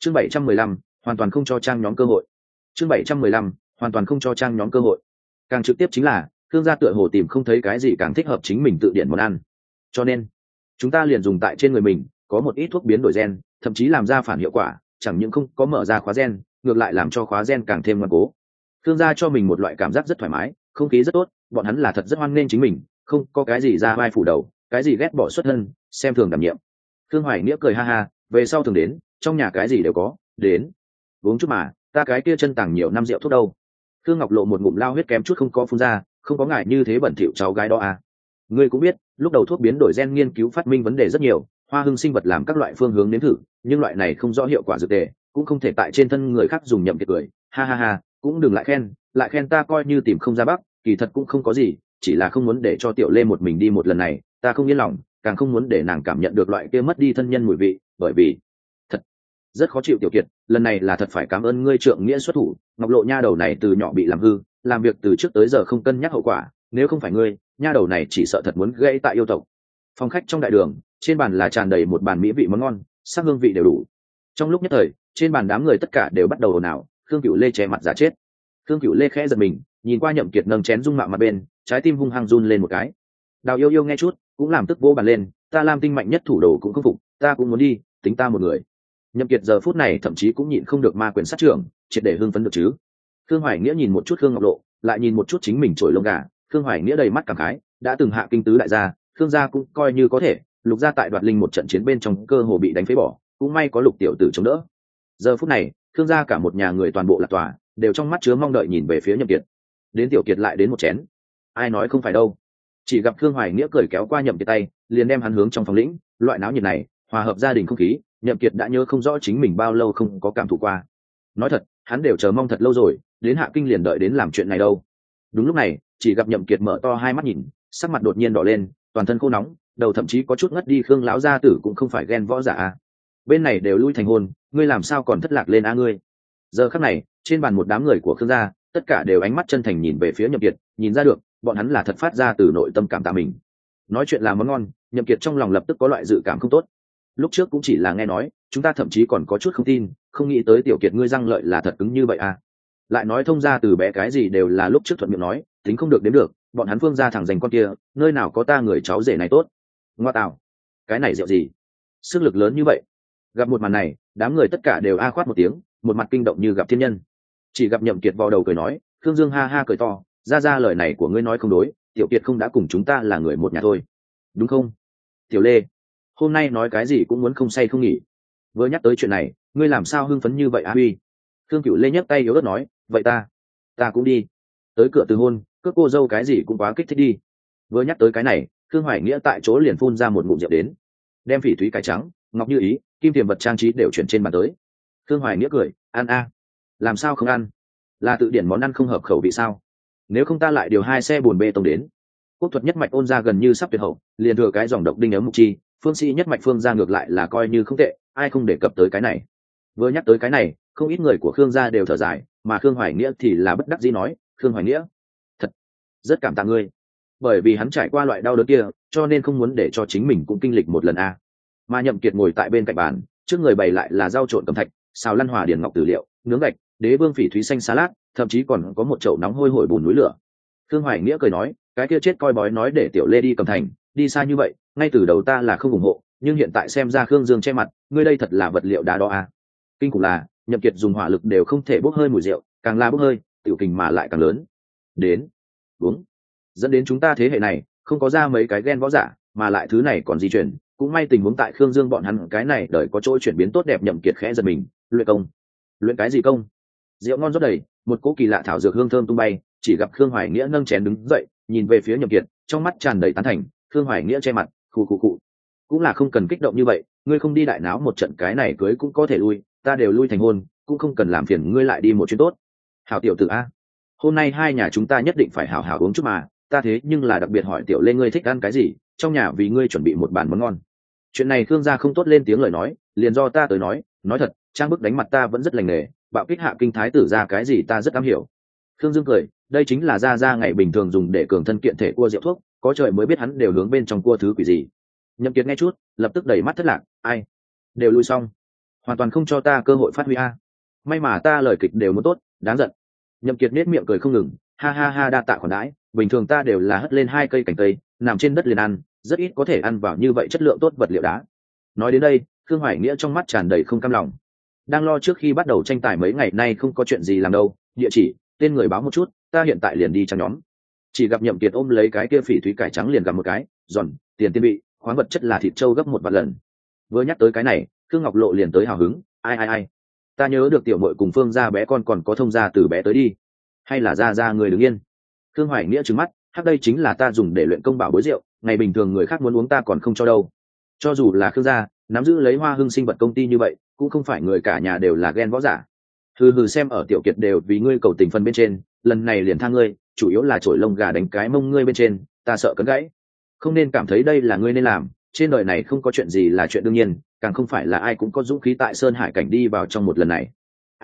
chương 715, hoàn toàn không cho trang nhóm cơ hội. chương 715, hoàn toàn không cho trang nhóm cơ hội. Càng trực tiếp chính là Khương gia tựa hồ tìm không thấy cái gì càng thích hợp chính mình tự điển món ăn, cho nên chúng ta liền dùng tại trên người mình có một ít thuốc biến đổi gen, thậm chí làm ra phản hiệu quả, chẳng những không có mở ra khóa gen, ngược lại làm cho khóa gen càng thêm ngoan cố. Khương gia cho mình một loại cảm giác rất thoải mái, không khí rất tốt, bọn hắn là thật rất hoan nghênh chính mình, không có cái gì ra vai phủ đầu, cái gì ghét bỏ xuất thân, xem thường đảm nhiệm. Khương Hoài Nghĩa cười ha ha, về sau thường đến, trong nhà cái gì đều có, đến uống chút mà, ta cái kia chân tàng nhiều năm rượu thuốc đâu. Khương Ngọc Lộ một ngụm lao huyết kém chút không có phun ra, không có ngại như thế bẩn thỉu cháu gái đó à. Ngươi cũng biết, lúc đầu thuốc biến đổi gen nghiên cứu phát minh vấn đề rất nhiều, Hoa Hưng sinh vật làm các loại phương hướng nếm thử, nhưng loại này không rõ hiệu quả dược tề, cũng không thể tại trên thân người khác dùng. Nhậm Kiệt cười, ha ha ha, cũng đừng lại khen ta coi như tìm không ra bắc, kỳ thật cũng không có gì, chỉ là không muốn để cho Tiểu Lê một mình đi một lần này, ta không yên lòng, càng không muốn để nàng cảm nhận được loại kia mất đi thân nhân mùi vị, bởi vì thật rất khó chịu. Tiểu Kiệt, lần này là thật phải cảm ơn ngươi trượng nghĩa xuất thủ, Ngọc Lộ nha đầu này từ nhỏ bị làm hư, làm việc từ trước tới giờ không cân nhắc hậu quả, nếu không phải ngươi, nha đầu này chỉ sợ thật muốn gãy tại yêu tộc. Phòng khách trong đại đường, trên bàn là tràn đầy một bàn mỹ vị món ngon, sắc hương vị đều đủ. Trong lúc nhất thời, trên bàn đám người tất cả đều bắt đầu ồn ào. Khương Cửu Lê che mặt giả chết. Khương Cửu Lê khẽ giật mình, nhìn qua Nhậm Kiệt nâng chén dung mạo mặt bên, trái tim hung hăng run lên một cái. Đào Yêu Yêu nghe chút, cũng làm tức vỗ bàn lên, ta Lam Tinh mạnh nhất thủ đồ cũng không phục, ta cũng muốn đi, tính ta một người. Nhậm Kiệt giờ phút này thậm chí cũng nhịn không được ma quyền sát trưởng, triệt để hưng phấn được chứ. Khương Hoài Nghĩa nhìn một chút Khương Ngọc Lộ, lại nhìn một chút chính mình trổi lông gà. Khương Hoài Nghĩa đầy mắt cảm khái, đã từng hạ kinh tứ đại gia, Khương gia cũng coi như có thể, Lục gia tại Đoạt Linh một trận chiến bên trong cơ hồ bị đánh phế bỏ, cũng may có Lục tiểu tử chống đỡ. Giờ phút này, Khương gia cả một nhà người toàn bộ lạc tòa, đều trong mắt chứa mong đợi nhìn về phía Nhậm Kiệt. Đến Tiểu Kiệt lại đến một chén, ai nói không phải đâu. Chỉ gặp Khương Hoài Nghĩa cười kéo qua Nhậm Kiệt tay, liền đem hắn hướng trong phòng lĩnh. Loại náo nhiệt này, hòa hợp gia đình không khí, Nhậm Kiệt đã nhớ không rõ chính mình bao lâu không có cảm thụ qua. Nói thật, hắn đều chờ mong thật lâu rồi, đến hạ kinh liền đợi đến làm chuyện này đâu. Đúng lúc này, chỉ gặp Nhậm Kiệt mở to hai mắt nhìn, sắc mặt đột nhiên đỏ lên, toàn thân khô nóng, đầu thậm chí có chút ngất đi. Khương lão gia tử cũng không phải ghen võ giả à? Bên này đều lui thành hôn, ngươi làm sao còn thất lạc lên a ngươi? Giờ khắc này, trên bàn một đám người của Khương gia, tất cả đều ánh mắt chân thành nhìn về phía Nhậm Kiệt, nhìn ra được, bọn hắn là thật phát ra từ nội tâm cảm tạ mình. Nói chuyện làm món ngon, Nhậm Kiệt trong lòng lập tức có loại dự cảm không tốt. Lúc trước cũng chỉ là nghe nói, chúng ta thậm chí còn có chút không tin, không nghĩ tới Tiểu Kiệt ngươi răng lợi là thật cứng như vậy à? Lại nói thông ra từ bé cái gì đều là lúc trước thuận miệng nói, tính không được đếm được, bọn hắn Phương gia thằng dành con kia, nơi nào có ta người cháu rể này tốt. Ngoa tạo, cái này rượu gì, sức lực lớn như vậy. Gặp một màn này, đám người tất cả đều a khoát một tiếng, một mặt kinh động như gặp thiên nhân. Chỉ gặp Nhậm Kiệt vò đầu cười nói, Khương Dương ha ha cười to, ra lời này của ngươi nói không đối, Tiểu Kiệt không đã cùng chúng ta là người một nhà thôi, đúng không? Tiểu Lê, hôm nay nói cái gì cũng muốn không say không nghỉ. Vừa nhắc tới chuyện này, ngươi làm sao hưng phấn như vậy a Huy? Khương Cửu Lê nhấc tay yếu ớt nói, vậy ta cũng đi. Tới cửa từ hôn, cướp cô dâu cái gì cũng quá kích thích đi. Vừa nhắc tới cái này, Khương Hoài Nghĩa tại chỗ liền phun ra một ngụm rượu đến, đem phỉ thúy cải trắng, ngọc như ý, kim tiềm vật trang trí đều chuyển trên bàn tới. Khương Hoài Nghĩa cười, ăn a, làm sao không ăn? Là tự điển món ăn không hợp khẩu vị sao? Nếu không ta lại điều 2 xe bồn bê tông đến. Quốc thuật nhất mạch Ôn gia gần như sắp tuyệt hậu, liền thừa cái dòng độc đinh ấm mục chi, phương sĩ nhất mạch Phương gia ngược lại là coi như không tệ, ai không đề cập tới cái này. Vừa nhắc tới cái này, không ít người của Khương gia đều thở dài, mà Khương Hoài Nghĩa thì là bất đắc dĩ nói, Khương Hoài Nghĩa, thật rất cảm tạ ngươi, bởi vì hắn trải qua loại đau đớn kia, cho nên không muốn để cho chính mình cũng kinh lịch một lần a. Mà Nhậm Kiệt ngồi tại bên cạnh bàn, trước người bày lại là rau trộn cẩm thạch, xào lăn hòa điền ngọc tử liệu, nướng gạch, đế vương phỉ thúy xanh salad, thậm chí còn có một chậu nóng hôi hổi bùn núi lửa. Khương Hoài Nghĩa cười nói, cái kia chết coi bói nói để Tiểu Lê đi Cẩm Thành, đi xa như vậy, ngay từ đầu ta là không ủng hộ, nhưng hiện tại xem ra Khương Dương che mặt, ngươi đây thật là vật liệu đá đó à? Kinh khủng là, Nhậm Kiệt dùng hỏa lực đều không thể bốc hơi mùi rượu, càng là bốc hơi, tiểu kình mà lại càng lớn. Đến, uống. Dẫn đến chúng ta thế hệ này không có ra mấy cái ghen võ giả, mà lại thứ này còn di chuyển, cũng may tình huống tại Khương Dương bọn hắn cái này đời có chỗ chuyển biến tốt đẹp. Nhậm Kiệt khẽ giật mình, luyện công. Luyện cái gì công? Rượu ngon rót đầy, một cỗ kỳ lạ thảo dược hương thơm tung bay, chỉ gặp Khương Hoài Nghĩa nâng chén đứng dậy, nhìn về phía Nhậm Kiệt, trong mắt tràn đầy tán thành. Khương Hoài Nghĩa che mặt, khụ khụ khụ. Cũng là không cần kích động như vậy, ngươi không đi đại náo một trận cái này cưới cũng có thể lui, ta đều lui thành hôn, cũng không cần làm phiền ngươi lại đi một chuyến tốt. Hảo tiểu tử a, hôm nay hai nhà chúng ta nhất định phải hảo hảo uống chút mà, ta thế nhưng là đặc biệt hỏi Tiểu Lê ngươi thích ăn cái gì, trong nhà vì ngươi chuẩn bị một bàn món ngon. Chuyện này Khương gia không tốt lên tiếng lời nói, liền do ta tới nói thật, trang bức đánh mặt ta vẫn rất lành nghề, bạo kích hạ kinh thái tử ra cái gì ta rất am hiểu. Khương Dương cười, đây chính là ra ngày bình thường dùng để cường thân kiện thể cua rượu thuốc, có trời mới biết hắn đều hướng bên trong cua thứ quỷ gì. Nhậm Kiệt nghe chút, lập tức đẩy mắt thất lạc, ai, đều lui xong. hoàn toàn không cho ta cơ hội phát huy a. May mà ta lời kịch đều muốn tốt, đáng giận. Nhậm Kiệt nét miệng cười không ngừng, ha ha ha, đa tạ khoản đãi, bình thường ta đều là hất lên 2 cây cành cây nằm trên đất liền ăn, rất ít có thể ăn vào như vậy chất lượng tốt vật liệu đá. Nói đến đây, Thương Hoài Nghĩa trong mắt tràn đầy không cam lòng. Đang lo trước khi bắt đầu tranh tài mấy ngày nay không có chuyện gì làm đâu, địa chỉ, tên người báo một chút, ta hiện tại liền đi trang nhóm. Chỉ gặp Nhậm Kiệt ôm lấy cái kia phỉ thúy cải trắng liền gặp một cái, giòn, tiền tiên vị, khoáng vật chất là thịt trâu gấp 1 vạn lần. Vừa nhắc tới cái này, Thương Ngọc Lộ liền tới hào hứng, ai, ta nhớ được tiểu muội cùng Phương gia bé con còn có thông gia từ bé tới đi, hay là ra người đứng yên. Thương Hoài Nghĩa trừng mắt, hắc đây chính là ta dùng để luyện công bảo bối rượu, ngày bình thường người khác muốn uống ta còn không cho đâu. Cho dù là Khương gia nắm giữ lấy Hoa Hưng sinh vật công ty như vậy, cũng không phải người cả nhà đều là ghen võ giả. Hừ xem ở Tiểu Kiệt đều vì ngươi cầu tình phân bên trên, lần này liền tha ngươi, chủ yếu là trổi lông gà đánh cái mông ngươi bên trên, ta sợ cấn gãy. Không nên cảm thấy đây là ngươi nên làm, trên đời này không có chuyện gì là chuyện đương nhiên, càng không phải là ai cũng có dũng khí tại Sơn Hải cảnh đi vào trong một lần này.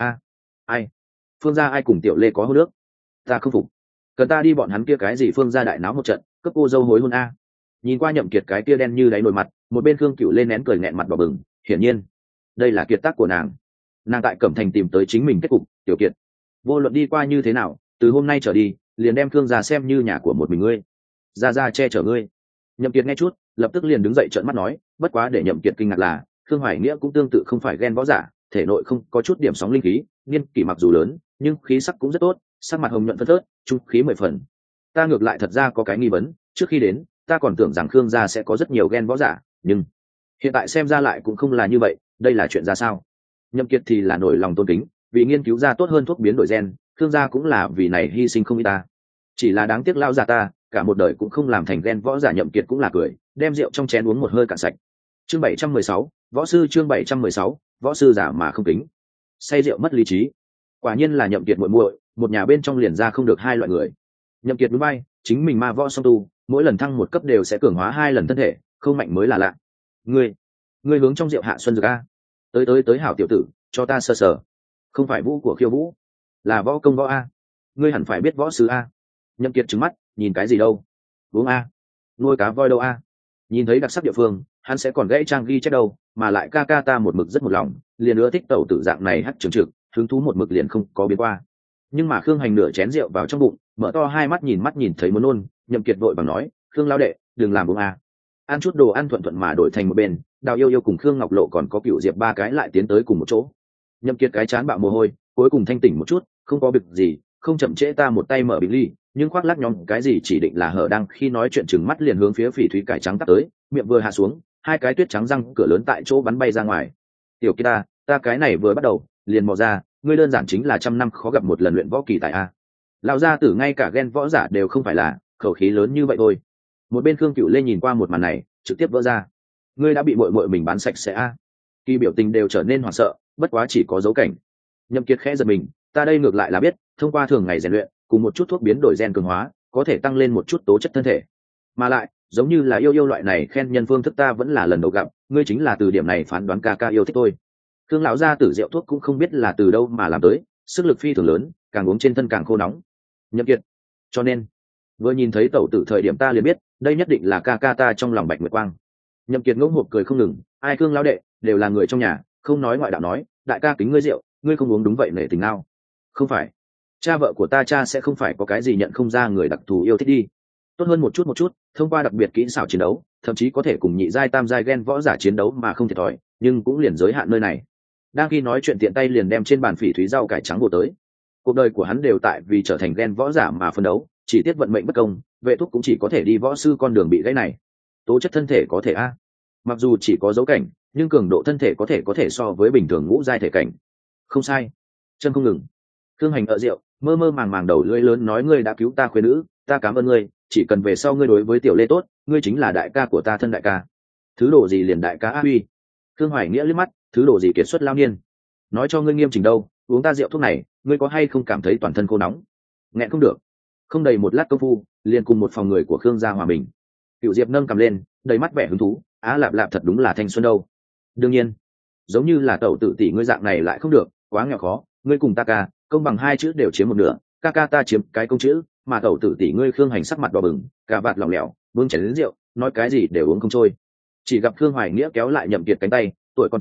Ai? Phương gia ai cùng Tiểu Lê có hôn nước? Ta không phục. Cần ta đi bọn hắn kia cái gì Phương gia đại náo một trận, cấp cô dâu hối hôn a. Nhìn qua Nhậm Kiệt cái kia đen như đáy nồi mặt, một bên Khương Cửu lên nén cười nghẹn mặt đỏ bừng, hiển nhiên, đây là kiệt tác của nàng. Nàng tại Cẩm Thành tìm tới chính mình kết cục, Tiểu Kiệt. Vô luận đi qua như thế nào, từ hôm nay trở đi, liền đem Khương gia xem như nhà của một mình ngươi. Ra che chở ngươi. Nhậm Kiệt nghe chút, lập tức liền đứng dậy trợn mắt nói, bất quá để Nhậm Kiệt kinh ngạc là, Khương Hoài Nghĩa cũng tương tự không phải ghen võ giả, thể nội không có chút điểm sóng linh khí, niên kỷ mặc dù lớn, nhưng khí sắc cũng rất tốt, sắc mặt hồng nhuận phấn phớt, trung khí 10 phần. Ta ngược lại thật ra có cái nghi vấn, trước khi đến, ta còn tưởng rằng Khương gia sẽ có rất nhiều ghen võ giả, nhưng hiện tại xem ra lại cũng không là như vậy, đây là chuyện ra sao? Nhậm Kiệt thì là nổi lòng tôn kính, vì nghiên cứu ra tốt hơn thuốc biến đổi gen, Khương gia cũng là vì này hy sinh không ít ta. Chỉ là đáng tiếc lão già ta, cả một đời cũng không làm thành ghen võ giả. Nhậm Kiệt cũng là cười, đem rượu trong chén uống một hơi cạn sạch. Chương 716, võ sư chương 716, võ sư giả mà không kính. Say rượu mất lý trí. Quả nhiên là Nhậm Kiệt muội muội, một nhà bên trong liền ra không được 2 loại người. Nhậm Kiệt núi bay, chính mình ma võ song tu, mỗi lần thăng một cấp đều sẽ cường hóa 2 lần thân thể, không mạnh mới là lạ. Ngươi hướng trong rượu hạ xuân dược a. Tới hảo tiểu tử, cho ta sơ sờ. Không phải vũ của khiêu vũ, là võ công võ a. Ngươi hẳn phải biết võ sư a. Nhậm Kiệt trừng mắt, nhìn cái gì đâu? Uống a. Nuôi cá voi đâu a. Nhìn thấy đặc sắc địa phương, hắn sẽ còn gãy trang ghi chép đâu, mà lại ca ta một mực rất một lòng, liền ưa thích tẩu tử dạng này hắc trường trực, hứng thú một mực liền không có biến qua. Nhưng mà Khương Hành nửa chén rượu vào trong bụng, mở to hai mắt nhìn thấy muốn nôn. Nhậm Kiệt vội vàng nói, Khương lão đệ, đừng làm uống a. Ăn chút đồ ăn thuận mà đổi thành một bên. Đào yêu cùng Khương Ngọc Lộ còn có Cửu Diệp 3 cái lại tiến tới cùng một chỗ. Nhậm Kiệt cái chán bạo mồ hôi, cuối cùng thanh tỉnh một chút, không có việc gì, không chậm trễ ta một tay mở bình ly, nhưng khoác lác nhóm cái gì chỉ định là hở đang khi nói chuyện chừng mắt liền hướng phía phỉ thúy cải trắng tắt tới, miệng vừa hạ xuống, 2 cái tuyết trắng răng cửa lớn tại chỗ bắn bay ra ngoài. Tiểu Kiệt ta cái này vừa bắt đầu, liền mò ra, ngươi đơn giản chính là trăm năm khó gặp một lần luyện võ kỳ tại a. Lão gia tử ngay cả ghen võ giả đều không phải là, khẩu khí lớn như vậy thôi. Một bên Khương Cửu Lê nhìn qua một màn này, trực tiếp vỡ ra. Ngươi đã bị muội mình bán sạch sẽ a. Kỳ biểu tình đều trở nên hoảng sợ, bất quá chỉ có dấu cảnh. Nhậm Kiệt khẽ giật mình, ta đây ngược lại là biết, thông qua thường ngày rèn luyện, cùng một chút thuốc biến đổi gen cường hóa, có thể tăng lên một chút tố chất thân thể. Mà lại, giống như là yêu loại này khen nhân phương thức ta vẫn là lần đầu gặp, ngươi chính là từ điểm này phán đoán ca yêu thích tôi. Khương lão gia tử rượu thuốc cũng không biết là từ đâu mà làm tới, sức lực phi thường lớn, càng uống trên thân càng khô nóng. Nhậm Kiệt, cho nên vừa nhìn thấy tẩu tử thời điểm ta liền biết, đây nhất định là ca ta trong lòng Bạch Nguyệt Quang. Nhậm Kiệt ngỗng hộp cười không ngừng, ai Khương lão đệ, đều là người trong nhà, không nói ngoại đạo nói, đại ca kính ngươi rượu, ngươi không uống đúng vậy nể tình nào? Không phải, cha vợ của ta sẽ không phải có cái gì nhận không ra người đặc thù yêu thích đi. Tốt hơn một chút, thông qua đặc biệt kỹ xảo chiến đấu, thậm chí có thể cùng nhị giai tam giai ghen võ giả chiến đấu mà không thiệt thòi, nhưng cũng liền giới hạn nơi này. Đang khi nói chuyện tiện tay liền đem trên bàn phỉ thúy rau cải trắng bổ tới. Cuộc đời của hắn đều tại vì trở thành ghen võ giả mà phân đấu, chỉ tiếc vận mệnh bất công, vệ thúc cũng chỉ có thể đi võ sư con đường bị gãy này. Tố chất thân thể có thể a, mặc dù chỉ có dấu cảnh, nhưng cường độ thân thể có thể so với bình thường ngũ giai thể cảnh. Không sai, chân không ngừng. Khương Hành ở rượu, mơ màng đầu lưỡi lớn nói ngươi đã cứu ta khuê nữ, ta cảm ơn ngươi, chỉ cần về sau ngươi đối với Tiểu Lê tốt, ngươi chính là đại ca của ta thân đại ca. Thứ đồ gì liền đại ca á huy. Khương Hoài Nghĩa liếc mắt, thứ đồ gì kiệt xuất lao niên. Nói cho ngươi nghiêm chỉnh đâu, uống ta rượu thuốc này, ngươi có hay không cảm thấy toàn thân khô nóng? Nghẹn không được. Không đầy một lát công phu, liền cùng một phòng người của Khương gia hòa bình. Cửu Diệp nâng cầm lên, đầy mắt vẻ hứng thú, á lạp thật đúng là thanh xuân đâu. Đương nhiên, giống như là tẩu tử tỷ ngươi dạng này lại không được, quá nghèo khó, ngươi cùng ta ca, công bằng 2 chữ đều chiếm một nửa, ca ta chiếm cái công chữ, mà tẩu tử tỷ ngươi Khương Hành sắc mặt đỏ bừng, cả vạt lỏng lẻo, vương chén đến rượu, nói cái gì đều uống không trôi. Chỉ gặp Khương Hoài Nghĩa kéo lại Nhậm Kiệt cánh tay, tuổi còn trẻ,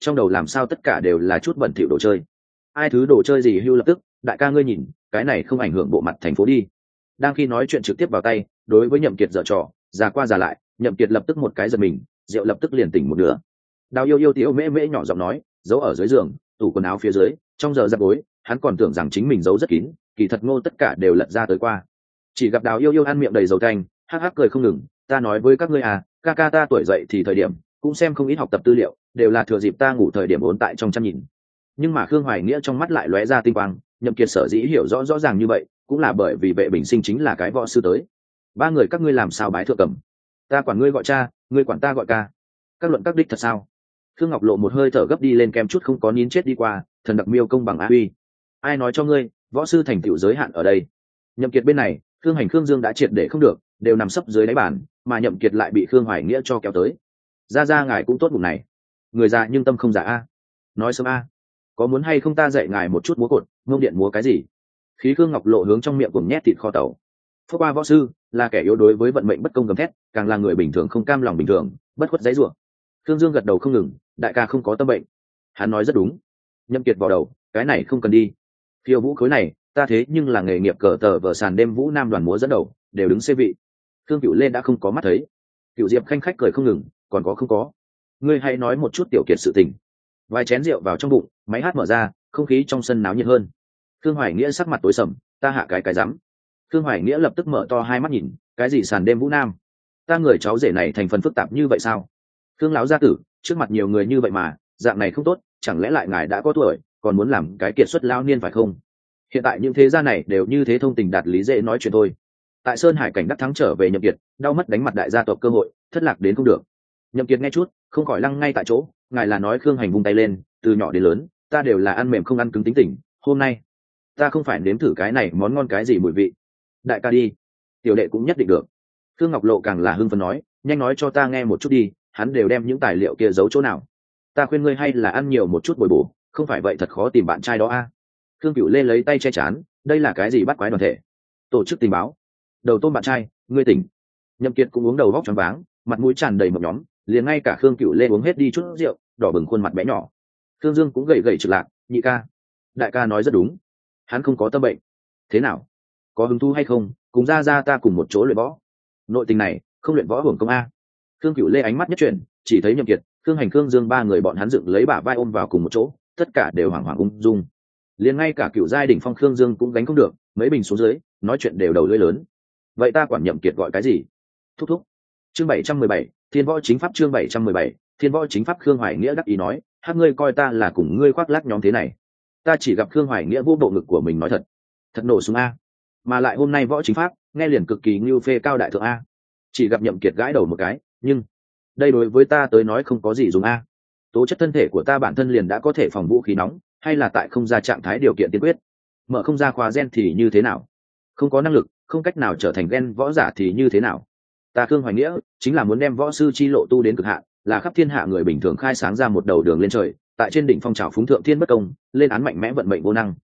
trong đầu làm sao tất cả đều là chút bẩn thỉu đồ chơi. Ai thứ đồ chơi gì hưu lập tức, đại ca ngươi nhìn, cái này không ảnh hưởng bộ mặt thành phố đi. Đang khi nói chuyện trực tiếp vào tay, đối với Nhậm Kiệt giở trò, già qua già lại, Nhậm Kiệt lập tức một cái giật mình, rượu lập tức liền tỉnh một nửa. Đào yêu yêu tiểu mễ mễ nhỏ giọng nói, giấu ở dưới giường, tủ quần áo phía dưới, trong giờ giặt gối, hắn còn tưởng rằng chính mình giấu rất kín, kỳ thật ngô tất cả đều lật ra tới qua. Chỉ gặp Đào yêu yêu ăn miệng đầy dầu thanh, hắc hắc cười không ngừng, ta nói với các ngươi à, ca ca ta tuổi dậy thì thời điểm cũng xem không ít học tập tư liệu, đều là thừa dịp ta ngủ thời điểm ốn tại trong chăn nhìn. Nhưng mà Khương Hoài Nghĩa trong mắt lại lóe ra tinh quang, Nhậm Kiệt sở dĩ hiểu rõ rõ ràng như vậy, cũng là bởi vì Vệ Bình Sinh chính là cái võ sư tới. Ba người các ngươi làm sao bái thượng cầm? Ta quản ngươi gọi cha, ngươi quản ta gọi ca. Các luận các đích thật sao? Khương Ngọc Lộ một hơi thở gấp đi lên kem chút không có nín chết đi qua, thần đặc miêu công bằng á uy. Ai nói cho ngươi, võ sư thành tựu giới hạn ở đây. Nhậm Kiệt bên này, Khương Hành Khương Dương đã triệt để không được, đều nằm sấp dưới đáy bàn, mà Nhậm Kiệt lại bị Khương Hoài Nghĩa cho kéo tới. Ra ngài cũng tốt bụng này. Người già nhưng tâm không già a. Nói sớm a. Có muốn hay không ta dạy ngài một chút múa cột, ngông điện múa cái gì? Khí Khương Ngọc Lộ hướng trong miệng cùng nhét thịt kho tàu. Phước qua võ sư là kẻ yếu đối với vận mệnh bất công gầm thét, càng là người bình thường không cam lòng bình thường, bất khuất giấy rủa. Khương Dương gật đầu không ngừng, đại ca không có tâm bệnh. Hắn nói rất đúng. Nhậm Kiệt vào đầu, cái này không cần đi. Khiêu vũ khối này, ta thế nhưng là nghề nghiệp cờ tờ vở sàn đêm vũ nam đoàn múa dẫn đầu, đều đứng xê vị. Khương Cửu Lê đã không có mắt thấy. Cửu Diệp khanh khách cười không ngừng, còn có không có. Ngươi hãy nói một chút tiểu Kiệt sự tình. Vài chén rượu vào trong bụng, máy hát mở ra, không khí trong sân náo nhiệt hơn. Khương Hoài Nghĩa sắc mặt tối sầm, ta hạ cái rắm. Khương Hoài Nghĩa lập tức mở to hai mắt nhìn, cái gì sàn đêm vũ nam? Ta người cháu rể này thành phần phức tạp như vậy sao? Khương lão gia tử, trước mặt nhiều người như vậy mà, dạng này không tốt, chẳng lẽ lại ngài đã có tuổi, còn muốn làm cái kiệt xuất lao niên phải không? Hiện tại những thế gia này đều như thế thông tình đạt lý dễ nói chuyện thôi. Tại Sơn Hải cảnh đắc thắng trở về Nhậm Kiệt, đau mất đánh mặt đại gia tộc cơ hội, thất lạc đến không được. Nhậm Kiệt nghe chút, không khỏi lăng ngay tại chỗ, ngài là nói Khương Hành vung tay lên, từ nhỏ đến lớn, ta đều là ăn mềm không ăn cứng tính tình, hôm nay ta không phải nếm thử cái này món ngon cái gì mùi vị. Đại ca đi, tiểu đệ cũng nhất định được. Khương Ngọc Lộ càng là hưng phấn nói, nhanh nói cho ta nghe một chút đi, hắn đều đem những tài liệu kia giấu chỗ nào? Ta khuyên ngươi hay là ăn nhiều một chút bồi bổ, không phải vậy thật khó tìm bạn trai đó a. Khương Cửu Lê lấy tay che chắn, đây là cái gì bắt quái đoàn thể? Tổ chức tình báo. Đầu tôm bạn trai, ngươi tỉnh. Nhậm Kiệt cũng uống đầu vóc choáng váng, mặt mũi tràn đầy một nhóm, liền ngay cả Khương Cửu Lê uống hết đi chút rượu, đỏ bừng khuôn mặt bé nhỏ. Khương Dương cũng gầy gầy trực lạc, nhị ca, đại ca nói rất đúng, hắn không có tâm bệnh. Thế nào, có hứng thú hay không, cùng ra ta cùng một chỗ luyện võ? Nội tình này không luyện võ hưởng công a. Khương Cửu Lê ánh mắt nhất chuyển, chỉ thấy Nhậm Kiệt, Khương Hành, Khương Dương ba người bọn hắn dựng lấy bả vai ôm vào cùng một chỗ, tất cả đều hoảng hoảng ung dung. Liền ngay cả Cửu giai đỉnh phong Khương Dương cũng gánh không được, mấy bình xuống dưới, nói chuyện đều đầu lưỡi lớn. Vậy ta quản Nhậm Kiệt gọi cái gì? Thúc thúc. Chương 717, Thiên Võ Chính Pháp. Chương 717, Thiên Võ Chính Pháp. Khương Hoài Nghĩa đắc ý nói, hát ngươi coi ta là cùng ngươi khoác lác nhóm thế này? Ta chỉ gặp Khương Hoài Nghĩa vô bộ ngực của mình nói thật nổ súng a. Mà lại hôm nay võ chính pháp nghe liền cực kỳ ngưu phê cao đại thượng a. Chỉ gặp Nhậm Kiệt gãi đầu một cái, nhưng đây đối với ta tới nói không có gì dùng a. Tố chất thân thể của ta bản thân liền đã có thể phòng vũ khí nóng, hay là tại không ra trạng thái điều kiện tiên quyết. Mở không ra khóa gen thì như thế nào? Không có năng lực, không cách nào trở thành gen võ giả thì như thế nào? Ta Khương Hoài Nghĩa chính là muốn đem võ sư chi lộ tu đến cực hạn, là khắp thiên hạ người bình thường khai sáng ra một đầu đường lên trời, tại trên đỉnh phong trào phúng thượng thiên bất công, lên án mạnh mẽ vận mệnh vô năng.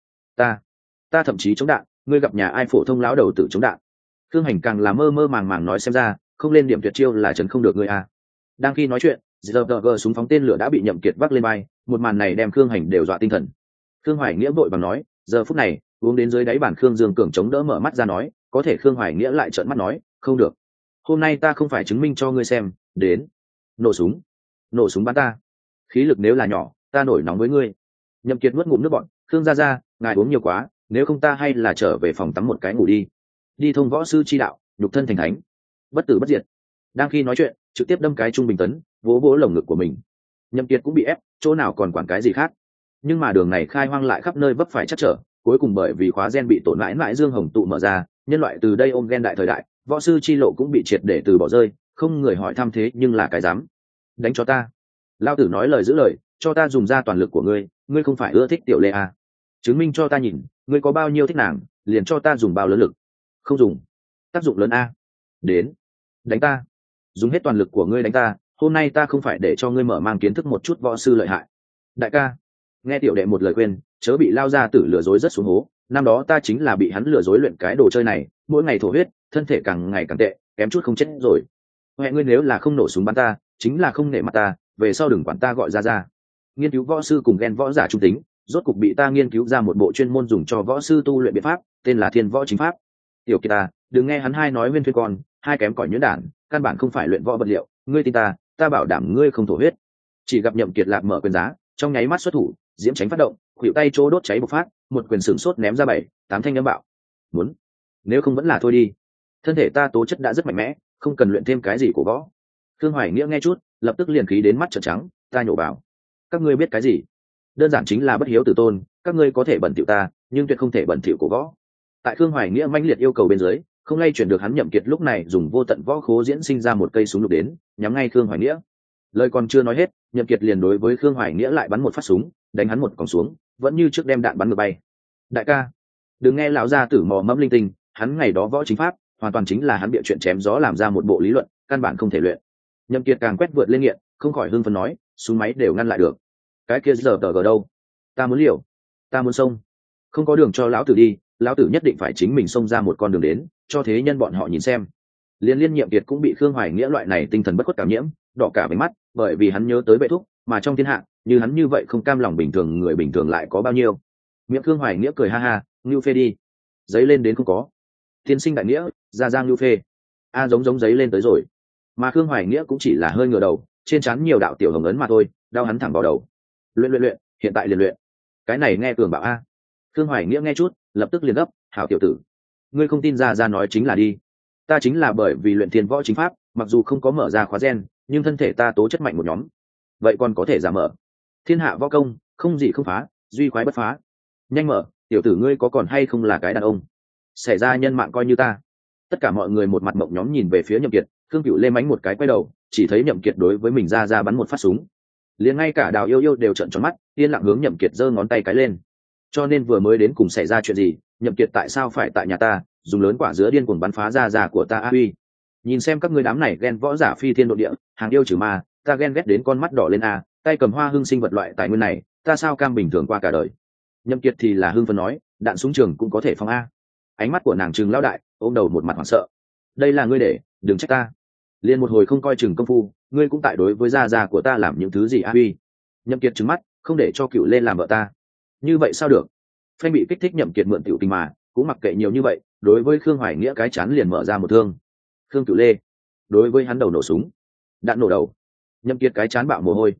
Ta thậm chí chống đạn, ngươi gặp nhà ai phổ thông lão đầu tự chống đạn? Khương Hành càng là mơ mơ màng màng nói, xem ra không lên điểm tuyệt chiêu là trấn không được ngươi a. Đang khi nói chuyện, giờ súng phóng tên lửa đã bị Nhậm Kiệt vác lên bay, một màn này đem Khương Hành đều dọa tinh thần. Khương Hoài Nghĩa vội vàng nói, giờ phút này uống đến dưới đáy bàn Khương Dương cường chống đỡ mở mắt ra nói, có thể Khương Hoài Nghĩa lại trợn mắt nói, không được, hôm nay ta không phải chứng minh cho ngươi xem, đến nổ súng bắn ta. Khí lực nếu là nhỏ, ta nổi nóng với ngươi. Nhậm Kiệt nuốt ngụm nước bọt, Khương gia ngài uống nhiều quá, nếu không ta hay là trở về phòng tắm một cái ngủ đi thông võ sư chi đạo, nhục thân thành thánh, bất tử bất diệt. Đang khi nói chuyện, trực tiếp đâm cái trung bình tấn, vỗ vỗ lồng ngực của mình. Nhậm Kiệt cũng bị ép, chỗ nào còn quản cái gì khác. Nhưng mà đường này khai hoang lại khắp nơi vấp phải chắc trở, cuối cùng bởi vì khóa gen bị tổn mãi Dương Hồng tụ mở ra, nhân loại từ đây ôm gen đại thời đại, võ sư chi lộ cũng bị triệt để từ bỏ rơi, không người hỏi thăm thế nhưng là cái dám. Đánh cho ta. Lão tử nói lời giữ lời, cho ta dùng ra toàn lực của ngươi, ngươi không phải ưa thích tiểu Lê à? Chứng minh cho ta nhìn, ngươi có bao nhiêu thích nàng, liền cho ta dùng bao lớn lực. Không dùng, tác dụng lớn a. Đến, đánh ta, dùng hết toàn lực của ngươi đánh ta, hôm nay ta không phải để cho ngươi mở mang kiến thức một chút võ sư lợi hại. Đại ca, nghe tiểu đệ một lời khuyên, chớ bị lao ra tử lừa dối rất xuống hố, năm đó ta chính là bị hắn lừa dối luyện cái đồ chơi này, mỗi ngày thổ huyết, thân thể càng ngày càng tệ, kém chút không chết rồi. Mẹ ngươi nếu là không nổ súng bắn ta, chính là không nể mặt ta, về sau đừng quản ta gọi ra. nghiên cứu võ sư cùng ghen võ giả trung tính, rốt cục bị ta nghiên cứu ra một bộ chuyên môn dùng cho võ sư tu luyện biện pháp, tên là Thiên Võ Chính Pháp. Tiểu Kiệt ta, đừng nghe hắn hai nói nguyên thuyên con, hai kém cỏi nhuyễn đản, căn bản không phải luyện võ vật liệu, ngươi tin ta bảo đảm ngươi không thổ huyết. Chỉ gặp Nhậm Kiệt lạc mở quyền giá, trong nháy mắt xuất thủ, diễm tránh phát động, khuỷu tay chỗ đốt cháy bộc phát, một quyền sửng sốt ném ra 7-8 thanh âm bạo. Muốn, nếu không vẫn là thôi đi. Thân thể ta tố chất đã rất mạnh mẽ, không cần luyện thêm cái gì của võ. Thương Hoài Nghĩa nghe chút, lập tức liền khí đến mắt trợn trắng, ta nhổ vào. Các ngươi biết cái gì? Đơn giản chính là bất hiếu tử tôn, các ngươi có thể bẩn thỉu ta, nhưng tuyệt không thể bẩn thỉu của võ. Tại Thương Hoài Nghĩa mãnh liệt yêu cầu bên dưới, không lay chuyển được hắn. Nhậm Kiệt lúc này dùng vô tận võ khố diễn sinh ra một cây súng lục đến, nhắm ngay Thương Hoài Nghĩa. Lời còn chưa nói hết, Nhậm Kiệt liền đối với Thương Hoài Nghĩa lại bắn một phát súng, đánh hắn một còng xuống, vẫn như trước đem đạn bắn ngược bay. Đại ca, đừng nghe lão gia tử mò mẫm linh tinh, hắn ngày đó võ chính pháp, hoàn toàn chính là hắn bịa chuyện chém gió làm ra một bộ lý luận, căn bản không thể luyện. Nhậm Kiệt càng quét vượt lên nghiện, không khỏi hưng phấn nói, súng máy đều ngăn lại được, cái kia giờ tờ gờ đâu? Ta muốn liều, ta muốn xông, không có đường cho lão tử đi, lão tử nhất định phải chính mình xông ra một con đường đến, cho thế nhân bọn họ nhìn xem. Liên Nhiệm Kiệt cũng bị Khương Hoài Nghĩa loại này tinh thần bất khuất cảm nhiễm, đỏ cả váy mắt, bởi vì hắn nhớ tới Vệ Thúc, mà trong thiên hạ, như hắn như vậy không cam lòng bình thường người bình thường lại có bao nhiêu. Miệng Khương Hoài Nghĩa cười ha ha, ngưu phê đi, giấy lên đến không có. Tiên sinh đại nghĩa, ra giang ngưu phê. A giống giấy lên tới rồi. Mà Khương Hoài Nghĩa cũng chỉ là hơi ngửa đầu, trên trán nhiều đạo tiểu hồng ấn mà thôi, đau hắn thẳng vào đầu. Luyện, hiện tại liền luyện. Cái này nghe cường bảo a. Khương Hoài Nghĩa nghe chút, lập tức liền gấp, hảo tiểu tử, ngươi không tin ra nói chính là đi. Ta chính là bởi vì luyện Thiên Võ Chính Pháp, mặc dù không có mở ra khóa gen, nhưng thân thể ta tố chất mạnh một nhóm, vậy còn có thể giả mở. Thiên hạ võ công, không gì không phá, duy khoái bất phá. Nhanh mở, tiểu tử ngươi có còn hay không là cái đàn ông? Xảy ra nhân mạng coi như ta. Tất cả mọi người một mặt mộng nhóm nhìn về phía Nhậm Kiệt, Khương Cửu lê mánh một cái quay đầu, chỉ thấy Nhậm Kiệt đối với mình ra bắn một phát súng. Liền ngay cả Đào Yêu đều trợn tròn mắt, yên lặng hướng Nhậm Kiệt giơ ngón tay cái lên. Cho nên vừa mới đến cùng xảy ra chuyện gì, Nhậm Kiệt tại sao phải tại nhà ta dùng lớn quả dứa điên cuồng bắn phá ra của ta a uy. Nhìn xem các ngươi đám này ghen võ giả phi thiên độ địa, hàng yêu trừ ma, ta ghen ghét đến con mắt đỏ lên a, tay cầm hoa hương sinh vật loại tài nguyên này, ta sao cam bình thường qua cả đời. Nhậm Kiệt thì là hưng phấn nói, đạn súng trường cũng có thể phóng a. Ánh mắt của nàng trừng lão đại, ôm đầu một mặt hoảng sợ. Đây là ngươi để, đừng trách ta. Liên một hồi không coi chừng công phu, ngươi cũng tại đối với gia của ta làm những thứ gì a uy. Nhậm Kiệt trừng mắt, không để cho Cửu lên làm vợ ta. Như vậy sao được? Phanh bị kích thích, Nhậm Kiệt mượn tiểu tình mà, cũng mặc kệ nhiều như vậy, đối với Khương Hoài Nghĩa cái chán liền mở ra một thương. Khương Cửu lê đối với hắn đầu nổ súng, đạn nổ đầu. Nhậm Kiệt cái chán bạo mồ hôi,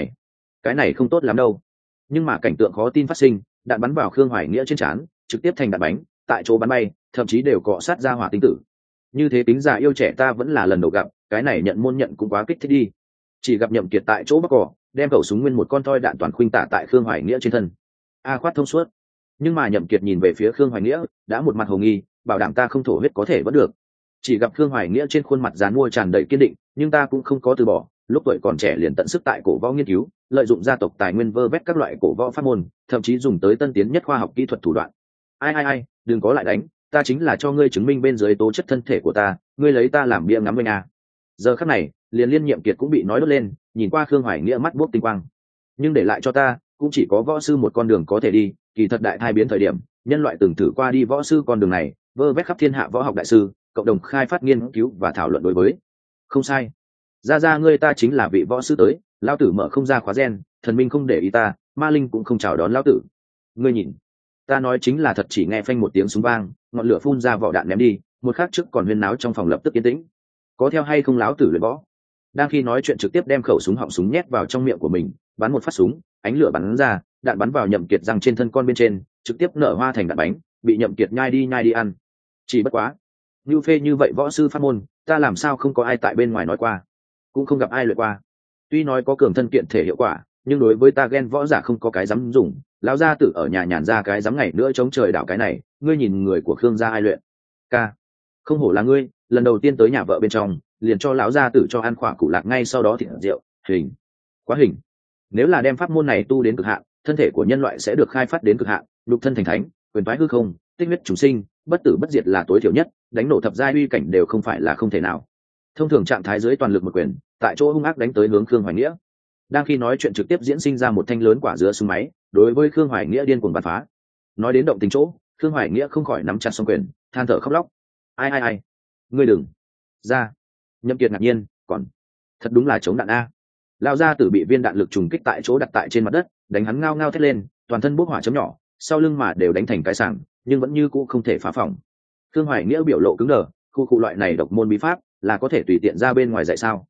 cái này không tốt lắm đâu. Nhưng mà cảnh tượng khó tin phát sinh, đạn bắn vào Khương Hoài Nghĩa trên chán, trực tiếp thành đạn bánh, tại chỗ bắn bay, thậm chí đều cọ sát ra hỏa tinh tử. Như thế tính già yêu trẻ ta vẫn là lần đầu gặp, cái này nhận môn nhận cũng quá kích thích đi. Chỉ gặp Nhậm Kiệt tại chỗ bắc cỏ, đem khẩu súng nguyên một con toi đạn toàn khuynh tả tại Khương Hoài Nghĩa trên thân. A khoát thông suốt. Nhưng mà Nhậm Kiệt nhìn về phía Khương Hoài Nghĩa, đã một mặt hồ nghi, bảo đảm ta không thổ huyết có thể vẫn được. Chỉ gặp Khương Hoài Nghĩa trên khuôn mặt dán mua tràn đầy kiên định, nhưng ta cũng không có từ bỏ, lúc tuổi còn trẻ liền tận sức tại cổ võ nghiên cứu, lợi dụng gia tộc tài nguyên vơ vét các loại cổ võ pháp môn, thậm chí dùng tới tân tiến nhất khoa học kỹ thuật thủ đoạn. Ai, đừng có lại đánh, ta chính là cho ngươi chứng minh bên dưới tố chất thân thể của ta, ngươi lấy ta làm bia ngắm bên à. Giờ khắc này, Liên Nhiệm Kiệt cũng bị nói đốt lên, nhìn qua Khương Hoài Nghĩa mắt buốc tinh quang. Nhưng để lại cho ta, cũng chỉ có võ sư một con đường có thể đi, kỳ thật đại thai biến thời điểm, nhân loại từng thử qua đi võ sư con đường này, vơ vét khắp thiên hạ võ học đại sư, cộng đồng khai phát nghiên cứu và thảo luận đối với. Không sai. Ra ngươi ta chính là vị võ sư tới, lão tử mở không ra khóa gen, thần minh không để ý ta, ma linh cũng không chào đón lão tử. Ngươi nhìn, ta nói chính là thật. Chỉ nghe phanh một tiếng súng vang, ngọn lửa phun ra vỏ đạn ném đi, một khắc trước còn huyên náo trong phòng lập tức yên tĩnh. Có theo hay không lão tử luyện võ? Đang khi nói chuyện trực tiếp đem khẩu súng họng súng nhét vào trong miệng của mình, bắn một phát súng, ánh lửa bắn ra, đạn bắn vào Nhậm Kiệt răng trên thân con bên trên, trực tiếp nở hoa thành đạn bánh, bị Nhậm Kiệt nhai đi ăn. Chỉ bất quá, như phê như vậy võ sư pháp môn, ta làm sao không có ai tại bên ngoài nói qua, cũng không gặp ai luyện qua. Tuy nói có cường thân kiện thể hiệu quả, nhưng đối với ta ghen võ giả không có cái dám dùng. Lão gia tử ở nhà nhàn ra cái dám ngày nữa chống trời đảo cái này, ngươi nhìn người của Khương gia ai luyện? Ca, không hổ là ngươi, lần đầu tiên tới nhà vợ bên trong, liền cho lão gia tử cho ăn khỏa củ lạc, ngay sau đó thịt rượu, hình, quá hình. Nếu là đem pháp môn này tu đến cực hạn, thân thể của nhân loại sẽ được khai phát đến cực hạn, lục thân thành thánh, quyền phái hư không, tích huyết chúng sinh, bất tử bất diệt là tối thiểu nhất, đánh nổ thập giai uy cảnh đều không phải là không thể nào. Thông thường trạng thái dưới toàn lực một quyền, tại chỗ hung ác đánh tới hướng Khương Hoài Nghĩa. Đang khi nói chuyện trực tiếp diễn sinh ra một thanh lớn quả dứa súng máy, đối với Khương Hoài Nghĩa điên cuồng bắn phá. Nói đến động tình chỗ, Khương Hoài Nghĩa không khỏi nắm chặt song quyền, than thở khóc lóc. Ai, ngươi đừng ra. Nhậm Kiệt ngạc nhiên, còn thật đúng là chống đạn a. Lão gia tử bị viên đạn lực trùng kích tại chỗ đặt tại trên mặt đất, đánh hắn ngao ngao thét lên, toàn thân bốc hỏa chấm nhỏ, sau lưng mà đều đánh thành cái sảng, nhưng vẫn như cũ không thể phá phòng. Thương Hoài Nghĩa biểu lộ cứng đờ, khu loại này độc môn bí pháp là có thể tùy tiện ra bên ngoài dạy sao?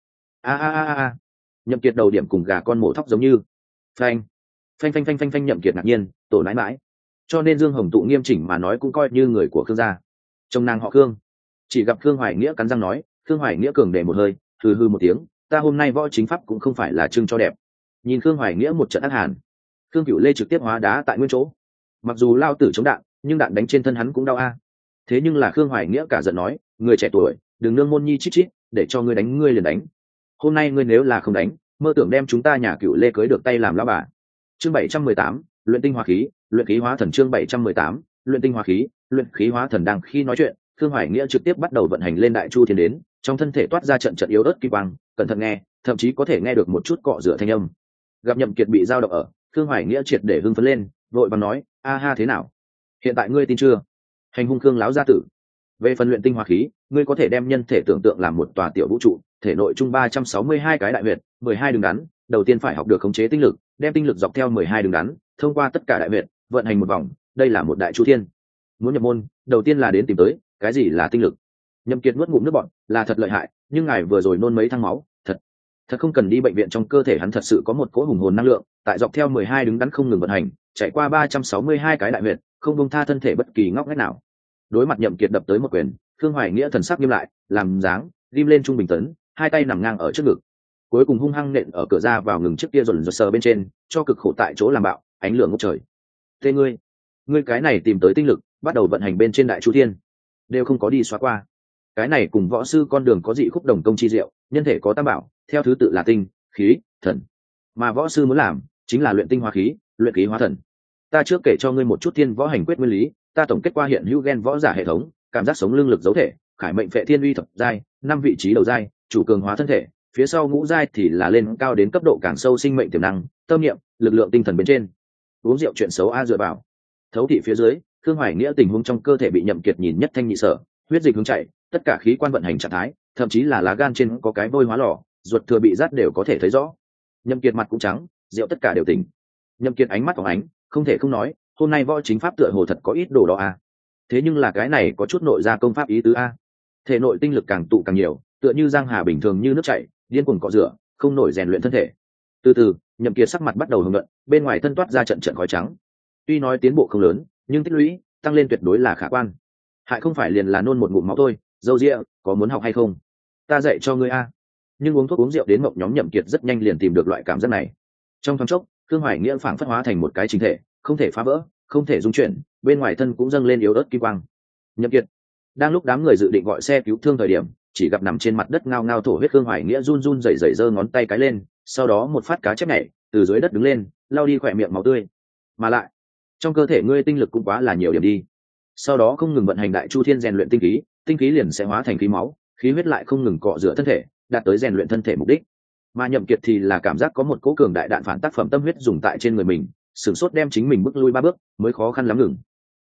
A. Nhậm Kiệt đầu điểm cùng gà con mổ thóc giống như. Phanh. Phanh, Nhậm Kiệt ngạc nhiên, tổ nãi mãi. Cho nên Dương Hồng tụ nghiêm chỉnh mà nói cũng coi như người của Khương gia. Trong nàng họ Khương. Chỉ gặp Khương Hoài Nghĩa cắn răng nói, Khương Hoài Nghĩa cường để một hơi, hừ một tiếng, ta hôm nay võ chính pháp cũng không phải là trưng cho đẹp. Nhìn Khương Hoài Nghĩa một trận ác hàn. Khương Cửu Lê trực tiếp hóa đá tại nguyên chỗ. Mặc dù lao tử chống đạn, nhưng đạn đánh trên thân hắn cũng đau a. Thế nhưng là Khương Hoài Nghĩa cả giận nói, người trẻ tuổi, đừng nương môn nhi chít chít, để cho ngươi đánh ngươi liền đánh. Hôm nay ngươi nếu là không đánh, mơ tưởng đem chúng ta nhà Cửu Lê cưới được tay làm lão bà. Chương 718, luyện tinh hóa khí, luyện khí hóa thần. Chương 718, luyện tinh hóa khí, luyện khí hóa thần. Đang khi nói chuyện, Khương Hoài Nghĩa trực tiếp bắt đầu vận hành lên Đại Chu Thiên đến, trong thân thể toát ra trận trận yếu ớt kim quang, cẩn thận nghe, thậm chí có thể nghe được một chút cọ rửa thanh âm. Gặp Nhậm Kiệt bị dao động ở, Khương Hoài Nghĩa triệt để hưng phấn lên, vội vàng nói, a ha thế nào? Hiện tại ngươi tin chưa? Hành hung Khương láo gia tử. Về phần luyện tinh hóa khí, ngươi có thể đem nhân thể tưởng tượng làm một tòa tiểu vũ trụ, thể nội chung 362 cái đại huyệt, 12 đường đắn, đầu tiên phải học được khống chế tinh lực, đem tinh lực dọc theo 12 đường đắn, thông qua tất cả đại huyệt, vận hành một vòng, đây là một đại chu thiên. Muốn nhập môn, đầu tiên là đến tìm tới, cái gì là tinh lực. Nhậm Kiệt nuốt ngụm nước bọt, là thật lợi hại, nhưng ngài vừa rồi nôn mấy thăng máu, thật không cần đi bệnh viện, trong cơ thể hắn thật sự có một cỗ hùng hồn năng lượng, tại dọc theo 12 đứng đắn không ngừng vận hành, chạy qua 362 cái đại huyệt, không buông tha thân thể bất kỳ ngóc ngách nào. Đối mặt Nhậm Kiệt đập tới một quyền, Khương Hoài Nghĩa thần sắc nghiêm lại, làm dáng, ghim lên trung bình tấn, hai tay nằm ngang ở trước ngực, cuối cùng hung hăng nện ở cửa ra vào ngừng trước kia rồn sờ bên trên, cho cực khổ tại chỗ làm bạo, ánh lửa ngút trời. Thế ngươi cái này tìm tới tinh lực, bắt đầu vận hành bên trên đại chu thiên, đều không có đi xóa qua. Cái này cùng võ sư con đường có dị khúc đồng công chi diệu, nhân thể có tam bảo, theo thứ tự là tinh, khí, thần, mà võ sư muốn làm chính là luyện tinh hóa khí, luyện khí hóa thần. Ta trước kể cho ngươi một chút thiên võ hành quyết nguyên lý, ta tổng kết qua hiện hữu gen võ giả hệ thống, cảm giác sống lưng lực dấu thể, khải mệnh phệ thiên uy thập giai, 5 vị trí đầu giai, chủ cường hóa thân thể, phía sau ngũ giai thì là lên cao đến cấp độ càng sâu sinh mệnh tiềm năng, tâm niệm, lực lượng tinh thần bên trên. Uống rượu chuyện xấu a dựa vào. Thấu thị phía dưới, Khương Hoài Nghĩa tình huống trong cơ thể bị Nhậm Kiệt nhìn nhất thanh nhị sở, huyết dịch hướng chảy, tất cả khí quan vận hành trạng thái, thậm chí là lá gan trên có cái vôi hóa lò, ruột thừa bị rát đều có thể thấy rõ. Nhậm Kiệt mặt cũng trắng, rượu tất cả đều tỉnh. Nhậm Kiệt ánh mắt phóng ánh, không thể không nói, hôm nay võ chính pháp tựa hồ thật có ít đồ đó a. Thế nhưng là cái này có chút nội gia công pháp ý tứ a. Thể nội tinh lực càng tụ càng nhiều, tựa như giang hà bình thường như nước chảy, điên cuồng cọ rửa, không nổi rèn luyện thân thể. Từ từ, Nhậm Kiệt sắc mặt bắt đầu hồng nhuận, bên ngoài thân toát ra trận trận khói trắng. Tuy nói tiến bộ không lớn, nhưng tích lũy tăng lên tuyệt đối là khả quan. Hại không phải liền là nôn một ngụm máu thôi, dâu dịa, có muốn học hay không? Ta dạy cho ngươi a. Nhưng uống thuốc uống rượu đến mộng nhóm Nhậm Kiệt rất nhanh liền tìm được loại cảm giác này. Trong thoáng chốc, Khương Hoài Nghĩa phảng phất hóa thành một cái chính thể, không thể phá vỡ, không thể dung chuyển, bên ngoài thân cũng dâng lên yếu ớt kim quang. Nhậm Kiệt, đang lúc đám người dự định gọi xe cứu thương thời điểm, chỉ gặp nằm trên mặt đất ngao ngao thổ huyết Khương Hoài Nghĩa run run rẩy rẩy giơ ngón tay cái lên, sau đó một phát cá chép nhảy từ dưới đất đứng lên, lau đi khỏe miệng máu tươi. Mà lại, trong cơ thể ngươi tinh lực cũng quá là nhiều điểm đi. Sau đó không ngừng vận hành đại chu thiên rèn luyện tinh khí, tinh khí liền sẽ hóa thành khí máu, khí huyết lại không ngừng cọ rửa thân thể, đạt tới rèn luyện thân thể mục đích. Mà Nhậm Kiệt thì là cảm giác có một cỗ cường đại đạn phản tác phẩm tâm huyết dùng tại trên người mình, sửng sốt đem chính mình bước lui 3 bước, mới khó khăn lắm ngừng.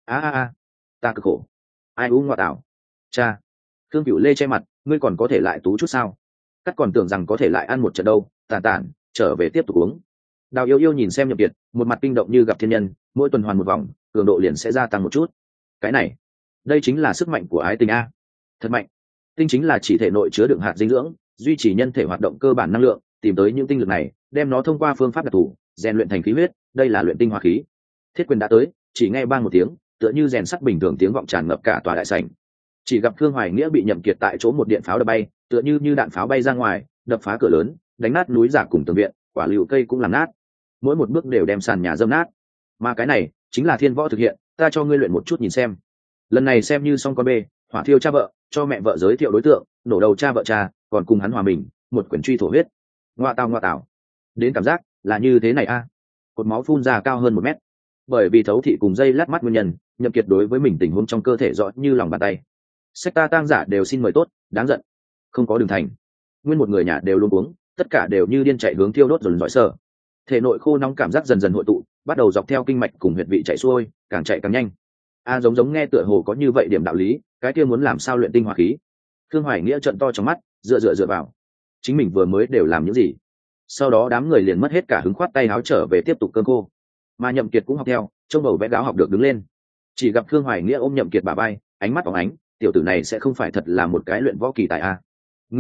Ta cực khổ. Ai u ngoại tảo. Cha. Khương Cửu Lê che mặt, ngươi còn có thể lại tú chút sao? Cắt còn tưởng rằng có thể lại ăn một trận đâu, tản, trở về tiếp tục uống. Đào Yêu Yêu nhìn xem Nhậm Kiệt, một mặt kinh động như gặp thiên nhân, mỗi tuần hoàn một vòng, cường độ liền sẽ gia tăng một chút. Cái này, đây chính là sức mạnh của ái tình a. Thật mạnh. Tinh chính là chỉ thể nội chứa đựng hạt dinh dưỡng, duy trì nhân thể hoạt động cơ bản năng lượng, tìm tới những tinh lực này, đem nó thông qua phương pháp đặc thù, rèn luyện thành khí huyết, đây là luyện tinh hóa khí. Thiết quyền đã tới, chỉ nghe bang một tiếng, tựa như rèn sắt bình thường tiếng vọng tràn ngập cả tòa đại sảnh. Chỉ gặp Khương Hoài Nghĩa bị Nhậm Kiệt tại chỗ một điện pháo đập bay, tựa như đạn pháo bay ra ngoài, đập phá cửa lớn, đánh nát núi giả cùng tường viện, quả lựu cây cũng làm nát. Mỗi một bước đều đem sàn nhà dâm nát. Mà cái này chính là thiên võ thực hiện, ta cho ngươi luyện một chút nhìn xem. Lần này xem như xong con bê, hỏa thiêu cha vợ, cho mẹ vợ giới thiệu đối tượng, nổ đầu cha vợ cha, còn cùng hắn hòa mình, một quyển truy thổ huyết. Ngoa tào. Đến cảm giác là như thế này a. Cột máu phun ra cao hơn 1 mét. Bởi vì thấu thị cùng dây lát mắt nguyên nhân, Nhậm Kiệt đối với mình tình huống trong cơ thể rõ như lòng bàn tay. Sách ta tang giả đều xin mời tốt, đáng giận. Không có đường thành. Nguyên một người nhà đều luôn uống, tất cả đều như điên chạy hướng thiêu đốt dồn dõi sở. Thể nội khô nóng cảm giác dần dần hội tụ, bắt đầu dọc theo kinh mạch cùng huyệt vị chạy xuôi, càng chạy càng nhanh. Giống nghe tựa hồ có như vậy điểm đạo lý, cái kia muốn làm sao luyện tinh hóa khí? Khương Hoài Nghĩa trợn to trong mắt, dựa vào. Chính mình vừa mới đều làm những gì? sau đó đám người liền mất hết cả hứng, khoát tay áo trở về tiếp tục cơm khô. Mà Nhậm Kiệt cũng học theo, trông bầu vẽ gáo học được đứng lên. Chỉ gặp Khương Hoài Nghĩa ôm Nhậm Kiệt bả vai, ánh mắt óng ánh, tiểu tử này sẽ không phải thật là một cái luyện võ kỳ tài à?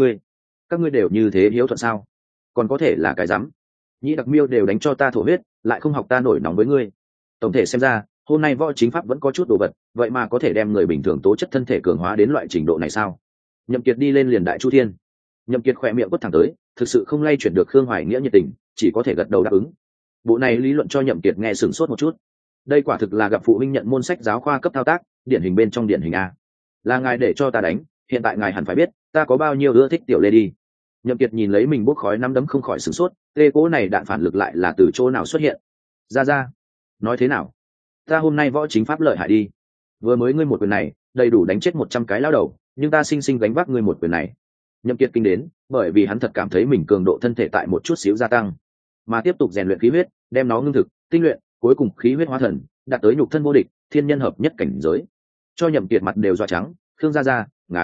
Các ngươi đều như thế hiếu thuận sao? Còn có thể là cái rắm? Nhĩ Đặc Miêu đều đánh cho ta thổ huyết, lại không học ta nổi nóng với ngươi. Tổng thể xem ra, hôm nay võ chính pháp vẫn có chút đồ vật, vậy mà có thể đem người bình thường tố chất thân thể cường hóa đến loại trình độ này sao? Nhậm Kiệt đi lên liền đại chu thiên. Nhậm Kiệt khỏe miệng quất thẳng tới, thực sự không lay chuyển được Khương Hoài Nghĩa nhiệt tình, chỉ có thể gật đầu đáp ứng. Bộ này lý luận cho Nhậm Kiệt nghe sửng sốt một chút. Đây quả thực là gặp phụ huynh nhận môn sách giáo khoa cấp thao tác, điển hình bên trong điển hình a. Là ngài để cho ta đánh, hiện tại ngài hẳn phải biết, ta có bao nhiêu ưa thích tiểu lê đi. Nhậm Kiệt nhìn lấy mình bốc khói nắm đấm không khỏi sửng sốt, tê cố này đạn phản lực lại là từ chỗ nào xuất hiện? Ra, nói thế nào? Ta hôm nay võ chính pháp lợi hại đi. Vừa mới ngươi một quyền này, đầy đủ đánh chết 100 cái lao đầu, nhưng ta sinh sinh gánh vác ngươi một quyền này. Nhậm Kiệt kinh đến, bởi vì hắn thật cảm thấy mình cường độ thân thể tại một chút xíu gia tăng, mà tiếp tục rèn luyện khí huyết, đem nó ngưng thực, tinh luyện, cuối cùng khí huyết hóa thần, đạt tới nhục thân vô địch, thiên nhân hợp nhất cảnh giới. Cho Nhậm Kiệt mặt đều doa trắng, Khương gia,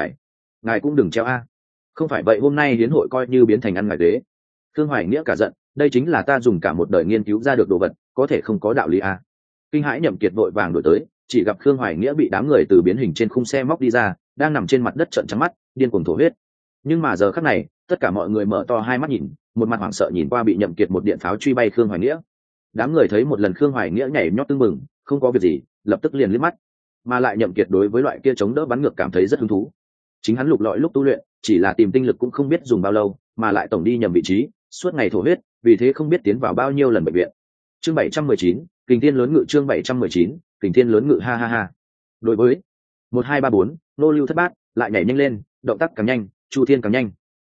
ngài cũng đừng treo a. Không phải vậy hôm nay hiến hội coi như biến thành ăn ngài ghế. Khương Hoài Nghĩa cả giận, đây chính là ta dùng cả một đời nghiên cứu ra được đồ vật, có thể không có đạo lý a. Kinh hãi Nhậm Kiệt vội vàng đuổi tới, chỉ gặp Khương Hoài Nghĩa bị đám người từ biến hình trên khung xe móc đi ra, đang nằm trên mặt đất trợn trắng mắt, điên cuồng thổ huyết. Nhưng mà giờ khắc này, tất cả mọi người mở to hai mắt nhìn, một mặt hoảng sợ nhìn qua bị Nhậm Kiệt một điện pháo truy bay Khương Hoài Nghĩa. Đám người thấy một lần Khương Hoài Nghĩa nhảy nhót tưng bừng, không có việc gì, lập tức liền liếc mắt. Mà lại Nhậm Kiệt đối với loại kia chống đỡ bắn ngược cảm thấy rất hứng thú. Chính hắn lục lọi lúc tu luyện, chỉ là tìm tinh lực cũng không biết dùng bao lâu, mà lại tổng đi nhầm vị trí, suốt ngày thổ huyết, vì thế không biết tiến vào bao nhiêu lần bệnh viện. Chương 719, Kình Thiên lớn ngự. Chương 719, Kình Thiên lớn ngự. Ha ha ha. Đối với 1 2 3 4, nô lưu thất bát, lại nhảy nhanh lên, động tác càng nhanh, chu thiên càng nhanh.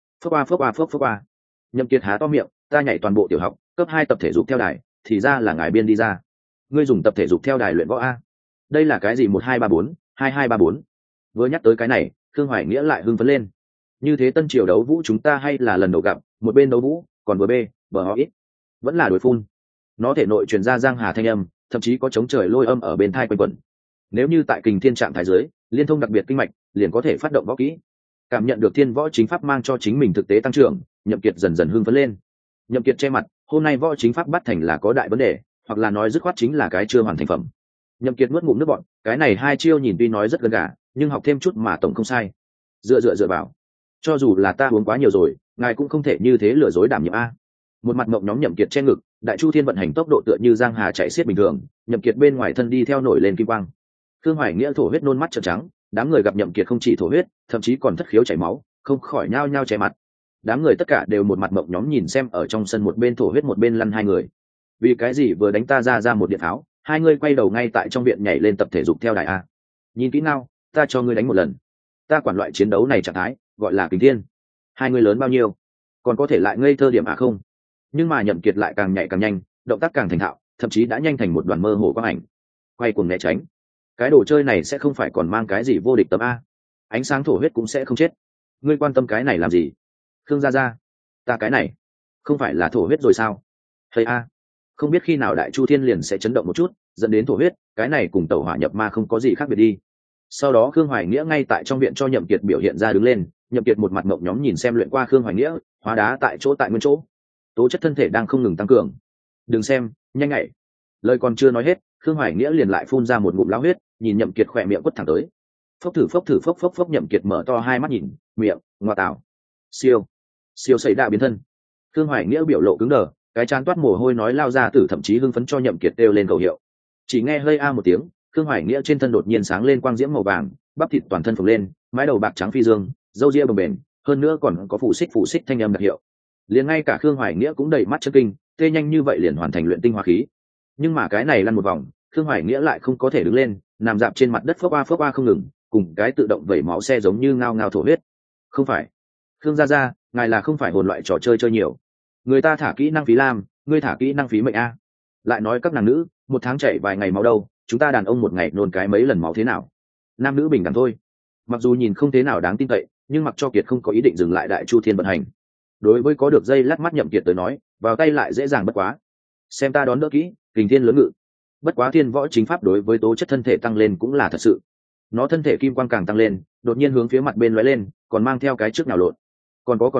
Phốc qua. Nhậm Kiệt há to miệng, ta nhảy toàn bộ tiểu học, cấp 2 tập thể dục theo đài, thì ra là ngài biên đi ra. Ngươi dùng tập thể dục theo đài luyện võ a? Đây là cái gì 1 2 3 4, 2 2 3 4? Vừa nhắc tới cái này, Khương Hoài Nghĩa lại hưng phấn lên. Như thế tân triều đấu vũ chúng ta hay là lần đầu gặp, một bên đấu vũ, còn vừa bờ họ ít, vẫn là đối phun. Nó thể nội truyền ra giang hà thanh âm, thậm chí có chống trời lôi âm ở bên tai quanh quẩn. Nếu như tại Kình Thiên trạng thái dưới, liên thông đặc biệt kinh mạch, liền có thể phát động võ kỹ. Cảm nhận được thiên võ chính pháp mang cho chính mình thực tế tăng trưởng, Nhậm Kiệt dần dần hưng phấn lên. Nhậm Kiệt che mặt, hôm nay võ chính pháp bắt thành là có đại vấn đề, hoặc là nói dứt khoát chính là cái chưa hoàn thành phẩm. Nhậm Kiệt nuốt ngụm nước bọt, cái này hai chiêu nhìn tuy nói rất gần gà, nhưng học thêm chút mà tổng không sai. Dựa vào, cho dù là ta uống quá nhiều rồi, ngài cũng không thể như thế lừa dối đảm nhiệm a. Một mặt mộng nhóm Nhậm Kiệt che ngực, đại chu thiên vận hành tốc độ tựa như giang hà chạy xiết bình thường, Nhậm Kiệt bên ngoài thân đi theo nổi lên kim quang. Khương Hoài Nghĩa thổ huyết nôn mắt trợn trắng, đám người gặp Nhậm Kiệt không chỉ thổ huyết, thậm chí còn thất khiếu chảy máu, không khỏi nhao nhao che mặt. Đám người tất cả đều một mặt mộng nhóm nhìn xem ở trong sân một bên thổ huyết một bên lăn hai người. Vì cái gì vừa đánh ta ra một điện tháo, hai người quay đầu ngay tại trong viện nhảy lên tập thể dục theo đài a. Nhìn kỹ nào, ta cho ngươi đánh một lần. Ta quản loại chiến đấu này trạng thái gọi là Kình Thiên. Hai người lớn bao nhiêu, còn có thể lại ngây thơ điểm à không? Nhưng mà Nhậm Kiệt lại càng nhảy càng nhanh, động tác càng thành thạo, thậm chí đã nhanh thành một đoàn mơ hồ quang ảnh. Quay cuồng né tránh, cái đồ chơi này sẽ không phải còn mang cái gì vô địch tấm a? Ánh sáng thổ huyết cũng sẽ không chết. Ngươi quan tâm cái này làm gì? Khương gia, ta cái này không phải là thổ huyết rồi sao? Hay a, không biết khi nào đại chu thiên liền sẽ chấn động một chút, dẫn đến thổ huyết, cái này cùng tẩu hỏa nhập ma không có gì khác biệt đi. Sau đó Khương Hoài Nghĩa ngay tại trong viện cho Nhậm Kiệt biểu hiện ra đứng lên. Nhậm Kiệt một mặt mộng nhóm nhìn xem luyện qua Khương Hoài Nghĩa, hóa đá tại nguyên chỗ, tố chất thân thể đang không ngừng tăng cường. Đừng xem, nhanh nhảy. Lời còn chưa nói hết, Khương Hoài Nghĩa liền lại phun ra một ngụm lão huyết, nhìn Nhậm Kiệt khỏe miệng quất thẳng tới. Phốc thử phốc, Nhậm Kiệt mở to hai mắt nhìn, miệng, ngoa tảo. Siêu xảy đa biến thân. Khương Hoài Nghĩa biểu lộ cứng đờ, cái trán toát mồ hôi nói lao ra tử thậm chí hưng phấn cho Nhậm Kiệt kêu lên cầu hiệu. Chỉ nghe hơi a một tiếng, Khương Hoài Nghĩa trên thân đột nhiên sáng lên quang diễm màu vàng, bắp thịt toàn thân phồng lên, mái đầu bạc trắng phi dương, râu ria bồng bềnh, hơn nữa còn có phụ xích thanh âm đặc hiệu. Liền ngay cả Khương Hoài Nghĩa cũng đầy mắt chấn kinh, tê nhanh như vậy liền hoàn thành luyện tinh hóa khí. Nhưng mà cái này lăn một vòng, Khương Hoài Nghĩa lại không có thể đứng lên, nằm dạp trên mặt đất phốc a không ngừng, cùng cái tự động vẩy máu xe giống như ngao ngao thổ huyết. Không phải, Khương gia, ngài là không phải hồn loại trò chơi nhiều. Người ta thả kỹ năng phí lam, ngươi thả kỹ năng phí mệnh a. Lại nói các nàng nữ, một tháng chảy vài ngày máu đâu, chúng ta đàn ông một ngày nôn cái mấy lần máu thế nào? Nam nữ bình đẳng thôi. Mặc dù nhìn không thế nào đáng tin cậy, nhưng mặc cho Kiệt không có ý định dừng lại đại chu thiên vận hành. Đối với có được dây lát mắt Nhậm Kiệt tới nói, vào tay lại dễ dàng bất quá. Xem ta đón đỡ kỹ, Kình Thiên lớn ngự. Bất quá thiên võ chính pháp đối với tố chất thân thể tăng lên cũng là thật sự. Nó thân thể kim quang càng tăng lên, đột nhiên hướng phía mặt bên lóe lên, còn mang theo cái trước nào lộn. Còn có,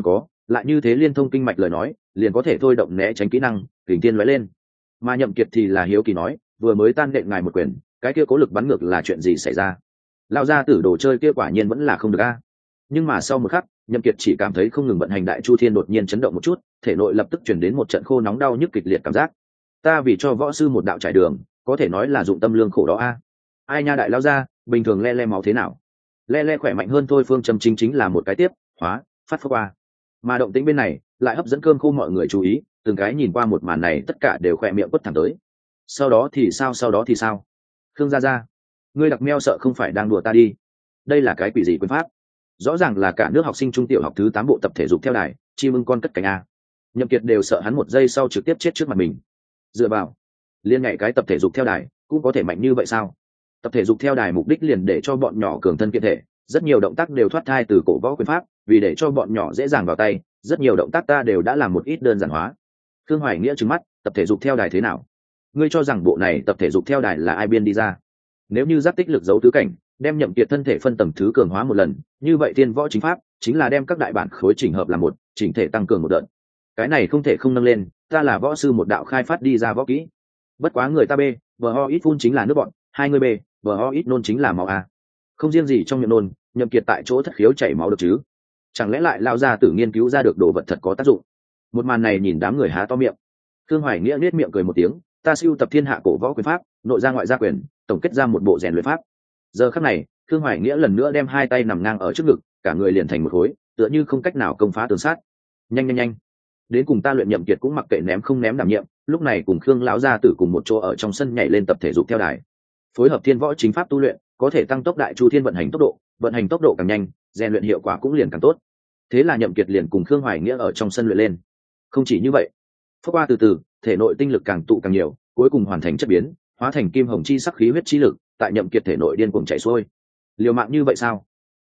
lại như thế liên thông kinh mạch lời nói liền có thể thôi động né tránh kỹ năng kình thiên lóe lên. Mà Nhậm Kiệt thì là hiếu kỳ nói, vừa mới tan nện ngài một quyền, cái kia cố lực bắn ngược là chuyện gì xảy ra? Lao ra tử đồ chơi kia quả nhiên vẫn là không được a. Nhưng mà sau một khắc, Nhậm Kiệt chỉ cảm thấy không ngừng vận hành đại chu thiên đột nhiên chấn động một chút, thể nội lập tức truyền đến một trận khô nóng đau nhức kịch liệt cảm giác. Ta vì cho võ sư một đạo trải đường, có thể nói là dụng tâm lương khổ đó a. Ai nha đại lao ra, bình thường le le máu thế nào? Le le khỏe mạnh hơn thôi, phương châm chính là một cái tiếp, hóa, phát phất qua. Mà động tĩnh bên này lại hấp dẫn cơm khô mọi người chú ý, từng cái nhìn qua một màn này tất cả đều khỏe miệng quất thẳng tới. Sau đó thì sao, sau đó thì sao? Khương gia gia, ngươi đặc meo sợ không phải đang đùa ta đi? Đây là cái quỷ gì quyền pháp? Rõ ràng là cả nước học sinh trung tiểu học thứ 8 bộ tập thể dục theo đài, chim ưng con cất cánh a. Nhậm Kiệt đều sợ hắn một giây sau trực tiếp chết trước mặt mình. Dựa vào, liên nhảy cái tập thể dục theo đài cũng có thể mạnh như vậy sao? Tập thể dục theo đài mục đích liền để cho bọn nhỏ cường thân kiện thể, rất nhiều động tác đều thoát thai từ cổ võ quyền pháp, vì để cho bọn nhỏ dễ dàng vào tay, rất nhiều động tác ta đều đã làm một ít đơn giản hóa. Khương Hoài Nghĩa trừng mắt, tập thể dục theo đài thế nào? Ngươi cho rằng bộ này tập thể dục theo đài là ai biên đi ra? Nếu như giác tích lực giấu tứ cảnh, đem Nhậm Kiệt thân thể phân tầng thứ cường hóa một lần, như vậy tiên võ chính pháp chính là đem các đại bản khối chỉnh hợp làm một, chỉnh thể tăng cường một đợt. Cái này không thể không nâng lên, ta là võ sư một đạo khai phát đi ra võ kỹ. Bất quá người ta b, vờ ho ít phun chính là nước bọn, hai người b, vờ ho ít nôn chính là máu a. Không riêng gì trong miệng nôn, Nhậm Kiệt tại chỗ thất khiếu chảy máu được chứ? Chẳng lẽ lại lao ra tự nghiên cứu ra được đồ vật thật có tác dụng? Một màn này nhìn đám người há to miệng. Khương Hoài Nghĩa nhếch miệng cười một tiếng, ta siêu tập thiên hạ cổ võ quyền pháp, nội ra ngoại gia quyền, tổng kết ra một bộ rèn luyện pháp. Giờ khắc này, Khương Hoài Nghĩa lần nữa đem hai tay nằm ngang ở trước ngực, cả người liền thành một khối, tựa như không cách nào công phá tường sát. Nhanh nhanh nhanh, đến cùng ta luyện. Nhậm Kiệt cũng mặc kệ ném không ném đảm nhiệm, lúc này cùng Khương lão gia tử cùng một chỗ ở trong sân nhảy lên tập thể dục theo đài, phối hợp thiên võ chính pháp tu luyện, có thể tăng tốc đại chu thiên vận hành tốc độ càng nhanh, rèn luyện hiệu quả cũng liền càng tốt. Thế là Nhậm Kiệt liền cùng Khương Hoài Nghĩa ở trong sân luyện lên. Không chỉ như vậy, phước qua từ từ, thể nội tinh lực càng tụ càng nhiều, cuối cùng hoàn thành chất biến, hóa thành kim hồng chi sắc khí huyết chi lực, tại Nhậm Kiệt thể nội điên cuồng chảy xuôi. Liều mạng như vậy sao?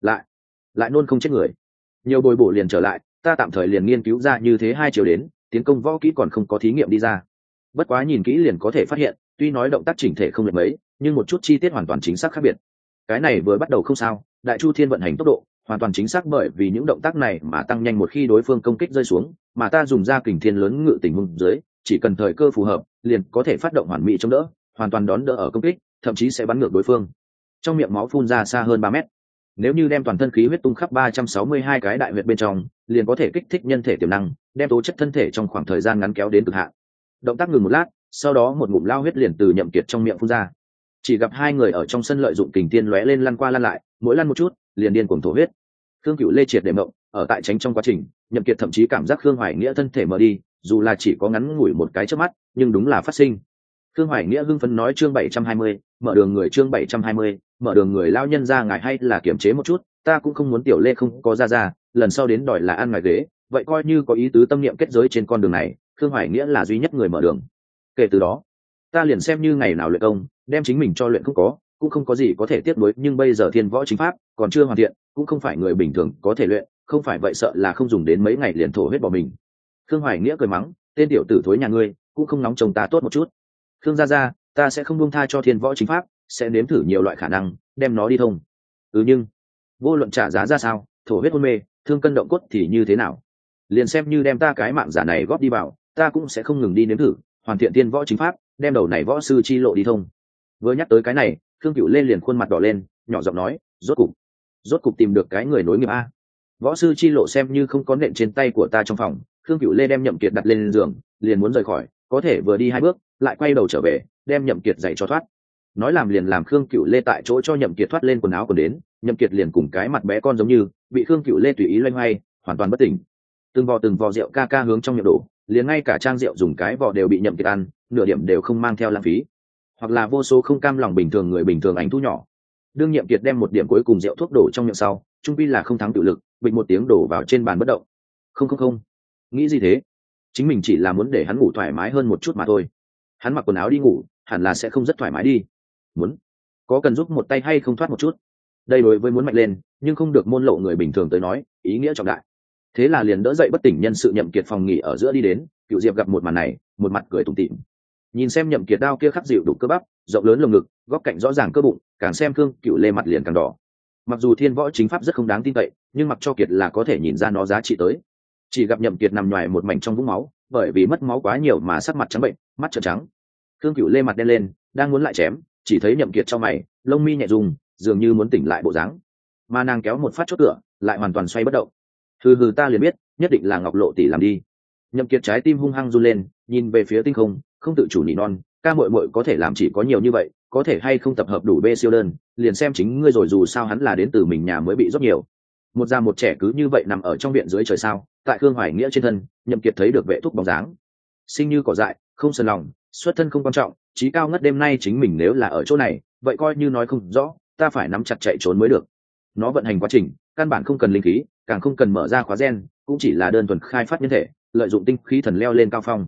Lại nôn không chết người. Nhiều bồi bổ liền trở lại, ta tạm thời liền nghiên cứu ra như thế hai chiều đến, tiến công võ kỹ còn không có thí nghiệm đi ra. Bất quá nhìn kỹ liền có thể phát hiện, tuy nói động tác chỉnh thể không lệch mấy, nhưng một chút chi tiết hoàn toàn chính xác khác biệt. Cái này vừa bắt đầu không sao, đại chu thiên vận hành tốc độ hoàn toàn chính xác, bởi vì những động tác này mà tăng nhanh một khi đối phương công kích rơi xuống, mà ta dùng ra kình thiên lớn ngự tình huống dưới, chỉ cần thời cơ phù hợp, liền có thể phát động hoàn mỹ chống đỡ, hoàn toàn đón đỡ ở công kích, thậm chí sẽ bắn ngược đối phương. Trong miệng máu phun ra xa hơn 3 mét. Nếu như đem toàn thân khí huyết tung khắp 362 cái đại huyệt bên trong, liền có thể kích thích nhân thể tiềm năng, đem tố chất thân thể trong khoảng thời gian ngắn kéo đến cực hạn. Động tác ngừng một lát, sau đó một ngụm lao huyết liền từ Nhậm Kiệt trong miệng phun ra. Chỉ gặp hai người ở trong sân lợi dụng kình tiên lóe lên lăn qua lăn lại, mỗi lăn một chút, liền điên cuồng thổ huyết. Khương Cửu Lê triệt để mộng, ở tại tránh trong quá trình, Nhậm Kiệt thậm chí cảm giác Khương Hoài Nghĩa thân thể mở đi, dù là chỉ có ngắn ngủi một cái chớp mắt, nhưng đúng là phát sinh. Khương Hoài Nghĩa hưng phấn nói chương 720, mở đường người chương 720, mở đường người lao nhân ra ngài hay là kiềm chế một chút, ta cũng không muốn Tiểu Lê không có ra, lần sau đến đòi là ăn ngài ghế, vậy coi như có ý tứ tâm niệm kết giới trên con đường này, Khương Hoài Nghĩa là duy nhất người mở đường. Kể từ đó, ta liền xem như ngày nào luyện công, đem chính mình cho luyện không có, cũng không có gì có thể tiếp nối, nhưng bây giờ thiên võ chính pháp còn chưa hoàn thiện, cũng không phải người bình thường có thể luyện, không phải vậy sợ là không dùng đến mấy ngày liền thổ huyết bỏ mình. Khương Hoài Nghĩa cười mắng, tên tiểu tử thối nhà ngươi, cũng không nóng chồng ta tốt một chút. Khương gia, ta sẽ không buông tha cho thiên võ chính pháp, sẽ nếm thử nhiều loại khả năng, đem nó đi thông. Nhưng vô luận trả giá ra sao, thổ huyết hôn mê, thương cân động cốt thì như thế nào, liền xem như đem ta cái mạng giả này góp đi vào, ta cũng sẽ không ngừng đi nếm thử, hoàn thiện thiên võ chính pháp, đem đầu này võ sư chi lộ đi thông. Vừa nhắc tới cái này, Khương Cửu lên liền khuôn mặt đỏ lên, nhỏ giọng nói, rốt cục tìm được cái người nối nghiệp a. Võ sư chi lộ xem như không có nện trên tay của ta trong phòng. Khương Cửu lê đem Nhậm Kiệt đặt lên giường, liền muốn rời khỏi, có thể vừa đi 2 bước, lại quay đầu trở về, đem Nhậm Kiệt dạy cho thoát. Nói làm liền làm, Khương Cửu lê tại chỗ cho Nhậm Kiệt thoát lên quần áo còn đến, Nhậm Kiệt liền cùng cái mặt bé con giống như, bị Khương Cửu lê tùy ý loay hoay, hoàn toàn bất tỉnh. Từng vò rượu ca ca hướng trong miệng đổ, liền ngay cả trang rượu dùng cái vò đều bị Nhậm Kiệt ăn, nửa điểm đều không mang theo lãng phí. Hoặc là vô số không cam lòng bình thường người bình thường ánh thu nhỏ. Đương Nhậm Kiệt đem một điểm cuối cùng rượu thuốc đổ trong miệng sau, trung quy là không thắng tự lực, bịch một tiếng đổ vào trên bàn bất động. Không, nghĩ gì thế? Chính mình chỉ là muốn để hắn ngủ thoải mái hơn một chút mà thôi. Hắn mặc quần áo đi ngủ, hẳn là sẽ không rất thoải mái đi. Có cần giúp một tay hay không thoát một chút? Đây đối với muốn mạnh lên, nhưng không được môn lộ người bình thường tới nói, ý nghĩa trọng đại. Thế là liền đỡ dậy bất tỉnh nhân sự Nhậm Kiệt phòng nghỉ ở giữa đi đến, Cựu Diệp gặp một màn này, một mặt cười tủm tỉm. Nhìn xem Nhậm Kiệt đao kia khắc dịu đủ cơ bắp, rộng lớn lồng ngực, góc cạnh rõ ràng cơ bụng, càng xem Khương Cựu lê mặt liền càng đỏ. Mặc dù thiên võ chính pháp rất không đáng tin cậy, nhưng mặc cho Kiệt là có thể nhìn ra nó giá trị tới. Chỉ gặp Nhậm Kiệt nằm nhoài một mảnh trong vũng máu, bởi vì mất máu quá nhiều mà sắc mặt trắng bệnh, mắt trợn trắng. Khương Cửu Lê mặt đen lên, đang muốn lại chém, chỉ thấy Nhậm Kiệt trong mày, lông mi nhẹ rung, dường như muốn tỉnh lại bộ dáng. Mà nàng kéo một phát chốt cửa, lại hoàn toàn xoay bất động. Hừ hừ, ta liền biết, nhất định là Ngọc Lộ tỷ làm đi. Nhậm Kiệt trái tim hung hăng run lên, nhìn về phía tinh không, không tự chủ nỉ non, ca muội muội có thể làm chỉ có nhiều như vậy, có thể hay không tập hợp đủ bê siêu đơn, liền xem chính ngươi rồi, dù sao hắn là đến từ mình nhà mới bị rất nhiều. Một già một trẻ cứ như vậy nằm ở trong viện dưới trời sao, tại Khương Hoài Nghĩa trên thân, Nhậm Kiệt thấy được vệ thúc bóng dáng. Sinh như cỏ dại, không sờn lòng, xuất thân không quan trọng, chí cao ngất đêm nay chính mình nếu là ở chỗ này, vậy coi như nói không rõ, ta phải nắm chặt chạy trốn mới được. Nó vận hành quá trình, căn bản không cần linh khí, càng không cần mở ra khóa gen, cũng chỉ là đơn thuần khai phát nhân thể, lợi dụng tinh khí thần leo lên cao phong.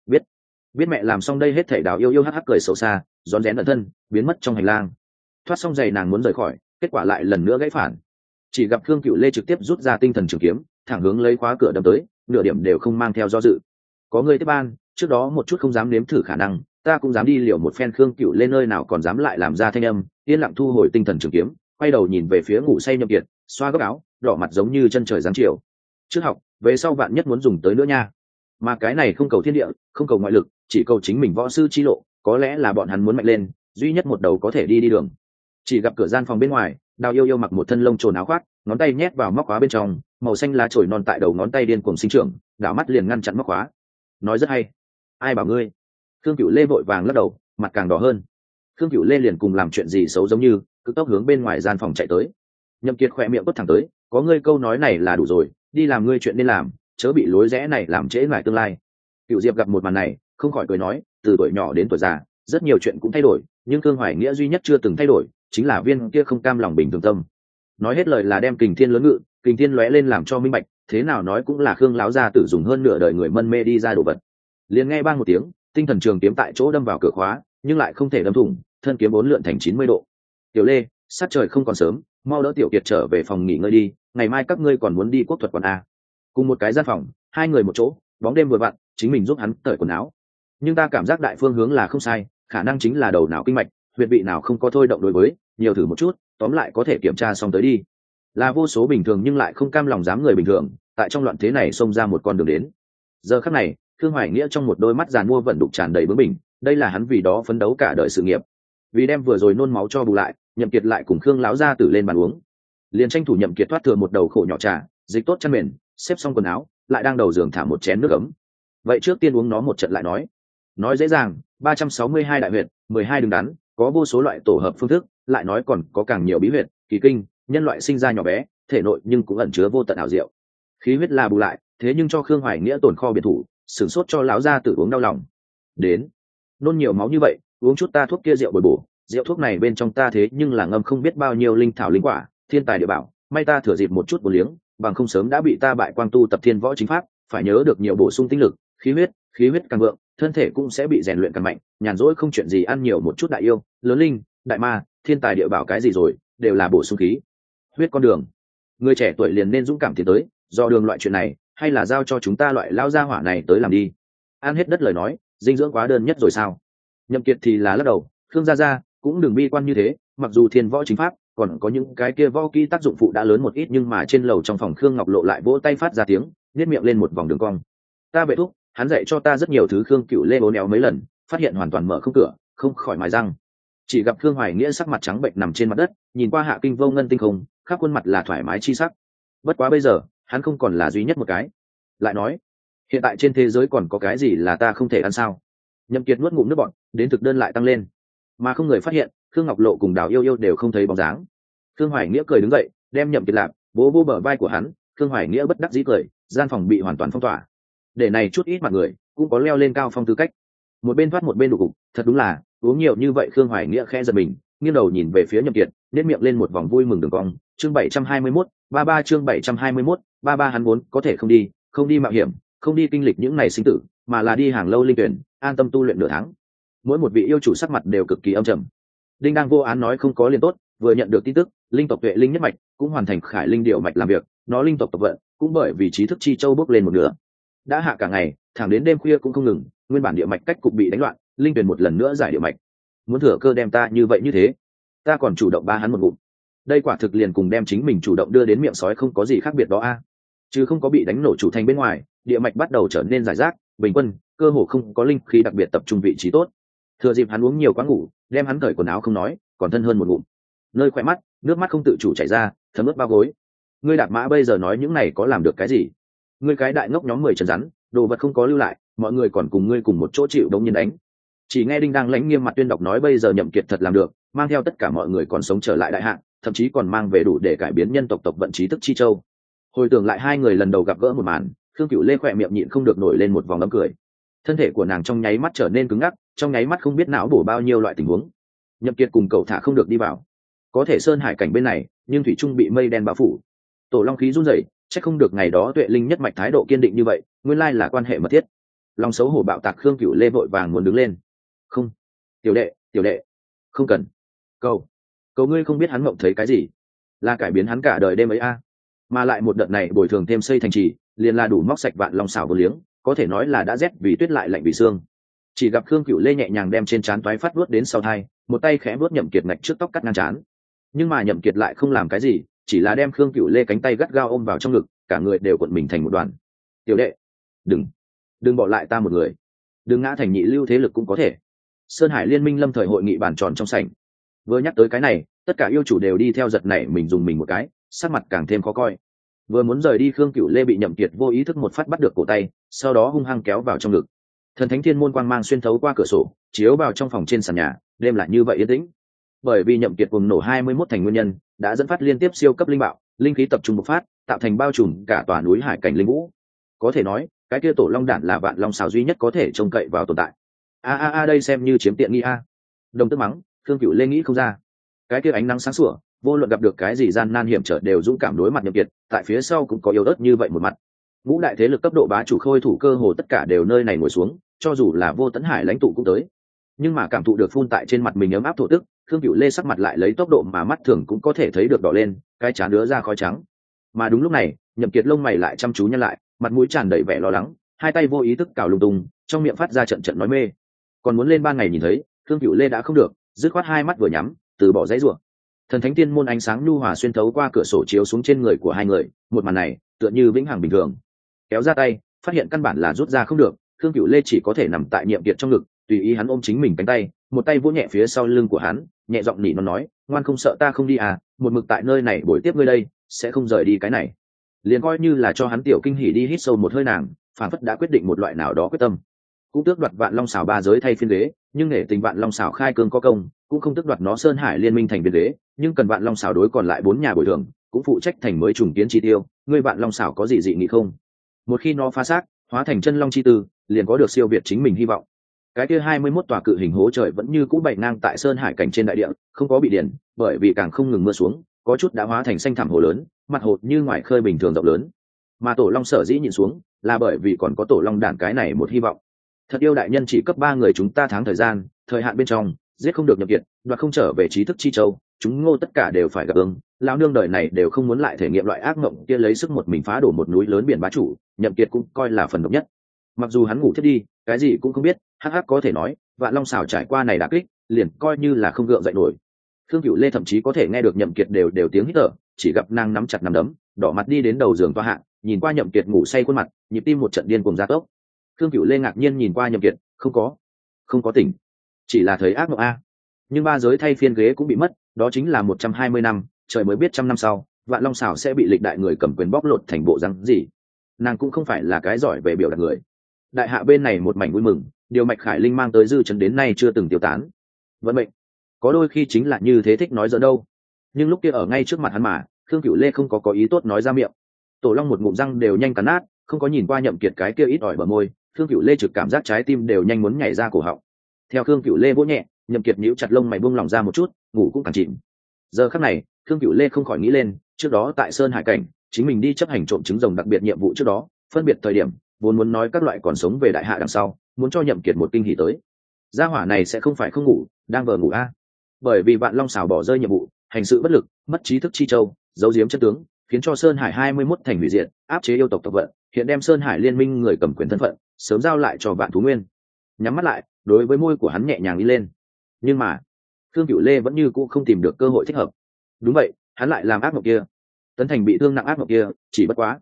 Biết mẹ làm xong đây hết thảy, Đào Yêu Yêu hắc hắc cười xấu xa, rón rén ẩn thân, biến mất trong hành lang. Thoát xong giày nàng muốn rời khỏi, kết quả lại lần nữa gãy phản. Chỉ gặp Khương Cửu Lê trực tiếp rút ra tinh thần trường kiếm, thẳng hướng lấy khóa cửa đâm tới, nửa điểm đều không mang theo do dự. Có người tiếp ban, trước đó một chút không dám nếm thử khả năng, ta cũng dám đi liều một phen. Khương Cửu Lê nơi nào còn dám lại làm ra thanh âm, yên lặng thu hồi tinh thần trường kiếm, quay đầu nhìn về phía ngủ say Nhậm Kiệt, xoa góc áo, đỏ mặt giống như chân trời giáng chiều. Trước học, về sau vạn nhất muốn dùng tới nữa nha. Mà cái này không cầu thiên địa, không cầu ngoại lực, chỉ cầu chính mình võ sư chi lộ, có lẽ là bọn hắn muốn mạnh lên, duy nhất một đầu có thể đi đường. Chỉ gặp cửa gian phòng bên ngoài, Đào Yêu Yêu mặc một thân lông trồn áo khoác, ngón tay nhét vào móc khóa bên trong, màu xanh lá chổi non tại đầu ngón tay điên cuồng sinh trưởng, đảo mắt liền ngăn chặn móc khóa. Nói rất hay. Ai bảo ngươi? Khương Cửu Lê vội vàng lắc đầu, mặt càng đỏ hơn. Khương Cửu Lê liền cùng làm chuyện gì xấu giống như, cực tốc hướng bên ngoài gian phòng chạy tới. Nhậm Kiệt khỏe miệng quất thẳng tới, có ngươi câu nói này là đủ rồi, đi làm ngươi chuyện nên làm, chớ bị lối rẽ này làm trễ lại tương lai. Cửu Diệp gặp một màn này, không khỏi cười nói, từ tuổi nhỏ đến tuổi già, rất nhiều chuyện cũng thay đổi, nhưng Khương Hoài Nghĩa duy nhất chưa từng thay đổi, chính là viên kia không cam lòng bình thường tâm. Nói hết lời là đem Kình Thiên lớn ngự, Kình Thiên lóe lên làm cho minh bạch, thế nào nói cũng là Khương lão gia tử dùng hơn nửa đời người mân mê đi ra đồ vật. Liền nghe bang một tiếng, tinh thần trường kiếm tại chỗ đâm vào cửa khóa, nhưng lại không thể đâm thủng, thân kiếm bốn lượn thành 90 độ. Tiểu Lê, sát trời không còn sớm, mau đỡ Tiểu Kiệt trở về phòng nghỉ ngơi đi, ngày mai các ngươi còn muốn đi quốc thuật quán a. Cùng một cái gian phòng, hai người một chỗ, bóng đêm vừa vặn, chính mình giúp hắn cởi quần áo. Nhưng ta cảm giác đại phương hướng là không sai, khả năng chính là đầu não kinh mạch, huyệt vị nào không có thôi động đối với, nhiều thử một chút, tóm lại có thể kiểm tra xong tới đi. Là vô số bình thường nhưng lại không cam lòng dám người bình thường, tại trong loạn thế này xông ra một con đường đến. Giờ khắc này, Thương Hoài Nghĩa trong một đôi mắt giàn mua vận đục tràn đầy bướng bỉnh, đây là hắn vì đó phấn đấu cả đời sự nghiệp. Vì đem vừa rồi nôn máu cho bù lại, Nhậm Kiệt lại cùng Khương lão gia tử lên bàn uống. Liền tranh thủ Nhậm Kiệt thoát thừa một đầu khổ nhỏ trà, dịch tốt chăn mền, xếp xong quần áo, lại đang đầu giường thả một chén nước ấm. Vậy trước tiên uống nó một trận lại nói. Nói dễ dàng, 362 đại huyệt, 12 đường đắn, có vô số loại tổ hợp phương thức, lại nói còn có càng nhiều bí huyệt, kỳ kinh, nhân loại sinh ra nhỏ bé, thể nội nhưng cũng ẩn chứa vô tận ảo diệu. Khí huyết là bù lại, thế nhưng cho Khương Hoài Nghĩa tổn kho biệt thủ, sửng sốt cho lão gia tử uống đau lòng. Đến, nôn nhiều máu như vậy, uống chút ta thuốc kia rượu bồi bổ, rượu thuốc này bên trong ta thế nhưng là ngâm không biết bao nhiêu linh thảo linh quả, thiên tài địa bảo, may ta thừa dịp một chút bổ liếng, bằng không sớm đã bị ta bại quang tu tập thiên võ chính pháp, phải nhớ được nhiều bổ sung tinh lực, khí huyết càng vượng, thân thể cũng sẽ bị rèn luyện càng mạnh, nhàn rỗi không chuyện gì ăn nhiều một chút đại yêu, lớn linh, đại ma, thiên tài địa bảo cái gì rồi, đều là bổ sung khí huyết con đường. Người trẻ tuổi liền nên dũng cảm tiến tới, do đường loại chuyện này, hay là giao cho chúng ta loại lao gia hỏa này tới làm đi. Ăn hết đất lời nói, dinh dưỡng quá đơn nhất rồi sao? Nhậm Kiệt thì là lắc đầu, Khương gia cũng đừng bi quan như thế, mặc dù thiên võ chính pháp còn có những cái kia võ kỹ tác dụng phụ đã lớn một ít, nhưng mà trên lầu trong phòng Khương Ngọc Lộ lại vỗ tay phát ra tiếng, nhếch miệng lên một vòng đường cong. Ta vệ thúc, hắn dạy cho ta rất nhiều thứ. Khương Cửu Lê bốn éo mấy lần, phát hiện hoàn toàn mở không cửa, không khỏi mài răng. Chỉ gặp Khương Hoài Nghĩa sắc mặt trắng bệnh nằm trên mặt đất, nhìn qua Hạ Kinh Vô Ngân tinh không, khắp khuôn mặt là thoải mái chi sắc. Bất quá bây giờ, hắn không còn là duy nhất một cái. Lại nói, hiện tại trên thế giới còn có cái gì là ta không thể ăn sao? Nhậm Kiệt nuốt ngụm nước bọt, đến thực đơn lại tăng lên, mà không người phát hiện, Khương Ngọc Lộ cùng Đào Yêu Yêu đều không thấy bóng dáng. Khương Hoài Nghĩa cười đứng dậy, đem Nhậm Kiệt lạp, vỗ vỗ bờ vai của hắn. Khương Hoài Nghĩa bất đắc dĩ cười, gian phòng bị hoàn toàn phong tỏa. Để này chút ít mặt người, cũng có leo lên cao phong tư cách. Một bên thoát một bên đủ cục, thật đúng là uống nhiều như vậy. Khương Hoài Nghĩa khẽ giật mình, nghiêng đầu nhìn về phía Nhậm Kiệt, nhếch miệng lên một vòng vui mừng đường cong. Chương 721, 33 chương 721, 33 hắn vốn có thể không đi mạo hiểm, không đi kinh lịch những ngày sinh tử, mà là đi hàng lâu linh tuyển, an tâm tu luyện nửa tháng. Mỗi một vị yêu chủ sắc mặt đều cực kỳ âm trầm. Đinh đang vô án nói không có liền tốt, vừa nhận được tin tức, linh tộc tuệ linh nhất mạch cũng hoàn thành khải linh điệu mạch làm việc, nó linh tộc tộc vận cũng bởi vì trí thức chi châu bước lên một nửa. Đã hạ cả ngày, thẳng đến đêm khuya cũng không ngừng, nguyên bản địa mạch cách cục bị đánh loạn, linh tuyển một lần nữa giải địa mạch. Muốn thừa cơ đem ta như vậy như thế, ta còn chủ động ba hắn một ngụm. Đây quả thực liền cùng đem chính mình chủ động đưa đến miệng sói không có gì khác biệt đó a. chứ không có bị đánh nổ chủ thành bên ngoài, địa mạch bắt đầu trở nên rải rác, bình quân cơ hồ không có linh khí đặc biệt tập trung vị trí tốt. Thừa dịp hắn uống nhiều quá ngủ, đem hắn cởi quần áo không nói, còn thân hơn một ngụm. Nơi khỏe mắt nước mắt không tự chủ chảy ra, thấm ướt bao gối. Ngươi Đạp Mã bây giờ nói những này có làm được cái gì? Ngươi cái đại ngốc nhóm 10 chân rắn, đồ vật không có lưu lại, mọi người còn cùng ngươi cùng một chỗ chịu đống nhiên đánh. Chỉ nghe Đinh đang lãnh nghiêm mặt tuyên đọc nói bây giờ Nhậm Kiệt thật làm được, mang theo tất cả mọi người còn sống trở lại đại hạ, thậm chí còn mang về đủ để cải biến nhân tộc vận trí thức chi châu. Hồi tưởng lại hai người lần đầu gặp gỡ một màn, Khương Cửu Lê khỏe miệng nhịn không được nổi lên một vòng ấm cười. Thân thể của nàng trong nháy mắt trở nên cứng ngắc, trong nháy mắt không biết não bổ bao nhiêu loại tình huống. Nhậm Kiệt cùng cậu thả không được đi vào, có thể sơn hải cảnh bên này, nhưng thủy trung bị mây đen bao phủ. Tổ long khí run rẩy, chắc không được ngày đó Tuệ Linh nhất mạch thái độ kiên định như vậy, nguyên lai là quan hệ mật thiết. Lòng xấu hổ bạo tạc, Khương Cửu Lê vội vàng muốn đứng lên. Không, tiểu đệ, không cần. Cầu ngươi không biết hắn mộng thấy cái gì, là cải biến hắn cả đời đêm ấy a. Mà lại một đợt này bồi thường thêm xây thành trì, liền là đủ móc sạch vạn long xảo vô liếng, có thể nói là đã rét vì tuyết lại lạnh vì xương. Chỉ gặp Khương Cửu Lê nhẹ nhàng đem trên trán toái phát vuốt đến sau thai, một tay khẽ vuốt Nhậm Kiệt ngạch trước tóc cắt ngang trán. Nhưng mà Nhậm Kiệt lại không làm cái gì, chỉ là đem Khương Cửu Lê cánh tay gắt gao ôm vào trong ngực, cả người đều cuộn mình thành một đoàn. Tiểu đệ, đừng bỏ lại ta một người, đừng ngã thành nhị lưu thế lực cũng có thể. Sơn Hải Liên minh lâm thời hội nghị bàn tròn trong sảnh, vừa nhắc tới cái này, tất cả yêu chủ đều đi theo giật này mình dùng mình một cái, sắc mặt càng thêm khó coi. Vừa muốn rời đi, Khương Cửu Lê bị Nhậm Kiệt vô ý thức một phát bắt được cổ tay, sau đó hung hăng kéo vào trong ngực. Thần thánh thiên môn quang mang xuyên thấu qua cửa sổ, chiếu vào trong phòng trên sàn nhà, đêm lại như vậy yên tĩnh. Bởi vì Nhậm Kiệt cuồng nổ 21 thành nguyên nhân, đã dẫn phát liên tiếp siêu cấp linh bạo, linh khí tập trung bộc phát, tạo thành bao trùm cả tòa núi hải cảnh linh vũ. Có thể nói, cái kia tổ long đản là vạn long xào duy nhất có thể trông cậy vào tồn tại. Đây xem như chiếm tiện nghi a. Đồng tức mắng, Khương Cửu Lê nghĩ không ra. Cái kia ánh nắng sáng sủa, vô luận gặp được cái gì gian nan hiểm trở đều dũng cảm đối mặt Nhậm Kiệt, tại phía sau cũng có yếu ớt như vậy một mặt. Ngũ đại thế lực cấp độ bá chủ khôi thủ cơ hồ tất cả đều nơi này ngồi xuống, cho dù là Vô Tấn Hải lãnh tụ cũng tới. Nhưng mà cảm thụ được phun tại trên mặt mình ấm áp thổ tức, Khương Cửu Lê sắc mặt lại lấy tốc độ mà mắt thường cũng có thể thấy được đỏ lên, cái trán đứa ra khói trắng. Mà đúng lúc này, Nhậm Kiệt lông mày lại chăm chú nhăn lại, mặt mũi tràn đầy vẻ lo lắng, hai tay vô ý thức cào lung tung, trong miệng phát ra trận trận nói mê. Còn muốn lên ban ngày nhìn thấy, Khương Cửu Lê đã không được, dứt khoát hai mắt vừa nhắm, từ bỏ dãy rủa. Thần thánh tiên môn ánh sáng nhu hòa xuyên thấu qua cửa sổ chiếu xuống trên người của hai người, một màn này tựa như vĩnh hằng bình thường. Kéo ra tay, phát hiện căn bản là rút ra không được, Khương Cửu Lê chỉ có thể nằm tại Nhiệm Kiệt trong ngực, tùy ý hắn ôm chính mình cánh tay, một tay vỗ nhẹ phía sau lưng của hắn, nhẹ giọng nỉ nó nói, ngoan không sợ ta không đi à, một mực tại nơi này bồi tiếp ngươi đây, sẽ không rời đi cái này. Liền coi như là cho hắn tiểu kinh hỉ đi hít sâu một hơi nàng, phản phất đã quyết định một loại nào đó quyết tâm. Cũng tước đoạt vạn long xảo ba giới thay phiên ghế, nhưng để tình vạn long xảo khai cương có công, cũng không tước đoạt nó Sơn Hải Liên minh thành viên ghế, nhưng cần vạn long xảo đối còn lại 4 nhà bồi thường, cũng phụ trách thành mới trùng kiến chi tiêu. Ngươi vạn long xảo có gì dị nghị không? Một khi nó phá xác, hóa thành chân long chi tư, liền có được siêu việt chính mình hy vọng. Cái kia 21 tòa cự hình hố trời vẫn như cũ bày ngang tại Sơn Hải cảnh trên đại địa, không có bị điển, bởi vì càng không ngừng mưa xuống, có chút đã hóa thành xanh thẳm hồ lớn, mặt hồ như ngoài khơi bình thường rộng lớn. Mà tổ long sở dĩ nhìn xuống, là bởi vì còn có tổ long đản cái này một hy vọng. Thật yêu đại nhân chỉ cấp 3 người chúng ta tháng thời gian, thời hạn bên trong giết không được Nhậm Kiệt, đoạt không trở về trí thức chi châu, chúng Ngô tất cả đều phải gặp ứng. Lão nương đời này đều không muốn lại thể nghiệm loại ác mộng kia lấy sức một mình phá đổ một núi lớn biển bá chủ, Nhậm Kiệt cũng coi là phần độc nhất. Mặc dù hắn ngủ thiết đi, cái gì cũng không biết, hắc có thể nói, vạn long xảo trải qua này đã kích, liền coi như là không gượng dậy nổi. Khương Cửu Lê thậm chí có thể nghe được Nhậm Kiệt đều tiếng hít thở, chỉ gặp nàng nắm chặt nắm đấm, đỏ mặt đi đến đầu giường toa hạ, nhìn qua Nhậm Kiệt ngủ say khuôn mặt, nhịp tim một trận điên cuồng gia tốc. Khương Cửu Lê ngạc nhiên nhìn qua Nhậm Kiệt, không có tỉnh, chỉ là thấy ác mộng a. Nhưng ba giới thay phiên ghế cũng bị mất, đó chính là 120 năm, trời mới biết trăm năm sau, vạn long xảo sẽ bị lịch đại người cầm quyền bóc lột thành bộ răng gì. Nàng cũng không phải là cái giỏi về biểu đạt người. Đại hạ bên này một mảnh vui mừng, điều mạch khải linh mang tới dư chấn đến nay chưa từng tiêu tán. Vận mệnh có đôi khi chính là như thế, thích nói giỡn đâu. Nhưng lúc kia ở ngay trước mặt hắn mà, Khương Cửu Lê không có ý tốt nói ra miệng. Tổ long một ngụm răng đều nhanh cắn nát, không có nhìn qua Nhậm Kiệt cái kia ít ỏi bờ môi, Khương Cửu Lê trực cảm giác trái tim đều nhanh muốn nhảy ra cổ họng. Theo Khương Cửu Lê vỗ nhẹ, Nhậm Kiệt nhíu chặt lông mày buông lỏng ra một chút, ngủ cũng càng chìm. Giờ khắc này, Khương Cửu Lê không khỏi nghĩ lên, trước đó tại Sơn Hải cảnh, chính mình đi chấp hành trộm trứng rồng đặc biệt nhiệm vụ trước đó, phân biệt thời điểm, vốn muốn nói các loại còn sống về đại hạ đằng sau, muốn cho Nhậm Kiệt một kinh hỉ tới. Gia hỏa này sẽ không phải không ngủ, đang vờ ngủ a. Bởi vì Vạn Long xảo bỏ rơi nhiệm vụ, hành sự bất lực, mất trí thức chi châu, giấu giếm chân tướng, khiến cho Sơn Hải 21 thành hủy diệt, áp chế yêu tộc tộc vận, hiện đem Sơn Hải Liên minh người cầm quyền thân phận, sớm giao lại cho Vạn Thú Nguyên. Nhắm mắt lại, đối với môi của hắn nhẹ nhàng đi lên. Nhưng mà, Khương Cửu Lê vẫn như cũ không tìm được cơ hội thích hợp. Đúng vậy, hắn lại làm ác mộng kia. Tấn thành bị thương nặng ác mộng kia, chỉ bất quá,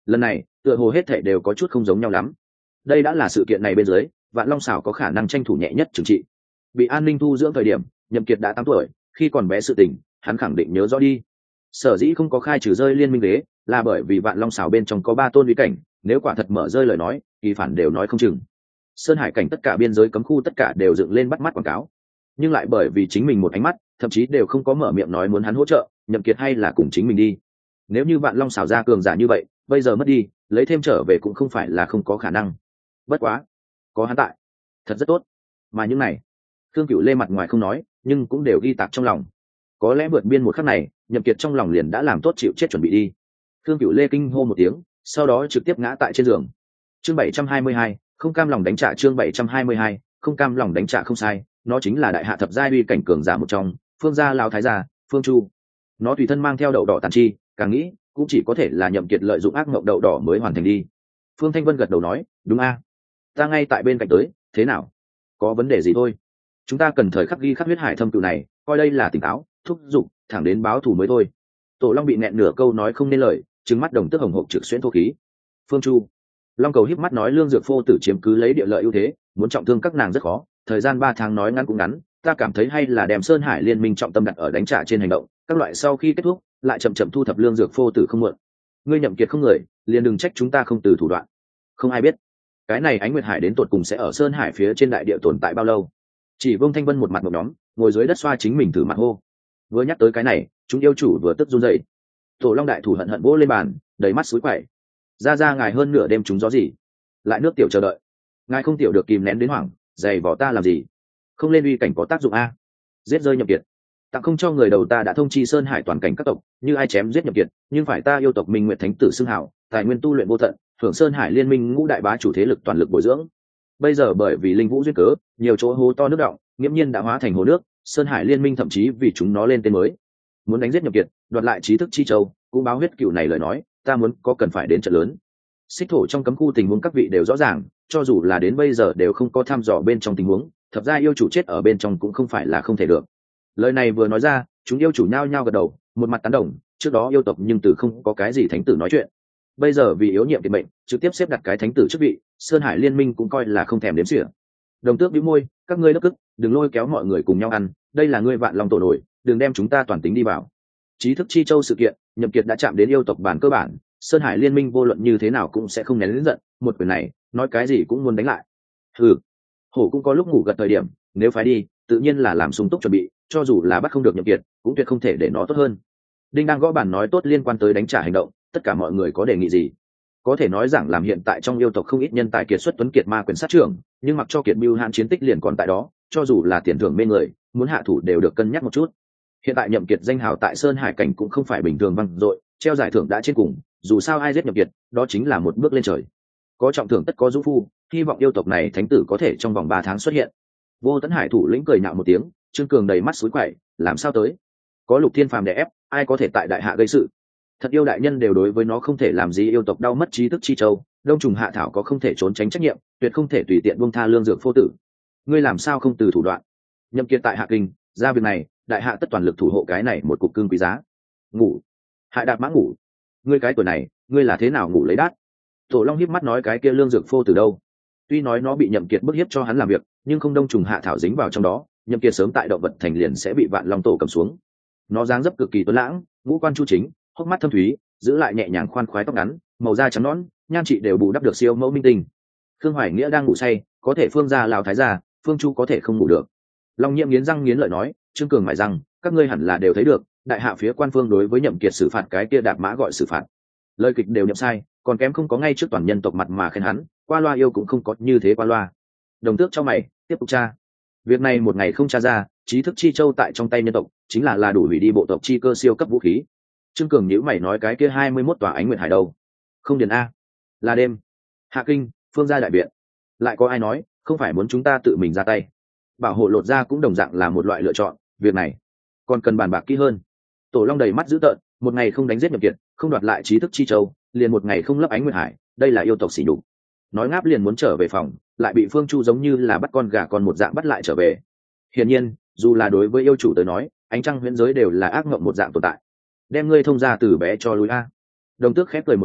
lần này tựa hồ hết thể đều có chút không giống nhau lắm. Đây đã là sự kiện này bên dưới Vạn Long xảo có khả năng tranh thủ nhẹ nhất trừng trị. Bị an ninh thu dưỡng thời điểm Nhậm Kiệt đã 8 tuổi, khi còn bé sự tình hắn khẳng định nhớ rõ đi. Sở dĩ không có khai trừ rơi liên minh đế là bởi vì Vạn Long xảo bên trong có 3 tôn uy cảnh, nếu quả thật mở rơi lời nói kỳ phản đều nói không chừng. Sơn Hải cảnh tất cả biên giới cấm khu tất cả đều dựng lên bắt mắt quảng cáo, nhưng lại bởi vì chính mình một ánh mắt thậm chí đều không có mở miệng nói muốn hắn hỗ trợ, Nhậm Kiệt hay là cùng chính mình đi. Nếu như Vạn Long xảo ra cường giả như vậy bây giờ mất đi lấy thêm trở về cũng không phải là không có khả năng. Bất quá có hắn tại thật rất tốt. Mà những này Thương Cửu Lê mặt ngoài không nói nhưng cũng đều ghi tạc trong lòng. Có lẽ vượt biên một khắc này Nhậm Kiệt trong lòng liền đã làm tốt chịu chết chuẩn bị đi. Thương Cửu Lê kinh hô một tiếng, sau đó trực tiếp ngã tại trên giường. Chương 722, không cam lòng đánh trả. Chương 722, không cam lòng đánh trả. Không sai, nó chính là đại hạ thập giai uy cảnh cường giả một trong, Phương gia lão thái gia, Phương Chu. Nó tùy thân mang theo đậu đỏ tàn chi, càng nghĩ cũng chỉ có thể là Nhậm Kiệt lợi dụng ác mộng đậu đỏ mới hoàn thành đi. Phương Thanh Vân gật đầu nói, đúng a, ta ngay tại bên cạnh tới, thế nào? Có vấn đề gì thôi? Chúng ta cần thời khắc ghi khắc huyết hải thâm cửu này, coi đây là tỉnh táo, thúc giục, thẳng đến báo thù mới thôi. Tổ Long bị nẹn nửa câu nói không nên lời, trừng mắt đồng tức hồng hộc trực xuyên thô khí. Phương Chu, Long Cầu híp mắt nói, Lương Dược Phô tử chiếm cứ lấy địa lợi ưu thế, muốn trọng thương các nàng rất khó, thời gian 3 tháng nói ngắn cũng ngắn, ta cảm thấy hay là đem Sơn Hải liên minh trọng tâm đặt ở đánh trả trên hành động, các loại sau khi kết thúc, lại chậm chậm thu thập Lương Dược Phô tử không muộn. Ngươi Nhậm Kiệt không người, liền đừng trách chúng ta không từ thủ đoạn. Không ai biết, cái này Ánh Nguyệt Hải đến tột cùng sẽ ở Sơn Hải phía trên đại địa tồn tại bao lâu. Chỉ Vương Thanh Vân một mặt một nhóm, ngồi dưới đất xoa chính mình thử mặt hô. Vừa nhắc tới cái này, chúng yêu chủ vừa tức run rẩy. Tổ Long đại thủ hận hận vỗ lên bàn, đầy mắt suối quẩy. Ra ngài hơn nửa đêm chúng gió gì? Lại nước tiểu chờ đợi. Ngài không tiểu được kìm nén đến hoảng, giày vò ta làm gì? Không lên uy cảnh có tác dụng a? Giết rơi Nhậm Kiệt. Tặng không cho người đầu ta đã thông chi Sơn Hải toàn cảnh các tộc, như ai chém giết Nhậm Kiệt, nhưng phải ta yêu tộc Minh Nguyệt Thánh tử xưng hào, tài nguyên tu luyện vô tận, hưởng Sơn Hải liên minh ngũ đại bá chủ thế lực toàn lực bồi dưỡng. Bây giờ bởi vì linh vũ duyên cớ, nhiều chỗ hố to nước đọng, nghiễm nhiên đã hóa thành hồ nước, Sơn Hải liên minh thậm chí vì chúng nó lên tên mới. Muốn đánh giết Nhậm Kiệt, đoạt lại trí thức chi châu, cũng báo huyết cựu này lời nói, ta muốn có cần phải đến trận lớn. Xích thổ trong cấm khu tình huống các vị đều rõ ràng, cho dù là đến bây giờ đều không có thăm dò bên trong tình huống, thập gia yêu chủ chết ở bên trong cũng không phải là không thể được. Lời này vừa nói ra, chúng yêu chủ nhao nhao gật đầu, một mặt tán đồng. Trước đó yêu tộc nhưng từ không có cái gì thánh tử nói chuyện, bây giờ vì yếu nhiệm kiệt mệnh, trực tiếp xếp đặt cái thánh tử chức vị, Sơn Hải liên minh cũng coi là không thèm đếm xỉa. Đồng Tước bĩu môi, các ngươi đốc cức, đừng lôi kéo mọi người cùng nhau ăn, đây là ngươi Vạn Long tổ nổi, đừng đem chúng ta toàn tính đi vào. Trí thức chi châu sự kiện, Nhậm Kiệt đã chạm đến yêu tộc bản cơ bản, Sơn Hải liên minh vô luận như thế nào cũng sẽ không nén lớn giận, một quyền này, nói cái gì cũng muốn đánh lại. Hừ, hổ cũng có lúc ngủ gật thời điểm, nếu phải đi, tự nhiên là làm sung túc chuẩn bị, cho dù là bắt không được Nhậm Kiệt, cũng tuyệt không thể để nó tốt hơn. Đinh đang gõ bàn nói tốt liên quan tới đánh trả hành động, tất cả mọi người có đề nghị gì? Có thể nói rằng làm hiện tại trong yêu tộc không ít nhân tài kiệt xuất tuấn kiệt ma quyền sát trưởng, nhưng mặc cho kiệt bưu hạn chiến tích liền còn tại đó, cho dù là tiền thưởng mê người, muốn hạ thủ đều được cân nhắc một chút. Hiện tại Nhậm Kiệt danh hào tại Sơn Hải cảnh cũng không phải bình thường vang dội, treo giải thưởng đã trên cùng, dù sao ai giết Nhậm Kiệt, đó chính là một bước lên trời. Có trọng thưởng tất có dũng phu, hy vọng yêu tộc này thánh tử có thể trong vòng 3 tháng xuất hiện. Vô Tấn Hải thủ lĩnh cười nhạo một tiếng, Trương Cường đầy mắt súi quẩy, làm sao tới? Có Lục Thiên Phàm đè ép, ai có thể tại đại hạ gây sự? Thật yêu đại nhân đều đối với nó không thể làm gì, yêu tộc đau mất trí thức chi châu, đông trùng hạ thảo có không thể trốn tránh trách nhiệm, tuyệt không thể tùy tiện buông tha Lương Dược Phô tử. Ngươi làm sao không từ thủ đoạn? Nhậm Kiệt tại hạ kinh, ra việc này, đại hạ tất toàn lực thủ hộ cái này một cục cưng quý giá. Ngủ, hại đạp mã ngủ. Ngươi cái tuổi này, ngươi là thế nào ngủ lấy đát? Tổ Long híp mắt nói, cái kia Lương Dược Phô tử đâu? Tuy nói nó bị Nhậm Kiệt bức hiếp cho hắn làm việc, nhưng không đông trùng hạ thảo dính vào trong đó, Nhậm Kiệt sớm tại động vật thành liền sẽ bị Vạn Long tổ cầm xuống. Nó dáng dấp cực kỳ tuấn lãng, ngũ quan chu chính, hốc mắt thâm thúy, giữ lại nhẹ nhàng khoan khoái tóc ngắn, màu da trắng nõn, nhan trị đều bù đắp được siêu mẫu minh tinh. Khương Hoài Nghĩa đang ngủ say, có thể Phương gia lão thái gia, Phương Chu có thể không ngủ được. Long Nhiễm nghiến răng nghiến lợi nói, Trương Cường mải rằng, các ngươi hẳn là đều thấy được, đại hạ phía quan phương đối với Nhậm Kiệt xử phạt cái kia đạp mã gọi xử phạt. Lời kịch đều nhậm sai, còn kém không có ngay trước toàn nhân tộc mặt mà khen hắn, qua loa yêu cũng không có như thế qua loa. Đồng Tước cho mày, tiếp tục tra. Việc này một ngày không tra ra, trí thức chi châu tại trong tay nhân tộc, chính là đủ hủy đi bộ tộc chi cơ siêu cấp vũ khí. Trương Cường nhíu mày nói, cái kia 21 tòa Ánh Nguyệt Hải đâu? Không điền a. Là đêm. Hạ kinh, Phương gia đại viện. Lại có ai nói, không phải muốn chúng ta tự mình ra tay. Bảo hộ lột ra cũng đồng dạng là một loại lựa chọn, việc này còn cần bàn bạc kỹ hơn. Tổ Long đầy mắt dữ tợn, một ngày không đánh giết Nhậm Kiệt, không đoạt lại trí thức chi châu, liền một ngày không lấp Ánh Nguyệt Hải, đây là yêu tộc sỉ nhục. Nói ngáp liền muốn trở về phòng, lại bị Phương Chu giống như là bắt con gà con một dạng bắt lại trở về. Hiển nhiên, dù là đối với yêu chủ tới nói, ánh trăng huyễn giới đều là ác mộng một dạng tồn tại. Đem ngươi thông ra từ bé cho lui a. Đồng Tước khép cười một tiếng,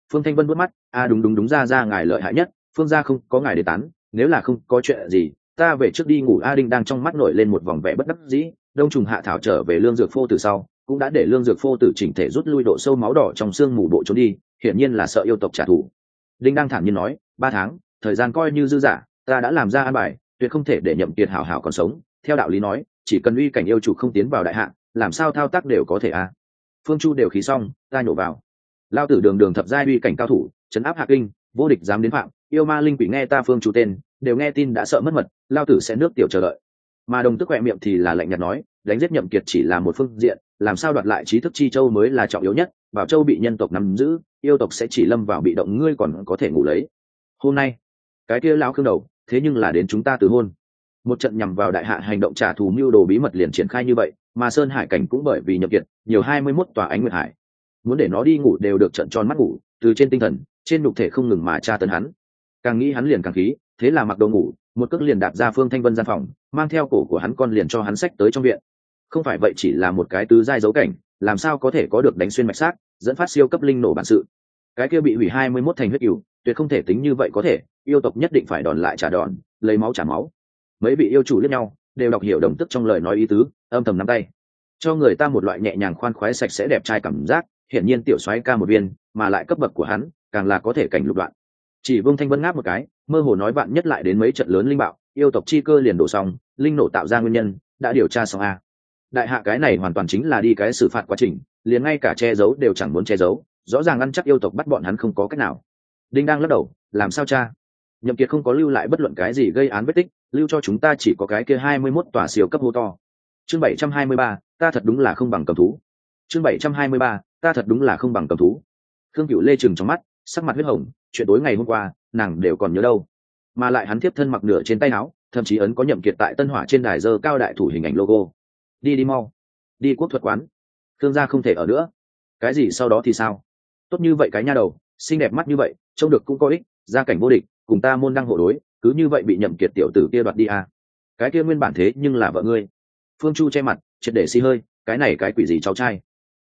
Phương Thanh Vân bước mắt, đúng đúng đúng, ra ngài lợi hại nhất, Phương gia không có ngài để tán, nếu là không có chuyện gì ta về trước đi ngủ. Đinh đang trong mắt nổi lên một vòng vẻ bất đắc dĩ. Đông trùng hạ thảo trở về lương dược phô từ sau cũng đã để lương dược phô tử chỉnh thể rút lui, độ sâu máu đỏ trong xương mù bộ trốn đi, hiển nhiên là sợ yêu tộc trả thù. Đinh đang thản nhiên nói, 3 tháng thời gian coi như dư giả, ta đã làm ra an bài, tuyệt không thể để Nhậm Kiệt hảo hảo còn sống. Theo đạo lý nói, chỉ cần uy cảnh yêu chủ không tiến vào đại hạ, làm sao thao tác đều có thể a. Phương Chu đều khí xong, ta nhổ vào. Lao tử đường đường thập giai uy cảnh cao thủ, trấn áp Hạ Kinh, vô địch dám đến phạm, yêu ma linh quỷ nghe ta Phương Chu tên, đều nghe tin đã sợ mất mật, lao tử sẽ nước tiểu chờ đợi. Mà Đồng Tức quẹ miệng thì là lạnh nhạt nói, đánh giết Nhậm Kiệt chỉ là một phương diện, làm sao đoạt lại trí thức chi châu mới là trọng yếu nhất. Bảo châu bị nhân tộc nắm giữ, yêu tộc sẽ chỉ lâm vào bị động, ngươi còn có thể ngủ lấy. Hôm nay cái kia lão khương đầu thế nhưng là đến chúng ta từ hôn. Một trận nhằm vào đại hạ hành động trả thù mưu đồ bí mật liền triển khai như vậy, mà Sơn Hải cảnh cũng bởi vì Nhậm Kiệt nhiều 21 tòa ánh nguyệt hải, muốn để nó đi ngủ đều được trận tròn mắt ngủ, từ trên tinh thần trên nhục thể không ngừng mà tra tấn hắn. Càng nghĩ hắn liền càng khí, thế là mặc đồ ngủ, một cước liền đạp ra Phương Thanh Vân gian phòng, mang theo cổ của hắn con liền cho hắn xách tới trong viện. Không phải vậy chỉ là một cái tứ giai dấu cảnh, làm sao có thể có được đánh xuyên mạch xác, dẫn phát siêu cấp linh nổ bản sự. Cái kia bị hủy 21 thành huyết cửu, tuyệt không thể tính như vậy có thể, yêu tộc nhất định phải đòn lại trả đòn, lấy máu trả máu. Mấy vị yêu chủ liếc nhau, đều đọc hiểu Đồng Tức trong lời nói ý tứ, âm thầm nắm tay, cho người ta một loại nhẹ nhàng khoan khoái sạch sẽ đẹp trai cảm giác. Hiển nhiên tiểu soái ca một viên, mà lại cấp bậc của hắn càng là có thể cảnh lục đoạn. Chỉ Vương Thanh Vân ngáp một cái, mơ hồ nói bạn nhất lại đến mấy trận lớn linh bạo, yêu tộc chi cơ liền đổ xong, linh nổ tạo ra nguyên nhân đã điều tra xong a. Đại hạ cái này hoàn toàn chính là đi cái xử phạt quá trình, liền ngay cả che giấu đều chẳng muốn che giấu, rõ ràng ăn chắc yêu tộc bắt bọn hắn không có cách nào. Đinh đang lắc đầu, làm sao cha? Nhậm Kiệt không có lưu lại bất luận cái gì gây án vết tích, lưu cho chúng ta chỉ có cái kia 21 tòa siêu cấp hô to. Chương 723, ta thật đúng là không bằng cầm thú. Chương 723, ta thật đúng là không bằng cầm thú. Khương Cửu Lê trừng trong mắt, sắc mặt huyết hồng, chuyện tối ngày hôm qua nàng đều còn nhớ đâu. Mà lại hắn tiếp thân mặc nửa trên tay áo, thậm chí ấn có Nhậm Kiệt tại Tân Hỏa trên đài giơ cao đại thủ hình ảnh logo. Đi mau, đi quốc thuật quán. Khương gia không thể ở nữa. Cái gì sau đó thì sao? Tốt như vậy cái nha đầu, xinh đẹp mắt như vậy, trông được cũng có ích, gia cảnh vô địch, cùng ta môn đăng hộ đối, cứ như vậy bị Nhậm Kiệt tiểu tử kia đoạt đi à? Cái kia nguyên bản thế nhưng là vợ ngươi. Phương Chu che mặt, triệt để xi hơi, cái này cái quỷ gì cháu trai?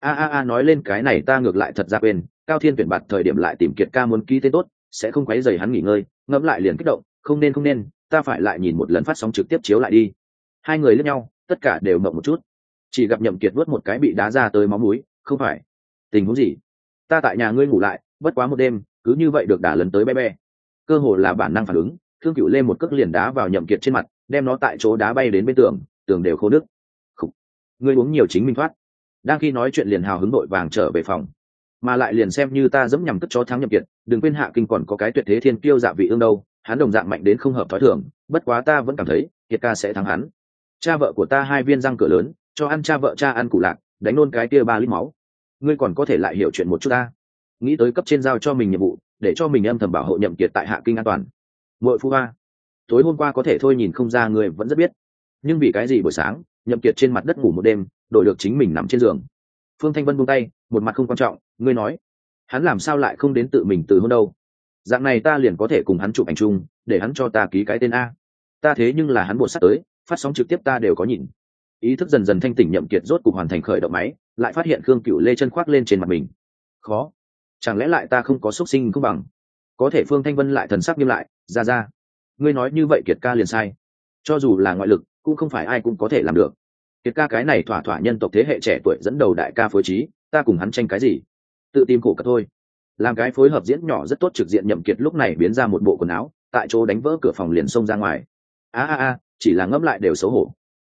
Nói lên cái này ta ngược lại thật ra quên, Cao Thiên tuyển bạt thời điểm lại tìm Kiệt ca muốn ký tên tốt, sẽ không quấy rầy hắn nghỉ ngơi, ngẫm lại liền kích động, không nên, ta phải lại nhìn một lần phát sóng trực tiếp chiếu lại đi. Hai người liếc nhau, tất cả đều ngậm một chút. Chỉ gặp Nhậm Kiệt vớt một cái bị đá ra tới máu mũi, không phải. Tình huống gì? Ta tại nhà ngươi ngủ lại, bất quá một đêm, cứ như vậy được đả lần tới be. Cơ hồ là bản năng phản ứng, Thương Cửu lên một cước liền đá vào Nhậm Kiệt trên mặt, đem nó tại chỗ đá bay đến bên tường, tường đều khô nứt. Ngươi uống nhiều chính mình thoát. Đang khi nói chuyện liền hào hứng đội vàng trở về phòng, mà lại liền xem như ta dẫm nhằm cất cho thắng Nhậm Kiệt, đừng quên Hạ Kinh còn có cái tuyệt thế thiên kiêu Dạ Vị Ương đâu, hắn đồng dạng mạnh đến không hợp thói thường, bất quá ta vẫn cảm thấy Kiệt ca sẽ thắng hắn. Cha vợ của ta 2 viên răng cửa lớn, cho ăn cha vợ cha ăn củ lạc, đánh nôn cái kia 3 lít máu. Ngươi còn có thể lại hiểu chuyện một chút ta. Nghĩ tới cấp trên giao cho mình nhiệm vụ, để cho mình âm thầm bảo hộ Nhậm Kiệt tại Hạ Kinh an toàn. Muội phu a, tối hôm qua có thể thôi nhìn không ra người vẫn rất biết, nhưng vì cái gì buổi sáng Nhậm Kiệt trên mặt đất ngủ một đêm, đổi được chính mình nằm trên giường. Phương Thanh Vân buông tay, một mặt không quan trọng, ngươi nói, hắn làm sao lại không đến tự mình từ hôn đâu? Dạng này ta liền có thể cùng hắn chụp ảnh chung, để hắn cho ta ký cái tên a. Ta thế nhưng là hắn buộc sắt tới, phát sóng trực tiếp ta đều có nhìn. Ý thức dần dần thanh tỉnh Nhậm Kiệt rốt cục hoàn thành khởi động máy, lại phát hiện Khương Cửu Lê chân khoác lên trên mặt mình. Khó, chẳng lẽ lại ta không có xuất sinh không bằng? Có thể Phương Thanh Vân lại thần sắc nghiêm lại, ra, ngươi nói như vậy Kiệt ca liền sai. Cho dù là ngoại lực, cũng không phải ai cũng có thể làm được. Kiệt ca cái này thỏa thỏa nhân tộc thế hệ trẻ tuổi dẫn đầu đại ca phối trí, ta cùng hắn tranh cái gì? Tự tìm khổ cả thôi. Làm cái phối hợp diễn nhỏ rất tốt, trực diện Nhậm Kiệt lúc này biến ra một bộ quần áo, tại chỗ đánh vỡ cửa phòng liền xông ra ngoài. Chỉ là ngẫm lại đều xấu hổ.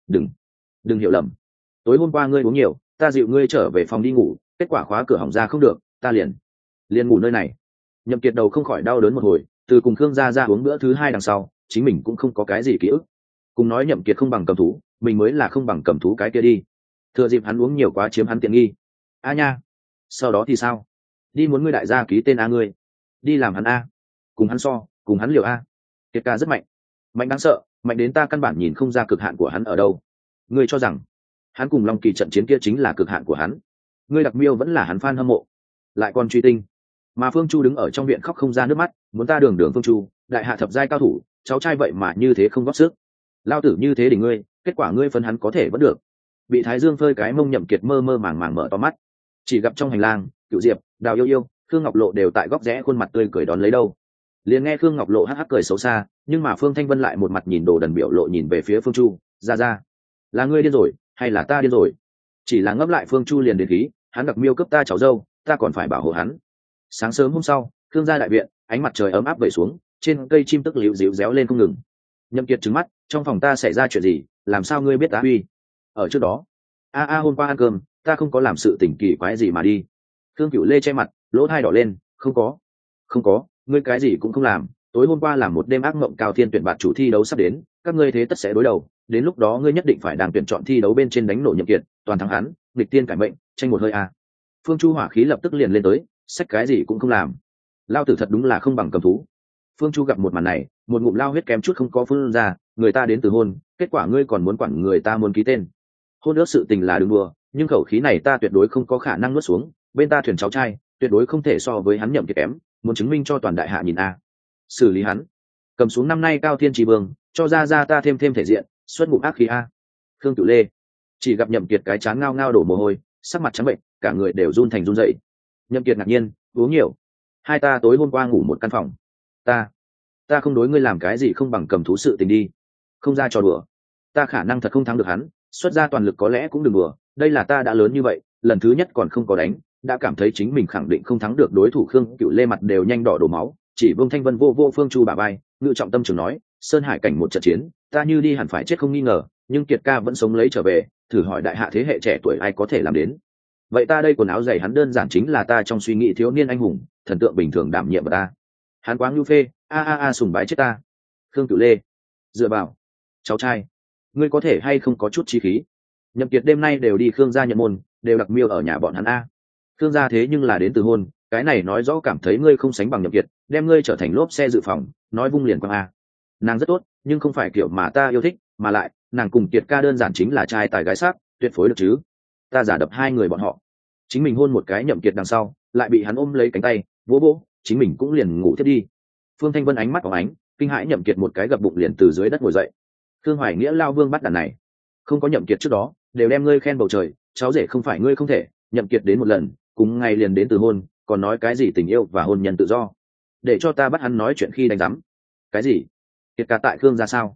Đừng hiểu lầm. Tối hôm qua ngươi uống nhiều, ta dịu ngươi trở về phòng đi ngủ, kết quả khóa cửa hỏng ra không được, ta liền ngủ nơi này. Nhậm Kiệt đầu không khỏi đau đớn một hồi, từ cùng Khương gia ra uống bữa thứ 2 đằng sau, chính mình cũng không có cái gì ký ức. Cùng nói Nhậm Kiệt không bằng cầm thú, mình mới là không bằng cầm thú cái kia đi. Thừa dịp hắn uống nhiều quá chiếm hắn tiện nghi. Nha, sau đó thì sao? Đi muốn ngươi đại gia ký tên ngươi, đi làm hắn cùng hắn so, cùng hắn liều Kiệt ca rất mạnh, mạnh đáng sợ, mạnh đến ta căn bản nhìn không ra cực hạn của hắn ở đâu. Ngươi cho rằng hắn cùng Long Kỳ trận chiến kia chính là cực hạn của hắn? Ngươi Đặc Miêu vẫn là hắn fan hâm mộ, lại còn truy tinh. Mà Phương Chu đứng ở trong viện khóc không ra nước mắt, muốn ta đường Phương Chu, đại hạ thập giai cao thủ, cháu trai vậy mà như thế không góp sức. Lao tử như thế đỉnh ngươi, kết quả ngươi phân hắn có thể vẫn được. Bị Thái Dương phơi cái mông Nhậm Kiệt mơ mơ màng màng mở to mắt, chỉ gặp trong hành lang, Cửu Diệp, Đào Yêu Yêu, Khương Ngọc Lộ đều tại góc rẽ khuôn mặt tươi cười đón lấy đâu. Liền nghe Khương Ngọc Lộ hắc hắc cười xấu xa, nhưng mà Phương Thanh Vân lại một mặt nhìn đồ đần biểu lộ nhìn về phía Phương Chu, ra, là ngươi điên rồi, hay là ta điên rồi? Chỉ là ngấp lại Phương Chu liền đến khí, hắn đặc miêu cấp ta cháu dâu, ta còn phải bảo hộ hắn. Sáng sớm hôm sau, Khương gia đại viện, ánh mặt trời ấm áp vẩy xuống, trên cây chim tức liễu díu réo lên không ngừng. Nhậm Kiệt trừng mắt, trong phòng ta xảy ra chuyện gì, làm sao ngươi biết ta uy? Ở trước đó, hôm qua ăn cơm, ta không có làm sự tình kỳ quái gì mà đi. Khương Cửu Lê che mặt, lỗ tai đỏ lên, không có, ngươi cái gì cũng không làm. Tối hôm qua làm một đêm ác mộng, Cao Thiên tuyển bạt chủ thi đấu sắp đến, các ngươi thế tất sẽ đối đầu, đến lúc đó ngươi nhất định phải đang tuyển chọn thi đấu bên trên đánh nổ Nhậm Kiệt, toàn thắng hắn, nghịch tiên cải mệnh, tranh một hơi a. Phương Chu hỏa khí lập tức liền lên tới, xách cái gì cũng không làm, lao tử thật đúng là không bằng cầm thú. Phương Chu gặp một màn này, một ngụm lao huyết kém chút không có phun ra, người ta đến từ hôn, kết quả ngươi còn muốn quản người ta muốn ký tên. Hôn ước sự tình là đừng đùa, nhưng khẩu khí này ta tuyệt đối không có khả năng nuốt xuống, bên ta thuyền cháu trai, tuyệt đối không thể so với hắn Nhậm Kiệt kém, muốn chứng minh cho toàn đại hạ nhìn a. Xử lý hắn, cầm xuống năm nay Cao Thiên Trì Vương, cho ra ta thêm thể diện, xuất ngụm ác khí a. Khương Cửu Lê chỉ gặp Nhậm Kiệt cái trán ngao ngao đổ mồ hôi, sắc mặt trắng bệnh, cả người đều run thành run rẩy. Nhậm Kiệt ngạc nhiên, uống nhiều. Hai ta tối hôm qua ngủ một căn phòng. Ta không đối ngươi làm cái gì không bằng cầm thú sự tình đi. Không ra trò đùa. Ta khả năng thật không thắng được hắn, xuất ra toàn lực có lẽ cũng đừng đùa. Đây là ta đã lớn như vậy, lần thứ nhất còn không có đánh, đã cảm thấy chính mình khẳng định không thắng được đối thủ. Khương Cửu Lê mặt đều nhanh đỏ đổ máu, chỉ Vương Thanh Vân vô Phương Chu bả vai, ngự trọng tâm trường nói, Sơn Hải cảnh một trận chiến, ta như đi hẳn phải chết không nghi ngờ, nhưng Kiệt ca vẫn sống lấy trở về, thử hỏi đại hạ thế hệ trẻ tuổi ai có thể làm đến. Vậy ta đây quần áo dày hắn đơn giản chính là ta trong suy nghĩ thiếu niên anh hùng, thần tượng bình thường đảm nhiệm vào ta. Hắn quá nhu phê, sùng bái chết ta. Khương Cửu Lê dựa vào, cháu trai, ngươi có thể hay không có chút chi khí? Nhậm Kiệt đêm nay đều đi Khương gia nhận môn, đều đặc miêu ở nhà bọn hắn a. Khương gia thế nhưng là đến từ hôn, cái này nói rõ cảm thấy ngươi không sánh bằng Nhậm Kiệt, đem ngươi trở thành lốp xe dự phòng, nói vung liền quang a. Nàng rất tốt, nhưng không phải kiểu mà ta yêu thích, mà lại nàng cùng Kiệt ca đơn giản chính là trai tài gái sắc, tuyệt phối được chứ. Ta giả đập hai người bọn họ, chính mình hôn một cái Nhậm Kiệt đằng sau, lại bị hắn ôm lấy cánh tay, vỗ, chính mình cũng liền ngủ tiếp đi. Phương Thanh Vân ánh mắt phóng ánh, kinh hãi Nhậm Kiệt một cái gập bụng liền từ dưới đất ngồi dậy. Khương Hoài Nghĩa lao vương bắt đàn này, không có Nhậm Kiệt trước đó, đều đem ngươi khen bầu trời, cháu rể không phải ngươi không thể, Nhậm Kiệt đến một lần, cùng ngày liền đến từ hôn, còn nói cái gì tình yêu và hôn nhân tự do, để cho ta bắt hắn nói chuyện khi đánh rắm. Cái gì? Kiệt ca tại Khương ra sao?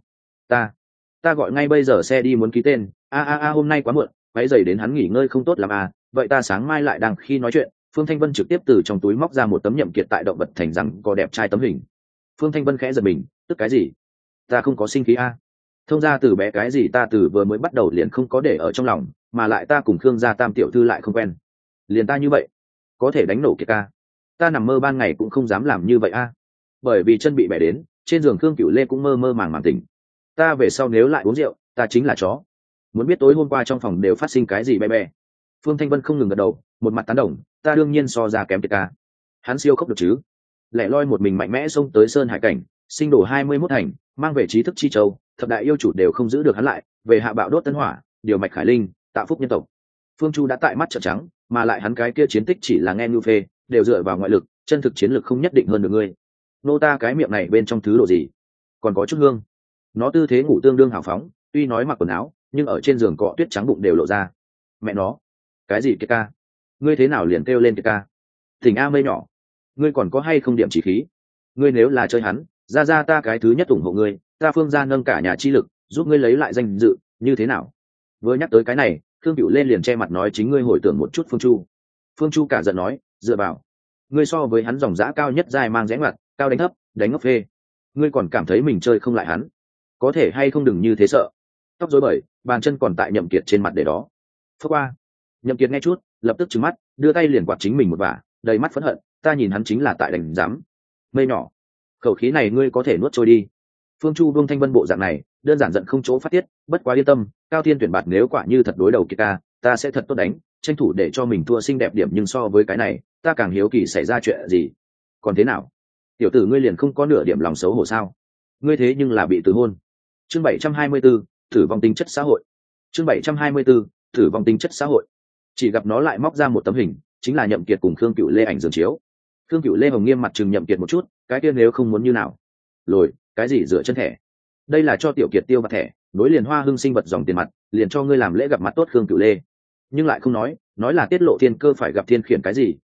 Ta gọi ngay bây giờ xe đi muốn ký tên. Hôm nay quá muộn, quấy rầy đến hắn nghỉ ngơi không tốt lắm à, vậy ta sáng mai lại đang khi nói chuyện. Phương Thanh Vân trực tiếp từ trong túi móc ra một tấm Nhậm Kiệt tại động vật thành rằng có đẹp trai tấm hình. Phương Thanh Vân khẽ giật mình, tức cái gì? Ta không có sinh khí a. Thông ra từ bé cái gì ta từ vừa mới bắt đầu liền không có để ở trong lòng, mà lại ta cùng Khương gia tam tiểu thư lại không quen. Liền ta như vậy, có thể đánh nổ Kiệt ca. Ta nằm mơ ban ngày cũng không dám làm như vậy a. Bởi vì chân bị bẻ đến, trên giường Khương Cửu Lê cũng mơ mơ màng tỉnh. Ta về sau nếu lại uống rượu, ta chính là chó. Muốn biết tối hôm qua trong phòng đều phát sinh cái gì bé bé. Phương Thanh Vân không ngừng gật đầu, một mặt tán đồng, ta đương nhiên so ra kém Kiệt ca. Hắn siêu khốc được chứ. Lẻ loi một mình mạnh mẽ xông tới Sơn Hải cảnh, sinh đổ 21 thành, mang về trí thức chi châu, thập đại yêu chủ đều không giữ được hắn lại, về hạ bạo đốt tân hỏa, điều mạch khải linh, tạo phúc nhân tộc. Phương Chu đã tại mắt trợn trắng, mà lại hắn cái kia chiến tích chỉ là nghe như phê, đều dựa vào ngoại lực, chân thực chiến lực không nhất định hơn được ngươi. Nô ta cái miệng này bên trong thứ độ gì? Còn có chút hương. Nó tư thế ngủ tương đương hào phóng, tuy nói mặc quần áo, nhưng ở trên giường cọ tuyết trắng bụng đều lộ ra. Mẹ nó, cái gì Kiệt ca? Ngươi thế nào liền kêu lên Kiệt ca? Thỉnh a mây nhỏ, ngươi còn có hay không điểm chỉ khí? Ngươi nếu là chơi hắn, ra ta cái thứ nhất ủng hộ ngươi, ta Phương gia nâng cả nhà chi lực, giúp ngươi lấy lại danh dự, như thế nào? Vừa nhắc tới cái này, Khương Cửu lên liền che mặt nói chính ngươi hồi tưởng một chút Phương Chu. Phương Chu cả giận nói, dựa vào, ngươi so với hắn dòng dã cao nhất dài mang rẽ ngoặt, cao đánh thấp, đánh ngốc phê. Ngươi còn cảm thấy mình chơi không lại hắn? Có thể hay không đừng như thế sợ. Tóc rối bời, bàn chân còn tại Nhậm Kiệt trên mặt để đó. Phước qua. Nhậm Kiệt nghe chút, lập tức trừng mắt, đưa tay liền quạt chính mình một vả, đầy mắt phẫn hận, ta nhìn hắn chính là tại đánh giám. Mây nhỏ, khẩu khí này ngươi có thể nuốt trôi đi. Phương Chu Vương Thanh Vân bộ dạng này, đơn giản giận không chỗ phát tiết, bất quá yên tâm, Cao Thiên tuyển bạt nếu quả như thật đối đầu Kiệt ca, ta sẽ thật tốt đánh, tranh thủ để cho mình thua xinh đẹp điểm, nhưng so với cái này, ta càng hiếu kỳ xảy ra chuyện gì. Còn thế nào? Tiểu tử ngươi liền không có nửa điểm lòng xấu hổ sao? Ngươi thế nhưng là bị từ hôn. Chương 724, thử vong tính chất xã hội. Chương 724, thử vong tính chất xã hội. Chỉ gặp nó lại móc ra một tấm hình, chính là Nhậm Kiệt cùng Khương Cửu Lê ảnh giường chiếu. Khương Cửu Lê hồng nghiêm mặt trừng Nhậm Kiệt một chút, cái kia nếu không muốn như nào? Lồi, cái gì dựa chân thẻ? Đây là cho Tiểu Kiệt tiêu vặt thẻ, nối liền Hoa Hưng sinh vật dòng tiền mặt, liền cho ngươi làm lễ gặp mặt tốt Khương Cửu Lê. Nhưng lại không nói là tiết lộ thiên cơ phải gặp thiên khiển cái gì,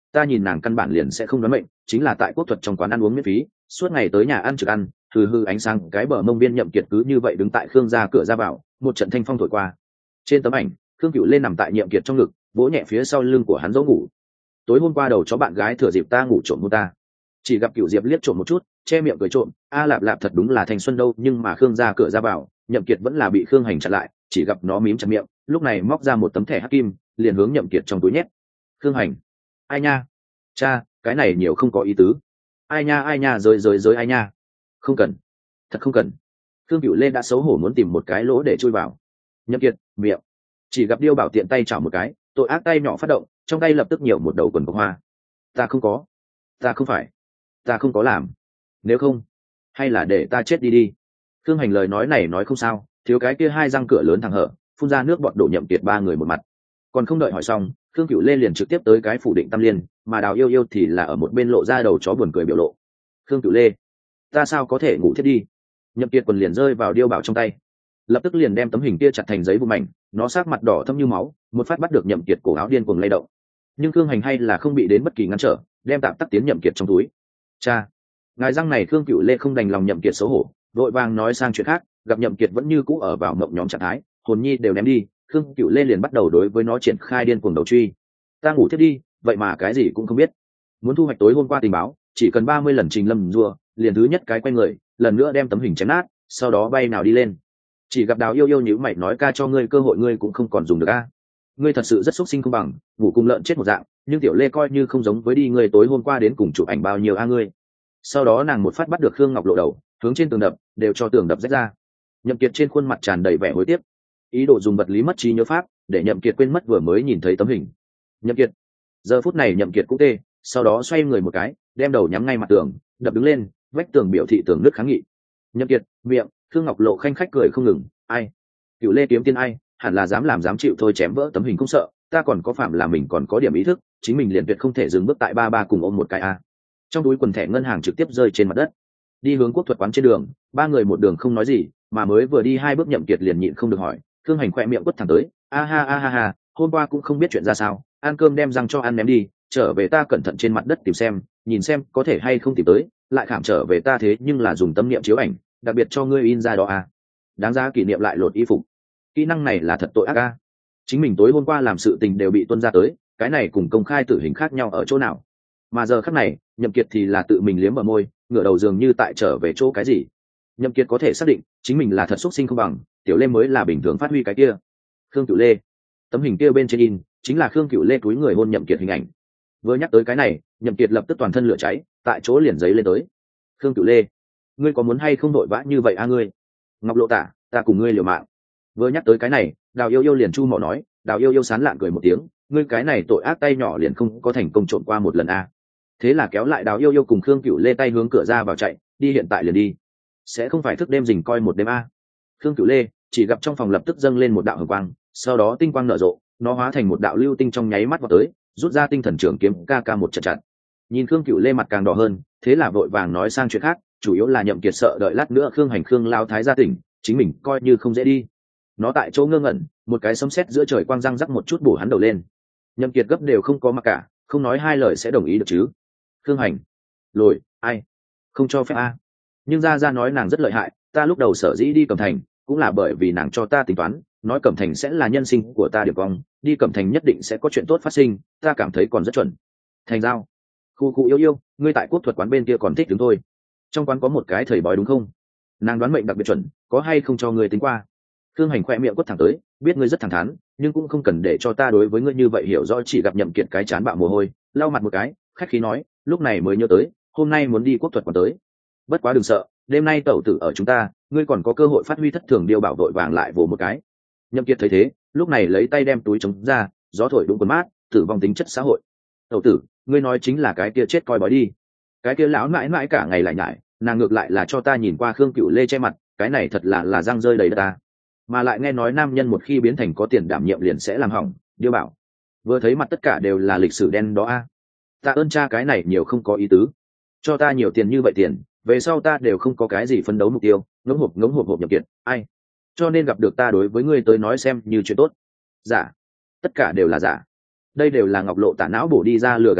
ta nhìn nàng căn bản liền sẽ không đoán mệnh, chính là tại quốc thuật trong quán ăn uống miễn phí, suốt ngày tới nhà ăn trực ăn, hừ ánh sáng cái bờ mông Biên Nhậm Kiệt cứ như vậy đứng tại Khương gia cửa ra vào, một trận thanh phong thổi qua. Trên tấm ảnh, Khương Cửu lên nằm tại Nhậm Kiệt trong ngực, vỗ nhẹ phía sau lưng của hắn dỗ ngủ. Tối hôm qua đầu chó bạn gái thừa dịp ta ngủ trộm hôn ta, chỉ gặp Cửu Diệp liếc trộm một chút, che miệng cười trộm, a lạp lạp thật đúng là thanh xuân đâu, nhưng mà Khương gia cửa ra vào, Nhậm Kiệt vẫn là bị Khương Hành chặn lại, chỉ gặp nó mím chặt miệng, lúc này móc ra một tấm thẻ hắc kim, liền hướng Nhậm Kiệt trong túi nhét. Khương Hành, ai nha, cha, cái này nhiều không có ý tứ. Ai nha, rồi ai nha, không cần, thật không cần. Khương Cửu Lê đã xấu hổ muốn tìm một cái lỗ để chui vào. Nhậm Kiệt, miệng. Chỉ gặp Điêu Bảo tiện tay chảo một cái, tội ác tay nhỏ phát động, trong tay lập tức nhiều một đầu quần cộc hoa. Ta không có, ta không có làm. Nếu không, hay là để ta chết đi. Khương Hành lời nói này nói không sao, thiếu cái kia hai răng cửa lớn thẳng hở, phun ra nước bọt đổ Nhậm Kiệt ba người một mặt. Còn không đợi hỏi xong, Khương Cửu Lê liền trực tiếp tới cái phủ định tam liên, mà Đào Yêu Yêu thì là ở một bên lộ ra đầu chó buồn cười biểu lộ. Khương Cửu Lê, ta sao có thể ngủ thiết đi? Nhậm Kiệt quần liền rơi vào Điêu Bảo trong tay, lập tức liền đem tấm hình kia chặt thành giấy vụn mảnh, nó sắc mặt đỏ thẫm như máu, một phát bắt được Nhậm Kiệt cổ áo điên cuồng lay động. Nhưng Khương Hành hay là không bị đến bất kỳ ngăn trở, đem tạm tắc tiến Nhậm Kiệt trong túi. Cha, ngài răng này. Khương Cửu Lê không đành lòng Nhậm Kiệt xấu hổ, vội vàng nói sang chuyện khác, gặp Nhậm Kiệt vẫn như cũ ở vào mộng nhóm trạng thái, hồn nhi đều ném đi, Khương Cửu Lê liền bắt đầu đối với nó triển khai điên cuồng đầu truy. Ta ngủ thiết đi, vậy mà cái gì cũng không biết. Muốn thu hoạch tối hôm qua tình báo, chỉ cần 30 lần trình lâm rùa, liền thứ nhất cái quay người, lần nữa đem tấm hình chém nát, sau đó bay nào đi lên. Chỉ gặp Đào Yêu Yêu nhíu mày nói ca cho ngươi cơ hội ngươi cũng không còn dùng được a. Ngươi thật sự rất xúc sinh không bằng, ngủ cùng lợn chết một dạng, nhưng Tiểu Lê coi như không giống với đi ngươi tối hôm qua đến cùng chụp ảnh bao nhiêu a ngươi. Sau đó nàng một phát bắt được Khương Ngọc Lộ đầu, hướng trên tường đập, đều cho tường đập rách ra. Nhậm Kiệt trên khuôn mặt tràn đầy vẻ hối tiếc, ý đồ dùng vật lý mất trí nhớ pháp để Nhậm Kiệt quên mất vừa mới nhìn thấy tấm hình. Nhậm Kiệt, giờ phút này Nhậm Kiệt cũng tê, sau đó xoay người một cái, đem đầu nhắm ngay mặt tường, đập đứng lên, vách tường biểu thị tường nứt kháng nghị. Nhậm Kiệt, miệng. Khương Ngọc Lộ khanh khách cười không ngừng, ai? Cửu Lê kiếm tiên ai? Hẳn là dám làm dám chịu thôi, chém vỡ tấm hình không sợ, ta còn có phạm là mình còn có điểm ý thức, chính mình liền tuyệt không thể dừng bước tại ba cùng ôm một cái a. Trong túi quần thẻ ngân hàng trực tiếp rơi trên mặt đất. Đi hướng quốc thuật quán trên đường, ba người một đường không nói gì, mà mới vừa đi hai bước Nhậm Kiệt liền nhịn không được hỏi. Khương Hành khoe miệng quất thẳng tới, a ha, hôm qua cũng không biết chuyện ra sao, ăn cơm đem răng cho ăn ném đi, trở về ta cẩn thận trên mặt đất tìm xem, nhìn xem có thể hay không tìm tới, lại khảm trở về ta thế nhưng là dùng tâm niệm chiếu ảnh, đặc biệt cho ngươi in ra đó a. Đáng giá kỷ niệm lại lột y phục. Kỹ năng này là thật tội ác a. Chính mình tối hôm qua làm sự tình đều bị tuân ra tới, cái này cùng công khai tử hình khác nhau ở chỗ nào? Mà giờ khắc này, Nhậm Kiệt thì là tự mình liếm bờ môi, ngửa đầu dường như tại trở về chỗ cái gì. Nhậm Kiệt có thể xác định, chính mình là thật xuất sinh không bằng, Tiểu Lê mới là bình thường phát huy cái kia. Khương Cửu Lê, tấm hình kia bên trên in, chính là Khương Cửu Lê túi người hôn Nhậm Kiệt hình ảnh. Vừa nhắc tới cái này, Nhậm Kiệt lập tức toàn thân lửa cháy, tại chỗ liền giấy lên tới. Khương Cửu Lê, ngươi có muốn hay không đội vã như vậy a ngươi? Ngọc Lộ Tả, ta cùng ngươi liều mạng. Vừa nhắc tới cái này, Đào Yêu Yêu liền chu mỏ nói, Đào Yêu Yêu sán lạn cười một tiếng, ngươi cái này tội ác tay nhỏ liền không có thành công trộn qua một lần a. Thế là kéo lại Đào Yêu Yêu cùng Khương Cửu Lê tay hướng cửa ra vào chạy, đi hiện tại liền đi. Sẽ không phải thức đêm rình coi một đêm a. Khương Cửu Lê chỉ gặp trong phòng lập tức dâng lên một đạo hồng quang, sau đó tinh quang nở rộ, nó hóa thành một đạo lưu tinh trong nháy mắt vào tới, rút ra tinh thần trưởng kiếm ca một trận chặt. Nhìn Khương Cửu Lê mặt càng đỏ hơn, thế là vội vàng nói sang chuyện khác, chủ yếu là Nhậm Kiệt sợ đợi lát nữa Khương Hành Khương lao thái gia tỉnh, chính mình coi như không dễ đi. Nó tại chỗ ngơ ngẩn, một cái sấm sét giữa trời quang răng rắc một chút bổ hắn đầu lên. Nhậm Kiệt gấp đều không có mặc cả, không nói hai lời sẽ đồng ý được chứ? Khương Hành, lồi, ai, không cho phép a. Nhưng ra nói nàng rất lợi hại, ta lúc đầu sở dĩ đi Cẩm Thành, cũng là bởi vì nàng cho ta tính toán, nói Cẩm Thành sẽ là nhân sinh của ta điểm vong, đi Cẩm Thành nhất định sẽ có chuyện tốt phát sinh, ta cảm thấy còn rất chuẩn. Thành giao, khu yêu yêu, ngươi tại quốc thuật quán bên kia còn thích đứng thôi. Trong quán có một cái thầy bói đúng không? Nàng đoán mệnh đặc biệt chuẩn, có hay không cho ngươi tính qua? Khương Hành khoe miệng quất thẳng tới, biết ngươi rất thẳng thắn, nhưng cũng không cần để cho ta đối với ngươi như vậy hiểu rõ. Chỉ gặp Nhậm Kiệt cái chán bạo mồ hôi, lau mặt một cái, khách khí nói, lúc này mới nhớ tới, hôm nay muốn đi quốc thuật quán tới. Bất quá đừng sợ, đêm nay tẩu tử ở chúng ta, ngươi còn có cơ hội phát huy thất thường. Điêu Bảo vội vàng lại vồ một cái. Nhậm Kiệt thấy thế, lúc này lấy tay đem túi chống ra, gió thổi đụng quần mát, tử vong tính chất xã hội. Tẩu tử, ngươi nói chính là cái kia chết coi bói đi. Cái kia lão mãi mãi cả ngày lại nhải, nàng ngược lại là cho ta nhìn qua Khương Cửu Lê che mặt, cái này thật là răng rơi đầy đất ta. Mà lại nghe nói nam nhân một khi biến thành có tiền đảm nhiệm liền sẽ làm hỏng. Điêu Bảo vừa thấy mặt tất cả đều là lịch sử đen đó a. Tạ ơn cha, cái này nhiều không có ý tứ, cho ta nhiều tiền như vậy tiền, về sau ta đều không có cái gì phấn đấu mục tiêu. Ngỗng hộp Nhậm Kiệt, ai cho nên gặp được ta đối với ngươi tới nói xem như chuyện tốt. Giả, tất cả đều là giả, đây đều là Ngọc Lộ Tả não bổ đi ra lừa gạt ngươi,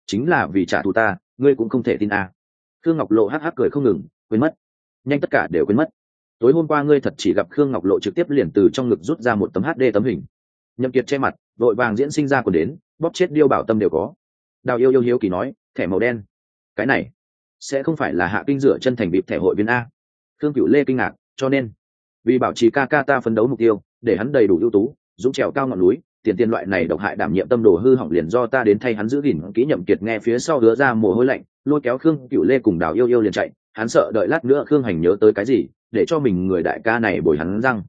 chính là vì trả thù ta, ngươi cũng không thể tin à. Khương Ngọc Lộ hắc hắc cười không ngừng, quên mất, nhanh tất cả đều quên mất. Tối hôm qua ngươi thật chỉ gặp Khương Ngọc Lộ trực tiếp liền từ trong ngực rút ra một tấm HD tấm hình. Nhậm Kiệt che mặt, vội vàng diễn sinh ra còn đến, bóp chết Điêu Bảo Tâm đều có. Đào Yêu Yêu hiếu kỳ nói, thẻ màu đen, cái này sẽ không phải là Hạ Kinh rửa chân thành bịp thẻ hội viên a? Khương Cửu Lê kinh ngạc, cho nên vì bảo trì ca ca ta phấn đấu mục tiêu, để hắn đầy đủ ưu tú, dũng trèo cao ngọn núi, tiền loại này độc hại đảm nhiệm tâm đồ hư hỏng liền do ta đến thay hắn giữ gìn. Kỹ Nhậm Kiệt nghe phía sau hứa ra mồ hôi lạnh, lôi kéo Khương Cửu Lê cùng Đào Yêu Yêu liền chạy, hắn sợ đợi lát nữa Khương Hành nhớ tới cái gì, để cho mình người đại ca này bồi hắn răng.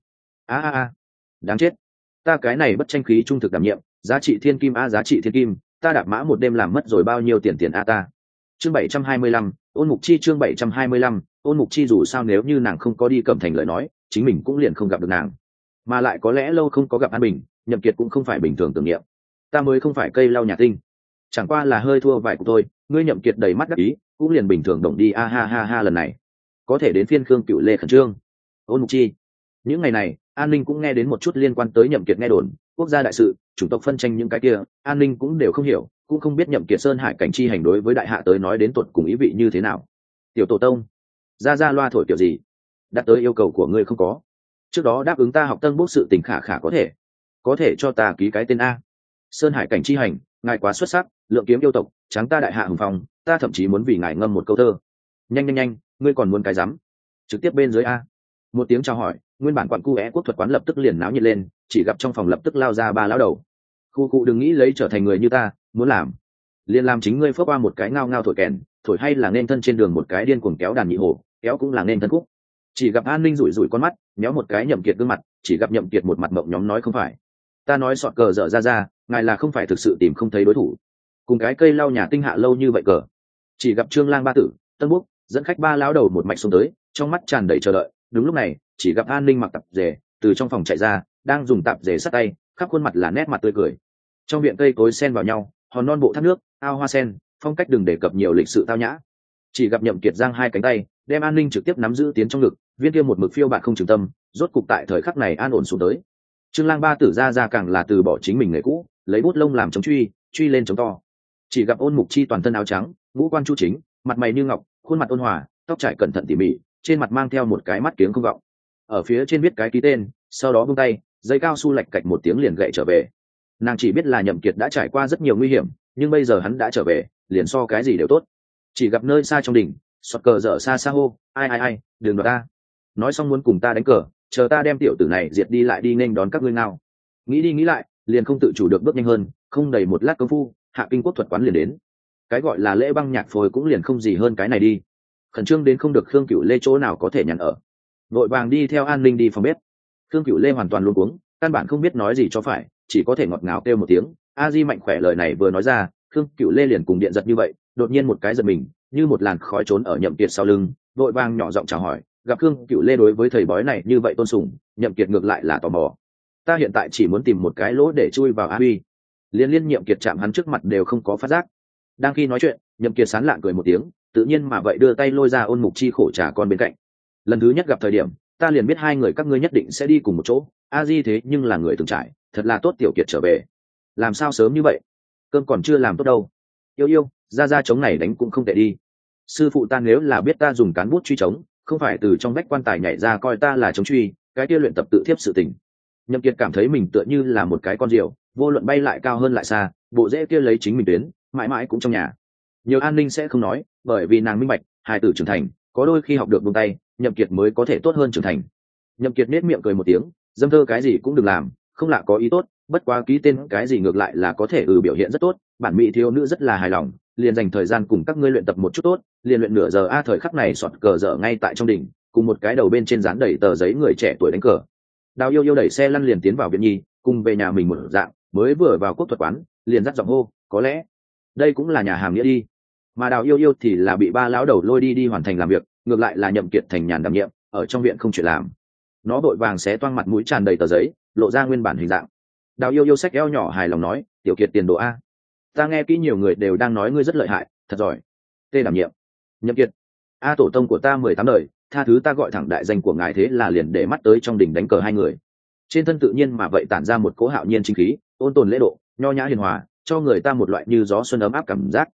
A, đáng chết, ta cái này bất tranh khí trung thực đảm nhiệm, giá trị thiên kim a, giá trị thiên kim, ta đạp mã một đêm làm mất rồi bao nhiêu tiền a ta. Chương 725, Ôn Mục Chi. Chương 725, Ôn Mục Chi. Dù sao nếu như nàng không có đi Cẩm Thành lời nói, chính mình cũng liền không gặp được nàng, mà lại có lẽ lâu không có gặp An Bình, Nhậm Kiệt cũng không phải bình thường tưởng niệm. Ta mới không phải cây lau nhà tinh, chẳng qua là hơi thua vài của tôi. Ngươi Nhậm Kiệt đầy mắt đắc ý, cũng liền bình thường động đi a ha, lần này có thể đến phiên Khương Cửu Lê khẩn trương. Ôn Mục Chi. Những ngày này An Ninh cũng nghe đến một chút liên quan tới Nhậm Kiệt nghe đồn, quốc gia đại sự, chủng tộc phân tranh những cái kia, An Ninh cũng đều không hiểu, cũng không biết Nhậm Kiệt Sơn Hải cảnh chi hành đối với đại hạ tới nói đến tuột cùng ý vị như thế nào. Tiểu tổ tông, ra loa thổi kiểu gì? Đạt tới yêu cầu của ngươi không có? Trước đó đáp ứng ta học Tân Bốc sự tình khả có thể cho ta ký cái tên a. Sơn Hải cảnh chi hành, ngài quá xuất sắc, lượng kiếm yêu tộc, tráng ta đại hạ hùng phong, ta thậm chí muốn vì ngài ngâm một câu thơ. Nhanh, ngươi còn muốn cái rắm? Trực tiếp bên dưới a. Một tiếng chào hỏi, nguyên bản quặn cu é quốc thuật quán lập tức liền náo nhiệt lên, chỉ gặp trong phòng lập tức lao ra ba lão đầu. Khu đừng nghĩ lấy trở thành người như ta, muốn làm liền làm chính ngươi phớt qua một cái ngao thổi kèn, thổi hay là nên thân trên đường một cái điên cuồng kéo đàn nhị hổ, kéo cũng là nên thân khúc. Chỉ gặp An Ninh rủi con mắt, méo một cái Nhậm Kiệt gương mặt, chỉ gặp Nhậm Kiệt một mặt mộng nhóm nói không phải, ta nói sọt cờ dở ra, ngài là không phải thực sự tìm không thấy đối thủ, cùng cái cây lau nhà tinh hạ lâu như vậy cờ. Chỉ gặp Trương Lang ba tử, Tân Búc dẫn khách ba lão đầu một mạch xuống tới, trong mắt tràn đầy chờ đợi. Đúng lúc này, chỉ gặp An Ninh mặc tạp dề từ trong phòng chạy ra, đang dùng tạp dề sát tay, khắp khuôn mặt là nét mặt tươi cười. Trong viện cây cối xen vào nhau, hòn non bộ thác nước, ao hoa sen, phong cách đừng đề cập nhiều lịch sự tao nhã. Chỉ gặp Nhậm Kiệt giang hai cánh tay, đem An Ninh trực tiếp nắm giữ tiến trong ngực, viên kia một mực phiêu bạt không chừng tâm, rốt cục tại thời khắc này an ổn xuống tới. Trương Lang ba tử ra càng là từ bỏ chính mình nghề cũ, lấy bút lông làm chống truy lên chống to. Chỉ gặp Ôn Mục Chi toàn thân áo trắng, ngũ quan chu chính, mặt mày như ngọc, khuôn mặt ôn hòa, tóc trải cẩn thận tỉ mỉ, trên mặt mang theo một cái mắt kiếng không vọng. Ở phía trên viết cái ký tên, sau đó buông tay, dây cao su lạch cạch một tiếng liền gậy trở về. Nàng chỉ biết là Nhậm Kiệt đã trải qua rất nhiều nguy hiểm, nhưng bây giờ hắn đã trở về, liền so cái gì đều tốt. Chỉ gặp nơi xa trong đỉnh, sọt cờ dở xa hô, ai, đừng đoạt ta. Nói xong muốn cùng ta đánh cờ, chờ ta đem tiểu tử này diệt đi lại đi nên đón các ngươi nào. Nghĩ đi nghĩ lại, liền không tự chủ được bước nhanh hơn, không đầy một lát công phu, Hạ Kinh quốc thuật quán liền đến. Cái gọi là lễ băng nhạc phôi cũng liền không gì hơn cái này đi. Khẩn trương đến không được Khương Cửu Lê chỗ nào có thể nhàn ở, vội vàng đi theo An Ninh đi phòng bếp. Khương Cửu Lê hoàn toàn luống cuống, căn bản không biết nói gì cho phải, chỉ có thể ngọt ngào kêu một tiếng a di mạnh khỏe. Lời này vừa nói ra, Khương Cửu Lê liền cùng điện giật như vậy, đột nhiên một cái giật mình, như một làn khói trốn ở Nhậm Kiệt sau lưng, vội vàng nhỏ giọng chào hỏi. Gặp Khương Cửu Lê đối với thầy bói này như vậy tôn sùng, Nhậm Kiệt ngược lại là tò mò. Ta hiện tại chỉ muốn tìm một cái lỗ để chui vào a huy. Liên Nhậm Kiệt chạm hắn trước mặt đều không có phát giác. Đang khi nói chuyện, Nhậm Kiệt sán lạn cười một tiếng, tự nhiên mà vậy đưa tay lôi ra Ôn Mục Chi khổ trà con bên cạnh. Lần thứ nhất gặp thời điểm, ta liền biết hai người các ngươi nhất định sẽ đi cùng một chỗ. A di thế nhưng là người từng trải, thật là tốt. Tiểu Kiệt trở về, làm sao sớm như vậy? Cơm còn chưa làm tốt đâu. Yêu, ra chống này đánh cũng không tệ đi. Sư phụ ta nếu là biết ta dùng cán bút truy trống, không phải từ trong vách quan tài nhảy ra coi ta là chống truy, cái kia luyện tập tự thiếp sự tình. Nhậm Kiệt cảm thấy mình tựa như là một cái con diều, vô luận bay lại cao hơn lại xa, bộ rễ kia lấy chính mình tuyến, mãi mãi cũng trong nhà. Nhiều An Ninh sẽ không nói, bởi vì nàng minh bạch, hài tử trưởng thành, có đôi khi học được buông tay, Nhậm Kiệt mới có thể tốt hơn trưởng thành. Nhậm Kiệt nét miệng cười một tiếng, dâm thơ cái gì cũng đừng làm, không lạ có ý tốt, bất quá ký tên cái gì ngược lại là có thể biểu hiện rất tốt. Bản mỹ thiếu nữ rất là hài lòng, liền dành thời gian cùng các ngươi luyện tập một chút tốt, liền luyện nửa giờ a. Thời khắc này sọt cờ dở ngay tại trong đỉnh, cùng một cái đầu bên trên dán đầy tờ giấy người trẻ tuổi đánh cờ. Đào Yêu đẩy xe lăn liền tiến vào viện nhi, cùng về nhà mình một dạng, mới vừa vào quốc thuật quán, liền dắt giọng hô, có lẽ đây cũng là nhà hàng nghĩa đi. Mà Đào Yêu thì là bị ba lão đầu lôi đi hoàn thành làm việc, ngược lại là Nhậm Kiệt thành nhàn đảm nhiệm, ở trong viện không chuyện làm. Nó vội vàng xé toang mặt mũi tràn đầy tờ giấy, lộ ra nguyên bản hình dạng. Đào Yêu xách eo nhỏ hài lòng nói, Tiểu Kiệt tiền đồ a, ta nghe kỹ nhiều người đều đang nói ngươi rất lợi hại, thật giỏi. Tê đảm nhiệm. Nhậm Kiệt, a tổ tông của ta 18 đời, tha thứ ta gọi thẳng đại danh của ngài. Thế là liền để mắt tới trong đỉnh đánh cờ hai người. Trên thân tự nhiên mà vậy tản ra một cỗ hạo nhiên chính khí, ôn tồn lễ độ, nho nhã hiền hòa, cho người ta một loại như gió xuân ấm áp cảm giác.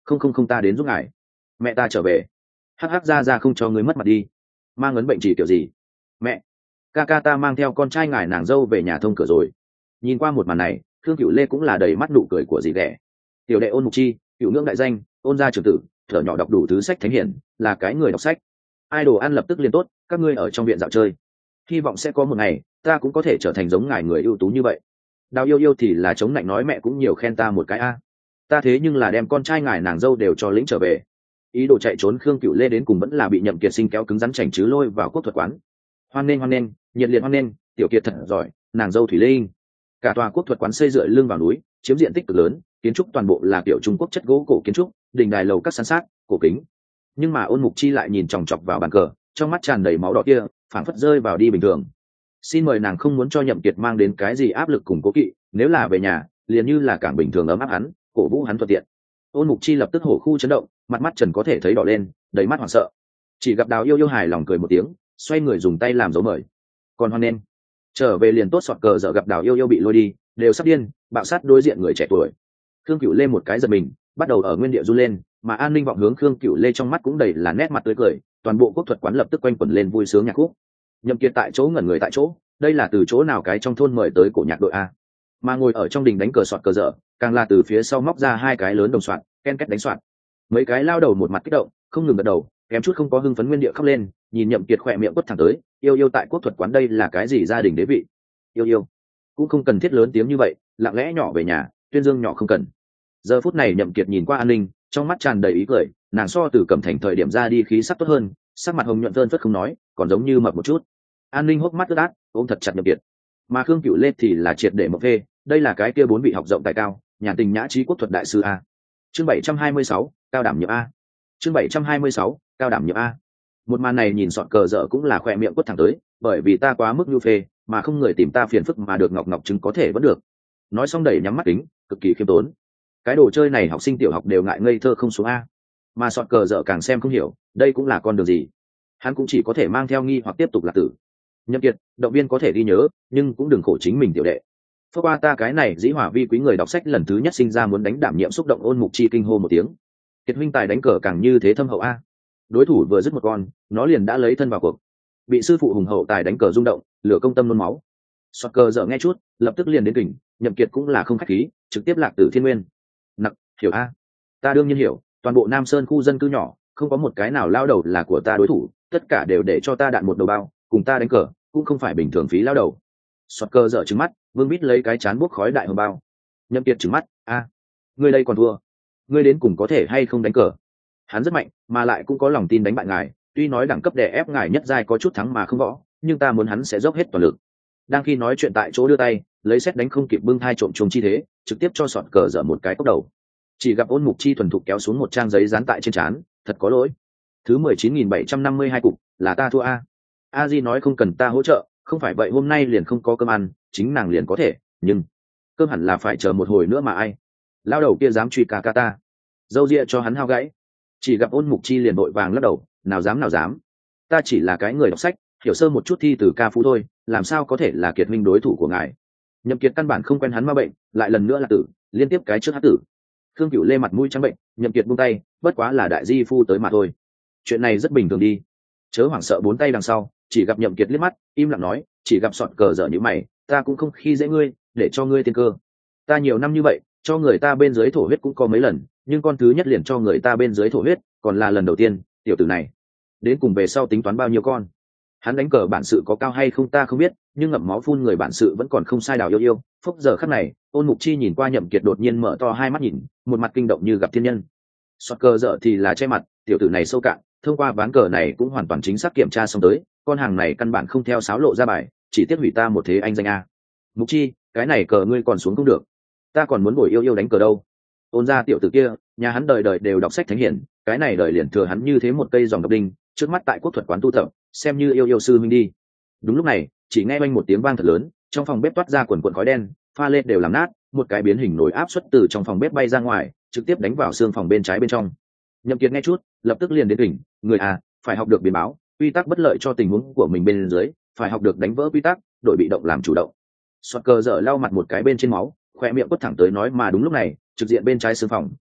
Không, ta đến giúp ngài. Mẹ ta trở về. Hắc hắc, ra không cho người mất mặt đi. Mang ấn bệnh chỉ kiểu gì? Mẹ, ca ca ta mang theo con trai ngài nàng dâu về nhà thông cửa rồi. Nhìn qua một màn này, Thương Cửu Lê cũng là đầy mắt nụ cười của dì ghẻ. Tiểu đệ Ôn Mục Chi, cửu ngưỡng đại danh, Ôn gia trưởng tử, thở nhỏ đọc đủ thứ sách thánh hiển, là cái người đọc sách. Ai đồ ăn lập tức liền tốt, các ngươi ở trong viện dạo chơi. Hy vọng sẽ có một ngày ta cũng có thể trở thành giống ngài người ưu tú như vậy. Đào yêu yêu thì là chống lạnh nói mẹ cũng nhiều khen ta một cái a. Ta thế nhưng là đem con trai ngài nàng dâu đều cho lĩnh trở về. Ý đồ chạy trốn Khương Cửu Lê đến cùng vẫn là bị Nhậm Kiệt Sinh kéo cứng rắn chảnh chứ lôi vào quốc thuật quán. Hoan nghênh, nhiệt liệt hoan nghênh, tiểu Kiệt thật giỏi, nàng dâu Thủy Linh. Cả tòa quốc thuật quán xây dựa lưng vào núi, chiếm diện tích cực lớn, kiến trúc toàn bộ là kiểu Trung Quốc chất gỗ cổ kiến trúc, đình đài lầu các san sát, cổ kính. Nhưng mà Ôn Mục Chi lại nhìn chòng chọc vào bàn cờ, trong mắt tràn đầy máu đỏ kia, phảng phất rơi vào đi bình thường. Xin mời nàng không muốn cho Nhậm Kiệt mang đến cái gì áp lực cùng cố kỵ, nếu là về nhà, liền như là cảng bình thường ấm áp hắn, cổ vũ hắn thuận tiện. Ôn Mục Chi lập tức hổ khu chấn động, mặt mắt trần có thể thấy đỏ lên, đầy mắt hoảng sợ. Chỉ gặp Đào yêu yêu hài lòng cười một tiếng, xoay người dùng tay làm dấu mời. Còn hoan nên trở về liền tốt. Sọt cờ dở gặp Đào yêu yêu bị lôi đi, đều sắp điên, bạo sát đối diện người trẻ tuổi. Khương Cửu Lê một cái giật mình, bắt đầu ở nguyên địa run lên, mà An Ninh vọng hướng Khương Cửu Lê trong mắt cũng đầy là nét mặt tươi cười, toàn bộ quốc thuật quán lập tức quanh quẩn lên vui sướng nhạc khúc. Nhậm Kiệt tại chỗ ngẩn người tại chỗ, đây là từ chỗ nào cái trong thôn mời tới cổ nhạc đội a? Mà ngồi ở trong đình đánh cờ sọt cờ dở, càng là từ phía sau móc ra hai cái lớn đồng soạn, ken két đánh soạn. Mấy cái lao đầu một mặt kích động, không ngừng gật đầu, kém chút không có hưng phấn nguyên địa khóc lên, nhìn Nhậm Kiệt khỏe miệng quất thẳng tới, yêu yêu tại quốc thuật quán đây là cái gì gia đình đế vị? Yêu yêu cũng không cần thiết lớn tiếng như vậy, lặng lẽ nhỏ về nhà, tuyên dương nhỏ không cần. Giờ phút này Nhậm Kiệt nhìn qua An Ninh, trong mắt tràn đầy ý cười, nàng so từ Cẩm Thành thời điểm ra đi khí sắc tốt hơn, sắc mặt hồng nhuận phơn phất không nói, còn giống như mập một chút. An Ninh hốc mắt ướt át, ôm thật chặt Nhậm Kiệt. Mà Khương Cửu Lê thì là triệt để mộng phê, đây là cái kia bốn vị học rộng tài cao, nhà tình nhã trí quốc thuật đại sư a. Chương 726, cao đảm nhiệm a. Chương 726, cao đảm nhiệm a. Một màn này nhìn sọt cờ dở cũng là khỏe miệng quất thẳng tới, bởi vì ta quá mức nhu phê, mà không người tìm ta phiền phức mà được ngọc chứng có thể vẫn được. Nói xong đẩy nhắm mắt kính, cực kỳ khiêm tốn. Cái đồ chơi này học sinh tiểu học đều ngại ngây thơ không xuống a. Mà sọt cờ dở càng xem không hiểu, đây cũng là con đường gì. Hắn cũng chỉ có thể mang theo nghi hoặc tiếp tục lạc tử. Nhậm Kiệt, động viên có thể ghi nhớ, nhưng cũng đừng khổ chính mình tiểu đệ. Phước qua ta cái này dĩ hòa vi quý người đọc sách lần thứ nhất sinh ra muốn đánh đảm nhiệm xúc động. Ôn Mục Chi kinh hô một tiếng. Kiệt huynh tài đánh cờ càng như thế thâm hậu a. Đối thủ vừa dứt một con, nó liền đã lấy thân vào cuộc. Bị sư phụ hùng hậu tài đánh cờ rung động, lửa công tâm nôn máu. Sọt cờ dở nghe chút, lập tức liền đến kình, Nhậm Kiệt cũng là không khách khí, trực tiếp lạc tử thiên nguyên. Nặc, hiểu a? Ta đương nhiên hiểu, toàn bộ Nam Sơn khu dân cư nhỏ, không có một cái nào lao đầu là của ta đối thủ, tất cả đều để cho ta đạn một đầu bao, cùng ta đánh cờ, cũng không phải bình thường phí lao đầu. Sọt cờ dở trừng mắt, Vương Bít lấy cái chán buốc khói đại hồng bao. Nhậm Kiệt trừng mắt, a, ngươi đây còn thua, ngươi đến cùng có thể hay không đánh cờ? Hắn rất mạnh, mà lại cũng có lòng tin đánh bại ngài, tuy nói đẳng cấp đè ép ngài nhất giai có chút thắng mà không võ, nhưng ta muốn hắn sẽ dốc hết toàn lực. Đang khi nói chuyện tại chỗ đưa tay, lấy xét đánh không kịp bưng thai trộm trùng chi thế, trực tiếp cho sọt cờ dở một cái cốc đầu. Chỉ gặp Ôn Mục Chi thuần thục kéo xuống một trang giấy dán tại trên trán, thật có lỗi. Thứ 19.752 cục, là ta thua a. A Di nói không cần ta hỗ trợ, không phải vậy hôm nay liền không có cơm ăn, chính nàng liền có thể, nhưng cơm hẳn là phải chờ một hồi nữa mà ai. Lao đầu kia dám truy ca ca ta, dâu ria cho hắn hao gãy. Chỉ gặp Ôn Mục Chi liền vội vàng lắc đầu, nào dám, ta chỉ là cái người đọc sách, hiểu sơ một chút thi từ ca phú thôi, làm sao có thể là Kiệt minh đối thủ của ngài. Nhậm Kiệt căn bản không quen hắn ma bệnh, lại lần nữa là tử, liên tiếp cái trước hát tử. Khương Cửu Lê mặt mũi trắng bệnh, Nhậm Kiệt buông tay, bất quá là đại di phu tới mà thôi, chuyện này rất bình thường đi. Chớ hoảng sợ, bốn tay đằng sau, chỉ gặp Nhậm Kiệt liếc mắt, im lặng nói, chỉ gặp sọt cờ dở như mày, ta cũng không khi dễ ngươi, để cho ngươi tiên cơ. Ta nhiều năm như vậy, cho người ta bên dưới thổ huyết cũng có mấy lần, nhưng con thứ nhất liền cho người ta bên dưới thổ huyết, còn là lần đầu tiên. Tiểu tử này, đến cùng về sau tính toán bao nhiêu con? Hắn đánh cờ bản sự có cao hay không ta không biết, nhưng ngậm máu phun người bản sự vẫn còn không sai. Đào yêu yêu, phúc giờ khắc này, Ôn Mục Chi nhìn qua Nhậm Kiệt đột nhiên mở to hai mắt nhìn, một mặt kinh động như gặp thiên nhân. Sọt cờ dở thì là che mặt, tiểu tử này sâu cạn, thông qua ván cờ này cũng hoàn toàn chính xác kiểm tra xong tới, con hàng này căn bản không theo sáo lộ ra bài, chỉ tiếc hủy ta một thế anh danh a. Mục Chi, cái này cờ ngươi còn xuống không được, ta còn muốn bồi yêu yêu đánh cờ đâu. Ôn gia tiểu tử kia, nhà hắn đời đời đều đọc sách thánh hiển, cái này đời liền thừa hắn như thế một cây dòng độc đinh, trước mắt tại quốc thuật quán tu tập, xem như yêu sư huynh đi. Đúng lúc này, chỉ nghe oanh một tiếng vang thật lớn, trong phòng bếp toát ra quần quần khói đen, pha lê đều làm nát, một cái biến hình nổi áp suất từ trong phòng bếp bay ra ngoài, trực tiếp đánh vào xương phòng bên trái bên trong. Nhậm Kiệt nghe chút, lập tức liền đến đỉnh, người à, phải học được biến báo, quy tắc bất lợi cho tình huống của mình bên dưới, phải học được đánh vỡ quy tắc, đổi bị động làm chủ động. Sọt cờ dở lau mặt một cái bên trên máu, khoe miệng quất thẳng tới nói, mà đúng lúc này, trực diện bên trái xương phòng,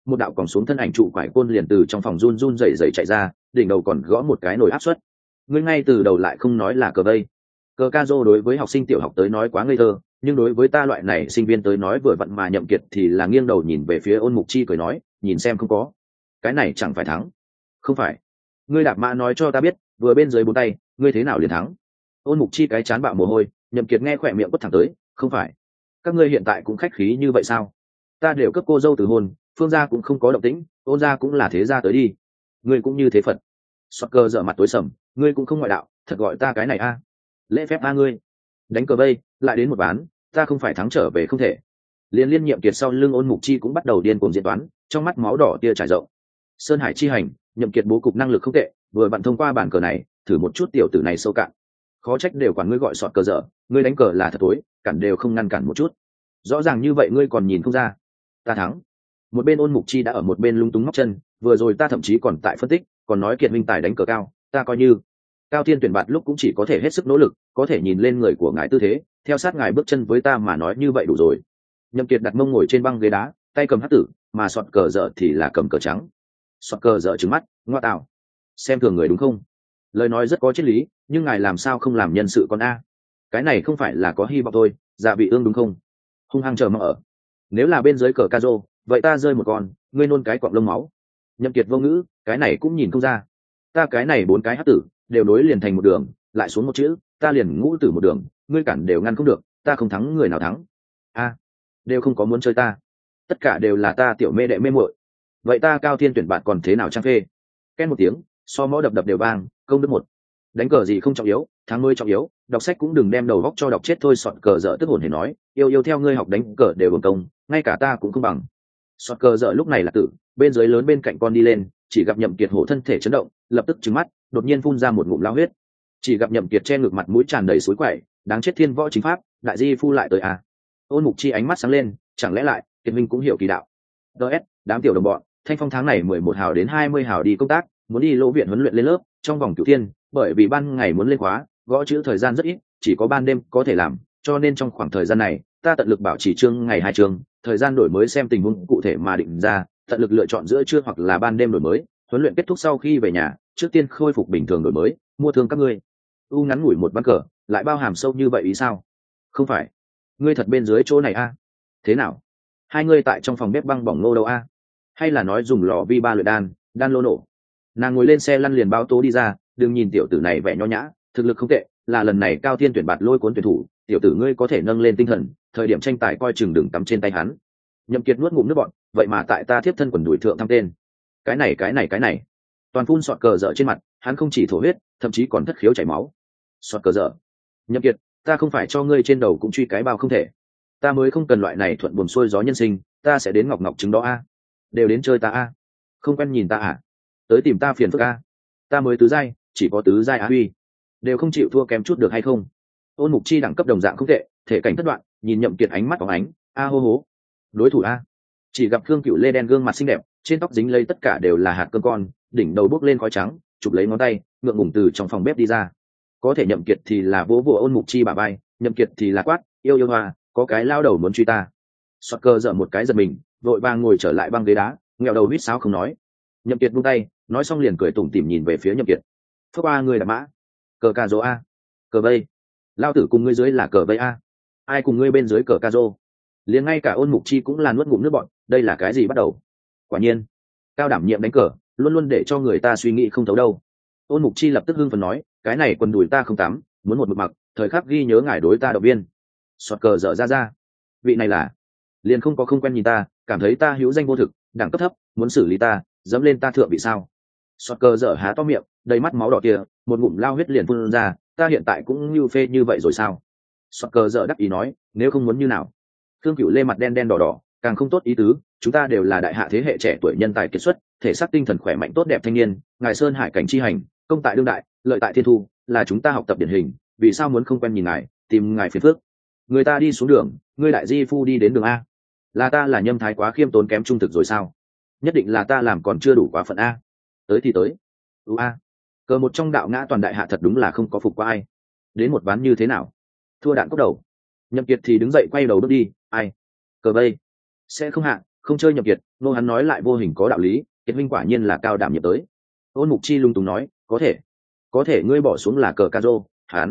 một đạo còn xuống thân ảnh trụ quải côn liền từ trong phòng run run rẩy rẩy chạy ra, đỉnh đầu còn gõ một cái nồi áp suất. Ngươi ngay từ đầu lại không nói là cờ vây. Cờ ca rô đối với học sinh tiểu học tới nói quá ngây thơ, nhưng đối với ta loại này sinh viên tới nói vừa vặn mà Nhậm Kiệt thì là nghiêng đầu nhìn về phía Ôn Mục Chi cười nói, nhìn xem không có, cái này chẳng phải thắng. Không phải, ngươi đạp mã nói cho ta biết, vừa bên dưới bốn tay, ngươi thế nào liền thắng. Ôn Mục Chi cái chán bạo mồ hôi, Nhậm Kiệt nghe khỏe miệng quất thẳng tới, không phải, các ngươi hiện tại cũng khách khí như vậy sao? Ta đều cấp cô dâu từ hôn, Phương gia cũng không có động tĩnh, Ôn gia cũng là thế gia tới đi, ngươi cũng như thế phật. Sọt cơ dở mặt tối sầm, ngươi cũng không ngoại đạo, thật gọi ta cái này a? Lễ phép a ngươi? Đánh cờ vây, lại đến một ván, ta không phải thắng trở về không thể. Liên nhiệm Kiệt sau lưng Ôn Mục Chi cũng bắt đầu điên cuồng diễn toán, trong mắt máu đỏ tia trải rộng. Sơn Hải chi hành, Nhậm Kiệt bố cục năng lực không tệ, vừa vặn thông qua bản cờ này, thử một chút tiểu tử này sâu cạn. Khó trách đều quản ngươi gọi sọt cờ dở, ngươi đánh cờ là thật tối, cản đều không ngăn cản một chút. Rõ ràng như vậy ngươi còn nhìn không ra. Ta thắng. Một bên Ôn Mục Chi đã ở một bên lung túng móc chân, vừa rồi ta thậm chí còn tại phân tích, còn nói Kiệt minh tài đánh cờ cao, ta coi như Cao Thiên tuyển bạt lúc cũng chỉ có thể hết sức nỗ lực, có thể nhìn lên người của ngài tư thế, theo sát ngài bước chân với ta mà nói như vậy đủ rồi. Nhậm Kiệt đặt mông ngồi trên băng ghế đá, tay cầm hắc tử, mà sọt cờ dở thì là cầm cờ trắng. Sọt cờ dở trừng mắt, ngoa tạo, xem thường người đúng không? Lời nói rất có triết lý, nhưng ngài làm sao không làm nhân sự con a? Cái này không phải là có hy vọng thôi, dạ vị ương đúng không? Hung hăng chờ mong ở. Nếu là bên dưới cờ ca rô, vậy ta rơi một con, ngươi nôn cái quặng lông máu. Nhậm Kiệt vô ngữ, cái này cũng nhìn không ra. Ta cái này bốn cái hắc tử đều nối liền thành một đường, lại xuống một chữ, ta liền ngũ tử một đường, ngươi cản đều ngăn không được, ta không thắng người nào thắng. A, đều không có muốn chơi ta, tất cả đều là ta tiểu mê đệ mê muội. Vậy ta Cao Thiên tuyển bạn còn thế nào trang phê? Ken một tiếng, so mõ đập đập đều vang, công đức một. Đánh cờ gì không trọng yếu, thắng mới trọng yếu, đọc sách cũng đừng đem đầu góc cho đọc chết thôi. Sọt cờ dở tức hồn hề nói, yêu theo ngươi học đánh cờ đều hưởng công, ngay cả ta cũng không bằng. Sọt cờ dở lúc này là tử, bên dưới lớn bên cạnh con đi lên, chỉ gặp Nhậm Kiệt hổ thân thể chấn động, lập tức trừng mắt, đột nhiên phun ra một ngụm lao huyết. Chỉ gặp Nhậm Kiệt che ngực mặt mũi tràn đầy suối quậy, đáng chết thiên võ chính pháp, đại di phu lại tới à? Ôn Mục Chi ánh mắt sáng lên, chẳng lẽ lại Kiệt minh cũng hiểu kỳ đạo? DS, đám tiểu đồng bọn, Thanh Phong tháng này 11 hào đến 20 hào đi công tác, muốn đi lỗ viện huấn luyện lên lớp, trong vòng cửu thiên, bởi vì ban ngày muốn lên khóa, gõ chữ thời gian rất ít, chỉ có ban đêm có thể làm, cho nên trong khoảng thời gian này, ta tận lực bảo trì chương ngày 2 chương, thời gian đổi mới xem tình huống cụ thể mà định ra, tận lực lựa chọn giữa trưa hoặc là ban đêm đổi mới, huấn luyện kết thúc sau khi về nhà, trước tiên khôi phục bình thường đổi mới, mua thương các ngươi. Ngắn ngủi một ván cờ, lại bao hàm sâu như vậy ý sao? Không phải, ngươi thật bên dưới chỗ này a? Thế nào? Hai ngươi tại trong phòng bếp băng bỏng nô đâu a? Hay là nói dùng lò vi ba luyện đan lô nổ? Nàng ngồi lên xe lăn liền báo tố đi ra, đừng nhìn tiểu tử này vẻ nho nhã, thực lực không tệ, là lần này Cao Thiên tuyển bạt lôi cuốn tuyển thủ, tiểu tử ngươi có thể nâng lên tinh thần, thời điểm tranh tài coi chừng đừng tắm trên tay hắn. Nhậm Kiệt nuốt ngụm nước bọt, vậy mà tại ta thiếp thân quần đùi thượng thăm tên. Cái này, toàn phun sọt cờ dở trên mặt, hắn không chỉ thổ huyết, thậm chí còn thất khiếu chảy máu. Sọt cờ dở, Nhậm Kiệt, ta không phải cho ngươi trên đầu cũng truy cái bao không thể, ta mới không cần loại này thuận buồm xuôi gió nhân sinh, ta sẽ đến ngọc ngọc trứng đó a, đều đến chơi ta a, không quen nhìn ta à, tới tìm ta phiền phức a, ta mới tứ giai, chỉ có tứ giai á huy, đều không chịu thua kém chút được hay không? Ôn Mục Chi đẳng cấp đồng dạng không tệ, thể cảnh thất đoạn, nhìn Nhậm Kiệt ánh mắt phóng ánh, a hô hố, đối thủ a. Chỉ gặp Khương Cửu Lê đen gương mặt xinh đẹp, trên tóc dính lấy tất cả đều là hạt cơm con, đỉnh đầu bốc lên khói trắng, chụp lấy ngón tay, ngượng ngùng từ trong phòng bếp đi ra. Có thể Nhậm Kiệt thì là vỗ vỗ Ôn Mục Chi bả vai, Nhậm Kiệt thì là quát, yêu hoa, có cái lao đầu muốn truy ta. Sọt cơ giở một cái giật mình, vội vàng ngồi trở lại băng ghế đá, nghẹo đầu huýt sáo không nói. Nhậm Kiệt buông tay, nói xong liền cười tủm tỉm nhìn về phía Nhậm Kiệt. Phước a người đạp mã, cờ ca rô a, cờ vây, lao tử cùng ngươi dưới là cờ vây a, ai cùng ngươi bên dưới cờ ca rô? Liền ngay cả Ôn Mục Chi cũng là nuốt ngụm nước bọt, đây là cái gì bắt đầu? Quả nhiên, cao đảm nhiệm đánh cờ, luôn luôn để cho người ta suy nghĩ không thấu đâu. Ôn Mục Chi lập tức hưng phấn nói, cái này quần đùi ta không tắm, muốn một mực mặc, thời khắc ghi nhớ ngài đối ta động viên. Sọt cờ dở ra, vị này là, liền không quen nhìn ta, cảm thấy ta hữu danh vô thực, đẳng cấp thấp, muốn xử lý ta, dẫm lên ta thượng vị sao? Sọt cờ dở há to miệng, đầy mắt máu đỏ kia, một ngụm lao huyết liền phun ra, ta hiện tại cũng như phê như vậy rồi sao? Sọt cờ dở đắc ý nói, nếu không muốn như nào? Thương Cửu Lê mặt đen đen đỏ đỏ, càng không tốt ý tứ, chúng ta đều là đại hạ thế hệ trẻ tuổi nhân tài kiệt xuất, thể xác tinh thần khỏe mạnh tốt đẹp thanh niên, ngài Sơn Hải cảnh chi hành, công tại đương đại, lợi tại thiên thu, là chúng ta học tập điển hình, vì sao muốn không quen nhìn ngài, tìm ngài phiền phức? Người ta đi xuống đường, ngươi đại di phu đi đến đường a, là ta là Nhâm thái quá khiêm tốn kém trung thực rồi sao? Nhất định là ta làm còn chưa đủ quá phận a. Tới thì tới. A. Cờ một trong đạo ngã toàn đại hạ thật đúng là không có phục qua ai. Đến một ván như thế nào? Thua đạn cốc đầu. Nhậm Kiệt thì đứng dậy quay đầu bước đi, ai? Cờ vây. Sẽ không hạ, không chơi Nhậm Kiệt, nô hắn nói lại vô hình có đạo lý, kiệt minh quả nhiên là cao đảm nhiệm tới. Ôn Mục Chi lung túng nói, có thể ngươi bỏ xuống là cờ ca rô.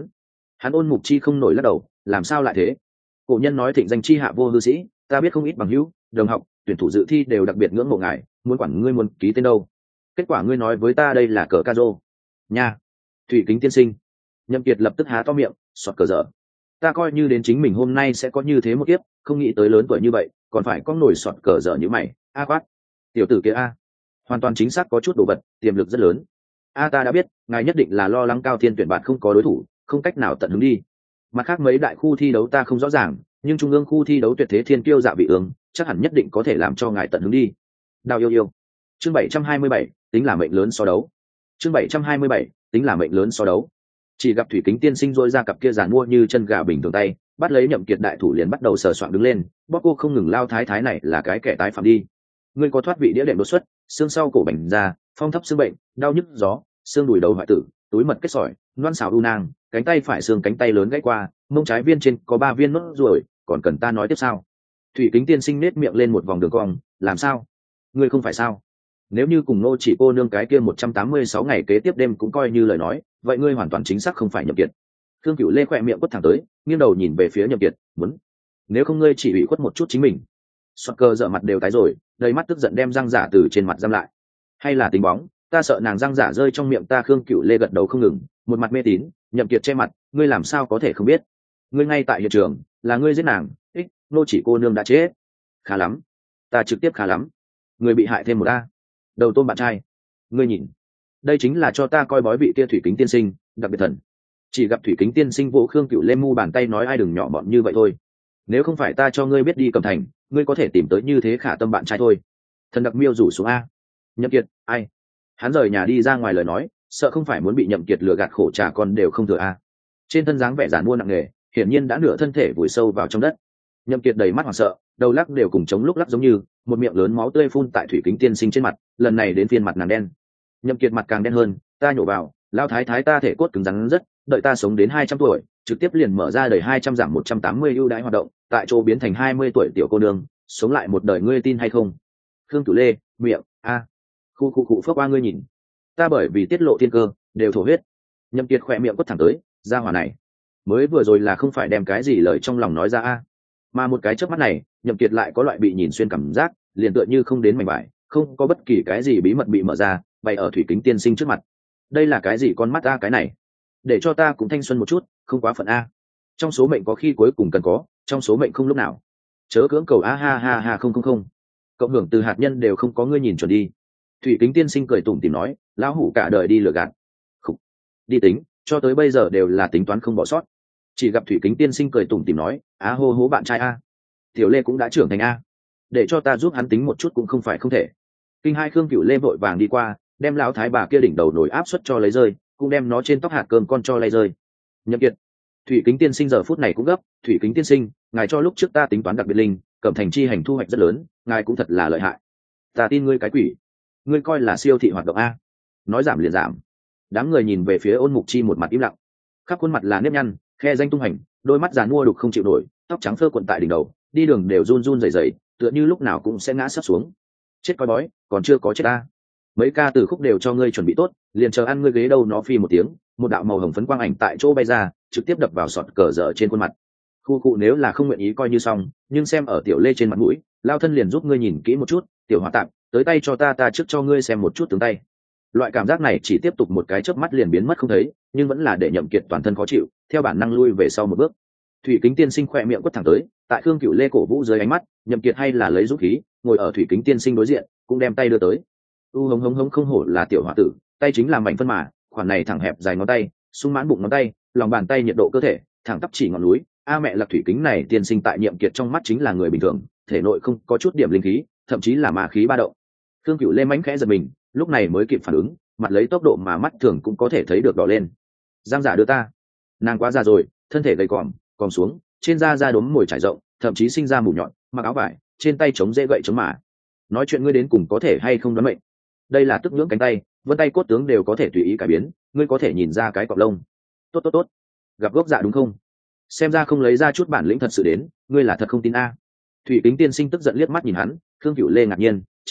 Hắn Ôn Mục Chi không nổi lắc đầu, làm sao lại thế? Cổ nhân nói thịnh danh chi hạ vô hư sĩ, ta biết không ít bằng hữu, đồng học, tuyển thủ dự thi đều đặc biệt ngưỡng mộ ngài, muốn quản ngươi muốn ký tên đâu. Kết quả ngươi nói với ta đây là cờ ca rô nha. Thủy Kính tiên sinh. Nhậm Kiệt lập tức há to miệng, xoạt cờ dở. Ta coi như đến chính mình hôm nay sẽ có như thế một kiếp, không nghĩ tới lớn tuổi như vậy còn phải có nổi xoạt cờ dở như mày. A quát, tiểu tử kia a, hoàn toàn chính xác có chút đồ vật, tiềm lực rất lớn. A ta đã biết, ngài nhất định là lo lắng Cao Thiên tuyển bạn không có đối thủ, không cách nào tận hứng đi. Mặt khác mấy đại khu thi đấu ta không rõ ràng, nhưng trung ương khu thi đấu tuyệt thế thiên kiêu dạ vị ương chắc hẳn nhất định có thể làm cho ngài tận hứng đi. Đào yêu yêu. Chương 727, tính là mệnh lớn so đấu. Chương 727, tính là mệnh lớn so đấu. Chỉ gặp Thủy Kính tiên sinh rôi ra cặp kia giàn mua như chân gà bình thường tay, bắt lấy Nhậm Kiệt đại thủ liền bắt đầu sờ soạng đứng lên, bóp cô không ngừng lao thái này là cái kẻ tái phạm đi. Ngươi có thoát vị đĩa đệm đột xuất, xương sau cổ bành ra, phong thấp xương bệnh, đau nhức gió, xương đùi đầu hoại tử, túi mật kết sỏi, loan xào u nang, cánh tay phải xương cánh tay lớn gãy qua, mông trái viên trên có 3 viên nốt ruồi, còn cần ta nói tiếp sao? Thủy Kính tiên sinh nết miệng lên một vòng đường cong, làm sao? Ngươi không phải sao? Nếu như cùng nô chỉ cô nương cái kia 186 ngày kế tiếp đêm cũng coi như lời nói, vậy ngươi hoàn toàn chính xác không phải Nhậm Kiệt. Khương Cửu Lê khỏe miệng quất thẳng tới, nghiêng đầu nhìn về phía Nhậm Kiệt, muốn, nếu không ngươi chỉ bị quất một chút chính mình. Soạt cơ dở mặt đều tái rồi, đầy mắt tức giận đem răng giả từ trên mặt giam lại. Hay là tính bóng, ta sợ nàng răng giả rơi trong miệng ta. Khương Cửu Lê gật đầu không ngừng, một mặt mê tín. Nhậm Kiệt che mặt, ngươi làm sao có thể không biết? Ngươi ngay tại hiện trường, là ngươi giết nàng, nô chỉ cô nương đã chết. Khá lắm, ta trực tiếp khá lắm. Người bị hại thêm một a. Đầu tôm bạn trai, ngươi nhìn, đây chính là cho ta coi bói vị kia Thủy Kính tiên sinh, đặc biệt thần. Chỉ gặp Thủy Kính tiên sinh vỗ Khương Cửu Lê mu bàn tay nói ai đừng nhỏ mọn như vậy thôi. Nếu không phải ta cho ngươi biết đi Cẩm Thành, ngươi có thể tìm tới như thế khả tâm bạn trai thôi. Thần đặc miêu rủ xuống a. Nhậm Kiệt, ai? Hắn rời nhà đi ra ngoài lời nói, sợ không phải muốn bị Nhậm Kiệt lừa gạt khổ trả con đều không thừa a. Trên thân dáng vẻ giản mua nặng nề, hiển nhiên đã nửa thân thể vùi sâu vào trong đất. Nhậm Kiệt đầy mắt hoảng sợ, đầu lắc đều cùng chống lúc lắc giống như, một miệng lớn máu tươi phun tại Thủy Kính tiên sinh trên mặt, lần này đến phiên mặt nàng đen. Nhậm Kiệt mặt càng đen hơn, ta nhổ vào, lao thái thái ta thể cốt cứng rắn rất, đợi ta sống đến 200 tuổi, trực tiếp liền mở ra đầy 200 giảm 180 ưu đãi hoạt động, tại chỗ biến thành 20 tuổi tiểu cô nương, sống lại một đời ngươi tin hay không? Khương Cửu Lê, miệng, a, khu phước qua ngươi nhìn, ta bởi vì tiết lộ thiên cơ, đều thổ huyết. Nhậm Kiệt khỏe miệng quất thẳng tới, ra hỏa này, mới vừa rồi là không phải đem cái gì lời trong lòng nói ra a, mà một cái chớp mắt này, Nhậm Kiệt lại có loại bị nhìn xuyên cảm giác, liền tựa như không đến mảnh vải, không có bất kỳ cái gì bí mật bị mở ra, bày ở Thủy Kính tiên sinh trước mặt. Đây là cái gì con mắt a cái này? Để cho ta cũng thanh xuân một chút, không quá phận a. Trong số mệnh có khi cuối cùng cần có, trong số mệnh không lúc nào. Chớ cưỡng cầu a ha ha ha không. Cộng hưởng từ hạt nhân đều không có ngươi nhìn chuẩn đi. Thủy Kính tiên sinh cười tủm tỉm nói, lão hủ cả đời đi lừa gạt. Khục. Đi tính, cho tới bây giờ đều là tính toán không bỏ sót. Chỉ gặp Thủy Kính tiên sinh cười tủm tỉm nói, á hô hố bạn trai a. Tiểu Lê cũng đã trưởng thành a. Để cho ta giúp hắn tính một chút cũng không phải không thể. Kinh hai Khương Cửu Lê vội vàng đi qua, đem lão thái bà kia đỉnh đầu nổi áp suất cho lấy rơi, cũng đem nó trên tóc hạt cơm con cho lấy rơi. Nhậm Kiệt, Thủy Kính tiên sinh giờ phút này cũng gấp, Thủy Kính tiên sinh, ngài cho lúc trước ta tính toán đặc biệt linh, Cẩm Thành chi hành thu hoạch rất lớn, ngài cũng thật là lợi hại. Ta tin ngươi cái quỷ, ngươi coi là siêu thị hoạt động a? Nói giảm liền giảm. Đám người nhìn về phía Ôn Mục Chi một mặt im lặng, khắp khuôn mặt là nếp nhăn, khe danh tung hành, đôi mắt giàn mua đục không chịu nổi, tóc trắng phơ cuộn tại đỉnh đầu, đi đường đều run run rẩy rẩy, tựa như lúc nào cũng sẽ ngã sắp xuống. Chết coi bói, còn chưa có chết ta. Mấy ca từ khúc đều cho ngươi chuẩn bị tốt, liền chờ ăn ngươi ghế đâu. Nó phi một tiếng, một đạo màu hồng phấn quang ảnh tại chỗ bay ra, trực tiếp đập vào sọt cờ dở trên khuôn mặt. Khu cụ nếu là không nguyện ý coi như xong, nhưng xem ở Tiểu Lê trên mặt mũi, lao thân liền giúp ngươi nhìn kỹ một chút. Tiểu Hỏa Tạp, tới tay cho ta trước cho ngươi xem một chút tướng tay. Loại cảm giác này chỉ tiếp tục một cái chớp mắt liền biến mất không thấy, nhưng vẫn là để Nhậm Kiệt toàn thân khó chịu, theo bản năng lui về sau một bước. Thủy Kính tiên sinh khỏe miệng quất thẳng tới, tại Khương Cửu Lê cổ vũ dưới ánh mắt, Nhậm Kiệt hay là lấy dũng khí, ngồi ở Thủy Kính tiên sinh đối diện, cũng đem tay đưa tới. Hống không hổ là tiểu hỏa tử, tay chính là mảnh phân mà, khoản này thẳng hẹp dài ngón tay, sung mãn bụng ngón tay, lòng bàn tay nhiệt độ cơ thể, thẳng tắp chỉ ngọn núi. A mẹ Lạc Thủy Kính này tiên sinh tại Nhậm Kiệt trong mắt chính là người bình thường, thể nội không có chút điểm linh khí, thậm chí là ma khí ba động. Khương Cửu Lê mánh khẽ giật mình, lúc này mới kịp phản ứng, mặt lấy tốc độ mà mắt thường cũng có thể thấy được đỏ lên. Giang giả đưa ta, nàng quá già rồi, thân thể gầy còm xuống, trên da đốm mồi trải rộng, thậm chí sinh ra mủ nhọn, mặc áo vải, trên tay chống dễ gậy chống mà. Nói chuyện ngươi đến cùng có thể hay không đoán mệnh? Đây là tức nhưỡng cánh tay, vân tay cốt tướng đều có thể tùy ý cải biến, ngươi có thể nhìn ra cái cọp lông. Tốt, gặp gốc dạ đúng không? Xem ra không lấy ra chút bản lĩnh thật sự đến, ngươi là thật không tin a. Thủy Kính tiên sinh tức giận liếc mắt nhìn hắn, Khương Cửu Lê ngạc nhiên,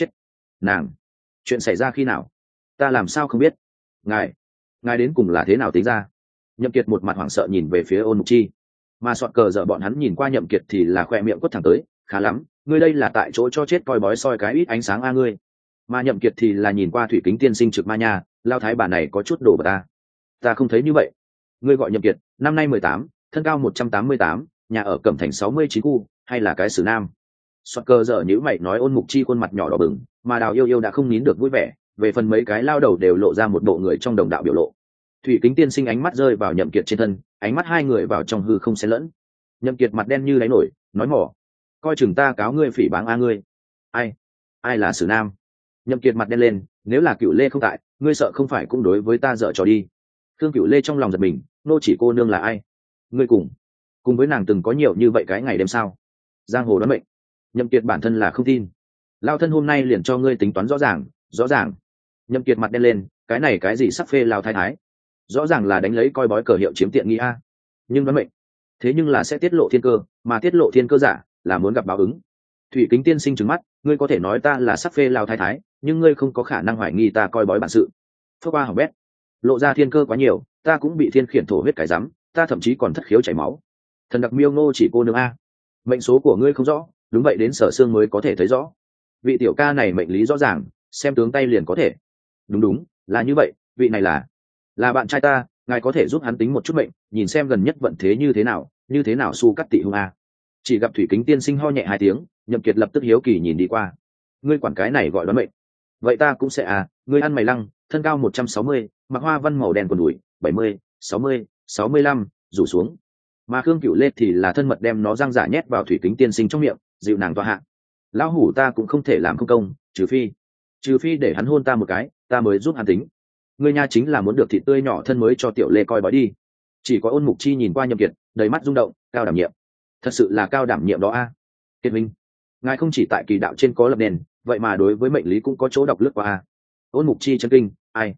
nàng chuyện xảy ra khi nào, ta làm sao không biết, ngài đến cùng là thế nào tính ra. Nhậm Kiệt một mặt hoảng sợ nhìn về phía Ôn Mục Chi, mà sọt cờ dở bọn hắn nhìn qua Nhậm Kiệt thì là khoe miệng quất thẳng tới, khá lắm, ngươi đây là tại chỗ cho chết coi bói soi cái ít ánh sáng a ngươi. Mà Nhậm Kiệt thì là nhìn qua Thủy Kính tiên sinh trực ma nha, lao thái bà này có chút đồ vật ta không thấy như vậy. Ngươi gọi Nhậm Kiệt, năm nay 18, thân cao 188, nhà ở Cẩm Thành 69 khu, hay là cái xứ nam. Sọt cờ dở nhíu mày nói. Ôn Mục Chi khuôn mặt nhỏ đỏ bừng, mà Đào Yêu Yêu đã không nín được vui vẻ, về phần mấy cái lao đầu đều lộ ra một bộ người trong đồng đạo biểu lộ. Thủy Kính tiên sinh ánh mắt rơi vào Nhậm Kiệt trên thân, ánh mắt hai người vào trong hư không xen lẫn. Nhậm Kiệt mặt đen như đáy nổi, nói mỏ, coi chừng ta cáo ngươi phỉ báng a ngươi. Ai là sử nam? Nhậm Kiệt mặt đen lên, nếu là Cửu Lê không tại, ngươi sợ không phải cũng đối với ta dở trò đi. Thương Cửu Lê trong lòng giật mình, nô chỉ cô nương là ai? Ngươi cùng với nàng từng có nhiều như vậy cái ngày đêm sao? Giang hồ đoán mệnh. Nhậm Kiệt bản thân là không tin. Lao thân hôm nay liền cho ngươi tính toán rõ ràng. Nhậm Kiệt mặt đen lên, cái này cái gì sắc phê lao thái thái? Rõ ràng là đánh lấy coi bói cờ hiệu chiếm tiện nghi a. Nhưng đoán mệnh, thế nhưng là sẽ tiết lộ thiên cơ, mà tiết lộ thiên cơ giả là muốn gặp báo ứng. Thủy Kính tiên sinh trừng mắt, ngươi có thể nói ta là sắc phê lao thái thái, nhưng ngươi không có khả năng hoài nghi ta coi bói bản sự. Phước qua hỏng bét, lộ ra thiên cơ quá nhiều, ta cũng bị thiên khiển thổ huyết cái rắm, ta thậm chí còn thất khiếu chảy máu. Thần đặc miêu ngô chỉ cô nương a, mệnh số của ngươi không rõ, đúng vậy, đến Sở Xương mới có thể thấy rõ. Vị tiểu ca này mệnh lý rõ ràng, xem tướng tay liền có thể. Đúng, là như vậy, vị này là bạn trai ta, ngài có thể giúp hắn tính một chút mệnh, nhìn xem gần nhất vận thế như thế nào su cắt tị hung a. Chỉ gặp Thủy Kính tiên sinh ho nhẹ hai tiếng, Nhậm Kiệt lập tức hiếu kỳ nhìn đi qua. Ngươi quản cái này gọi đoán mệnh? Vậy ta cũng sẽ ngươi ăn mày lăng, thân cao 160, mặc hoa văn màu đen quần đùi, 70, 60, 65, rủ xuống. Mà Khương Cửu Lê thì là thân mật đem nó răng giả nhét vào Thủy Kính tiên sinh trong miệng, dịu nàng tọa hạ. Lão hủ ta cũng không thể làm không công, trừ phi để hắn hôn ta một cái, ta mới giúp hắn tính. Ngươi nha chính là muốn được thịt tươi nhỏ thân mới cho tiểu Lê coi bói đi. Chỉ có Ôn Mục Chi nhìn qua Nhậm Kiệt, đầy mắt rung động, cao đảm nhiệm. Thật sự là cao đảm nhiệm đó a. Kiệt minh, ngài không chỉ tại kỳ đạo trên có lập nền, vậy mà đối với mệnh lý cũng có chỗ đọc lướt qua a. Ôn Mục Chi chân kinh, ai?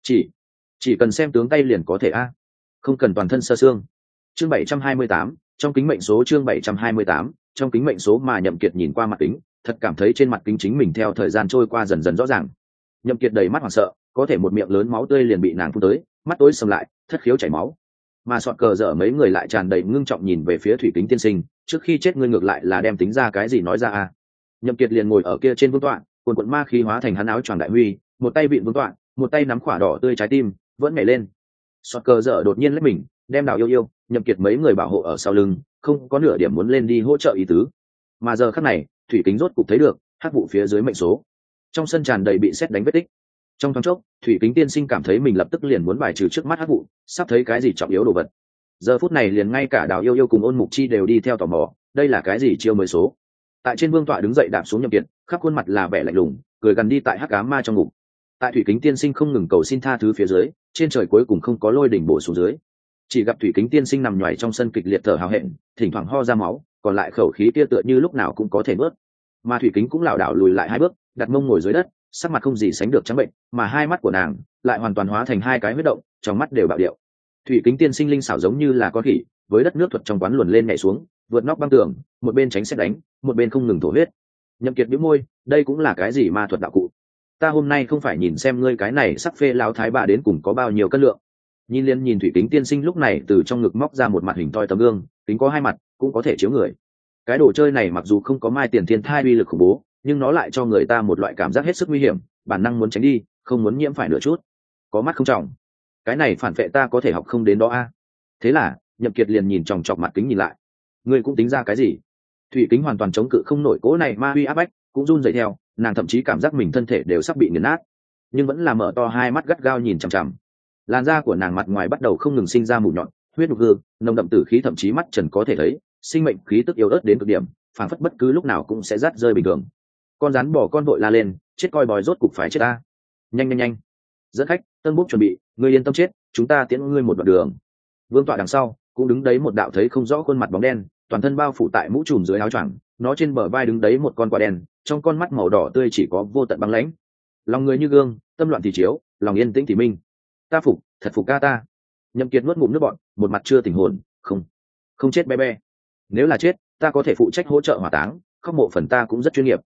Chỉ cần xem tướng tay liền có thể a, không cần toàn thân sơ xương. Chương 728, trong kính mệnh số. Chương 728, trong kính mệnh số. Mà Nhậm Kiệt nhìn qua mặt kính, thật cảm thấy trên mặt kính chính mình theo thời gian trôi qua dần dần rõ ràng. Nhậm Kiệt đầy mắt hoảng sợ, có thể một miệng lớn máu tươi liền bị nàng phun tới, mắt tối sầm lại, thất khiếu chảy máu. Mà sọt cờ dở mấy người lại tràn đầy ngưng trọng nhìn về phía Thủy Kính tiên sinh, trước khi chết ngươi ngược lại là đem tính ra cái gì nói ra a. Nhậm Kiệt liền ngồi ở kia trên vương tọa, cuồn cuộn ma khí hóa thành hắn áo choàng đại huy, một tay vịn vương tọa, một tay nắm quả đỏ tươi trái tim, vẫn nhảy lên. Sọt cờ dở đột nhiên lách mình, đem Đào Yêu Yêu, Nhậm Kiệt mấy người bảo hộ ở sau lưng, không có nửa điểm muốn lên đi hỗ trợ ý tứ. Mà giờ khắc này, Thủy Kính rốt cục thấy được hắc vụ phía dưới mệnh số. Trong sân tràn đầy bị sét đánh vết tích. Trong thoáng chốc, Thủy Kính tiên sinh cảm thấy mình lập tức liền muốn bài trừ trước mắt hắc vụ, sắp thấy cái gì trọng yếu đồ vật. Giờ phút này liền ngay cả Đào Yêu Yêu cùng Ôn Mục Chi đều đi theo tò mò, đây là cái gì chiêu mới số. Tại trên vương tọa đứng dậy đạp xuống Nhậm Kiệt, khắp khuôn mặt là vẻ lạnh lùng, cười gần đi tại hắc ám ma trong ngục. Tại Thủy Kính tiên sinh không ngừng cầu xin tha thứ phía dưới, trên trời cuối cùng không có lôi đỉnh bổ xuống dưới. Chỉ gặp Thủy Kính tiên sinh nằm nhoài trong sân kịch liệt thở hào hẹn, thỉnh thoảng ho ra máu, còn lại khẩu khí kia tựa như lúc nào cũng có thể nuốt. Mà Thủy Kính cũng lảo đảo lùi lại hai bước, đặt mông ngồi dưới đất, sắc mặt không gì sánh được trắng bệnh, mà hai mắt của nàng lại hoàn toàn hóa thành hai cái huyết động, trong mắt đều bạo điệu. Thủy Kính tiên sinh linh xảo giống như là con khỉ, với đất nước thuật trong quán luồn lên nhảy xuống, vượt nóc băng tường, một bên tránh xét đánh, một bên không ngừng thổ huyết. Nhậm Kiệt bĩu môi, đây cũng là cái gì ma thuật đạo cụ? Ta hôm nay không phải nhìn xem ngươi cái này sắc phê lão thái bà đến cùng có bao nhiêu cân lượng. Nhìn Thủy Kính tiên sinh lúc này từ trong ngực móc ra một mặt hình toi tấm gương, kính có hai mặt, cũng có thể chiếu người. Cái đồ chơi này mặc dù không có mai tiền thiên thai uy lực khủng bố, nhưng nó lại cho người ta một loại cảm giác hết sức nguy hiểm, bản năng muốn tránh đi, không muốn nhiễm phải nửa chút. Có mắt không trọng, cái này phản vệ ta có thể học không đến đó a. Thế là Nhậm Kiệt liền nhìn chòng chọc mặt kính nhìn lại. Ngươi cũng tính ra cái gì? Thủy Kính hoàn toàn chống cự không nổi cỗ này ma uy áp bách, cũng run rẩy theo, nàng thậm chí cảm giác mình thân thể đều sắp bị nghiền nát, nhưng vẫn là mở to hai mắt gắt gao nhìn chằm chằm. Làn da của nàng mặt ngoài bắt đầu không ngừng sinh ra mủ nhọn, huyết nhục hư, nồng đậm tử khí thậm chí mắt trần có thể thấy, sinh mệnh khí tức yếu ớt đến cực điểm, phảng phất bất cứ lúc nào cũng sẽ rát rơi bình thường. Con rắn bò con vội la lên, chết coi bòi rốt cục phải chết ta. Nhanh, dẫn khách, tân bút chuẩn bị, ngươi yên tâm chết, chúng ta tiễn ngươi một đoạn đường. Vương tọa đằng sau cũng đứng đấy một đạo thấy không rõ khuôn mặt bóng đen, toàn thân bao phủ tại mũ trùm dưới áo choàng, nó trên bờ vai đứng đấy một con quạ đen, trong con mắt màu đỏ tươi chỉ có vô tận băng lãnh. Lòng người như gương, tâm loạn thì chiếu, lòng yên tĩnh thì minh. Ta phục, thật phục ca ta. Nhậm Kiệt nuốt ngụm nước bọt, một mặt chưa tỉnh hồn, không chết bé bé. Nếu là chết, ta có thể phụ trách hỗ trợ hỏa táng, khóc mộ phần ta cũng rất chuyên nghiệp.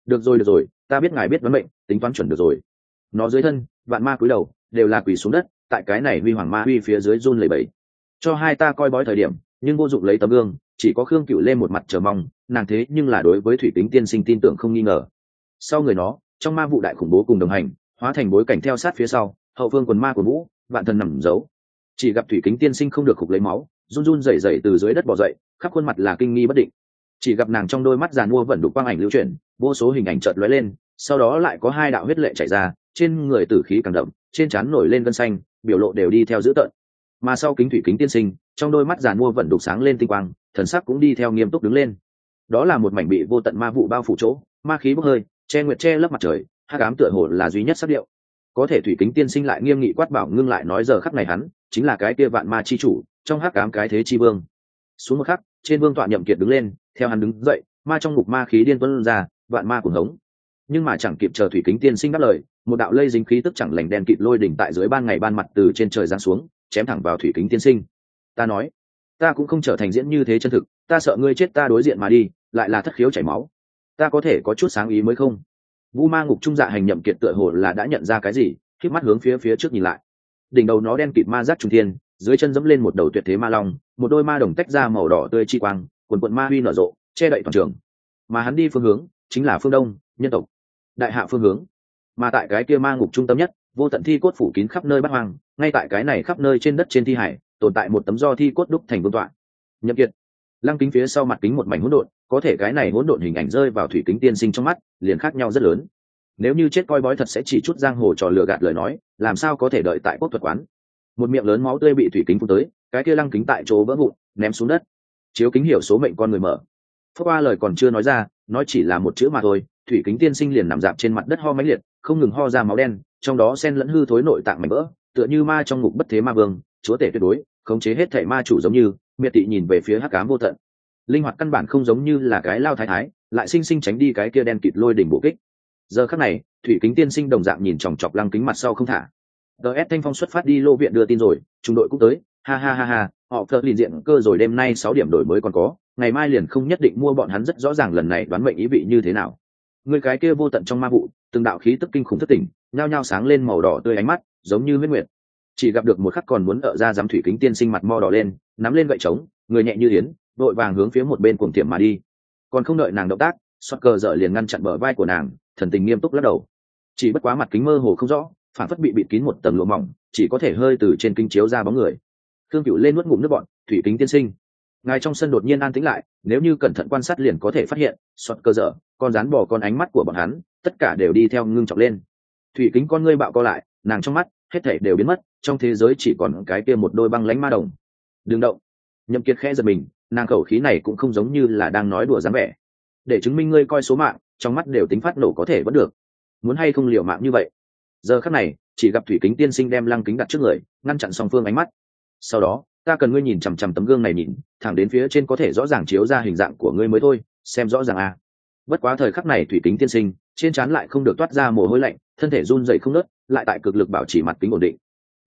Được rồi, ta biết ngài biết vấn mệnh, tính toán chuẩn được rồi. Nó dưới thân vạn ma cúi đầu, đều là quỳ xuống đất, tại cái này huy hoàng ma huy phía dưới run lẩy bẩy. Cho hai ta coi bói thời điểm, nhưng vô dụng lấy tấm gương, chỉ có Khương Cựu lên một mặt chờ mong, nàng thế nhưng là đối với Thủy Kính tiên sinh tin tưởng không nghi ngờ. Sau người nó, trong ma vụ đại khủng bố cùng đồng hành, hóa thành bối cảnh theo sát phía sau, hậu phương quần ma của vũ, vạn thần nằm giấu. Chỉ gặp Thủy Kính tiên sinh không được khục lấy máu, run run rẩy rẩy từ dưới đất bò dậy, khắp khuôn mặt là kinh nghi bất định. Chỉ gặp nàng trong đôi mắt giàn mua vẫn đục quang ảnh lưu chuyển, vô số hình ảnh chợt lóe lên, sau đó lại có hai đạo huyết lệ chảy ra, trên người tử khí càng đậm, trên trán nổi lên gân xanh, biểu lộ đều đi theo dữ tợn. Mà sau kính Thủy Kính tiên sinh, trong đôi mắt giàn mua vẫn đục sáng lên tinh quang, thần sắc cũng đi theo nghiêm túc đứng lên. Đó là một mảnh bị vô tận ma vụ bao phủ chỗ, ma khí bốc hơi, che nguyệt che lấp mặt trời, hắc ám tựa hồ là duy nhất sắc điệu. Có thể Thủy Kính tiên sinh lại nghiêm nghị quát bảo ngưng lại nói giờ khắc này hắn chính là cái kia vạn ma chi chủ, trong hắc ám cái thế chi vương. Xuống một khắc, trên vương tọa Nhậm Kiệt đứng lên, theo hắn đứng dậy, ma trong ngục ma khí điên tuôn ra, vạn ma cuồng hống. Nhưng mà chẳng kịp chờ Thủy Kính tiên sinh đáp lời, một đạo lây dính khí tức chẳng lành đen kịt lôi đỉnh tại dưới ban ngày ban mặt từ trên trời giáng xuống, chém thẳng vào Thủy Kính tiên sinh. Ta nói, ta cũng không trở thành diễn như thế chân thực, ta sợ ngươi chết ta đối diện mà đi, lại là thất khiếu chảy máu. Ta có thể có chút sáng ý mới không? Vu ma ngục trung dạ hành Nhậm Kiệt tựa hồ là đã nhận ra cái gì, khép mắt hướng phía trước nhìn lại. Đỉnh đầu nó đen kịt ma giác trung thiên, dưới chân dẫm lên một đầu tuyệt thế ma long, một đôi ma đồng tách ra màu đỏ tươi chi quang, quần quần ma huy nở rộ, che đậy toàn trường. Mà hắn đi phương hướng chính là phương đông, nhân tộc đại hạ phương hướng. Mà tại cái kia ma ngục trung tâm nhất, vô tận thi cốt phủ kín khắp nơi bát hoang, ngay tại cái này khắp nơi trên đất trên thi hải, tồn tại một tấm do thi cốt đúc thành vương tọa. Nhậm Kiệt, lăng kính phía sau mặt kính một mảnh hỗn độn, có thể cái này hỗn độn hình ảnh rơi vào Thủy Kính tiên sinh trong mắt, liền khác nhau rất lớn. Nếu như chết coi bói thật sẽ chỉ chút giang hồ trò lừa gạt lời nói, làm sao có thể đợi tại quốc thuật quán. Một miệng lớn máu tươi bị Thủy Kính phun tới, cái kia lăng kính tại chỗ vỡ vụn, ném xuống đất. Chiếu kính hiểu số mệnh con người mở. Phước qua lời còn chưa nói ra, nói chỉ là một chữ mà thôi, Thủy Kính tiên sinh liền nằm dạp trên mặt đất ho mãnh liệt, không ngừng ho ra máu đen, trong đó xen lẫn hư thối nội tạng mảnh vỡ, tựa như ma trong ngục bất thế ma vương, chúa tể tuyệt đối, khống chế hết thảy ma chủ giống như, miệt thị nhìn về phía hắc ám vô tận. Linh hoạt căn bản không giống như là cái lao thái thái, lại sinh sinh tránh đi cái kia đen kịt lôi đỉnh bộ kích. Giờ khắc này, Thủy Kính tiên sinh đồng dạng nhìn chòng chọc lăng kính mặt sau không thả. DS Thanh Phong xuất phát đi lô viện đưa tin rồi, trung đội cũng tới, ha ha ha ha, họ phật liền diện cơ rồi đêm nay 6 điểm đổi mới còn có, ngày mai liền không nhất định mua bọn hắn rất rõ ràng lần này đoán mệnh ý vị như thế nào. Người cái kia vô tận trong ma vụ, từng đạo khí tức kinh khủng thất tỉnh, nhao nhao sáng lên màu đỏ tươi ánh mắt, giống như huyết nguyệt. Chỉ gặp được một khắc còn muốn ở ra giám Thủy Kính tiên sinh mặt mo đỏ lên, nắm lên gậy trống, người nhẹ như yến, đội vàng hướng phía một bên cuồng tiệm mà đi. Còn không đợi nàng động tác, Sót cờ dở liền ngăn chặn bờ vai của nàng, thần tình nghiêm túc lắc đầu. Chỉ bất quá mặt kính mơ hồ không rõ, phản phất bị bịt kín một tầng lụa mỏng, chỉ có thể hơi từ trên kính chiếu ra bóng người. Khương Cửu lên nuốt ngụm nước bọt, Thủy Kính tiên sinh. Ngài trong sân đột nhiên an tĩnh lại, nếu như cẩn thận quan sát liền có thể phát hiện, Sót cờ dở, con rắn bò con ánh mắt của bọn hắn, tất cả đều đi theo ngưng trọng lên. Thủy Kính con ngươi bạo co lại, nàng trong mắt, hết thảy đều biến mất, trong thế giới chỉ còn cái kia một đôi băng lãnh ma đồng. Đừng động. Nhậm Kiệt khẽ giật mình, nàng khẩu khí này cũng không giống như là đang nói đùa dáng vẻ. Để chứng minh ngươi coi số mạng, trong mắt đều tính phát nổ có thể vẫn được. Muốn hay không liều mạng như vậy? Giờ khắc này, chỉ gặp Thủy Kính tiên sinh đem lăng kính đặt trước người, ngăn chặn song phương ánh mắt. Sau đó, ta cần ngươi nhìn chằm chằm tấm gương này nhìn, thẳng đến phía trên có thể rõ ràng chiếu ra hình dạng của ngươi mới thôi, xem rõ ràng à. Bất quá thời khắc này Thủy Kính tiên sinh, trên trán lại không được toát ra mồ hôi lạnh, thân thể run rẩy không ngớt, lại tại cực lực bảo trì mặt kính ổn định.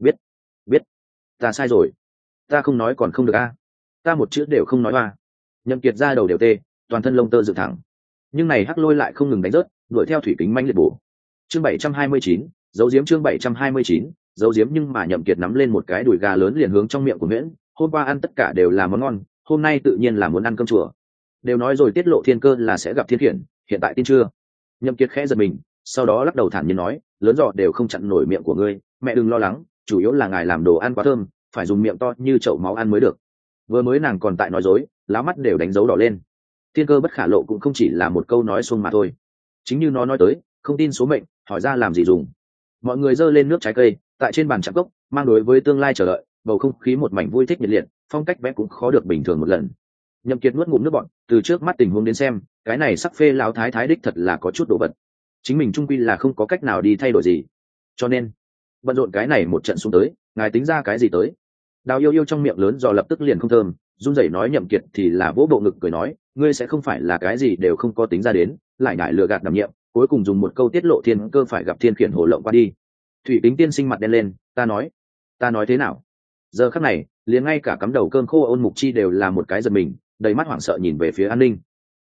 Biết, ta sai rồi. Ta không nói còn không được a. Ta một chữ đều không nói oa. Nhậm Kiệt ra đầu đều tê, toàn thân lông tơ dựng thẳng. Nhưng này hắc lôi lại không ngừng đánh rớt, đuổi theo Thủy Kính mãnh liệt bổ. Chương 729, dấu diếm chương 729, dấu diếm nhưng mà Nhậm Kiệt nắm lên một cái đùi gà lớn liền hướng trong miệng của Nguyễn, hôm qua ăn tất cả đều là món ngon, hôm nay tự nhiên là muốn ăn cơm chùa. Đều nói rồi tiết lộ thiên cơ là sẽ gặp thiên khiển, hiện tại tin chưa? Nhậm Kiệt khẽ giật mình, sau đó lắc đầu thản nhiên nói, lớn giọt đều không chặn nổi miệng của ngươi, mẹ đừng lo lắng, chủ yếu là ngài làm đồ ăn quá thơm, phải dùng miệng to như chậu máu ăn mới được. Vừa mới nàng còn tại nói dối, lá mắt đều đánh dấu đỏ lên. Thiên cơ bất khả lộ cũng không chỉ là một câu nói xuông mà thôi. Chính như nó nói tới, không tin số mệnh, hỏi ra làm gì dùng. Mọi người dơ lên nước trái cây, tại trên bàn chạm cốc, mang đối với tương lai chờ đợi, bầu không khí một mảnh vui thích nhiệt liệt, phong cách vẽ cũng khó được bình thường một lần. Nhậm Kiệt nuốt ngụm nước bọt, từ trước mắt tình huống đến xem, cái này sắc phê lão thái thái đích thật là có chút đồ vật. Chính mình trung quy là không có cách nào đi thay đổi gì, cho nên bận rộn cái này một trận xuống tới, ngài tính ra cái gì tới? Đào yêu yêu trong miệng lớn do lập tức liền không thơm, run rẩy nói. Nhậm Kiệt thì là vỗ bộ ngực cười nói, ngươi sẽ không phải là cái gì đều không có tính ra đến, lại ngại lừa gạt đảm nhiệm, cuối cùng dùng một câu tiết lộ thiên cơ phải gặp thiên khiển hồ lộng qua đi. Thủy Kính tiên sinh mặt đen lên, ta nói thế nào? Giờ khắc này, liền ngay cả cắm đầu cơm khô Ôn Mục Chi đều là một cái giật mình, đầy mắt hoảng sợ nhìn về phía An Ninh.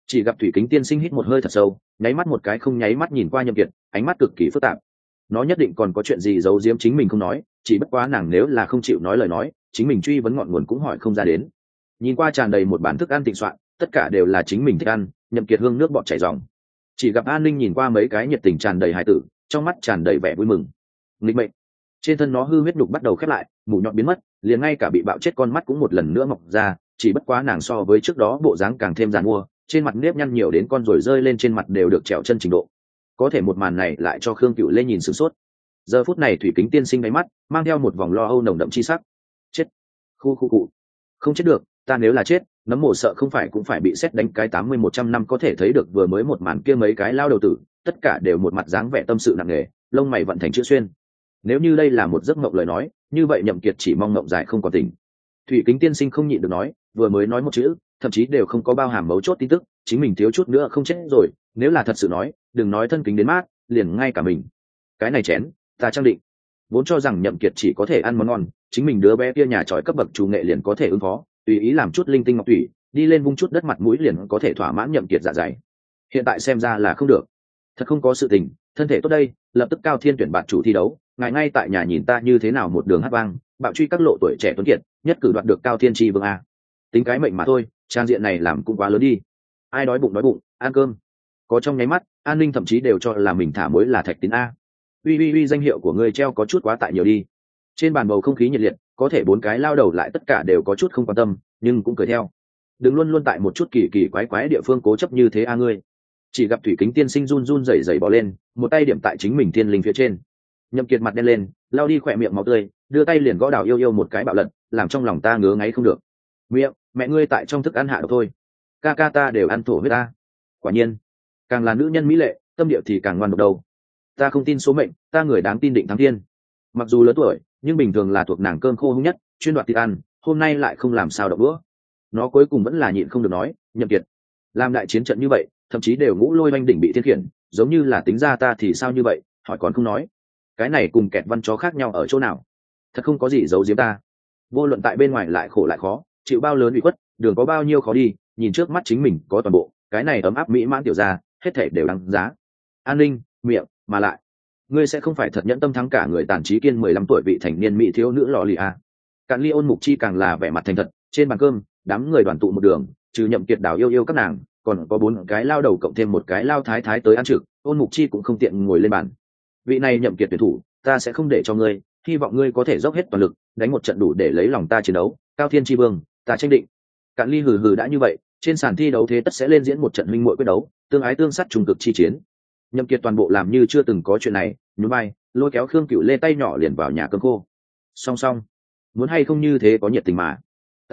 Chỉ gặp thủy kính tiên sinh hít một hơi thật sâu, nháy mắt một cái không nháy mắt nhìn qua Nhậm Kiệt, ánh mắt cực kỳ phức tạp. Nó nhất định còn có chuyện gì giấu giếm chính mình không nói, chỉ bất quá nàng nếu là không chịu nói lời nói, chính mình truy vấn ngọn nguồn cũng hỏi không ra đến. Nhìn qua tràn đầy một bàn thức ăn thịnh soạn, tất cả đều là chính mình thích ăn, Nhậm Kiệt hương nước bọt chảy ròng. Chỉ gặp An Ninh nhìn qua mấy cái nhiệt tình tràn đầy hài tử, trong mắt tràn đầy vẻ vui mừng. Nghịch mệnh, trên thân nó hư huyết đục bắt đầu khép lại, mủ nhọn biến mất, liền ngay cả bị bạo chết con mắt cũng một lần nữa mọc ra, chỉ bất quá nàng so với trước đó bộ dáng càng thêm giàn mua, trên mặt nếp nhăn nhiều đến con rồi rơi lên trên mặt đều được trèo chân trình độ. Có thể một màn này lại cho Khương Cựu Lê nhìn sửng sốt. Giờ phút này thủy kính tiên sinh đáy mắt mang theo một vòng lo âu nồng đậm chi sắc. Chết, khu khu cụ, không chết được, ta nếu là chết, nấm mồ sợ không phải cũng phải bị xét đánh cái 80-100 năm. Có thể thấy được vừa mới một màn kia mấy cái lao đầu tử, tất cả đều một mặt dáng vẻ tâm sự nặng nề, lông mày vận thành chữ xuyên. Nếu như đây là một giấc mộng lời nói, như vậy Nhậm Kiệt chỉ mong mộng dài không còn tỉnh. Thủy kính tiên sinh không nhịn được nói, vừa mới nói một chữ, thậm chí đều không có bao hàm mấu chốt tin tức, chính mình thiếu chút nữa không chết rồi, nếu là thật sự nói, đừng nói thân kính đến mát, liền ngay cả mình. Cái này chén, ta trang định. Vốn cho rằng Nhậm Kiệt chỉ có thể ăn món ngon, chính mình đứa bé kia nhà tròi cấp bậc chủ nghệ liền có thể ứng phó, tùy ý làm chút linh tinh ngọc thủy, đi lên vung chút đất mặt mũi liền có thể thỏa mãn Nhậm Kiệt dạ dày. Hiện tại xem ra là không được. Thật không có sự tình, thân thể tốt đây, lập tức Cao Thiên tuyển bạn chủ thi đấu, ngài ngay tại nhà nhìn ta như thế nào một đường hát vang, bạo truy các lộ tuổi trẻ tuấn kiệt, nhất cử đoạt được Cao Thiên chi vương a. Tính cái mệnh mà thôi, trang diện này làm cũng quá lớn đi. Ai đói bụng, ăn cơm. Có trong nháy mắt, An Ninh thậm chí đều cho là mình thả mối là Thạch Tín a. Uy, danh hiệu của ngươi treo có chút quá tại nhiều đi. Trên bàn bầu không khí nhiệt liệt, có thể bốn cái lao đầu lại tất cả đều có chút không quan tâm, nhưng cũng cười theo. Đừng luôn luôn tại một chút kỳ kỳ quái quái địa phương cố chấp như thế a ngươi. Chỉ gặp thủy kính tiên sinh run run rẩy rẩy bò lên, một tay điểm tại chính mình thiên linh phía trên. Nhậm Kiệt mặt đen lên, lao đi khỏe miệng máu tươi, đưa tay liền gõ đào yêu một cái bạo lật, làm trong lòng ta ngứa ngáy không được. Miệng, mẹ ngươi tại trong thức ăn hạ độc thôi. Ca ta đều ăn thổ huyết ta. Quả nhiên, càng là nữ nhân mỹ lệ, tâm địa thì càng ngoan độc đầu. Ta không tin số mệnh, ta người đáng tin định thắng thiên. Mặc dù lớn tuổi, nhưng bình thường là thuộc nàng cơm khô hung nhất, chuyên đoạt thịt ăn, hôm nay lại không làm sao độc bữa. Nó cuối cùng vẫn là nhịn không được nói, Nhậm Kiệt, làm đại chiến trận như vậy, thậm chí đều ngũ lôi oanh đỉnh bị thiên khiển, giống như là tính ra ta thì sao như vậy, hỏi còn không nói. Cái này cùng kẹt văn chó khác nhau ở chỗ nào? Thật không có gì giấu giếm ta. Vô luận tại bên ngoài lại khổ lại khó, chịu bao lớn ủy khuất, đường có bao nhiêu khó đi, nhìn trước mắt chính mình có toàn bộ, cái này ấm áp mỹ mãn tiểu gia, hết thảy đều đáng giá. An Ninh, miệng, mà lại, ngươi sẽ không phải thật nhẫn tâm thắng cả người tàn trí kiên 15 tuổi vị thành niên mỹ thiếu nữ lò lì à? Cạn ly ôn mục chi càng là vẻ mặt thành thật, trên bàn cơm, đám người đoàn tụ một đường, trừ Nhậm Kiệt đào yêu các nàng, còn có 4 cái lao đầu cộng thêm một cái lao thái thái tới ăn trực, ôn mục chi cũng không tiện ngồi lên bàn. Vị này Nhậm Kiệt tuyển thủ, ta sẽ không để cho ngươi, hy vọng ngươi có thể dốc hết toàn lực, đánh một trận đủ để lấy lòng ta chiến đấu, Cao Thiên chi vương, ta tranh định. Cạn ly hừ đã như vậy, trên sàn thi đấu thế tất sẽ lên diễn một trận minh muội quyết đấu, tương ái tương sát trùng cực chi chiến. Nhậm Kiệt toàn bộ làm như chưa từng có chuyện này, nhún vai, lôi kéo Khương Cựu Lê tay nhỏ liền vào nhà cơm khô. Song, muốn hay không như thế có nhiệt tình mà.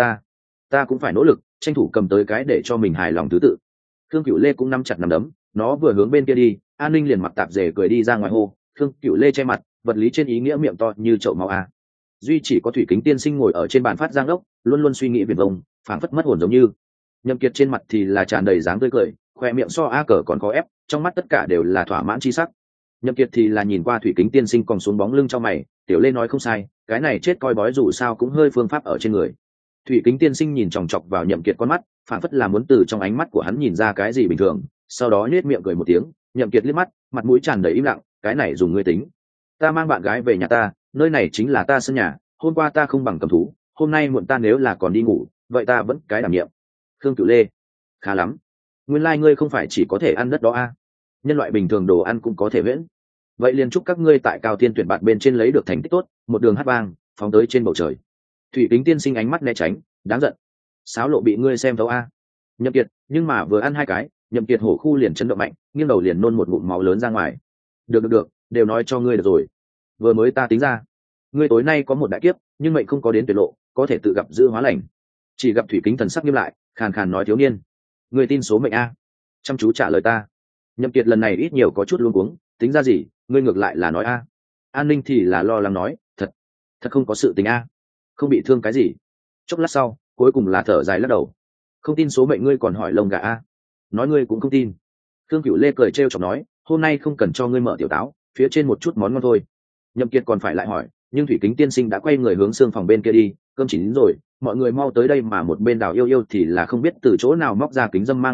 Ta cũng phải nỗ lực, tranh thủ cầm tới cái để cho mình hài lòng thứ tự. Khương Cựu Lê cũng nắm chặt nắm đấm, nó vừa hướng bên kia đi, An Ninh liền mặc tạp dề cười đi ra ngoài hô, Khương Cựu Lê che mặt, vật lý trên ý nghĩa miệng to như chậu máu a. Duy chỉ có thủy kính tiên sinh ngồi ở trên bàn phát giang đốc, luôn luôn suy nghĩ viển vông, phảng phất mất hồn giống như. Nhậm Kiệt trên mặt thì là tràn đầy dáng tươi cười, khoe miệng so a cờ còn có ép, trong mắt tất cả đều là thỏa mãn chi sắc. Nhậm Kiệt thì là nhìn qua thủy kính tiên sinh còn xuống bóng lưng cho mày, tiểu Lê nói không sai, cái này chết coi bói dù sao cũng hơi phương pháp ở trên người. Thủy kính tiên sinh nhìn chòng chọc vào Nhậm Kiệt con mắt, phảng phất là muốn từ trong ánh mắt của hắn nhìn ra cái gì bình thường, sau đó nhếch miệng cười một tiếng. Nhậm Kiệt liếc mắt, mặt mũi tràn đầy im lặng, cái này dùng ngươi tính. Ta mang bạn gái về nhà ta, nơi này chính là ta sân nhà, hôm qua ta không bằng cầm thú, hôm nay muộn ta nếu là còn đi ngủ, vậy ta vẫn cái đảm nhiệm. Khương Cửu Lê, khá lắm, nguyên lai ngươi không phải chỉ có thể ăn đất đó a, nhân loại bình thường đồ ăn cũng có thể viễn. Vậy liền chúc các ngươi tại Cao Thiên tuyển bạn bên trên lấy được thành tích tốt, một đường hát vang, phóng tới trên bầu trời. Thủy kính tiên sinh ánh mắt né tránh, đáng giận, sáo lộ bị ngươi xem thấu a. Nhậm Kiệt, nhưng mà vừa ăn 2 cái, Nhậm Kiệt hổ khu liền chấn động mạnh, nghiêng đầu liền nôn một ngụm máu lớn ra ngoài. Được, đều nói cho ngươi được rồi. Vừa mới ta tính ra, ngươi tối nay có một đại kiếp, nhưng mệnh không có đến tuyệt lộ, có thể tự gặp giữ hóa lành. Chỉ gặp thủy kính thần sắc nghiêm lại, khàn khàn nói thiếu niên, ngươi tin số mệnh a? Chăm chú trả lời ta. Nhậm Kiệt lần này ít nhiều có chút luống cuống, tính ra gì, ngươi ngược lại là nói a. An Ninh thì là lo lắng nói, thật không có sự tình a, không bị thương cái gì. Chốc lát sau, cuối cùng là thở dài lắc đầu, không tin số mệnh ngươi còn hỏi lông gà a? Nói ngươi cũng không tin. Khương Cửu Lê cười trêu chọc nói, hôm nay không cần cho ngươi mở tiểu táo, phía trên một chút món ngon thôi. Nhậm Kiệt còn phải lại hỏi, nhưng thủy kính tiên sinh đã quay người hướng xương phòng bên kia đi, cơm chín rồi, mọi người mau tới đây. Mà một bên Đào Yêu thì là không biết từ chỗ nào móc ra kính dâm mang lên mặt,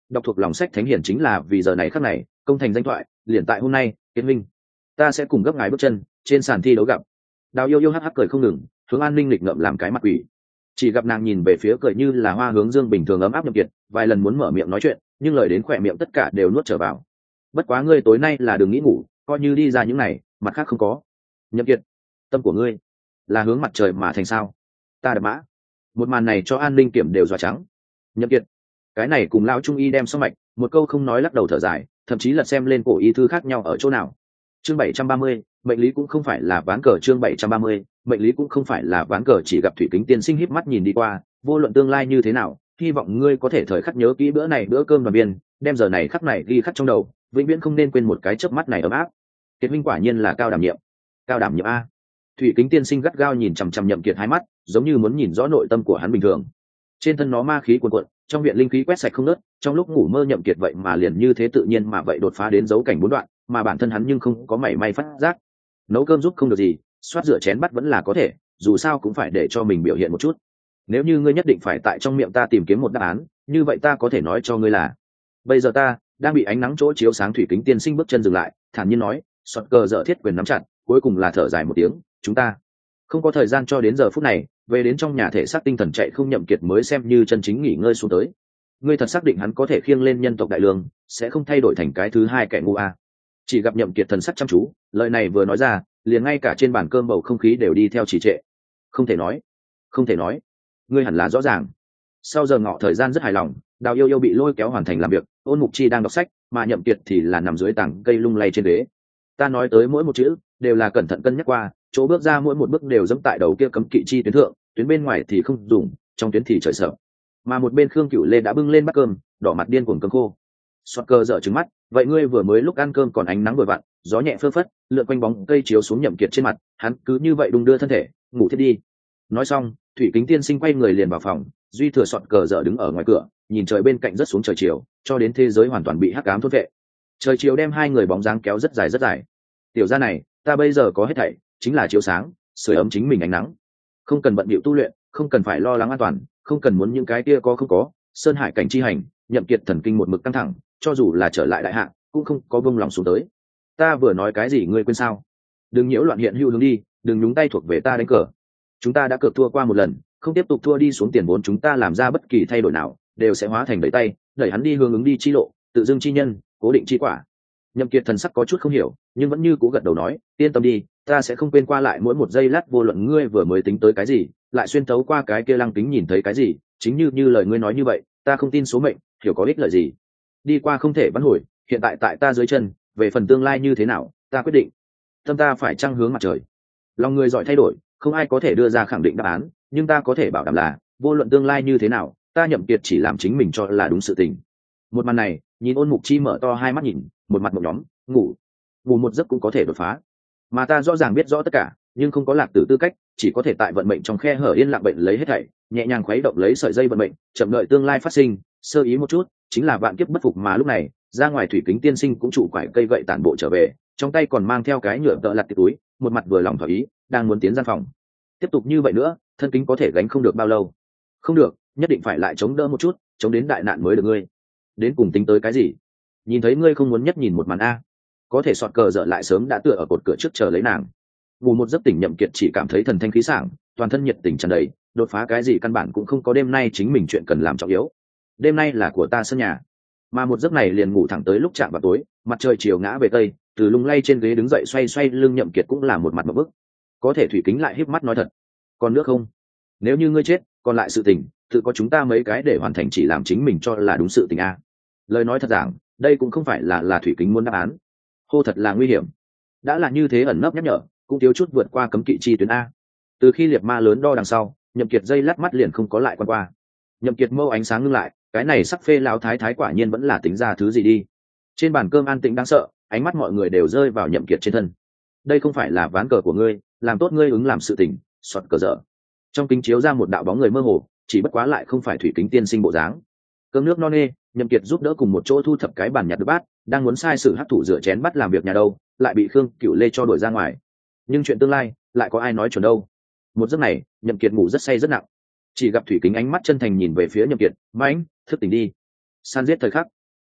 đọc thuộc lòng sách thánh hiển chính là vì giờ này khắc này công thành danh thoại liền tại hôm nay. Kiệt minh, ta sẽ cùng gấp ngài bước chân trên sàn thi đấu gặp. Đào yêu yêu hắc hắc cười không ngừng, hướng An Ninh lịch ngậm làm cái mặt quỷ. Chỉ gặp nàng nhìn về phía cười như là hoa hướng dương bình thường ấm áp Nhậm Kiệt, vài lần muốn mở miệng nói chuyện, nhưng lời đến khỏe miệng tất cả đều nuốt trở vào. Bất quá ngươi tối nay là đừng nghĩ ngủ, coi như đi ra những này, mặt khác không có. Nhậm Kiệt, tâm của ngươi là hướng mặt trời mà thành sao? Ta đập mã. Một màn này cho An Ninh kiểm đều dọa trắng. Nhậm Kiệt, cái này cùng lão trung y đem xong mạch, một câu không nói lắc đầu thở dài, thậm chí lật xem lên cổ y thư khác nhau ở chỗ nào. Chương 730, mệnh lý cũng không phải là ván cờ. Chương 730, mệnh lý cũng không phải là ván cờ. Chỉ gặp Thủy Kính tiên sinh híp mắt nhìn đi qua, vô luận tương lai như thế nào, hy vọng ngươi có thể thời khắc nhớ kỹ bữa này bữa cơm đoàn viên, đem giờ này khắc này ghi khắc trong đầu, vĩnh viễn không nên quên một cái chớp mắt này ấm áp. Kiệt minh quả nhiên là cao đảm nhiệm. Cao đảm nhiệm a. Thủy Kính tiên sinh gắt gao nhìn chằm chằm Nhậm Kiệt hai mắt, giống như muốn nhìn rõ nội tâm của hắn bình thường. Trên thân nó ma khí cuồn cuộn, trong viện linh khí quét sạch không nớt, trong lúc ngủ mơ Nhậm Kiệt vậy mà liền như thế tự nhiên mà vậy đột phá đến dấu cảnh 4 đoạn, mà bản thân hắn nhưng không có mảy may phát giác. Nấu cơm giúp không được gì, xoát rửa chén bát vẫn là có thể, dù sao cũng phải để cho mình biểu hiện một chút. Nếu như ngươi nhất định phải tại trong miệng ta tìm kiếm một đáp án, như vậy ta có thể nói cho ngươi là bây giờ ta đang bị ánh nắng chỗ chiếu sáng. Thủy Kính tiên sinh bước chân dừng lại, thản nhiên nói, sọt cờ dở thiết quyền nắm chặt, cuối cùng là thở dài một tiếng, chúng ta không có thời gian cho đến giờ phút này, về đến trong nhà thể xác tinh thần chạy không Nhậm Kiệt mới xem như chân chính nghỉ ngơi xuống tới. Ngươi thật xác định hắn có thể khiêng lên nhân tộc đại lương, sẽ không thay đổi thành cái thứ hai kẻ ngu à? Chỉ gặp Nhậm Kiệt thần sắc chăm chú, lời này vừa nói ra, liền ngay cả trên bàn cơm bầu không khí đều đi theo trì trệ. Không thể nói, không thể nói, ngươi hẳn là rõ ràng. Sau giờ ngọ thời gian rất hài lòng, Đào yêu yêu bị lôi kéo hoàn thành làm việc, Ôn Mục Chi đang đọc sách, mà Nhậm Kiệt thì là nằm dưới tảng cây lung lay trên ghế. Ta nói tới mỗi một chữ đều là cẩn thận cân nhắc qua, chỗ bước ra mỗi một bước đều dẫm tại đầu kia cấm kỵ chi tuyến thượng, tuyến bên ngoài thì không dùng, trong tuyến thì trời sợ. Mà một bên Khương Cửu Lê đã bưng lên bát cơm, đỏ mặt điên cuồng cơm khô. Soạt cơ dở trừng mắt, vậy ngươi vừa mới lúc ăn cơm còn ánh nắng vừa vặn, gió nhẹ phơ phất, lượn quanh bóng cây chiếu xuống Nhậm Kiệt trên mặt, hắn cứ như vậy đung đưa thân thể, ngủ thiết đi. Nói xong, Thủy Kính tiên sinh quay người liền vào phòng, duy thừa soạt cờ dở đứng ở ngoài cửa, nhìn trời bên cạnh rất xuống trời chiều, cho đến thế giới hoàn toàn bị hắc ám thôn vệ. Trời chiều đem hai người bóng dáng kéo rất dài rất dài. Tiểu gia này, ta bây giờ có hết thảy, chính là chiếu sáng, sưởi ấm chính mình ánh nắng. Không cần bận bịu tu luyện, không cần phải lo lắng an toàn, không cần muốn những cái kia có không có. Sơn hải cảnh chi hành, Nhậm Kiệt thần kinh một mực căng thẳng, cho dù là trở lại đại hạ, cũng không có buông lòng xuống tới. Ta vừa nói cái gì ngươi quên sao? Đừng nhiễu loạn hiện hữu hướng đi, đừng nhúng tay thuộc về ta đánh cờ. Chúng ta đã cược thua qua một lần, không tiếp tục thua đi xuống, tiền vốn chúng ta làm ra bất kỳ thay đổi nào đều sẽ hóa thành đẩy tay, đẩy hắn đi hướng ứng đi chi lộ, tự dưng chi nhân, cố định chi quả. Nhậm Kiệt thần sắc có chút không hiểu, nhưng vẫn như cũ gật đầu nói, yên tâm đi, ta sẽ không quên qua lại mỗi một giây lát, vô luận ngươi vừa mới tính tới cái gì, lại xuyên tấu qua cái kia lăng kính nhìn thấy cái gì, chính như lời ngươi nói như vậy, ta không tin số mệnh, hiểu có ích lợi gì. Đi qua không thể vãn hồi, hiện tại tại ta dưới chân, về phần tương lai như thế nào, ta quyết định. Tâm ta phải trăng hướng mặt trời. Lòng người giỏi thay đổi, không ai có thể đưa ra khẳng định đáp án, nhưng ta có thể bảo đảm là, vô luận tương lai như thế nào, ta Nhậm Kiệt chỉ làm chính mình cho là đúng sự tình. Một màn này, nhìn Ôn Mục Chi mở to hai mắt nhìn, một mặt một nhóm, ngủ một giấc cũng có thể đột phá. Mà ta rõ ràng biết rõ tất cả, nhưng không có lạc tử tư cách, chỉ có thể tại vận mệnh trong khe hở yên lặng bệnh lấy hết thảy, nhẹ nhàng khuấy động lấy sợi dây vận mệnh, chậm đợi tương lai phát sinh, sơ ý một chút, chính là vạn kiếp bất phục. Mà lúc này, ra ngoài Thủy Kính tiên sinh cũng trụ quải cây gậy tản bộ trở về, trong tay còn mang theo cái nhựa tợ lặt túi, một mặt vừa lòng thỏa ý, đang muốn tiến gian phòng. Tiếp tục như vậy nữa, thân kính có thể gánh không được bao lâu. Không được, nhất định phải lại chống đỡ một chút, chống đến đại nạn mới được. Ngươi đến cùng tính tới cái gì? Nhìn thấy ngươi không muốn nhất nhìn một màn a. Có thể sọt cờ dở lại sớm đã tựa ở cột cửa trước chờ lấy nàng. Ngủ một giấc tỉnh Nhậm Kiệt chỉ cảm thấy thần thanh khí sảng, toàn thân nhiệt tình tràn đầy, đột phá cái gì căn bản cũng không có. Đêm nay chính mình chuyện cần làm trọng yếu, đêm nay là của ta sân nhà. Mà một giấc này liền ngủ thẳng tới lúc chạm vào tối, mặt trời chiều ngã về tây, từ lung lay trên ghế đứng dậy xoay xoay lưng Nhậm Kiệt cũng là một mặt ngộp bức. Có thể Thủy Kính lại híp mắt nói thật, còn nước không? Nếu như ngươi chết, còn lại sự tình tự có chúng ta mấy cái để hoàn thành, chỉ làm chính mình cho là đúng sự tình a. Lời nói thật giảng, đây cũng không phải là Thủy Kính muốn đáp án. Hô thật là nguy hiểm, đã là như thế ẩn nấp nhắc nhở, cũng thiếu chút vượt qua cấm kỵ chi tuyến a. Từ khi liệt ma lớn đo đằng sau, Nhậm Kiệt dây lát mắt liền không có lại quan qua. Nhậm Kiệt mâu ánh sáng ngưng lại, cái này sắc phê lão thái thái quả nhiên vẫn là tính ra thứ gì đi. Trên bàn cơm an tĩnh đáng sợ, ánh mắt mọi người đều rơi vào Nhậm Kiệt trên thân. Đây không phải là ván cờ của ngươi, làm tốt ngươi ứng làm sự tình, soạt cờ dở. Trong kính chiếu ra một đạo bóng người mơ hồ, chỉ bất quá lại không phải Thủy Kính tiên sinh bộ dáng. Cơm nước no nê, Nhậm Kiệt giúp đỡ cùng một chỗ thu thập cái bàn nhặt được bát, đang muốn sai sử hắc thủ rửa chén bắt làm việc nhà đâu, lại bị Khương Cửu Lê cho đuổi ra ngoài. Nhưng chuyện tương lai lại có ai nói chuẩn đâu. Một giấc này, Nhậm Kiệt ngủ rất say rất nặng. Chỉ gặp Thủy Kính ánh mắt chân thành nhìn về phía Nhậm Kiệt, "Mãnh, thức tỉnh đi." San giết thời khắc,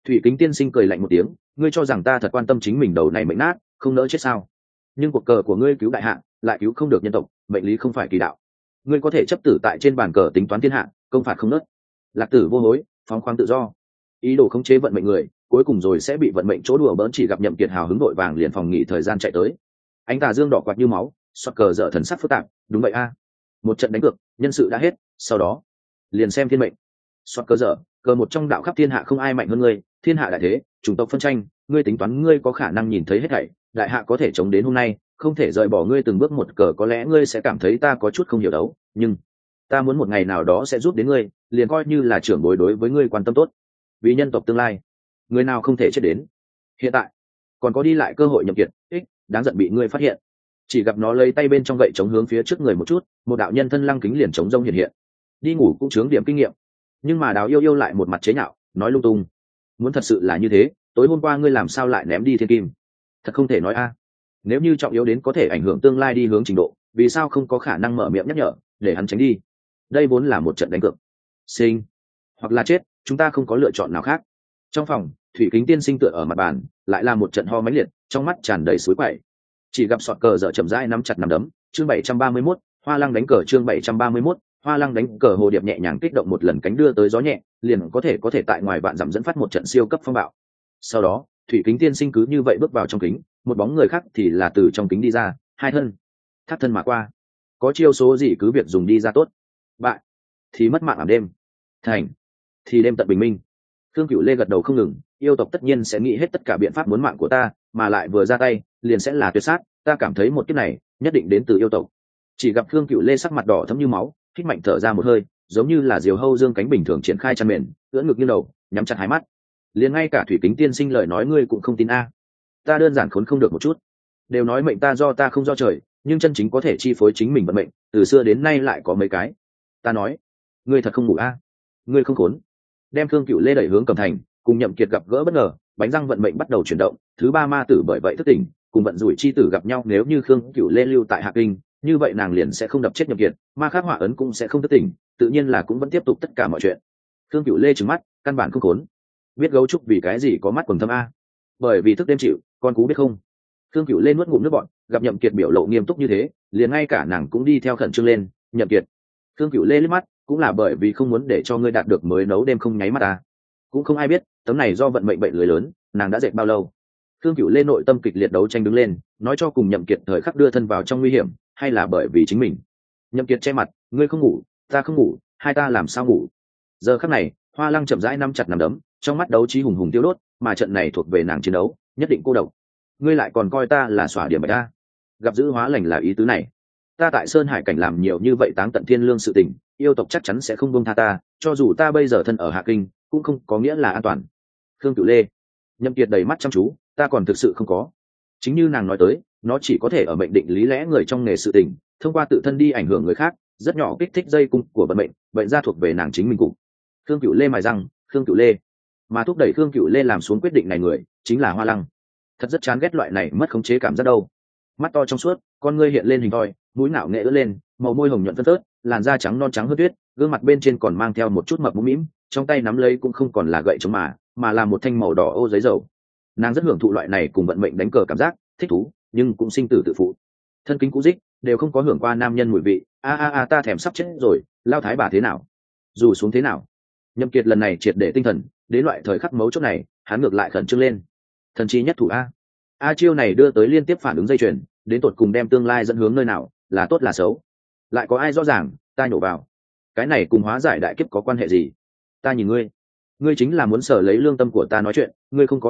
Thủy Kính tiên sinh cười lạnh một tiếng, ngươi cho rằng ta thật quan tâm chính mình đầu này mệnh nát, không nỡ chết sao? Nhưng cuộc cờ của ngươi cứu đại hạ, lại cứu không được nhân tộc, mệnh lý không phải kỳ đạo. Ngươi có thể chấp tử tại trên bàn cờ tính toán thiên hạ, công phạt không nớt. Lạc tử vô hối, phóng khoáng tự do. Ý đồ khống chế vận mệnh người, cuối cùng rồi sẽ bị vận mệnh chỗ đùa bỡn. Chỉ gặp Nhậm Kiệt hào hứng đội vàng liền phòng nghỉ thời gian chạy tới. Ánh tà dương đỏ quạt như máu, xoạc cờ dở thần sắc phức tạp. Đúng vậy a, một trận đánh cược, nhân sự đã hết, sau đó liền xem thiên mệnh. Xoạc cờ dở, cờ một trong đạo khắp thiên hạ không ai mạnh hơn ngươi, thiên hạ đại thế, chủng tộc phân tranh, ngươi tính toán ngươi có khả năng nhìn thấy hết thảy, đại hạ có thể chống đến hôm nay, không thể rời bỏ ngươi từng bước một cờ. Có lẽ ngươi sẽ cảm thấy ta có chút không hiểu đấu, nhưng ta muốn một ngày nào đó sẽ giúp đến ngươi, liền coi như là trưởng bối đối với ngươi quan tâm tốt. Vì nhân tộc tương lai, người nào không thể chết đến. Hiện tại còn có đi lại cơ hội. Nhậm Kiệt, đáng giận bị ngươi phát hiện. Chỉ gặp nó lấy tay bên trong gậy chống hướng phía trước người một chút, một đạo nhân thân lăng kính liền chống rông hiện hiện. Đi ngủ cũng chướng điểm kinh nghiệm. Nhưng mà Đào Yêu Yêu lại một mặt chế nhạo, nói lung tung. Muốn thật sự là như thế, tối hôm qua ngươi làm sao lại ném đi thiên kim? Thật không thể nói a. Nếu như trọng yếu đến có thể ảnh hưởng tương lai đi hướng trình độ, vì sao không có khả năng mở miệng nhắc nhở để hắn tránh đi? Đây vốn là một trận đánh cược, sinh hoặc là chết, chúng ta không có lựa chọn nào khác. Trong phòng, Thủy Kính tiên sinh tựa ở mặt bàn, lại là một trận ho mãnh liệt, trong mắt tràn đầy suối quậy. Chỉ gặp sọt cờ dở chậm rãi nắm chặt nắm đấm. Chương 731, Hoa Lăng đánh cờ. Chương 731, Hoa Lăng đánh cờ. Hồ điệp nhẹ nhàng kích động một lần cánh đưa tới gió nhẹ, liền có thể tại ngoài vạn dặm dẫn phát một trận siêu cấp phong bạo. Sau đó, Thủy Kính tiên sinh cứ như vậy bước vào trong kính, một bóng người khác thì là từ trong kính đi ra, hai thân thắt thân mà qua. Có chiêu số gì cứ việc dùng đi ra tốt, bại thì mất mạng ảm đêm, thành thì đêm tận bình minh. Khương Cửu Lê gật đầu không ngừng, yêu tộc tất nhiên sẽ nghĩ hết tất cả biện pháp muốn mạng của ta, mà lại vừa ra tay liền sẽ là tuyệt sát. Ta cảm thấy một kiếp này nhất định đến từ yêu tộc. Chỉ gặp Khương Cửu Lê sắc mặt đỏ thẫm như máu, hít mạnh thở ra một hơi, giống như là diều hâu dương cánh bình thường triển khai chăn mền, ưỡn ngực như đầu, nhắm chặt hai mắt. Liền ngay cả Thủy Kính tiên sinh lời nói ngươi cũng không tin a? Ta đơn giản khốn không được một chút. Đều nói mệnh ta do ta không do trời, nhưng chân chính có thể chi phối chính mình vận mệnh, từ xưa đến nay lại có mấy cái. Ta nói, ngươi thật không ngủ a? Ngươi không khốn. Đem Khương Cửu Lê đẩy hướng Cẩm Thành, cùng Nhậm Kiệt gặp gỡ bất ngờ, bánh răng vận mệnh bắt đầu chuyển động. Thứ ba ma tử bởi vậy thức tỉnh, cùng vận rủi chi tử gặp nhau. Nếu như Khương Cửu Lê lưu tại Hạ Kinh, như vậy nàng liền sẽ không đập chết Nhậm Kiệt, ma khắc họa ấn cũng sẽ không thức tỉnh, tự nhiên là cũng vẫn tiếp tục tất cả mọi chuyện. Khương Cửu Lê trừng mắt, căn bản không khốn. Biết gấu trúc vì cái gì có mắt quầng thâm a? Bởi vì thức đêm chịu, con cú biết không? Khương Cửu Lê nuốt ngụm nước bọt, gặp Nhậm Kiệt biểu lộ nghiêm túc như thế, liền ngay cả nàng cũng đi theo khẩn trương lên. Nhậm Kiệt. Khương Cửu Lê liếc mắt, cũng là bởi vì không muốn để cho ngươi đạt được mới nấu đêm không nháy mắt ta. Cũng không ai biết, tấm này do vận mệnh bệnh lưới lớn, nàng đã dệt bao lâu. Khương Cửu Lê nội tâm kịch liệt đấu tranh đứng lên, nói cho cùng Nhậm Kiệt thời khắc đưa thân vào trong nguy hiểm, hay là bởi vì chính mình. Nhậm Kiệt che mặt, ngươi không ngủ, ta không ngủ, hai ta làm sao ngủ? Giờ khắc này, Hoa Lăng chậm rãi nắm chặt nắm đấm, trong mắt đấu trí hùng hùng tiêu đốt, mà trận này thuộc về nàng chiến đấu, nhất định cô độc. Ngươi lại còn coi ta là xỏa điểm bạch ta? Gặp dữ hóa lành là ý tứ này. Ta tại Sơn Hải cảnh làm nhiều như vậy táng tận thiên lương sự tình, yêu tộc chắc chắn sẽ không buông tha ta, cho dù ta bây giờ thân ở Hạ Kinh, cũng không có nghĩa là an toàn. Khương Cửu Lê. Nhậm Kiệt đầy mắt chăm chú, ta còn thực sự không có. Chính như nàng nói tới, nó chỉ có thể ở mệnh định lý lẽ người trong nghề sự tình, thông qua tự thân đi ảnh hưởng người khác, rất nhỏ kích thích dây cung của vận mệnh, bệnh ra thuộc về nàng chính mình cũng. Khương Cửu Lê mài răng, Khương Cửu Lê, mà thúc đẩy Khương Cửu Lê làm xuống quyết định này người, chính là Hoa Lăng. Thật rất chán ghét loại này mất khống chế cảm giác đâu. Mắt to trong suốt, con ngươi hiện lên hình thoi, mũi não nghệ ưỡn lên, màu môi hồng nhuận phân phớt, làn da trắng non trắng hơn tuyết, gương mặt bên trên còn mang theo một chút mập mũm mĩm, trong tay nắm lấy cũng không còn là gậy chống mà là một thanh màu đỏ ô giấy dầu. Nàng rất hưởng thụ loại này cùng vận mệnh đánh cờ cảm giác, thích thú, nhưng cũng sinh tử tự phụ. Thân kính cũ dích, đều không có hưởng qua nam nhân mùi vị. Ta thèm sắp chết rồi, lao thái bà thế nào? Dù xuống thế nào? Nhậm Kiệt lần này triệt để tinh thần, đến loại thời khắc mấu chốt này, hắn ngược lại khẩn trương lên. Thần chi nhất thủ a chiêu này đưa tới liên tiếp phản ứng dây chuyền, đến tột cùng đem tương lai dẫn hướng nơi nào, là tốt là xấu? Lại có ai rõ ràng? Ta nhổ vào. Cái này cùng hóa giải đại kiếp có quan hệ gì? Ta nhìn ngươi chính là muốn sở lấy lương tâm của ta nói chuyện, ngươi không có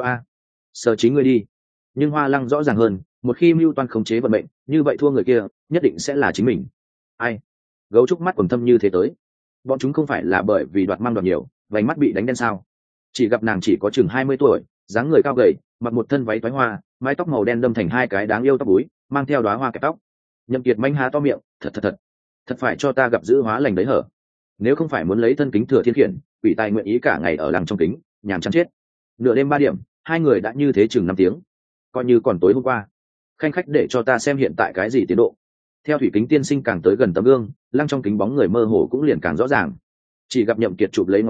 sở chính ngươi đi. Nhưng Hoa Lăng rõ ràng hơn, một khi mưu toan khống chế vận mệnh, như vậy thua người kia nhất định sẽ là chính mình. Ai? Gấu trúc mắt quầng thâm như thế tới, bọn chúng không phải là bởi vì đoạt mang đoạt nhiều, vành mắt bị đánh đen sao? Chỉ gặp nàng chỉ có chừng 20 tuổi, dáng người cao gầy, mặc một thân váy toái hoa, mái tóc màu đen đâm thành hai cái đáng yêu tóc búi, mang theo đóa hoa kẹp tóc. Nhậm Kiệt manh há to miệng, thật phải cho ta gặp dữ hóa lành đấy hở. Nếu không phải muốn lấy thân kính thừa thiên khiển, quỷ tài nguyện ý cả ngày ở lăng trong kính, nhàm chán chết. Nửa đêm 3 điểm, hai người đã như thế chừng 5 tiếng, coi như còn tối hôm qua. Khanh khách để cho ta xem hiện tại cái gì tiến độ. Theo Thủy Kính tiên sinh càng tới gần tấm gương, lăng trong kính bóng người mơ hồ cũng liền càng rõ ràng. Chỉ gặp Nhậm Kiệt chụp lấy ngón tay,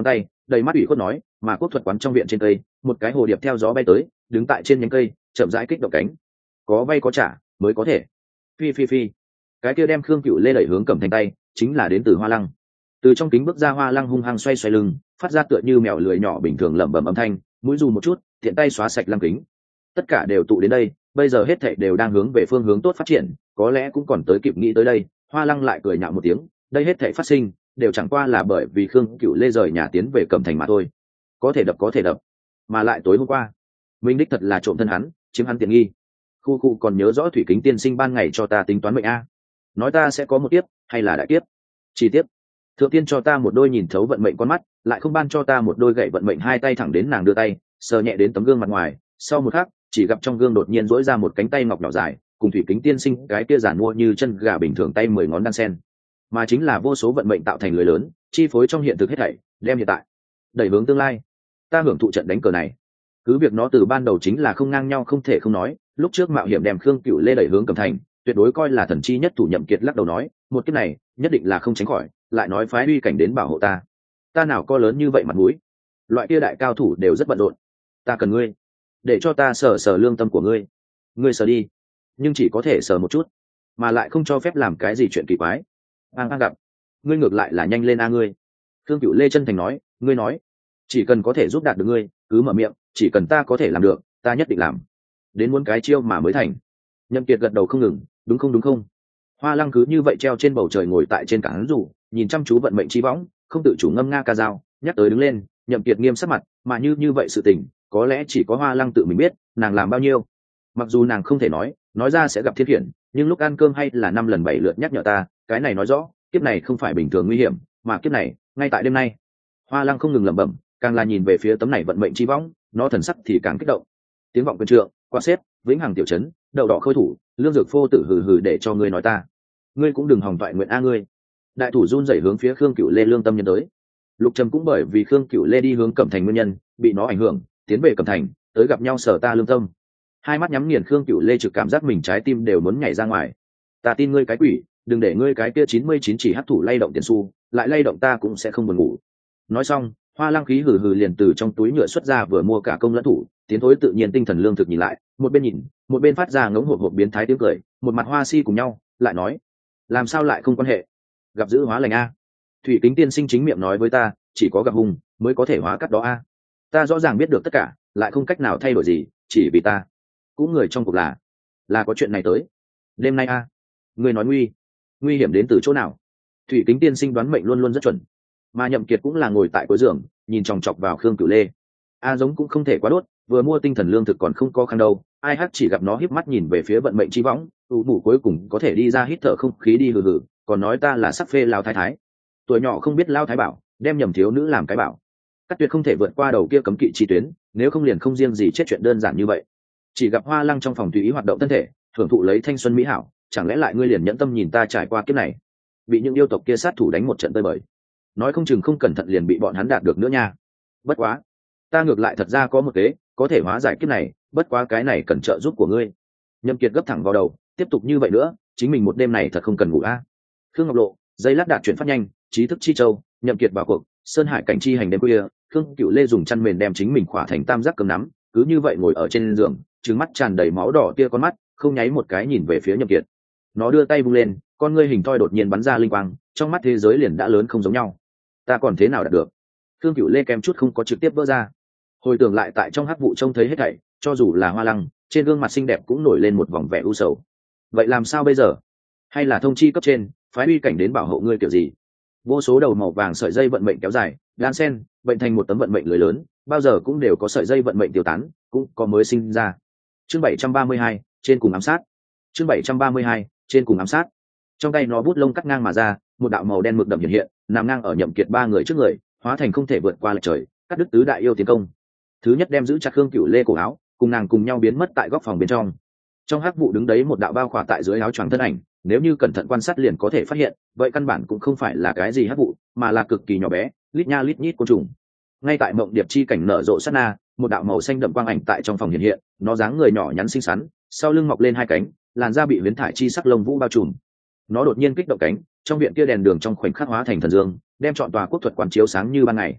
đầy mắt ủy khuất nói. Mà quốc thuật quán trong viện trên cây, một cái hồ điệp theo gió bay tới, đứng tại trên nhánh cây, chậm rãi kích động cánh. Có vay có trả mới có thể. Phi phi phi. Cái kia đem Khương Cửu Lê đẩy hướng Cẩm Thành tay, chính là đến từ Hoa Lăng. Từ trong kính bước ra, Hoa Lăng hung hăng xoay xoay lưng, phát ra tựa như mèo lười nhỏ bình thường lẩm bẩm âm thanh, mũi dù một chút, tiện tay xóa sạch lăng kính. Tất cả đều tụ đến đây, bây giờ hết thảy đều đang hướng về phương hướng tốt phát triển, có lẽ cũng còn tới kịp nghĩ tới đây. Hoa Lăng lại cười nhạo một tiếng, đây hết thảy phát sinh đều chẳng qua là bởi vì Khương Cửu Lê rời nhà tiến về Cẩm Thành mà thôi. Có thể đập, mà lại tối hôm qua minh đích thật là trộm thân hắn, chiếm hắn tiện nghi. Khu còn nhớ rõ Thủy Kính tiên sinh ban ngày cho ta tính toán mệnh a, nói ta sẽ có một kiếp hay là đại kiếp. Chi tiết, thượng tiên cho ta một đôi nhìn thấu vận mệnh con mắt, lại không ban cho ta một đôi gậy vận mệnh hai tay, thẳng đến nàng đưa tay sờ nhẹ đến tấm gương mặt ngoài. Sau một khắc, chỉ gặp trong gương đột nhiên dỗi ra một cánh tay ngọc nhỏ dài, cùng Thủy Kính tiên sinh cái kia giản mua như chân gà bình thường tay 10 ngón đan sen, mà chính là vô số vận mệnh tạo thành lưới lớn, chi phối trong hiện thực hết thảy, đem hiện tại đẩy hướng tương lai. Ta hưởng thụ trận đánh cờ này, cứ việc nó từ ban đầu chính là không ngang nhau không thể không nói. Lúc trước mạo hiểm đem Khương Cửu Lê đẩy hướng Cẩm Thành, tuyệt đối coi là thần chi nhất thủ. Nhậm Kiệt lắc đầu nói, một kiếp này nhất định là không tránh khỏi, lại nói phái uy cảnh đến bảo hộ ta, ta nào có lớn như vậy mặt mũi. Loại kia đại cao thủ đều rất bận rộn, ta cần ngươi để cho ta sờ sờ lương tâm của ngươi. Ngươi sờ đi, nhưng chỉ có thể sờ một chút, mà lại không cho phép làm cái gì chuyện kỳ quái. An gặp, ngươi ngược lại là nhanh lên a ngươi. Khương Cửu Lê chân thành nói, ngươi nói chỉ cần có thể giúp đạt được ngươi, cứ mở miệng, chỉ cần ta có thể làm được, ta nhất định làm, đến muốn cái chiêu mà mới thành. Nhậm Kiệt gật đầu không ngừng, đúng không. Hoa Lăng cứ như vậy treo trên bầu trời, ngồi tại trên cảng rủ, nhìn chăm chú vận mệnh chi võng, không tự chủ ngâm nga ca dao. Nhắc tới đứng lên, Nhậm Kiệt nghiêm sắc mặt, mà như vậy sự tình, có lẽ chỉ có Hoa Lăng tự mình biết, nàng làm bao nhiêu. Mặc dù nàng không thể nói ra sẽ gặp thiên khiển, nhưng lúc ăn cơm hay là 5 lần 7 lượt nhắc nhở ta, cái này nói rõ, kiếp này không phải bình thường nguy hiểm, mà kiếp này, ngay tại đêm nay. Hoa Lăng không ngừng lẩm bẩm, càng là nhìn về phía tấm này vận mệnh chi võng, nó thần sắc thì càng kích động. Tiếng vọng quyền trượng, qua xếp, vĩnh hằng tiểu trấn, đậu đỏ khôi thủ, lương dược phô tử hừ hừ để cho ngươi nói ta. Ngươi cũng đừng hòng toại nguyện a ngươi. Đại thủ run rẩy hướng phía Khương Cửu Lê lương tâm nhân tới. Lục Trầm cũng bởi vì Khương Cửu Lê đi hướng Cẩm Thành nguyên nhân, bị nó ảnh hưởng, tiến về Cẩm Thành, tới gặp nhau sở ta lương tâm. Hai mắt nhắm nghiền, Khương Cửu Lê trực cảm giác mình trái tim đều muốn nhảy ra ngoài. Ta tin ngươi cái quỷ, đừng để ngươi cái kia 99 chỉ hấp thụ lay động tiền xu, lại lay động ta cũng sẽ không buồn ngủ. Nói xong, Hoa Lăng khí hừ hừ liền từ trong túi nhựa xuất ra vừa mua cả công lẫn thủ, tiến thối tự nhiên tinh thần lương thực nhìn lại, một bên nhìn, một bên phát ra ngống hộp biến thái tiếng cười, một mặt hoa si cùng nhau, lại nói, làm sao lại không quan hệ? Gặp dữ hóa lành a. Thủy Kính tiên sinh chính miệng nói với ta, chỉ có gặp hùng mới có thể hóa cắt đó a. Ta rõ ràng biết được tất cả, lại không cách nào thay đổi gì, chỉ vì ta cũng người trong cuộc là có chuyện này tới. Đêm nay a, người nói nguy hiểm đến từ chỗ nào? Thủy Kính tiên sinh đoán mệnh luôn luôn rất chuẩn, mà Nhậm Kiệt cũng là ngồi tại cuối giường, nhìn chòng chọc vào Khương Cửu Lê. A giống cũng không thể quá đốt, vừa mua tinh thần lương thực còn không có khăn đâu. Ai hắc chỉ gặp nó híp mắt nhìn về phía vận mệnh chi võng, mủ cuối cùng có thể đi ra hít thở không khí đi hừ hừ, còn nói ta là sắc phê lao thái thái. Tuổi nhỏ không biết lao thái bảo, đem nhầm thiếu nữ làm cái bảo. Cắt tuyệt không thể vượt qua đầu kia cấm kỵ chi tuyến, nếu không liền không riêng gì chết chuyện đơn giản như vậy. Chỉ gặp Hoa Lăng trong phòng tùy ý hoạt động thân thể, thưởng thụ lấy thanh xuân mỹ hảo, chẳng lẽ lại ngươi liền nhẫn tâm nhìn ta trải qua kiếp này, bị những yêu tộc kia sát thủ đánh một trận tơi bời, nói không chừng không cẩn thận liền bị bọn hắn đạt được nữa nha. Bất quá, ta ngược lại thật ra có một kế có thể hóa giải kiếp này, bất quá cái này cần trợ giúp của ngươi. Nhậm Kiệt gấp thẳng vào đầu, tiếp tục như vậy nữa, chính mình một đêm này thật không cần ngủ a. Khương Ngọc Lộ, dây lát đạt chuyển phát nhanh, trí thức chi châu, Nhậm Kiệt vào cuộc, Sơn Hải cảnh chi hành đêm khuya, Khương Cửu Lê dùng chăn mền đem chính mình khỏa thành tam giác cầm nắm, cứ như vậy ngồi ở trên giường, trừng mắt tràn đầy máu đỏ tia con mắt, không nháy một cái nhìn về phía Nhậm Kiệt. Nó đưa tay vung lên, con ngươi hình thoi đột nhiên bắn ra linh quang, trong mắt thế giới liền đã lớn không giống nhau. Ta còn thế nào đạt được? Khương Cửu Lê kèm chút không có trực tiếp vỡ ra. Hồi tưởng lại tại trong hắc vụ trông thấy hết thảy, cho dù là Hoa Lăng, trên gương mặt xinh đẹp cũng nổi lên một vòng vẻ u sầu. Vậy làm sao bây giờ? Hay là thông chi cấp trên, phái uy cảnh đến bảo hộ ngươi kiểu gì? Vô số đầu màu vàng sợi dây vận mệnh kéo dài, đan sen, bệnh thành một tấm vận mệnh lưới lớn, bao giờ cũng đều có sợi dây vận mệnh tiêu tán, cũng có mới sinh ra. Chương 732, trên cùng ám sát. Chương 732, trên cùng ám sát. Trong tay nó bút lông cắt ngang mà ra, một đạo màu đen mực đậm hiện hiện, nằm ngang ở Nhậm Kiệt ba người trước người, hóa thành không thể vượt qua lệch trời, cắt đứt tứ đại yêu tiến công. Thứ nhất đem giữ chặt Khương Cửu Lê cổ áo, cùng nàng cùng nhau biến mất tại góc phòng bên trong. Trong hắc vụ đứng đấy một đạo bao khỏa tại dưới áo choàng thân ảnh, nếu như cẩn thận quan sát liền có thể phát hiện, vậy căn bản cũng không phải là cái gì hắc vụ, mà là cực kỳ nhỏ bé, lít nha lít nhít côn trùng. Ngay tại mộng điệp chi cảnh nở rộ sát na, một đạo màu xanh đậm quang ảnh tại trong phòng hiện hiện, nó dáng người nhỏ nhắn xinh xắn, sau lưng mọc lên hai cánh, làn da bị huyễn thải chi sắc lông vũ bao trùm. Nó đột nhiên kích động cánh, trong viện kia đèn đường trong khoảnh khắc hóa thành thần dương, đem trọn tòa quốc thuật quán chiếu sáng như ban ngày.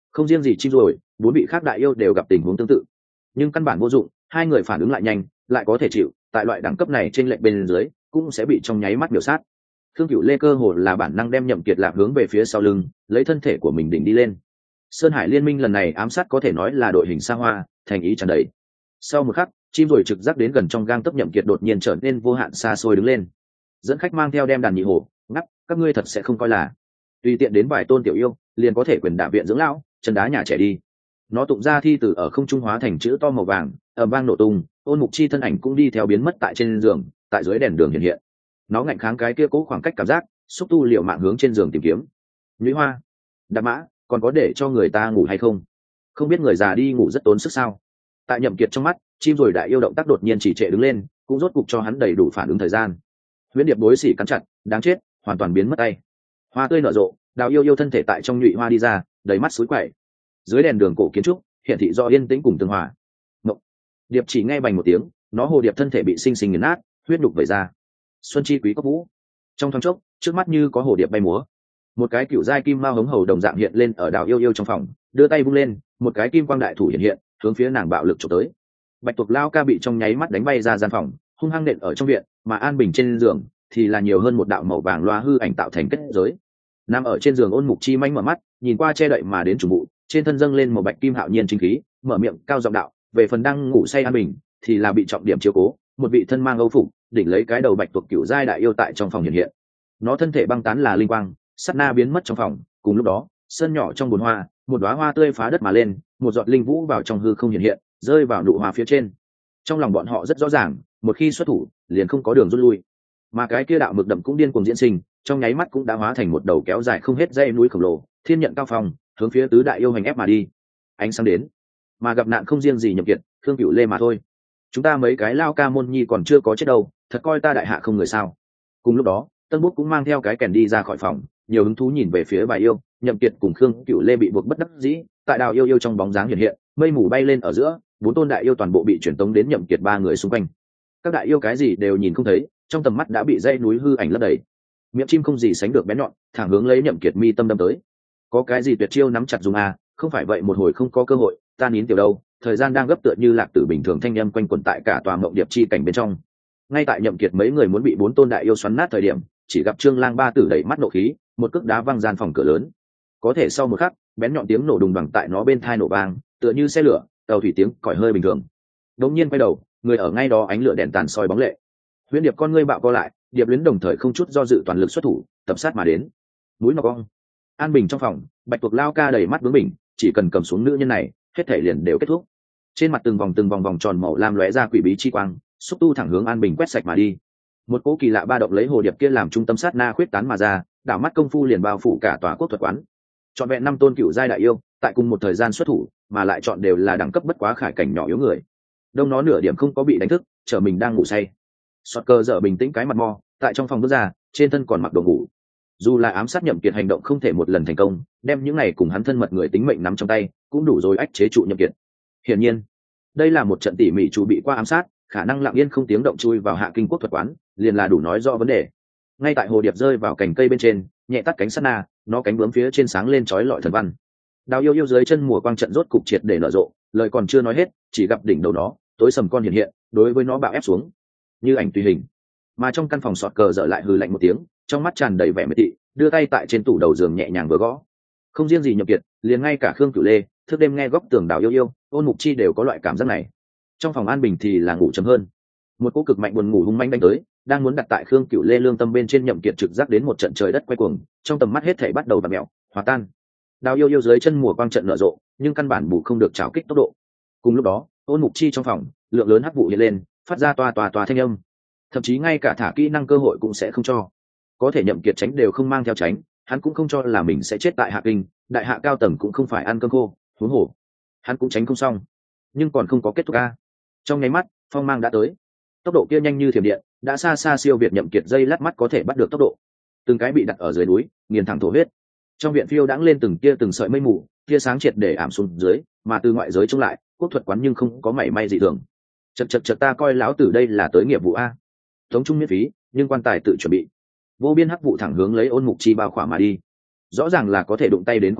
Không riêng gì chim rồi, bốn vị khác đại yêu đều gặp tình huống tương tự, nhưng căn bản vô dụng, hai người phản ứng lại nhanh, lại có thể chịu, tại loại đẳng cấp này trên lệnh bên dưới cũng sẽ bị trong nháy mắt biểu sát. Khương Cửu Lê cơ hồ là bản năng đem Nhậm Kiệt lạc hướng về phía sau lưng, lấy thân thể của mình đỉnh đi lên. Sơn Hải Liên Minh lần này ám sát có thể nói là đội hình xa hoa, thành ý tràn đầy. Sau một khắc, chim rồi trực giác đến gần trong gang tấc Nhậm Kiệt đột nhiên trở nên vô hạn xa xôi đứng lên. Dẫn khách mang theo đem đàn nhị hổ, ngắc, các ngươi thật sẽ không coi là tùy tiện đến vài tôn tiểu yêu, liền có thể quyền đả viện dưỡng lão, chân đá nhà trẻ đi. Nó tụng ra thi từ ở không trung hóa thành chữ to màu vàng, ầm vang nổ tung, Ôn Mục Chi thân ảnh cũng đi theo biến mất tại trên giường, tại dưới đèn đường hiện hiện. Nó ngạnh kháng cái kia cố khoảng cách cảm giác, xúc tu liều mạng hướng trên giường tìm kiếm. Nhũy Hoa, Đạp Mã, còn có để cho người ta ngủ hay không? Không biết người già đi ngủ rất tốn sức sao? Tại Nhậm Kiệt trong mắt, chim rồi đại yêu động tác đột nhiên chỉ trệ đứng lên, cũng rốt cục cho hắn đầy đủ phản ứng thời gian. Huyễn Điệp bối xỉ cắn chặt, đáng chết, hoàn toàn biến mất tay. Hoa tươi nở rộ, Đào yêu yêu thân thể tại trong Nhụy Hoa đi ra, đầy mắt suối quậy. Dưới đèn đường cổ kiến trúc, hiện thị do yên tĩnh cùng tương hòa. Mộng. Điệp chỉ nghe bành một tiếng, nó hồ điệp thân thể bị sinh sinh nghiền nát, huyết đục vẩy ra. Xuân chi quý cốc vũ. Trong thoáng chốc, trước mắt như có hồ điệp bay múa. Một cái cựu giai kim mao hống hầu đồng dạng hiện lên ở Đào yêu yêu trong phòng, đưa tay vung lên, một cái kim quang đại thủ hiện hiện, hướng phía nàng bạo lực chụp tới. Bạch tuộc lao ca bị trong nháy mắt đánh bay ra gian phòng, hung hăng nện ở trong viện, mà An Bình trên giường thì là nhiều hơn một đạo màu vàng loa hư ảnh tạo thành kết giới. Nằm ở trên giường Ôn Mục Chi manh mở mắt, nhìn qua che đậy mà đến chủ vụ, trên thân dâng lên một bạch kim hạo nhiên chính khí, mở miệng cao giọng đạo, về phần đang ngủ say An Bình thì là bị trọng điểm chiếu cố, một vị thân mang âu phục, đỉnh lấy cái đầu bạch tuộc cựu giai đại yêu tại trong phòng hiện hiện. Nó thân thể băng tán là linh quang, sát na biến mất trong phòng, cùng lúc đó, sân nhỏ trong bồn hoa, một đóa hoa tươi phá đất mà lên, một giọt linh vũ vào trong hư không hiện hiện, rơi vào nụ hoa phía trên. Trong lòng bọn họ rất rõ ràng, một khi xuất thủ, liền không có đường rút lui. Mà cái kia đạo mực đậm cũng điên cuồng diễn sinh, trong nháy mắt cũng đã hóa thành một đầu kéo dài không hết dãy núi khổng lồ, thiên nhận cao phong, hướng phía tứ đại yêu hành ép mà đi. Ánh sáng đến, mà gặp nạn không riêng gì Nhậm Kiệt, Khương Cửu Lê mà thôi. Chúng ta mấy cái lao ca môn nhi còn chưa có chết đâu, thật coi ta đại hạ không người sao? Cùng lúc đó, Tân Bút cũng mang theo cái kèn đi ra khỏi phòng, nhiều hứng thú nhìn về phía bài yêu. Nhậm Kiệt cùng Khương Cửu Lê bị buộc bất đắc dĩ, tại Đào yêu yêu trong bóng dáng hiện hiện, mây mù bay lên ở giữa, bốn tôn đại yêu toàn bộ bị chuyển tống đến Nhậm Kiệt ba người xung quanh. Các đại yêu cái gì đều nhìn không thấy, trong tầm mắt đã bị dãy núi hư ảnh lấp đầy. Miệng chim không gì sánh được bén nhọn, thẳng hướng lấy Nhậm Kiệt mi tâm đâm tới. Có cái gì tuyệt chiêu nắm chặt dùng à, không phải vậy một hồi không có cơ hội, ta nín tiểu đâu. Thời gian đang gấp tựa như lạc tử bình thường, thanh âm quanh quẩn tại cả tòa mộng điệp chi cảnh bên trong. Ngay tại Nhậm Kiệt mấy người muốn bị bốn tôn đại yêu xoắn nát thời điểm, chỉ gặp Trương Lang ba tử đẩy mắt nộ khí, một cước đá văng gian phòng cửa lớn. Có thể sau một khắc, bén nhọn tiếng nổ đùng đoàng tại nó bên tai nổ vang, tựa như xe lửa, tàu thủy tiếng còi hơi bình thường. Đột nhiên quay đầu, người ở ngay đó ánh lửa đèn tàn soi bóng lệ. Huyễn Điệp con ngươi bạo co lại, Điệp Luyến đồng thời không chút do dự toàn lực xuất thủ, tập sát mà đến. Núi Ngọc Ong. An Bình trong phòng, Bạch Tuộc lao ca đầy mắt bướng bỉnh, chỉ cần cầm xuống nữ nhân này, hết thảy liền đều kết thúc. Trên mặt từng vòng vòng tròn màu lam lóe ra quỷ bí chi quang, xúc tu thẳng hướng An Bình quét sạch mà đi. Một cỗ kỳ lạ ba động lấy hồ điệp kia làm trung tâm sát na khuyết tán mà ra, đảo mắt công phu liền bao phủ cả tòa quốc thuật quán. Chọn vẹn 5 tôn cựu giai đại yêu, tại cùng một thời gian xuất thủ, mà lại chọn đều là đẳng cấp bất quá khải cảnh nhỏ yếu người. Đông nó nửa điểm không có bị đánh thức, chờ mình đang ngủ say. Sọt cơ dở bình tĩnh cái mặt mo, tại trong phòng bước ra, trên thân còn mặc đồ ngủ. Dù là ám sát Nhậm Kiệt hành động không thể một lần thành công, đem những này cùng hắn thân mật người tính mệnh nắm trong tay, cũng đủ rồi ách chế trụ Nhậm Kiệt. Hiển nhiên, đây là một trận tỉ mỉ chuẩn bị qua ám sát, khả năng lặng yên không tiếng động chui vào Hạ Kinh quốc thuật quán, liền là đủ nói rõ vấn đề. Ngay tại hồ điệp rơi vào cành cây bên trên, nhẹ tắt cánh sát na, nó cánh bướm phía trên sáng lên chói lọi thần văn. Đào yêu yêu dưới chân mùa quang trận rốt cục triệt để nở rộ, lời còn chưa nói hết, chỉ gặp đỉnh đầu nó, tối sầm con hiện hiện, đối với nó bạo ép xuống, như ảnh tùy hình. Mà trong căn phòng sọt cờ dở lại hừ lạnh một tiếng, trong mắt tràn đầy vẻ mệt thị, đưa tay tại trên tủ đầu giường nhẹ nhàng vừa gõ. Không riêng gì Nhậm Kiệt, liền ngay cả Khương Cửu Lê, thức đêm nghe góc tường Đào yêu yêu, Ôn Mục Chi đều có loại cảm giác này. Trong phòng An Bình thì là ngủ chấm hơn. Một cỗ cực mạnh buồn ngủ hung manh đánh tới, đang muốn đặt tại Khương Cửu Lê lương tâm bên trên. Nhậm Kiệt trực giác đến một trận trời đất quay cuồng, trong tầm mắt hết thảy bắt đầu bặm mèo, hòa tan. Đào yêu yêu dưới chân mùa quang trận nở rộ, nhưng căn bản bù không được trảo kích tốc độ. Cùng lúc đó, Ôn Mục Chi trong phòng, lượng lớn hắc vụ hiện lên, phát ra toa thanh âm. Thậm chí ngay cả thả kỹ năng cơ hội cũng sẽ không cho. Có thể Nhậm Kiệt tránh đều không mang theo tránh, hắn cũng không cho là mình sẽ chết tại Hạ Kinh, đại hạ cao tầng cũng không phải ăn cơm khô, huống hồ hắn cũng tránh không xong. Nhưng còn không có kết thúc a. Trong nháy mắt, phong mang đã tới. Tốc độ kia nhanh như thiểm điện, đã xa xa siêu việt Nhậm Kiệt dây lát mắt có thể bắt được tốc độ. Từng cái bị đặt ở dưới núi, nghiền thẳng thổ huyết. Trong viện phiêu đãng lên từng sợi mây mù, tia sáng triệt để ảm xuống dưới, mà từ ngoại giới trông lại, quốc thuật quán nhưng không có mảy may dị thường. Chật ta coi lão tử đây là tới nghiệp vụ a. Tống trung miễn phí, nhưng quan tài tự chuẩn bị. Vô biên hắc vụ thẳng hướng lấy Ôn Mục Chi bao khỏa mà đi. Rõ ràng là có thể đụng tay đến khoảng cách,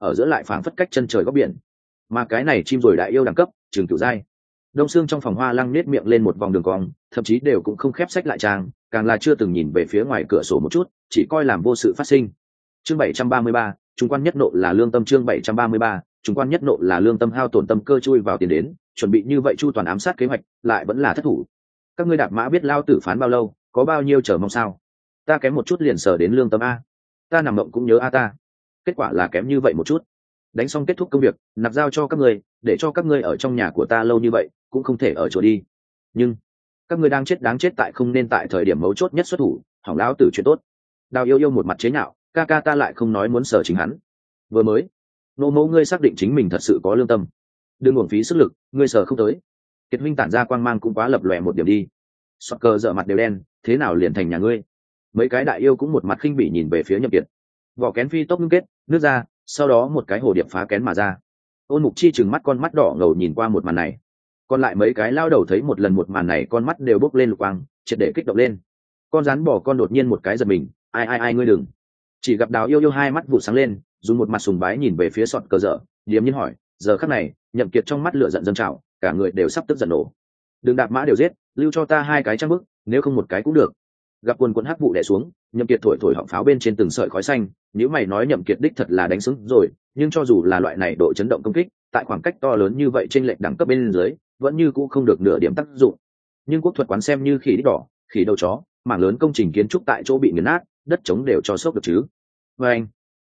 ở giữa lại phảng phất cách chân trời góc biển. Mà cái này chim rồi đại yêu đẳng cấp trường cửu giai. Đông xương trong phòng hoa lăng nết miệng lên một vòng đường cong, thậm chí đều cũng không khép sách lại trang, càng là chưa từng nhìn về phía ngoài cửa sổ một chút, chỉ coi làm vô sự phát sinh. Chương 733, trung quan nhất nộ là lương tâm. Chương 733, trung quan nhất nộ là lương tâm. Hao tổn tâm cơ chui vào tiền đến, chuẩn bị như vậy chu toàn ám sát kế hoạch, lại vẫn là thất thủ. Các ngươi đạp mã biết lao tử phán bao lâu, có bao nhiêu chờ mong sao? Ta kém một chút liền sở đến lương tâm a. Ta nằm mộng cũng nhớ a ta. Kết quả là kém như vậy một chút. Đánh xong kết thúc công việc, nạp giao cho các ngươi, để cho các ngươi ở trong nhà của ta lâu như vậy, cũng không thể ở chỗ đi. Nhưng các ngươi đang chết đáng chết tại không nên tại thời điểm mấu chốt nhất xuất thủ, hỏng lão tử chuyện tốt. Đào yêu yêu một mặt chế nhạo, ca ca ta lại không nói muốn sở chính hắn. Vừa mới nô mẫu ngươi xác định chính mình thật sự có lương tâm, đừng uổng phí sức lực, ngươi sở không tới. Kiệt huynh tản ra quang mang cũng quá lập lòe một điểm đi. Sọt cờ dở mặt đều đen, thế nào liền thành nhà ngươi? Mấy cái đại yêu cũng một mặt khinh bỉ nhìn về phía Nhậm Kiệt. Vỏ kén phi tốc ngưng kết, nước ra, sau đó một cái hồ điệp phá kén mà ra. Ôn Mục Chi trừng mắt con mắt đỏ ngầu nhìn qua một màn này. Còn lại mấy cái lao đầu thấy một lần một màn này, con mắt đều bốc lên lục quang, triệt để kích động lên. Con rắn bò con đột nhiên một cái giật mình, ai ngươi đừng. Chỉ gặp Đào yêu yêu hai mắt vụ sáng lên, dùng một mặt sùng bái nhìn về phía Sọt cờ dở, điềm nhiên hỏi, giờ khắc này, Nhậm Kiệt trong mắt lửa giận dâng trào, cả người đều sắp tức giận nổ. Đừng đạp mã đều giết, lưu cho ta hai cái trang bức, nếu không một cái cũng được. Gặp quần quần hắc vụ đè xuống, Nhậm Kiệt thổi thổi họng pháo bên trên từng sợi khói xanh, nếu mày nói Nhậm Kiệt đích thật là đánh sướng rồi, nhưng cho dù là loại này độ chấn động công kích, tại khoảng cách to lớn như vậy trên lệch đẳng cấp bên dưới, vẫn như cũ không được nửa điểm tác dụng. Nhưng quốc thuật quán xem như khỉ đít đỏ, khỉ đầu chó, mảng lớn công trình kiến trúc tại chỗ bị nghiền nát, đất trống đều cho sốc được chứ. Và anh,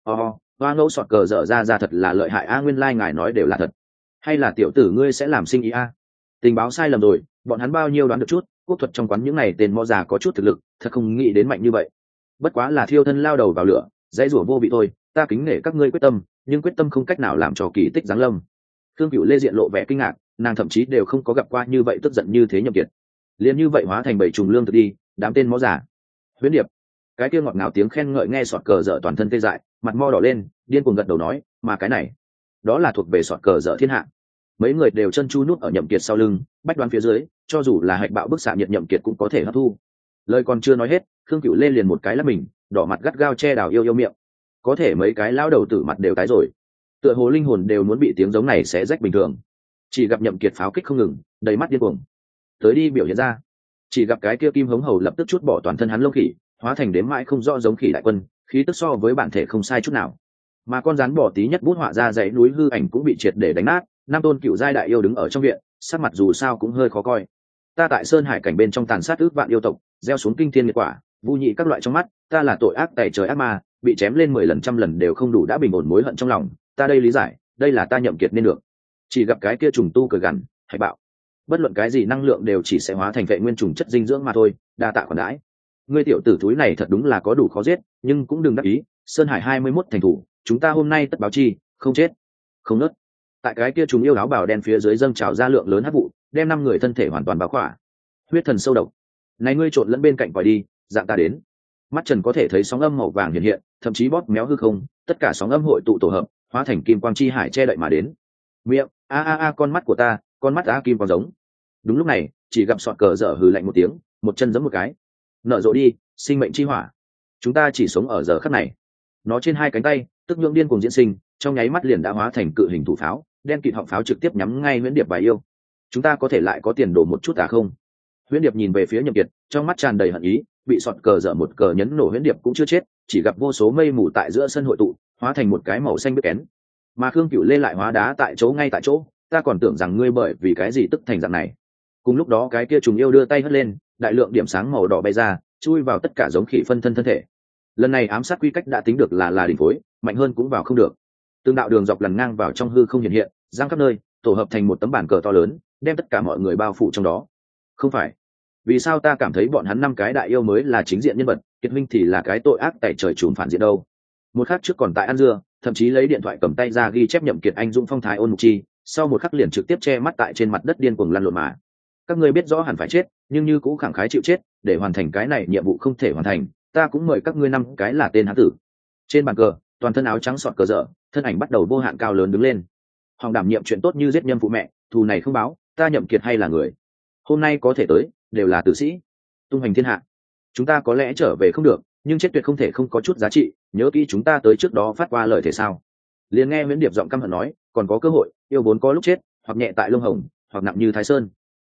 hoa ngẫu sọt cờ dở ra thật là lợi hại a, nguyên lai ngài nói đều là thật. Hay là tiểu tử ngươi sẽ làm sinh ý a? Tình báo sai lầm rồi, bọn hắn bao nhiêu đoán được chút, quốc thuật trong quán những này tên mõ già có chút thực lực, thật không nghĩ đến mạnh như vậy. Bất quá là thiêu thân lao đầu vào lửa, dãy rủa vô vị thôi, ta kính nể các ngươi quyết tâm, nhưng quyết tâm không cách nào làm cho kỳ tích giáng lâm. Thương Cửu Lê diện lộ vẻ kinh ngạc, nàng thậm chí đều không có gặp qua như vậy tức giận như thế Nhậm Kiệt. Liên như vậy hóa thành bảy trùng lương thực đi, đám tên mõ già. Huyễn Điệp, cái kia ngọt ngào tiếng khen ngợi nghe sọt cờ dở toàn thân tê dại, mặt mo đỏ lên, điên cuồng gật đầu nói, mà cái này, đó là thuộc về sọt cờ dở thiên hạ. Mấy người đều chân chu nút ở Nhậm Kiệt sau lưng, bách đoán phía dưới, cho dù là hạch bạo bức xạ nhiệt Nhậm Kiệt cũng có thể hấp thu. Lời còn chưa nói hết, Khương Cửu lên liền một cái lắp mình, đỏ mặt gắt gao che Đào yêu yêu miệng. Có thể mấy cái lão đầu tử mặt đều tái rồi, tựa hồ linh hồn đều muốn bị tiếng giống này xé rách bình thường. Chỉ gặp Nhậm Kiệt pháo kích không ngừng, đầy mắt điên cuồng. Tới đi biểu hiện ra. Chỉ gặp cái kia kim hống hầu lập tức chút bỏ toàn thân hắn lông khỉ, hóa thành đếm mãi không rõ giống khỉ đại quân, khí tức so với bản thể không sai chút nào. Mà con rắn bỏ tí nhất bút họa ra dãy núi hư ảnh cũng bị triệt để đánh nát. Nam tôn cựu giai đại yêu đứng ở trong viện, sắc mặt dù sao cũng hơi khó coi. Ta tại sơn hải cảnh bên trong tàn sát ước vạn yêu tộc, gieo xuống kinh thiên nghiệt quả, vu nhị các loại trong mắt, ta là tội ác tày trời ác ma, bị chém lên 10 lần trăm lần đều không đủ đã bình ổn mối hận trong lòng. Ta đây lý giải, đây là ta Nhậm Kiệt nên được. Chỉ gặp cái kia trùng tu cười gằn, hay bạo, bất luận cái gì năng lượng đều chỉ sẽ hóa thành vệ nguyên trùng chất dinh dưỡng mà thôi, đa tạ khoản đãi. Ngươi tiểu tử thúi này thật đúng là có đủ khó giết, nhưng cũng đừng đắc ý, sơn hải 21 thành thủ, chúng ta hôm nay tất báo chi, không chết không nứt. Tại cái kia trùng yêu áo bào đen phía dưới dâng trào ra lượng lớn hắc vụ, đem 5 người thân thể hoàn toàn bao khỏa. Huyết thần sâu độc, này ngươi trộn lẫn bên cạnh còi đi, dạng ta đến. Mắt Trần có thể thấy sóng âm màu vàng hiện hiện, thậm chí bóp méo hư không, tất cả sóng âm hội tụ tổ hợp, hóa thành kim quang chi hải che đậy mà đến. Miệng, con mắt của ta, con mắt kim quang giống. Đúng lúc này, chỉ gặp sọt cờ dở hừ lạnh một tiếng, một chân giẫm một cái. Nở rộ đi, sinh mệnh chi hỏa. Chúng ta chỉ sống ở giờ khắc này. Nó trên hai cánh tay, tức nhượng điên cuồng diễn sinh, trong nháy mắt liền đã hóa thành cự hình thủ pháo, đen kịt họng pháo trực tiếp nhắm ngay Huyễn Điệp và yêu. Chúng ta có thể lại có tiền đồ một chút không? Huyễn Điệp nhìn về phía Nhậm Kiệt, trong mắt tràn đầy hận ý, bị sọt cờ dở một cờ nhấn nổ Huyễn Điệp cũng chưa chết, chỉ gặp vô số mây mù tại giữa sân hội tụ, hóa thành một cái màu xanh biết kén. Mà Khương Cửu lên lại hóa đá tại chỗ ngay tại chỗ, ta còn tưởng rằng ngươi bởi vì cái gì tức thành dạng này. Cùng lúc đó cái kia trùng yêu đưa tay hất lên, đại lượng điểm sáng màu đỏ bay ra, chui vào tất cả giống khỉ phân thân thân thể. Lần này ám sát quy cách đã tính được là đỉnh phối, mạnh hơn cũng vào không được. Từng đạo đường dọc lần ngang vào trong hư không hiện hiện, giang khắp nơi, tổ hợp thành một tấm bản cờ to lớn, đem tất cả mọi người bao phủ trong đó. Không phải, vì sao ta cảm thấy bọn hắn 5 cái đại yêu mới là chính diện nhân vật, Kiệt huynh thì là cái tội ác tẩy trời trùm phản diện đâu? Một khắc trước còn tại ăn dưa, thậm chí lấy điện thoại cầm tay ra ghi chép Nhậm Kiệt anh dũng phong thái Ôn Mục Chi, sau một khắc liền trực tiếp che mắt tại trên mặt đất điên cuồng lăn lộn mà. Các ngươi biết rõ hẳn phải chết, nhưng như cũng khẳng khái chịu chết, để hoàn thành cái này nhiệm vụ không thể hoàn thành, ta cũng mời các ngươi 5 cái là tên hán tử. Trên bàn cờ, toàn thân áo trắng sọt cờ dở, thân ảnh bắt đầu vô hạn cao lớn đứng lên. Hoàng đảm nhiệm chuyện tốt như giết nhâm phụ mẹ, thù này không báo, ta Nhậm Kiệt hay là người, hôm nay có thể tới, đều là tử sĩ, tung hành thiên hạ. Chúng ta có lẽ trở về không được, nhưng chết tuyệt không thể không có chút giá trị, nhớ kỹ chúng ta tới trước đó phát qua lời thể sao. Liền nghe Viễn Điệp giọng căm hận nói, còn có cơ hội, yêu vốn có lúc chết, hoặc nhẹ tại lông hồng, hoặc nặng như Thái Sơn.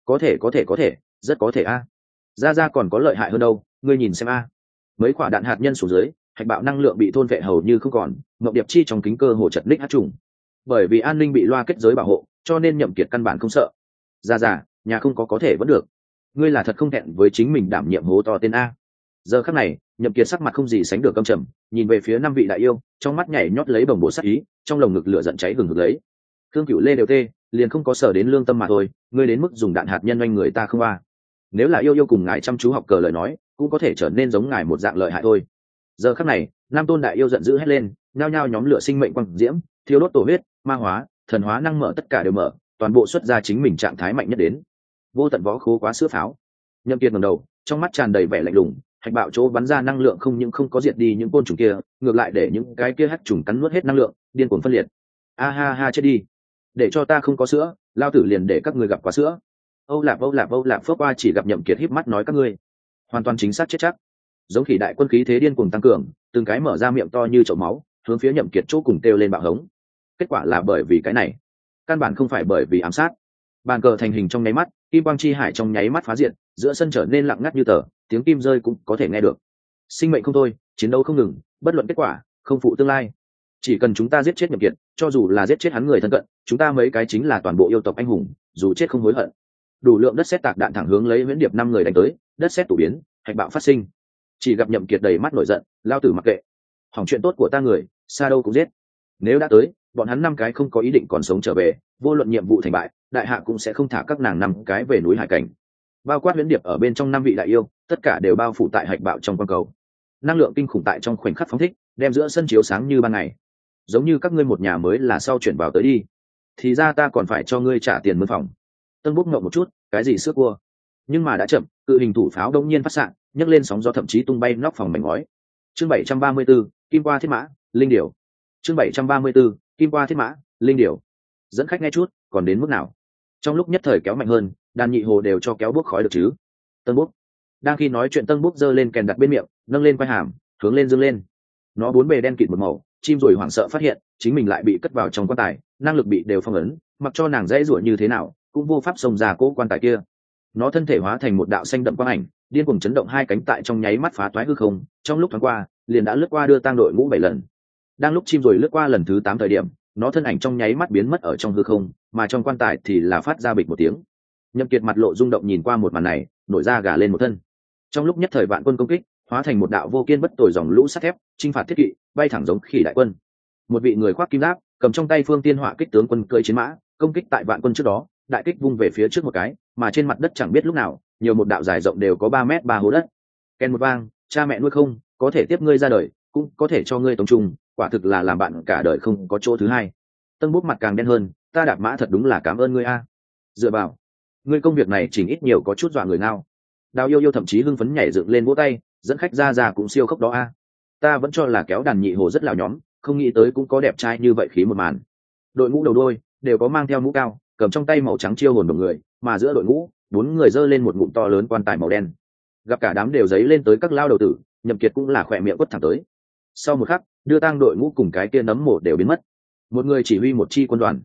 Có thể, rất có thể a. Ra còn có lợi hại hơn đâu, ngươi nhìn xem a. Mấy quả đạn hạt nhân xuống dưới, hạch bạo năng lượng bị thôn vệ hầu như không còn, Mộng Điệp chi trong kính cơ hồ chật ních hát trùng. Bởi vì an ninh bị loa kết giới bảo hộ, cho nên Nhậm Kiệt căn bản không sợ. Ra, nhà không có thể vẫn được. Ngươi là thật không thẹn với chính mình đảm nhiệm hố to tên a. Giờ khắc này, Nhậm Kiệt sắc mặt không gì sánh được căm trầm, nhìn về phía năm vị đại yêu, trong mắt nhảy nhót lấy bồng bột sát ý, trong lồng ngực lửa giận cháy hừng hực lấy. Thương Cửu Lê đều tê, liền không có sở đến lương tâm mà thôi, ngươi đến mức dùng đạn hạt nhân oanh người ta không a. Nếu là yêu cùng ngài chăm chú học cờ lời nói, cũng có thể trở nên giống ngài một dạng lợi hại thôi. Giờ khắc này, Nam Tôn đại yêu giận dữ hét lên, nhao nhao nhóm lửa sinh mệnh quang diễm, thiêu đốt tổ huyết, ma hóa, thần hóa năng mở tất cả đều mở, toàn bộ xuất ra chính mình trạng thái mạnh nhất đến. Vô tận võ khố quá sữa pháo. Nhậm Kiệt ngẩng đầu, trong mắt tràn đầy vẻ lạnh lùng, hạch bạo chỗ bắn ra năng lượng không những không có diệt đi những côn trùng kia, ngược lại để những cái kia hắc trùng cắn nuốt hết năng lượng, điên cuồng phân liệt. A ha chết đi, để cho ta không có sữa, lao tử liền để các ngươi gặp quá sữa. Âu Lạp phước qua chỉ gặp Nhậm Kiệt híp mắt nói các ngươi, hoàn toàn chính xác chết chắc. Giống khỉ đại quân khí thế điên cuồng tăng cường, từng cái mở ra miệng to như chậu máu, hướng phía Nhậm Kiệt chỗ cùng kêu lên bạo hống. Kết quả là bởi vì cái này, căn bản không phải bởi vì ám sát. Bàn cờ thành hình trong nháy mắt, kim quang chi hải trong nháy mắt phá diện, giữa sân trở nên lặng ngắt như tờ, tiếng kim rơi cũng có thể nghe được. Sinh mệnh không thôi, chiến đấu không ngừng, bất luận kết quả, không phụ tương lai. Chỉ cần chúng ta giết chết Nhậm Kiệt, cho dù là giết chết hắn người thân cận, chúng ta mấy cái chính là toàn bộ yêu tộc anh hùng, dù chết không hối hận. Đủ lượng đất sét tạc đạn thẳng hướng lấy Viễn Điệp 5 người đánh tới, đất sét tụ biến, hạch bạo phát sinh. Chỉ gặp Nhậm Kiệt đầy mắt nổi giận, lao tử mặc kệ, hỏng chuyện tốt của ta người, xa đâu cũng giết. Nếu đã tới, bọn hắn 5 cái không có ý định còn sống trở về, vô luận nhiệm vụ thành bại, đại hạ cũng sẽ không thả các nàng 5 cái về núi hải cảnh. Bao quát Viễn Điệp ở bên trong 5 vị đại yêu, tất cả đều bao phủ tại hạch bạo trong quang cầu. Năng lượng kinh khủng tại trong khoảnh khắc phóng thích, đem giữa sân chiếu sáng như ban ngày. Giống như các ngươi một nhà mới là sau chuyển vào tới đi, thì ra ta còn phải cho ngươi trả tiền mướn phòng. Tân Bốc ngậm một chút, cái gì sữa cua? Nhưng mà đã chậm, cự hình thủ pháo đông nhiên phát xạ, nhấc lên sóng gió thậm chí tung bay nóc phòng mảnh ngói. Chương 734, Kim Qua Thiết Mã, Linh Điểu. Chương 734, Kim Qua Thiết Mã, Linh Điểu. Dẫn khách nghe chút, còn đến mức nào? Trong lúc nhất thời kéo mạnh hơn, đàn nhị hồ đều cho kéo bốc khói được chứ. Tân Bốc đang khi nói chuyện, Tân Bốc giơ lên kèn đặt bên miệng, nâng lên quai hàm, hướng lên dương lên. Nó bốn bề đen kịt một màu, chim rồi hoảng sợ phát hiện chính mình lại bị cất vào trong quan tài, năng lực bị đều phong ấn, mặc cho nàng dãy rủa như thế nào cũng vô pháp xông ra cỗ quan tài kia. Nó thân thể hóa thành một đạo xanh đậm quang ảnh, điên cuồng chấn động hai cánh tại trong nháy mắt phá toái hư không, trong lúc thoáng qua liền đã lướt qua đưa tang đội ngũ 7 lần. Đang lúc chim rồi lướt qua lần thứ 8 thời điểm, nó thân ảnh trong nháy mắt biến mất ở trong hư không, mà trong quan tài thì là phát ra bịch một tiếng. Nhậm Kiệt mặt lộ rung động nhìn qua một màn này, nổi da gà lên một thân. Trong lúc nhất thời vạn quân công kích, hóa thành một đạo vô kiên bất tồi dòng lũ sắt thép, chinh phạt thiết kỵ, bay thẳng giống khỉ đại quân. Một vị người khoác kim giáp, cầm trong tay phương tiên họa kích tướng quân cưỡi chiến mã, công kích tại vạn quân trước đó, đại kích vung về phía trước một cái, mà trên mặt đất chẳng biết lúc nào, nhiều một đạo dài rộng đều có 3 mét hố đất. Ken một vang, cha mẹ nuôi không, có thể tiếp ngươi ra đời, cũng có thể cho ngươi tống trùng, quả thực là làm bạn cả đời không có chỗ thứ hai. Tân Bút mặt càng đen hơn, ta đạp mã thật đúng là cảm ơn ngươi a. Dựa vào, ngươi công việc này chỉnh ít nhiều có chút dọa người nào. Đào yêu thậm chí hưng phấn nhảy dựng lên vỗ tay, dẫn khách ra cũng siêu khốc đó a. Ta vẫn cho là kéo đàn nhị hồ rất lào nhóm, không nghĩ tới cũng có đẹp trai như vậy khí một màn. Đội ngũ đầu đôi đều có mang theo mũ cao, cầm trong tay màu trắng chiêu hồn đồng người, mà giữa đội ngũ 4 người giơ lên một ngụm to lớn quan tài màu đen. Gặp cả đám đều giấy lên tới các lao đầu tử, Nhậm Kiệt cũng là khỏe miệng quất thẳng tới. Sau một khắc, đưa tang đội ngũ cùng cái kia nấm mổ đều biến mất. Một người chỉ huy một chi quân đoàn.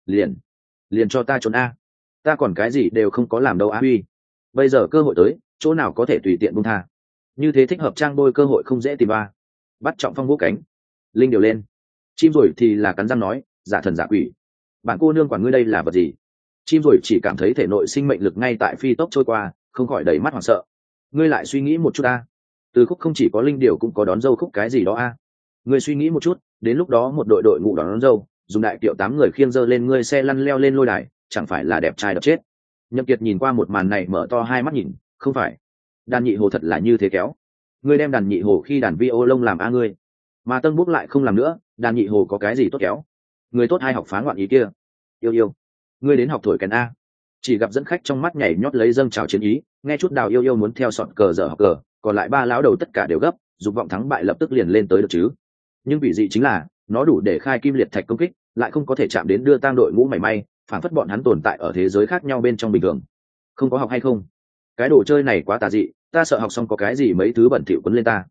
Liền cho ta trốn a. Ta còn cái gì đều không có làm đâu a huy. Bây giờ cơ hội tới, chỗ nào có thể tùy tiện buông tha. Như thế thích hợp trang đôi cơ hội không dễ tìm ba. Bắt Trọng Phong vỗ cánh, linh điều lên. Chim rồi thì là cắn răng nói, giả thần giả quỷ. Bạn cô nương quản ngươi đây là vật gì? Chim rồi chỉ cảm thấy thể nội sinh mệnh lực ngay tại phi tốc trôi qua, không khỏi đầy mắt hoảng sợ. Ngươi lại suy nghĩ một chút a. Từ khúc không chỉ có linh điều cũng có đón dâu khúc cái gì đó a. Ngươi suy nghĩ một chút, đến lúc đó một đội ngũ đón dâu, dùng đại kiệu 8 người khiêng dơ lên ngươi xe lăn leo lên lôi đài, chẳng phải là đẹp trai đập chết. Nhậm Kiệt nhìn qua một màn này mở to hai mắt nhìn, không phải, đàn nhị hồ thật là như thế kéo. Ngươi đem đàn nhị hồ khi đàn vi ô lông làm a ngươi, mà Tân Bút lại không làm nữa, đàn nhị hồ có cái gì tốt kéo? Người tốt hay học phá ngoạn ý kia. Yêu, ngươi đến học thổi kèn a. Chỉ gặp dẫn khách trong mắt nhảy nhót lấy dâng trào chiến ý, nghe chút Đào yêu muốn theo sọt cờ dở học cờ, còn lại 3 lão đầu tất cả đều gấp, dục vọng thắng bại lập tức liền lên tới được chứ. Nhưng vị dị chính là, nó đủ để khai kim liệt thạch công kích, lại không có thể chạm đến đưa tang đội ngũ mảy may, phản phất bọn hắn tồn tại ở thế giới khác nhau bên trong bình thường. Không có học hay không? Cái đồ chơi này quá tà dị, ta sợ học xong có cái gì mấy thứ bẩn thỉu quấn lên ta.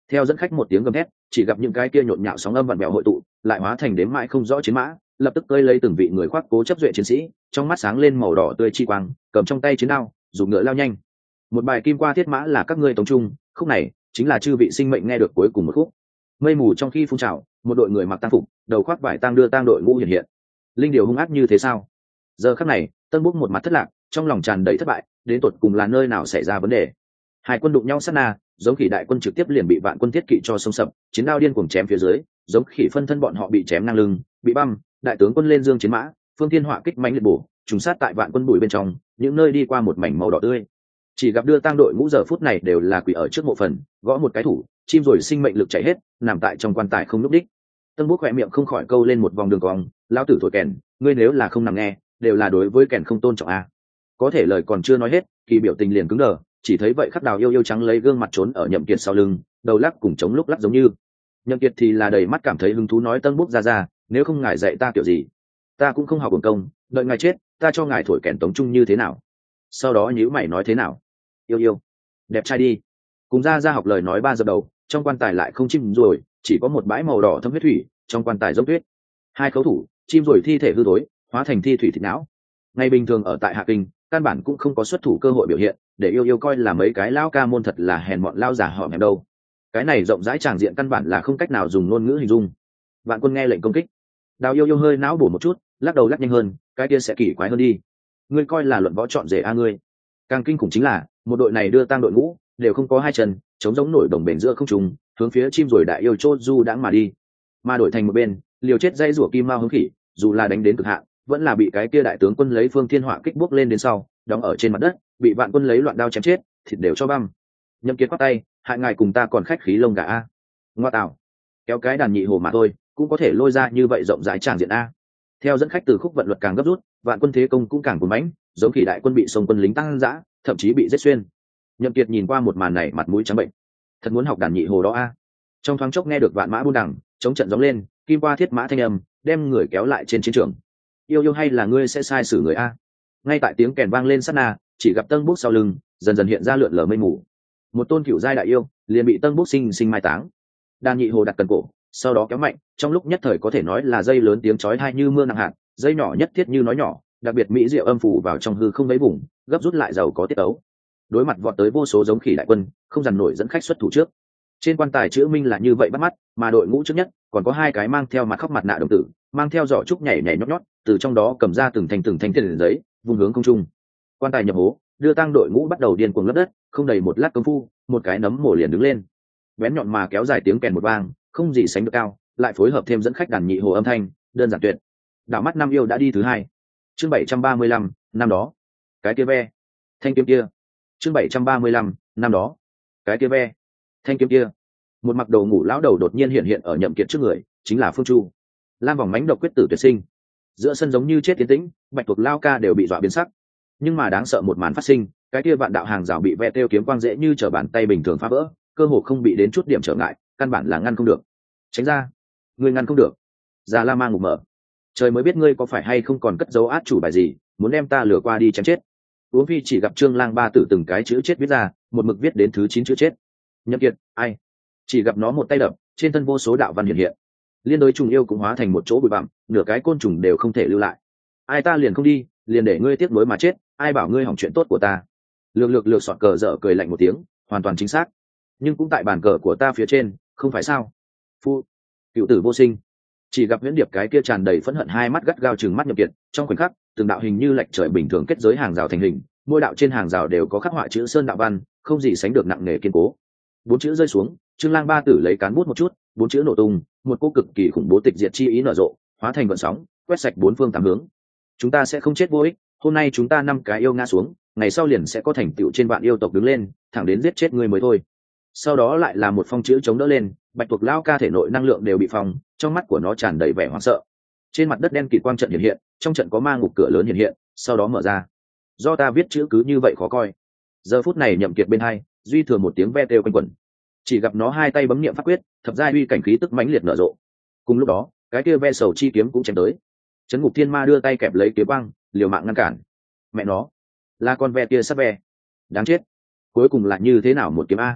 Theo dẫn khách một tiếng gầm thét, chỉ gặp những cái kia nhộn nhạo sóng âm vặn vẹo hội tụ, lại hóa thành đếm mãi không rõ chiến mã, lập tức cơi lấy từng vị người khoác cố chấp duệ chiến sĩ, trong mắt sáng lên màu đỏ tươi chi quang, cầm trong tay chiến đao, dùng ngựa lao nhanh. Một bài kim qua thiết mã là các ngươi tống trung, khúc này chính là chư vị sinh mệnh nghe được cuối cùng một khúc. Mây mù trong khi phun trào, một đội người mặc tang phục, đầu khoác vải tang đưa tang đội ngũ hiện hiện. Linh điều hung ác như thế sao? Giờ khắc này, Tân Búc một mặt thất lạc, trong lòng tràn đầy thất bại, đến tột cùng là nơi nào xảy ra vấn đề. Hai quân đụng nhau sát na, giống khỉ đại quân trực tiếp liền bị vạn quân thiết kỵ cho xông sập, chiến đao điên cuồng chém phía dưới, giống khỉ phân thân bọn họ bị chém ngang lưng, bị băm, đại tướng quân lên dương chiến mã, phương thiên họa kích mãnh liệt bổ, trùng sát tại vạn quân bụi bên trong, những nơi đi qua một mảnh màu đỏ tươi. Chỉ gặp đưa tang đội ngũ giờ phút này đều là quỷ ở trước mộ phần, gõ một cái thủ, chim rồi sinh mệnh lực chảy hết, nằm tại trong quan tài không lúc đích. Tân Búc khỏe miệng không khỏi câu lên một vòng đường cong, lão tử thổi kèn, ngươi nếu là không nằm nghe, đều là đối với kèn không tôn trọng a. Có thể lời còn chưa nói hết, kỳ biểu tình liền cứng đờ, chỉ thấy vậy khắc đào yêu yêu trắng lấy gương mặt trốn ở Nhậm Kiệt sau lưng, đầu lắc cùng chống lúc lắc giống như. Nhậm Kiệt thì là đầy mắt cảm thấy hứng thú nói Tân Búc ra, nếu không ngài dạy ta kiểu gì, ta cũng không học uổng công, đợi ngài chết, ta cho ngài thổi kèn tống trung như thế nào. Sau đó nhíu mày nói thế nào, yêu yêu, đẹp trai đi. Cùng ra học lời nói ba giờ đầu, trong quan tài lại không chim rồi, chỉ có một bãi màu đỏ thâm huyết thủy, trong quan tài dốc tuyết. Hai khấu thủ, chim rồi thi thể hư thối, hóa thành thi thủy thịt não. Ngày bình thường ở tại Hạ Kinh, căn bản cũng không có xuất thủ cơ hội biểu hiện, để yêu yêu coi là mấy cái lao ca môn thật là hèn mọn lao giả họ hèm đâu. Cái này rộng rãi tràng diện căn bản là không cách nào dùng ngôn ngữ hình dung. Vạn quân nghe lệnh công kích, đào yêu yêu hơi não bổ một chút, lắc đầu lắc nhanh hơn, cái kia sẽ kỳ quái hơn đi. Ngươi coi là luận võ chọn rể a ngươi. Càng kinh khủng chính là một đội này đưa tang đội ngũ đều không có hai chân, chống giống nổi đồng bền giữa không trung, hướng phía chim rồi đại yêu chốt du đãng mà đi. Mà đổi thành một bên, liều chết dây rủa kim mao hứng khỉ, dù là đánh đến cực hạn, vẫn là bị cái kia đại tướng quân lấy phương thiên họa kích bước lên đến sau, đóng ở trên mặt đất, bị vạn quân lấy loạn đao chém chết, thịt đều cho băm. Nhậm Kiệt quát tay, hại ngài cùng ta còn khách khí lông gà a. Ngoa tạo, kéo cái đàn nhị hồ mà thôi, cũng có thể lôi ra như vậy rộng rãi tràng diện a. Theo dẫn khách từ khúc vận luật càng gấp rút, vạn quân thế công cũng càng cuồng mãnh, giống khi đại quân bị sông quân lính tăng dã, thậm chí bị giết xuyên. Nhậm Kiệt nhìn qua một màn này mặt mũi trắng bệnh, thật muốn học đàn nhị hồ đó a. Trong thoáng chốc nghe được vạn mã buôn đằng, chống trận gióng lên, kim qua thiết mã thanh âm, đem người kéo lại trên chiến trường. Yêu yêu hay là ngươi sẽ sai xử người a? Ngay tại tiếng kèn vang lên sát na, chỉ gặp Tân Búc sau lưng dần dần hiện ra lượn lờ mây mù. Một tôn cửu giai đại yêu liền bị Tân Búc sinh mai táng. Đàn nhị hồ đặt cần cổ, sau đó kéo mạnh, trong lúc nhất thời có thể nói là dây lớn tiếng chói tai như mưa nặng hạt, dây nhỏ nhất thiết như nói nhỏ, đặc biệt mỹ diệu âm phủ vào trong hư không mấy vùng, gấp rút lại giàu có tiết ấu. Đối mặt vọt tới vô số giống khỉ đại quân, không dằn nổi dẫn khách xuất thủ trước. Trên quan tài chữ minh là như vậy bắt mắt, mà đội ngũ trước nhất còn có hai cái mang theo mặt khóc mặt nạ đồng tử, mang theo giỏ trúc nhảy nhảy nhót nhót, từ trong đó cầm ra từng thành tiền giấy, vùng hướng không trung. Quan tài nhập hố, đưa tang đội ngũ bắt đầu điên cuồng lấp đất, không đầy một lát công phu, một cái nấm mổ liền đứng lên. Bén nhọn mà kéo dài tiếng kèn một vang, không gì sánh được cao, lại phối hợp thêm dẫn khách đàn nhị hồ âm thanh, đơn giản tuyệt. Đảo mắt năm yêu đã đi thứ hai. Chương 735, năm đó. Cái kia ve, thanh kiếm kia. Chương 735, năm đó. Cái kia ve, thanh kiếm kia. Một mặc đồ ngủ lão đầu đột nhiên hiện ở Nhậm Kiệt trước người, chính là Phương Chu. Lam vòng mánh độc quyết tử tuyệt sinh. Giữa sân giống như chết tiến tĩnh, bạch tuộc lao ca đều bị dọa biến sắc. Nhưng mà đáng sợ một màn phát sinh, cái kia vạn đạo hàng rào bị ve tiêu kiếm quang dễ như trở bàn tay bình thường phá vỡ, cơ hồ không bị đến chút điểm trở ngại, căn bản là ngăn không được. Tránh ra, ngươi ngăn không được. Già La Mang ngục mở. Trời mới biết ngươi có phải hay không còn cất dấu át chủ bài gì, muốn đem ta lừa qua đi chém chết. Uống phi chỉ gặp Trương Lang ba tử từng cái chữ chết viết ra, một mực viết đến thứ 9 chữ chết. Nhậm Kiệt, ai? Chỉ gặp nó một tay đập, trên thân vô số đạo văn hiện hiện. Liên đối trùng yêu cũng hóa thành một chỗ bụi bặm, nửa cái côn trùng đều không thể lưu lại. Ai ta liền không đi, liền để ngươi tiếc nuối mà chết, ai bảo ngươi hỏng chuyện tốt của ta. Lược sọt cờ dở cười lạnh một tiếng, hoàn toàn chính xác. Nhưng cũng tại bàn cờ của ta phía trên, không phải sao? Phu, cựu tử vô sinh. Chỉ gặp Huyễn Điệp cái kia tràn đầy phẫn hận hai mắt gắt gao trừng mắt Nhậm Kiệt, trong khoảnh khắc, từng đạo hình như lệch trời bình thường kết giới hàng rào thành hình, mỗi đạo trên hàng rào đều có khắc họa chữ sơn đạo văn, không gì sánh được nặng nề kiên cố. Bốn chữ rơi xuống, Trương Lang ba tử lấy cán bút một chút, bốn chữ nổ tung, một cỗ cực kỳ khủng bố tịch diệt chi ý nở rộ, hóa thành gợn sóng, quét sạch bốn phương tám hướng. Chúng ta sẽ không chết vô ích, hôm nay chúng ta 5 cái yêu ngã xuống, ngày sau liền sẽ có thành tựu trên vạn yêu tộc đứng lên, thẳng đến giết chết ngươi mới thôi. Sau đó lại là một phong chữ chống đỡ lên, bạch tuộc lao ca thể nội năng lượng đều bị phòng, trong mắt của nó tràn đầy vẻ hoảng sợ. Trên mặt đất đen kịt quang trận hiện hiện, trong trận có ma ngục cửa lớn hiện hiện, sau đó mở ra. Do ta viết chữ cứ như vậy khó coi. Giờ phút này Nhậm Kiệt bên hai, duy thừa một tiếng ve kêu quanh quẩn. Chỉ gặp nó hai tay bấm niệm pháp quyết, thập giai uy cảnh khí tức mãnh liệt nở rộ. Cùng lúc đó, cái kia ve sầu chi kiếm cũng chém tới. Trấn Ngục Thiên Ma đưa tay kẹp lấy kiếm băng, liều mạng ngăn cản. Mẹ nó, là con ve kia sắp ve. Đáng chết. Cuối cùng là như thế nào một kiếm a?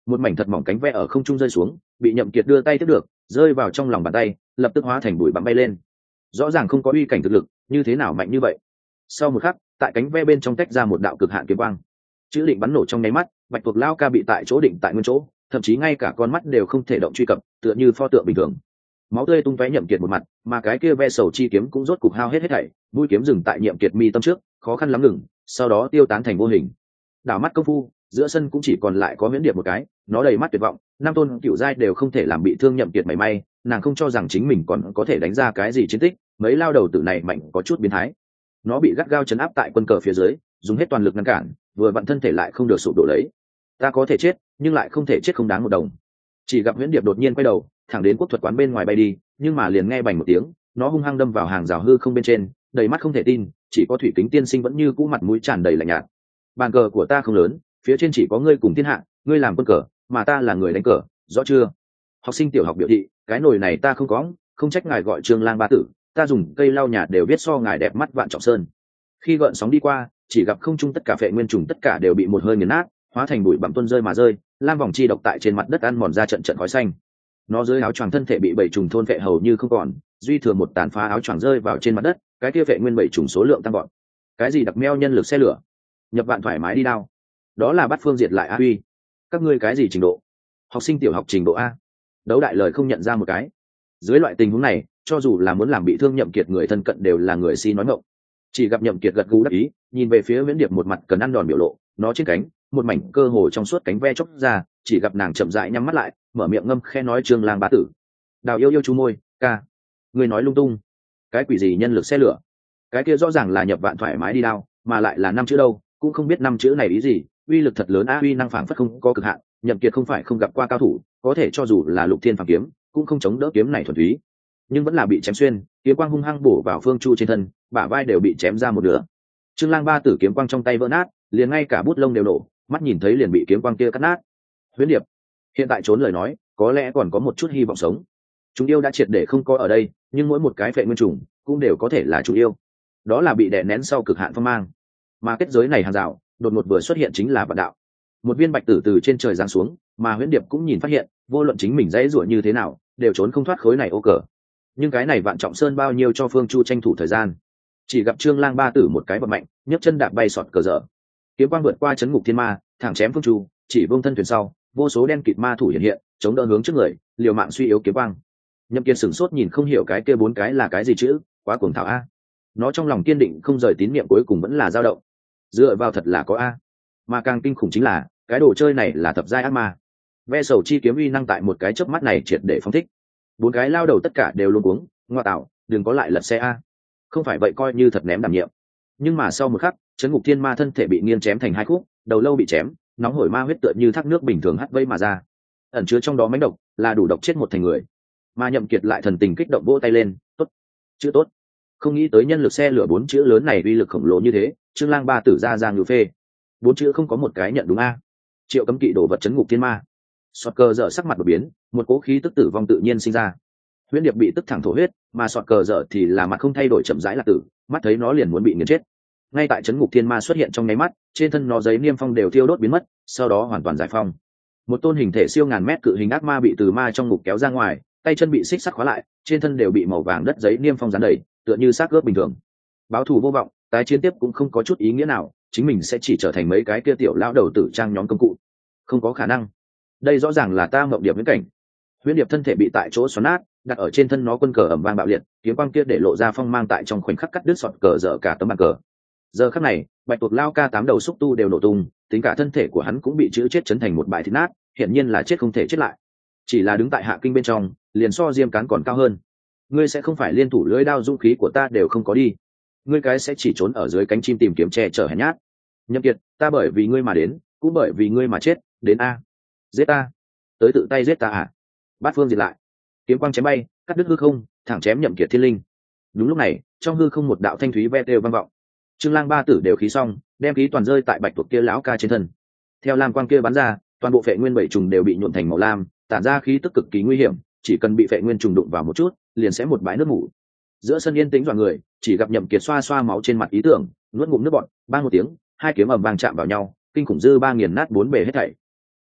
một mảnh thật mỏng cánh ve ở không trung rơi xuống, bị Nhậm Kiệt đưa tay tiếp được, rơi vào trong lòng bàn tay, lập tức hóa thành bụi bặm bay lên. Rõ ràng không có uy cảnh thực lực, như thế nào mạnh như vậy? Sau một khắc, tại cánh ve bên trong tách ra một đạo cực hạn kiếm quang, chữ định bắn nổ trong nháy mắt, Bạch Tuộc Lao Ca bị tại chỗ định tại nguyên chỗ, thậm chí ngay cả con mắt đều không thể động truy cập, tựa như pho tượng bình thường. Máu tươi tung tóe Nhậm Kiệt một mặt, mà cái kia ve sầu chi kiếm cũng rốt cục hao hết thảy, mũi kiếm dừng tại Nhậm Kiệt mi tâm trước, khó khăn lắm ngừng, sau đó tiêu tán thành vô hình. Đảo mắt công phu, giữa sân cũng chỉ còn lại có Huyễn Điệp một cái, nó đầy mắt tuyệt vọng, năm tôn cựu giai đều không thể làm bị thương Nhậm Kiệt mảy may, nàng không cho rằng chính mình còn có thể đánh ra cái gì chiến tích, mấy lao đầu tử này mạnh có chút biến thái. Nó bị gắt gao chấn áp tại quân cờ phía dưới, dùng hết toàn lực ngăn cản, vừa vặn thân thể lại không được sụp đổ lấy. Ta có thể chết, nhưng lại không thể chết không đáng một đồng. Chỉ gặp Huyễn Điệp đột nhiên quay đầu, thẳng đến quốc thuật quán bên ngoài bay đi, nhưng mà liền nghe bành một tiếng, nó hung hăng đâm vào hàng rào hư không bên trên, đầy mắt không thể tin, chỉ có Thủy Kính tiên sinh vẫn như cũ mặt mũi tràn đầy lạnh nhạt. Bàn cờ của ta không lớn, phía trên chỉ có ngươi cùng thiên hạ, ngươi làm quân cờ, mà ta là người đánh cờ, rõ chưa? Học sinh tiểu học biểu thị, cái nồi này ta không có, không trách ngài gọi Trương Lang Ba Tử, ta dùng cây lau nhà đều biết so ngài đẹp mắt vạn trọng sơn. Khi gợn sóng đi qua, chỉ gặp không trung tất cả phệ nguyên trùng tất cả đều bị một hơi nghiền nát, hóa thành bụi bặm tuôn rơi mà rơi, lam vòng chi độc tại trên mặt đất ăn mòn ra trận trận khói xanh. Nó dưới áo choàng thân thể bị bảy trùng thôn phệ hầu như không còn, duy thừa một tàn phá áo choàng rơi vào trên mặt đất, cái kia phệ nguyên bảy trùng số lượng tăng gọn. Cái gì đặc meo nhân lực xe lửa, nhập vạn thoải mái đi đao, đó là bắt phương diệt lại a uy. Các ngươi cái gì trình độ? Học sinh tiểu học trình độ a? Đấu đại lời không nhận ra một cái. Dưới loại tình huống này, cho dù là muốn làm bị thương Nhậm Kiệt người thân cận đều là người si nói ngọng. Chỉ gặp Nhậm Kiệt gật gù đáp ý, nhìn về phía Huyễn Điệp một mặt cần ăn đòn biểu lộ, nó trên cánh, một mảnh cơ hồ trong suốt cánh ve chốc ra, chỉ gặp nàng chậm rãi nhắm mắt lại, mở miệng ngâm khe nói Trương Lang Bá Tử. Đào yêu yêu chú môi, ca, người nói lung tung. Cái quỷ gì nhân lực xe lửa? Cái kia rõ ràng là nhập vạn thoải mái đi đao, mà lại là năm chữ đâu, cũng không biết năm chữ này ý gì, uy lực thật lớn a, uy năng phảng phất không có cực hạn. Nhậm Kiệt không phải không gặp qua cao thủ, có thể cho dù là Lục Thiên Phàm kiếm, cũng không chống đỡ kiếm này thuần túy, nhưng vẫn là bị chém xuyên, kiếm quang hung hăng bổ vào Phương Chu trên thân, bả vai đều bị chém ra một nửa. Trương Lang Ba Tử kiếm quang trong tay vỡ nát, liền ngay cả bút lông đều nổ, mắt nhìn thấy liền bị kiếm quang kia cắt nát. Huyễn Điệp, hiện tại trốn lời nói, có lẽ còn có một chút hy vọng sống. Chúng yêu đã triệt để không có ở đây, nhưng mỗi một cái phệ nguyên trùng cũng đều có thể là chúng yêu. Đó là bị đè nén sau cực hạn phong mang. Mà kết giới này hàng rào, đột ngột vừa xuất hiện chính là vạn đạo. Một viên bạch tử từ trên trời giáng xuống, mà Huyễn Điệp cũng nhìn phát hiện, vô luận chính mình dãy rủa như thế nào, đều trốn không thoát khối này ô cờ. Nhưng cái này vạn trọng sơn bao nhiêu cho Phương Chu tranh thủ thời gian. Chỉ gặp Trương Lang Ba Tử một cái bật mạnh, nhấc chân đạp bay sọt cờ dở. Kiếm quang vượt qua chấn ngục thiên ma, thẳng chém Phương Chu, chỉ vương thân thuyền sau, vô số đen kịt ma thủ hiện hiện, chống đỡ hướng trước người, liều mạng suy yếu kiếm quang. Nhậm Kiệt sửng sốt nhìn không hiểu cái kia bốn cái là cái gì chữ, quá cuồng thảo a. Nó trong lòng kiên định không rời tín niệm cuối cùng vẫn là dao động. Dựa vào thật là có a. Mà càng kinh khủng chính là, cái đồ chơi này là thập giai ác ma. Ve sầu chi kiếm uy năng tại một cái chớp mắt này triệt để phóng thích. Bốn cái lao đầu tất cả đều luống cuống, ngoa tạo, đừng có lại lật xe a. Không phải vậy coi như thật ném đảm nhiệm. Nhưng mà sau một khắc, chấn ngục thiên ma thân thể bị nghiêng chém thành hai khúc, đầu lâu bị chém, nóng hổi ma huyết tựa như thác nước bình thường hắt vây mà ra. Ẩn chứa trong đó mãnh độc, là đủ độc chết một thành người. Mà Nhậm Kiệt lại thần tình kích động vỗ tay lên, tốt, chữ tốt. Không nghĩ tới nhân lực xe lửa bốn chữ lớn này uy lực khổng lồ như thế, Trương Lang Ba Tử ra ngự phê. Bốn chữ không có một cái nhận đúng a. Triệu cấm kỵ đổ vật chấn ngục thiên ma. Sọt cờ dở sắc mặt đột biến, một cỗ khí tức tử vong tự nhiên sinh ra. Huyễn Điệp bị tức thẳng thổ huyết, mà sọt cờ dở thì là mặt không thay đổi chậm rãi là tử, mắt thấy nó liền muốn bị nghiền chết. Ngay tại chấn ngục thiên ma xuất hiện trong nháy mắt, trên thân nó giấy niêm phong đều thiêu đốt biến mất, sau đó hoàn toàn giải phong. Một tôn hình thể siêu ngàn mét cự hình ác ma bị từ ma trong ngục kéo ra ngoài, tay chân bị xích sắt khóa lại, trên thân đều bị màu vàng đất giấy niêm phong dán đầy, tựa như xác ướp bình thường. Báo thù vô vọng, tái chiến tiếp cũng không có chút ý nghĩa nào, chính mình sẽ chỉ trở thành mấy cái kia tiểu lão đầu tử trang nhóm công cụ. Không có khả năng. Đây rõ ràng là ta mộng điệp viễn cảnh. Huyễn Điệp thân thể bị tại chỗ xoắn nát, đặt ở trên thân nó quân cờ ầm vang bạo liệt, kiếm quang kia để lộ ra phong mang tại trong khoảnh khắc cắt đứt sọt cờ dở cả tấm bàn cờ. Giờ khắc này, Bạch Tuộc Lao Ca tám đầu xúc tu đều nổ tung, tính cả thân thể của hắn cũng bị chữ chết chấn thành một bãi thịt nát, hiển nhiên là chết không thể chết lại. Chỉ là đứng tại hạ kinh bên trong, liền so diêm cán còn cao hơn. Ngươi sẽ không phải liên thủ lưỡi đao dũng khí của ta đều không có đi. Ngươi cái sẽ chỉ trốn ở dưới cánh chim tìm kiếm che chở hèn nhát. Nhậm Kiệt, ta bởi vì ngươi mà đến, cũng bởi vì ngươi mà chết, đến a. Giết ta. Tới tự tay giết ta à? Bát phương diệt lại. Kiếm quang chém bay, cắt đứt hư không, thẳng chém Nhậm Kiệt thiên linh. Đúng lúc này, trong hư không một đạo thanh thúy ve đều vang vọng. Trương Lang Ba Tử đều khí xong, đem khí toàn rơi tại Bạch Tuộc kia lão ca trên thân. Theo lam quang kia bắn ra, toàn bộ phệ nguyên bảy trùng đều bị nhuộm thành màu lam, tản ra khí tức cực kỳ nguy hiểm, chỉ cần bị phệ nguyên trùng đụng vào một chút, liền sẽ một bãi nước ngủ. Giữa sân yên tĩnh dọa người, chỉ gặp Nhậm Kiệt xoa xoa máu trên mặt ý tưởng, nuốt ngụm nước bọt, bang một tiếng, hai kiếm ầm vang chạm vào nhau, kinh khủng dư ba nghiền nát bốn bề hết thảy.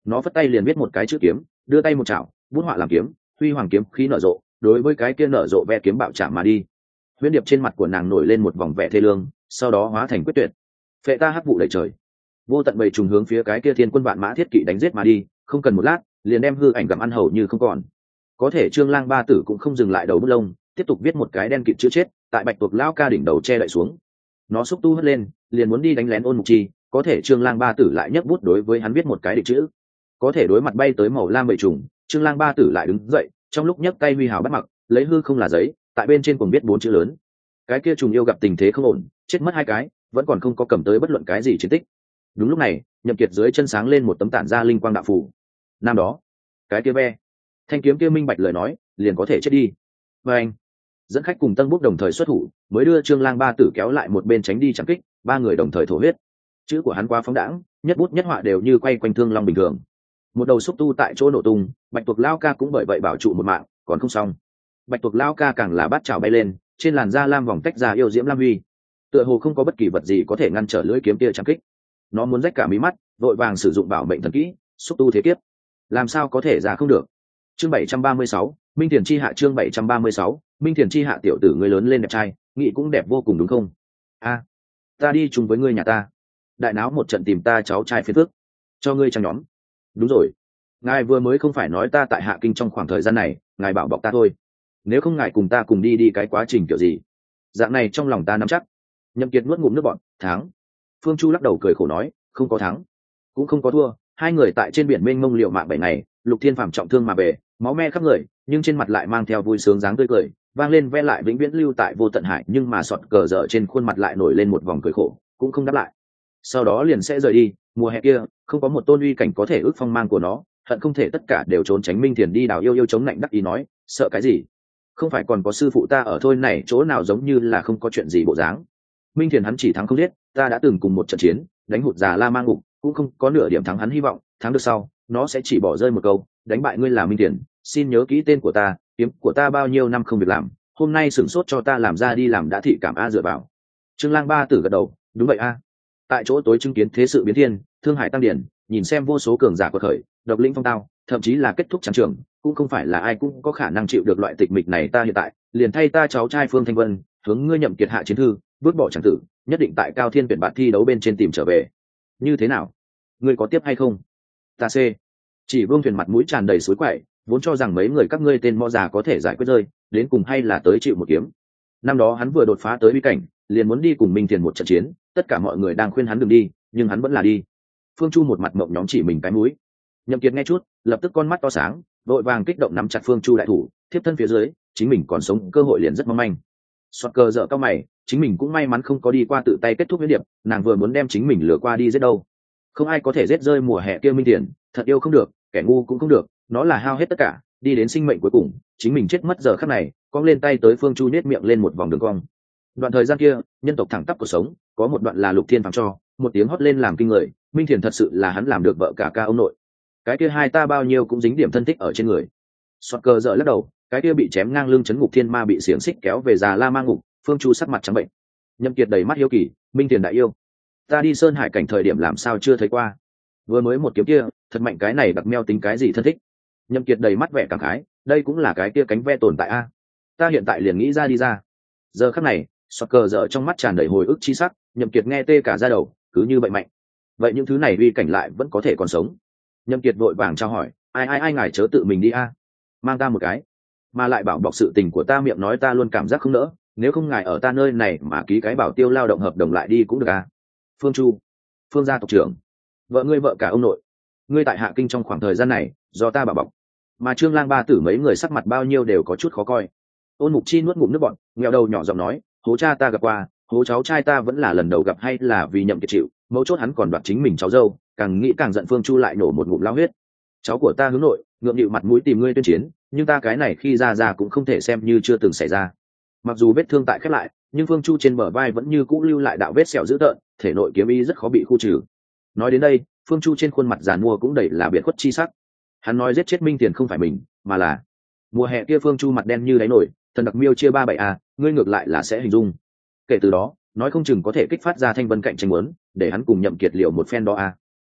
nó phất tay liền viết một cái chữ kiếm, đưa tay một chảo, bút họa làm kiếm, huy hoàng kiếm khí nở rộ, đối với cái kia nở rộ ve kiếm bạo chạm mà đi. Huyễn Điệp trên mặt của nàng nổi lên một vòng vẻ thê lương, sau đó hóa thành quyết tuyệt. Phệ ta hắc vụ đầy trời, vô tận bầy trùng hướng phía cái kia thiên quân vạn mã thiết kỵ đánh giết mà đi, không cần một lát, liền đem hư ảnh gặm ăn hầu như không còn. Có thể Trương Lang ba tử cũng không dừng lại đầu bút lông, tiếp tục viết một cái đen kịt chữ chết, tại Bạch Tuộc lão ca đỉnh đầu che đậy xuống. Nó xúc tu hất lên, liền muốn đi đánh lén Ôn Mục Chi, có thể Trương Lang ba tử lại nhấc bút đối với hắn viết một cái địch chữ. Có thể đối mặt bay tới màu lam bầy trùng, Trương Lang ba tử lại đứng dậy, trong lúc nhấc tay huy hào bắt mặc, lấy hư không là giấy, tại bên trên cùng viết 4 chữ lớn. Cái kia trùng yêu gặp tình thế không ổn, chết mất 2 cái, vẫn còn không có cầm tới bất luận cái gì chiến tích. Đúng lúc này, Nhậm Kiệt dưới chân sáng lên một tấm tản ra linh quang đạo phù. Năm đó, cái kia ve, thanh kiếm kia minh bạch lời nói, liền có thể chết đi. Và anh, dẫn khách cùng Tân Búc đồng thời xuất thủ, mới đưa Trương Lang ba tử kéo lại một bên tránh đi chẳng kích, 3 người đồng thời thổ huyết. Chữ của hắn quá phóng đãng, nhất bút nhất họa đều như quay quanh thương long bình thường. Một đầu xúc tu tại chỗ nổ tung, Bạch Tuộc Lão ca cũng bởi vậy bảo trụ một mạng, còn không xong. Bạch Tuộc Lão ca càng là bát chảo bay lên, trên làn da lam vòng tách ra yêu diễm lam huy, tựa hồ không có bất kỳ vật gì có thể ngăn trở lưỡi kiếm kia chẳng kích. Nó muốn rách cả mí mắt, vội vàng sử dụng bảo mệnh thần kỹ, xúc tu thế kiếp. Làm sao có thể ra không được? Chương 736, Minh Thiền chi hạ, chương 736, Minh Thiền chi hạ, tiểu tử ngươi lớn lên đẹp trai, nghĩ cũng đẹp vô cùng đúng không? A, ta đi chung với ngươi nhà ta. Đại náo một trận tìm ta cháu trai phiền phức, cho ngươi trang nhóm. Đúng rồi, ngài vừa mới không phải nói ta tại Hạ Kinh trong khoảng thời gian này, ngài bảo bọc ta thôi. Nếu không ngài cùng ta cùng đi cái quá trình kiểu gì? Dạng này trong lòng ta nắm chắc. Nhậm Kiệt nuốt ngụm nước bọt, thắng. Phương Chu lắc đầu cười khổ nói, không có thắng, cũng không có thua. Hai người tại trên biển mênh mông liều mạng 7 ngày, Lục Thiên Phàm trọng thương mà về, máu me khắp người, nhưng trên mặt lại mang theo vui sướng dáng tươi cười, vang lên ve lại vĩnh viễn lưu tại vô tận hải, nhưng mà sọt cờ dở trên khuôn mặt lại nổi lên một vòng cười khổ, cũng không đáp lại. Sau đó liền sẽ rời đi. Mùa hè kia, không có một tôn uy cảnh có thể ước phong mang của nó, hận không thể tất cả đều trốn tránh Minh Thiền đi đào yêu chống lạnh đắc ý nói, sợ cái gì? Không phải còn có sư phụ ta ở thôi này, chỗ nào giống như là không có chuyện gì bộ dáng. Minh Thiền hắn chỉ thắng không giết, ta đã từng cùng một trận chiến, đánh hụt già La Mang ngục, cũng không có nửa điểm thắng hắn hy vọng, thắng được sau, nó sẽ chỉ bỏ rơi một câu, đánh bại ngươi là Minh Thiền, xin nhớ kỹ tên của ta, kiếm của ta bao nhiêu năm không việc làm, hôm nay sửng sốt cho ta làm ra đi làm đã thị cảm a dựa vào. Trương Lang ba tử gật đầu, đúng vậy a. Tại chỗ tối chứng kiến thế sự biến thiên, thương hải tăng điển, nhìn xem vô số cường giả quật khởi, độc lĩnh phong tao, thậm chí là kết thúc trang trường, cũng không phải là ai cũng có khả năng chịu được loại tịch mịch này. Ta hiện tại liền thay ta cháu trai Phương Thanh Vân hướng ngươi Nhậm Kiệt hạ chiến thư, vứt bỏ chẳng tử, nhất định tại Cao Thiên tuyển bạn thi đấu bên trên tìm trở về. Như thế nào, ngươi có tiếp hay không? Ta c. Chỉ Vương Thuyền mặt mũi tràn đầy suối quậy, vốn cho rằng mấy người các ngươi tên mõ già có thể giải quyết rơi, đến cùng hay là tới chịu một kiếm. Năm đó hắn vừa đột phá tới bi cảnh, liền muốn đi cùng Minh Thiền một trận chiến, tất cả mọi người đang khuyên hắn đừng đi, nhưng hắn vẫn là đi. Phương Chu một mặt mộng nhóm chỉ mình cái mũi. Nhậm Kiệt nghe chút, lập tức con mắt to sáng, vội vàng kích động nắm chặt Phương Chu đại thủ, thiếp thân phía dưới, chính mình còn sống cơ hội liền rất mong manh. Soạt cờ dở cao mày, chính mình cũng may mắn không có đi qua tự tay kết thúc với điệp, nàng vừa muốn đem chính mình lừa qua đi giết đâu. Không ai có thể giết rơi mùa hè kia Minh Thiền, thật yêu không được, kẻ ngu cũng không được, nó là hao hết tất cả, đi đến sinh mệnh cuối cùng, chính mình chết mất giờ khắc này, cong lên tay tới Phương Chu nhếch miệng lên một vòng đường cong. Đoạn thời gian kia, nhân tộc thẳng tắp cuộc sống, có một đoạn là Lục Thiên Phàm cho, một tiếng hót lên làm kinh người, Minh Thiền thật sự là hắn làm được vợ cả ca ông nội. Cái kia hai ta bao nhiêu cũng dính điểm thân thích ở trên người. Soạt cờ dở lắc đầu, cái kia bị chém ngang lưng chấn ngục thiên ma bị xiềng xích kéo về già La Mang ngục, Phương Chu sắc mặt trắng bệnh. Nhậm Kiệt đầy mắt hiếu kỳ, Minh Thiền đại yêu, ta đi Sơn Hải cảnh thời điểm làm sao chưa thấy qua? Vừa mới một kiếm kia, thật mạnh, cái này đặc meo tính cái gì thân thích? Nhậm Kiệt đầy mắt vẻ cảm khái, đây cũng là cái kia cánh ve tồn tại a. Ta hiện tại liền nghĩ ra đi ra. Giờ khắc này, Soạt cờ dở trong mắt tràn đầy hồi ức chi sắc, Nhậm Kiệt nghe tê cả da đầu, cứ như vậy mạnh. Vậy những thứ này uy cảnh lại vẫn có thể còn sống. Nhậm Kiệt vội vàng trao hỏi, ai ngài chớ tự mình đi a, mang ta một cái, mà lại bảo bọc sự tình của ta, miệng nói ta luôn cảm giác không nỡ, nếu không ngài ở ta nơi này mà ký cái bảo tiêu lao động hợp đồng lại đi cũng được a. Phương Chu, Phương gia tộc trưởng, vợ ngươi vợ cả ông nội, ngươi tại Hạ Kinh trong khoảng thời gian này do ta bảo bọc. Mà Trương Lang ba tử mấy người sắc mặt bao nhiêu đều có chút khó coi. Ôn Mục Chi nuốt ngụm nước bọt, nghẹo đầu nhỏ giọng nói, hố cha ta gặp qua, hố cháu trai ta vẫn là lần đầu gặp, hay là vì Nhậm Kiệt chịu, mấu chốt hắn còn đoạt chính mình cháu dâu, càng nghĩ càng giận. Phương Chu lại nổ một ngụm lao huyết. Cháu của ta hướng nội, ngượng nghịu mặt mũi tìm ngươi tuyên chiến, nhưng ta cái này khi ra cũng không thể xem như chưa từng xảy ra. Mặc dù vết thương tại khép lại, nhưng Phương Chu trên bờ vai vẫn như cũ lưu lại đạo vết sẹo dữ tợn, thể nội kiếm ý rất khó bị khu trừ. Nói đến đây, Phương Chu trên khuôn mặt giàn mua cũng đầy là biệt khuất chi sắc. Hắn nói giết chết Minh Tiền không phải mình, mà là mùa hè kia. Phương Chu mặt đen như đáy nổi, thần đặc miêu chia 37 a, ngươi ngược lại là sẽ hình dung. Kể từ đó, nói không chừng có thể kích phát ra Thanh Vân cạnh tranh muốn, để hắn cùng Nhậm Kiệt liệu một phen đó a.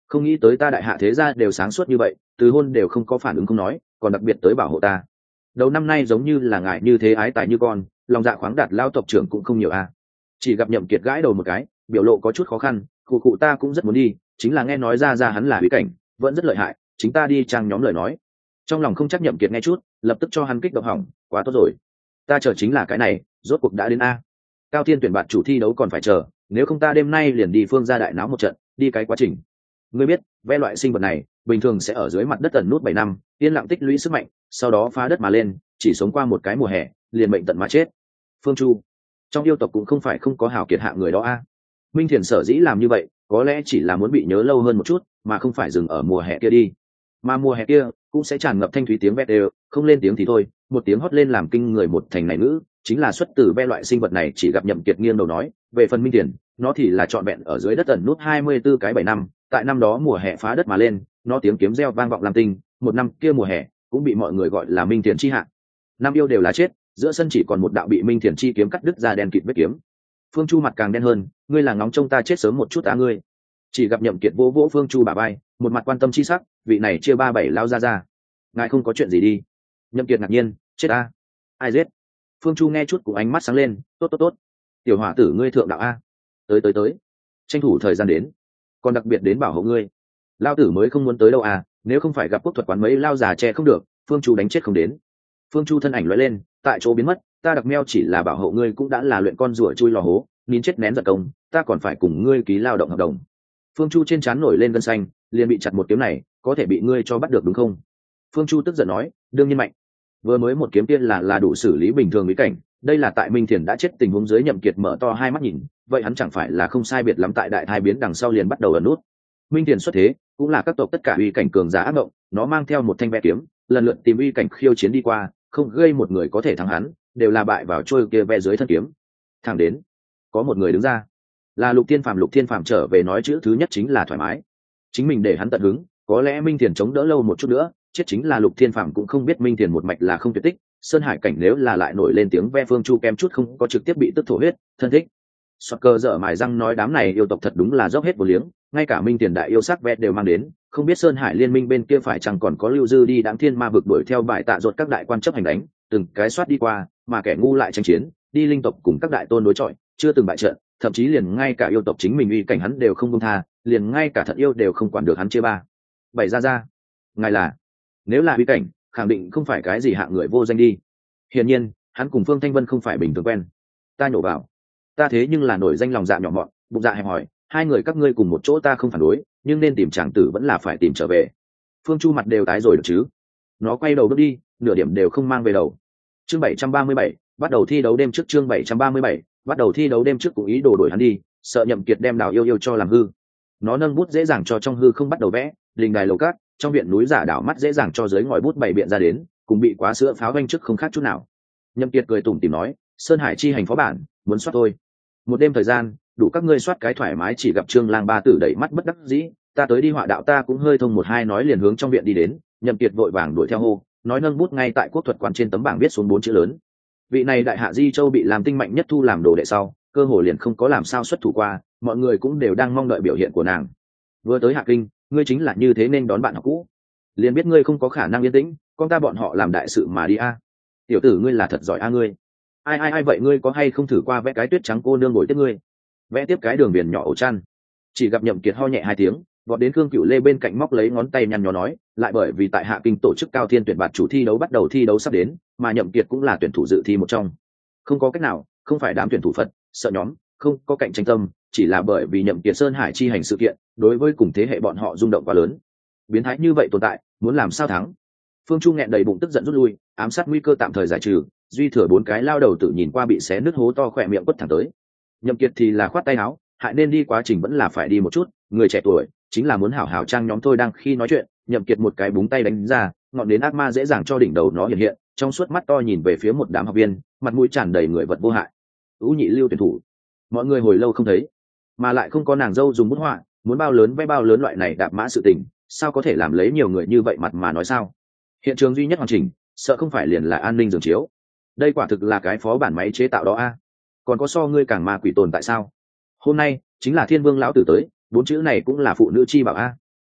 không nghĩ tới ta đại hạ thế gia đều sáng suốt như vậy, từ hôn đều không có phản ứng không nói, còn đặc biệt tới bảo hộ ta. Đầu năm nay giống như là ngài như thế ái tài như con, lòng dạ khoáng đạt lao tộc trưởng cũng không nhiều a. Chỉ gặp Nhậm Kiệt gãi đầu một cái, biểu lộ có chút khó khăn, cụ ta cũng rất muốn đi, chính là nghe nói ra hắn là bí cảnh, vẫn rất lợi hại, chính ta đi trang nhóm lời nói. Trong lòng không chắc Nhậm Kiệt nghe chút, lập tức cho hắn kích động hỏng, quá tốt rồi. Ta chờ chính là cái này, rốt cuộc đã đến a. Cao Thiên tuyển bạt chủ thi đấu còn phải chờ, nếu không ta đêm nay liền đi Phương gia đại náo một trận, đi cái quá trình. Ngươi biết, vẽ loại sinh vật này, bình thường sẽ ở dưới mặt đất ẩn nút 7 năm, yên lặng tích lũy sức mạnh, sau đó phá đất mà lên, chỉ sống qua một cái mùa hè, liền bệnh tận mà chết. Phương Chu, trong yêu tộc cũng không phải không có hảo kiệt hạ người đó a. Minh Thiền sở dĩ làm như vậy, có lẽ chỉ là muốn bị nhớ lâu hơn một chút, mà không phải dừng ở mùa hè kia đi. Mà mùa hè kia cũng sẽ tràn ngập thanh thúy tiếng vẹt đều, không lên tiếng thì thôi, một tiếng hót lên làm kinh người một thành này ngữ, chính là xuất từ ve loại sinh vật này. Chỉ gặp Nhậm Kiệt nghiêng đầu nói, về phần Minh Thiền, nó thì là trọn vẹn ở dưới đất ẩn nút 24 cái 7 năm, tại năm đó mùa hè phá đất mà lên, nó tiếng kiếm reo vang vọng lam tinh, một năm kia mùa hè cũng bị mọi người gọi là Minh Thiền chi hạ. Năm yêu đều là chết, giữa sân chỉ còn một đạo bị Minh Thiền chi kiếm cắt đứt ra đen kịt vết kiếm. Phương Chu mặt càng đen hơn, ngươi là ngóng trông ta chết sớm một chút á ngươi. Chỉ gặp Nhậm Kiệt vỗ vỗ Phương Chu bả vai, một mặt quan tâm chi sắc, vị này chia 37 lao ra, ngài không có chuyện gì đi. Nhậm Kiệt ngạc nhiên, chết a, ai giết? Phương Chu nghe chút cũng ánh mắt sáng lên, tốt, tiểu hỏa tử ngươi thượng đạo a, tới, tranh thủ thời gian đến, còn đặc biệt đến bảo hộ ngươi. Lao tử mới không muốn tới đâu à, nếu không phải gặp quốc thuật quán mấy lao già che không được, Phương Chu đánh chết không đến. Phương Chu thân ảnh lóe lên, tại chỗ biến mất, ta đặc meo chỉ là bảo hộ ngươi cũng đã là luyện con rùa chui lò hố, nín chết nén giật công, ta còn phải cùng ngươi ký lao động hợp đồng. Phương Chu trên trán nổi lên gân xanh, liền bị chặt một kiếm này, có thể bị ngươi cho bắt được đúng không? Phương Chu tức giận nói, đương nhiên mạnh. Vừa mới một kiếm tiên là đủ xử lý bình thường bí cảnh, đây là tại Minh Thiền đã chết tình huống dưới. Nhậm Kiệt mở to hai mắt nhìn, vậy hắn chẳng phải là không sai biệt lắm tại đại thai biến đằng sau liền bắt đầu ẩn nút. Minh Thiền xuất thế, cũng là các tộc tất cả uy cảnh cường giả ác động, nó mang theo một thanh ve kiếm, lần lượt tìm uy cảnh khiêu chiến đi qua, không gây một người có thể thắng hắn, đều là bại vào trôi kia ve dưới thân kiếm. Thẳng đến, có một người đứng ra, là Lục Thiên Phàm. Lục Thiên Phàm trở về nói chữ thứ nhất chính là thoải mái, chính mình để hắn tận hứng, có lẽ Minh Thiền chống đỡ lâu một chút nữa, chết chính là Lục Thiên Phàm cũng không biết Minh Thiền một mạch là không tuyệt tích. Sơn Hải cảnh nếu là lại nổi lên tiếng ve, Phương Chu kem chút không có trực tiếp bị tức thổ huyết, thân thích. Soạt cơ dở mài răng nói đám này yêu tộc thật đúng là dốc hết vô liếng, ngay cả Minh Tiền đại yêu sắc ve đều mang đến, không biết Sơn Hải liên minh bên kia phải chẳng còn có lưu dư đi đáng thiên ma vực đuổi theo bài tạ ruột các đại quan chấp hành đánh, từng cái soát đi qua, mà kẻ ngu lại tranh chiến, đi linh tộc cùng các đại tôn đối chọi, chưa từng bại trận, thậm chí liền ngay cả yêu tộc chính mình uy cảnh hắn đều không buông tha, liền ngay cả thật yêu đều không quản được hắn chia ba. Bảy ra, ngài là, nếu là uy cảnh, khẳng định không phải cái gì hạng người vô danh đi. Hiển nhiên, hắn cùng Phương Thanh Vân không phải bình thường quen. Ta nhổ vào, ta thế nhưng là nổi danh lòng dạ nhỏ mọn, bụng dạ hẹp hòi, hai người các ngươi cùng một chỗ ta không phản đối, nhưng nên tìm chàng tử vẫn là phải tìm trở về. Phương Chu mặt đều tái rồi được chứ? Nó quay đầu bước đi, nửa điểm đều không mang về đầu. Chương 737, bắt đầu thi đấu đêm trước. Chương 737, bắt đầu thi đấu đêm trước cũng ý đồ đuổi hắn đi, sợ Nhậm Kiệt đem Đào Yêu Yêu cho làm hư. Nó nâng bút dễ dàng cho trong hư không bắt đầu vẽ, đình đài lầu cát, trong viện núi giả đảo mắt dễ dàng cho dưới ngòi bút bày biện ra đến, cùng bị quá sữa pháo vanh trước không khác chút nào. Nhậm Kiệt cười tủm tỉm nói, Sơn Hải chi hành phó bản, muốn soát thôi. Một đêm thời gian, đủ các ngươi soát cái thoải mái. Chỉ gặp Trương Lang ba tử đẩy mắt bất đắc dĩ, ta tới đi họa đạo ta cũng hơi thông một hai nói liền hướng trong viện đi đến. Nhậm Kiệt vội vàng đuổi theo hô, nói nâng bút ngay tại quốc thuật quán trên tấm bảng viết xuống 4 chữ lớn. Vị này đại hạ Di Châu bị làm tinh mạnh nhất thu làm đồ đệ sau, cơ hội liền không có làm sao xuất thủ qua, mọi người cũng đều đang mong đợi biểu hiện của nàng. Vừa tới Hạ Kinh, ngươi chính là như thế nên đón bạn học cũ. Liền biết ngươi không có khả năng yên tĩnh, con ta bọn họ làm đại sự mà đi a. Tiểu tử ngươi là thật giỏi a ngươi. Ai vậy, ngươi có hay không thử qua vẽ cái tuyết trắng cô nương ngồi tiếp ngươi, vẽ tiếp cái đường viền nhỏ ổ chăn. Chỉ gặp Nhậm Kiệt ho nhẹ hai tiếng, vọt đến Khương Cửu Lê bên cạnh móc lấy ngón tay nhăn nhó nói, lại bởi vì tại Hạ Kinh tổ chức Cao Thiên tuyển bạt chủ thi đấu bắt đầu thi đấu sắp đến, mà Nhậm Kiệt cũng là tuyển thủ dự thi một trong. Không có cách nào, không phải đám tuyển thủ phật, sợ nhóm, không có cạnh tranh tâm, chỉ là bởi vì Nhậm Kiệt Sơn Hải chi hành sự kiện, đối với cùng thế hệ bọn họ rung động quá lớn. Biến thái như vậy tồn tại, muốn làm sao thắng? Phương Chu nghẹn đầy bụng tức giận rút lui, ám sát nguy cơ tạm thời giải trừ, duy thừa 4 cái lao đầu tự nhìn qua bị xé nứt hố to khỏe miệng quất thẳng tới. Nhậm Kiệt thì là khoát tay áo, hại nên đi quá trình vẫn là phải đi một chút, người trẻ tuổi chính là muốn hảo hảo trang nhóm thôi. Đang khi nói chuyện, Nhậm Kiệt một cái búng tay đánh ra, ngọn đến ác ma dễ dàng cho đỉnh đầu nó hiện hiện, trong suốt mắt to nhìn về phía một đám học viên, mặt mũi tràn đầy người vật vô hại. Ú Nhị Lưu tuyển thủ, mọi người hồi lâu không thấy, mà lại không có nàng dâu dùng bút họa, muốn bao lớn vẽ bao lớn loại này đạp mã sự tình, sao có thể làm lấy nhiều người như vậy mặt mà nói sao? Hiện trường duy nhất hoàn chỉnh, sợ không phải liền là an ninh giường chiếu. Đây quả thực là cái phó bản máy chế tạo đó a. Còn có so ngươi càng ma quỷ tồn tại sao? Hôm nay chính là Thiên Vương lão tử tới, 4 chữ này cũng là phụ nữ chi bảo a.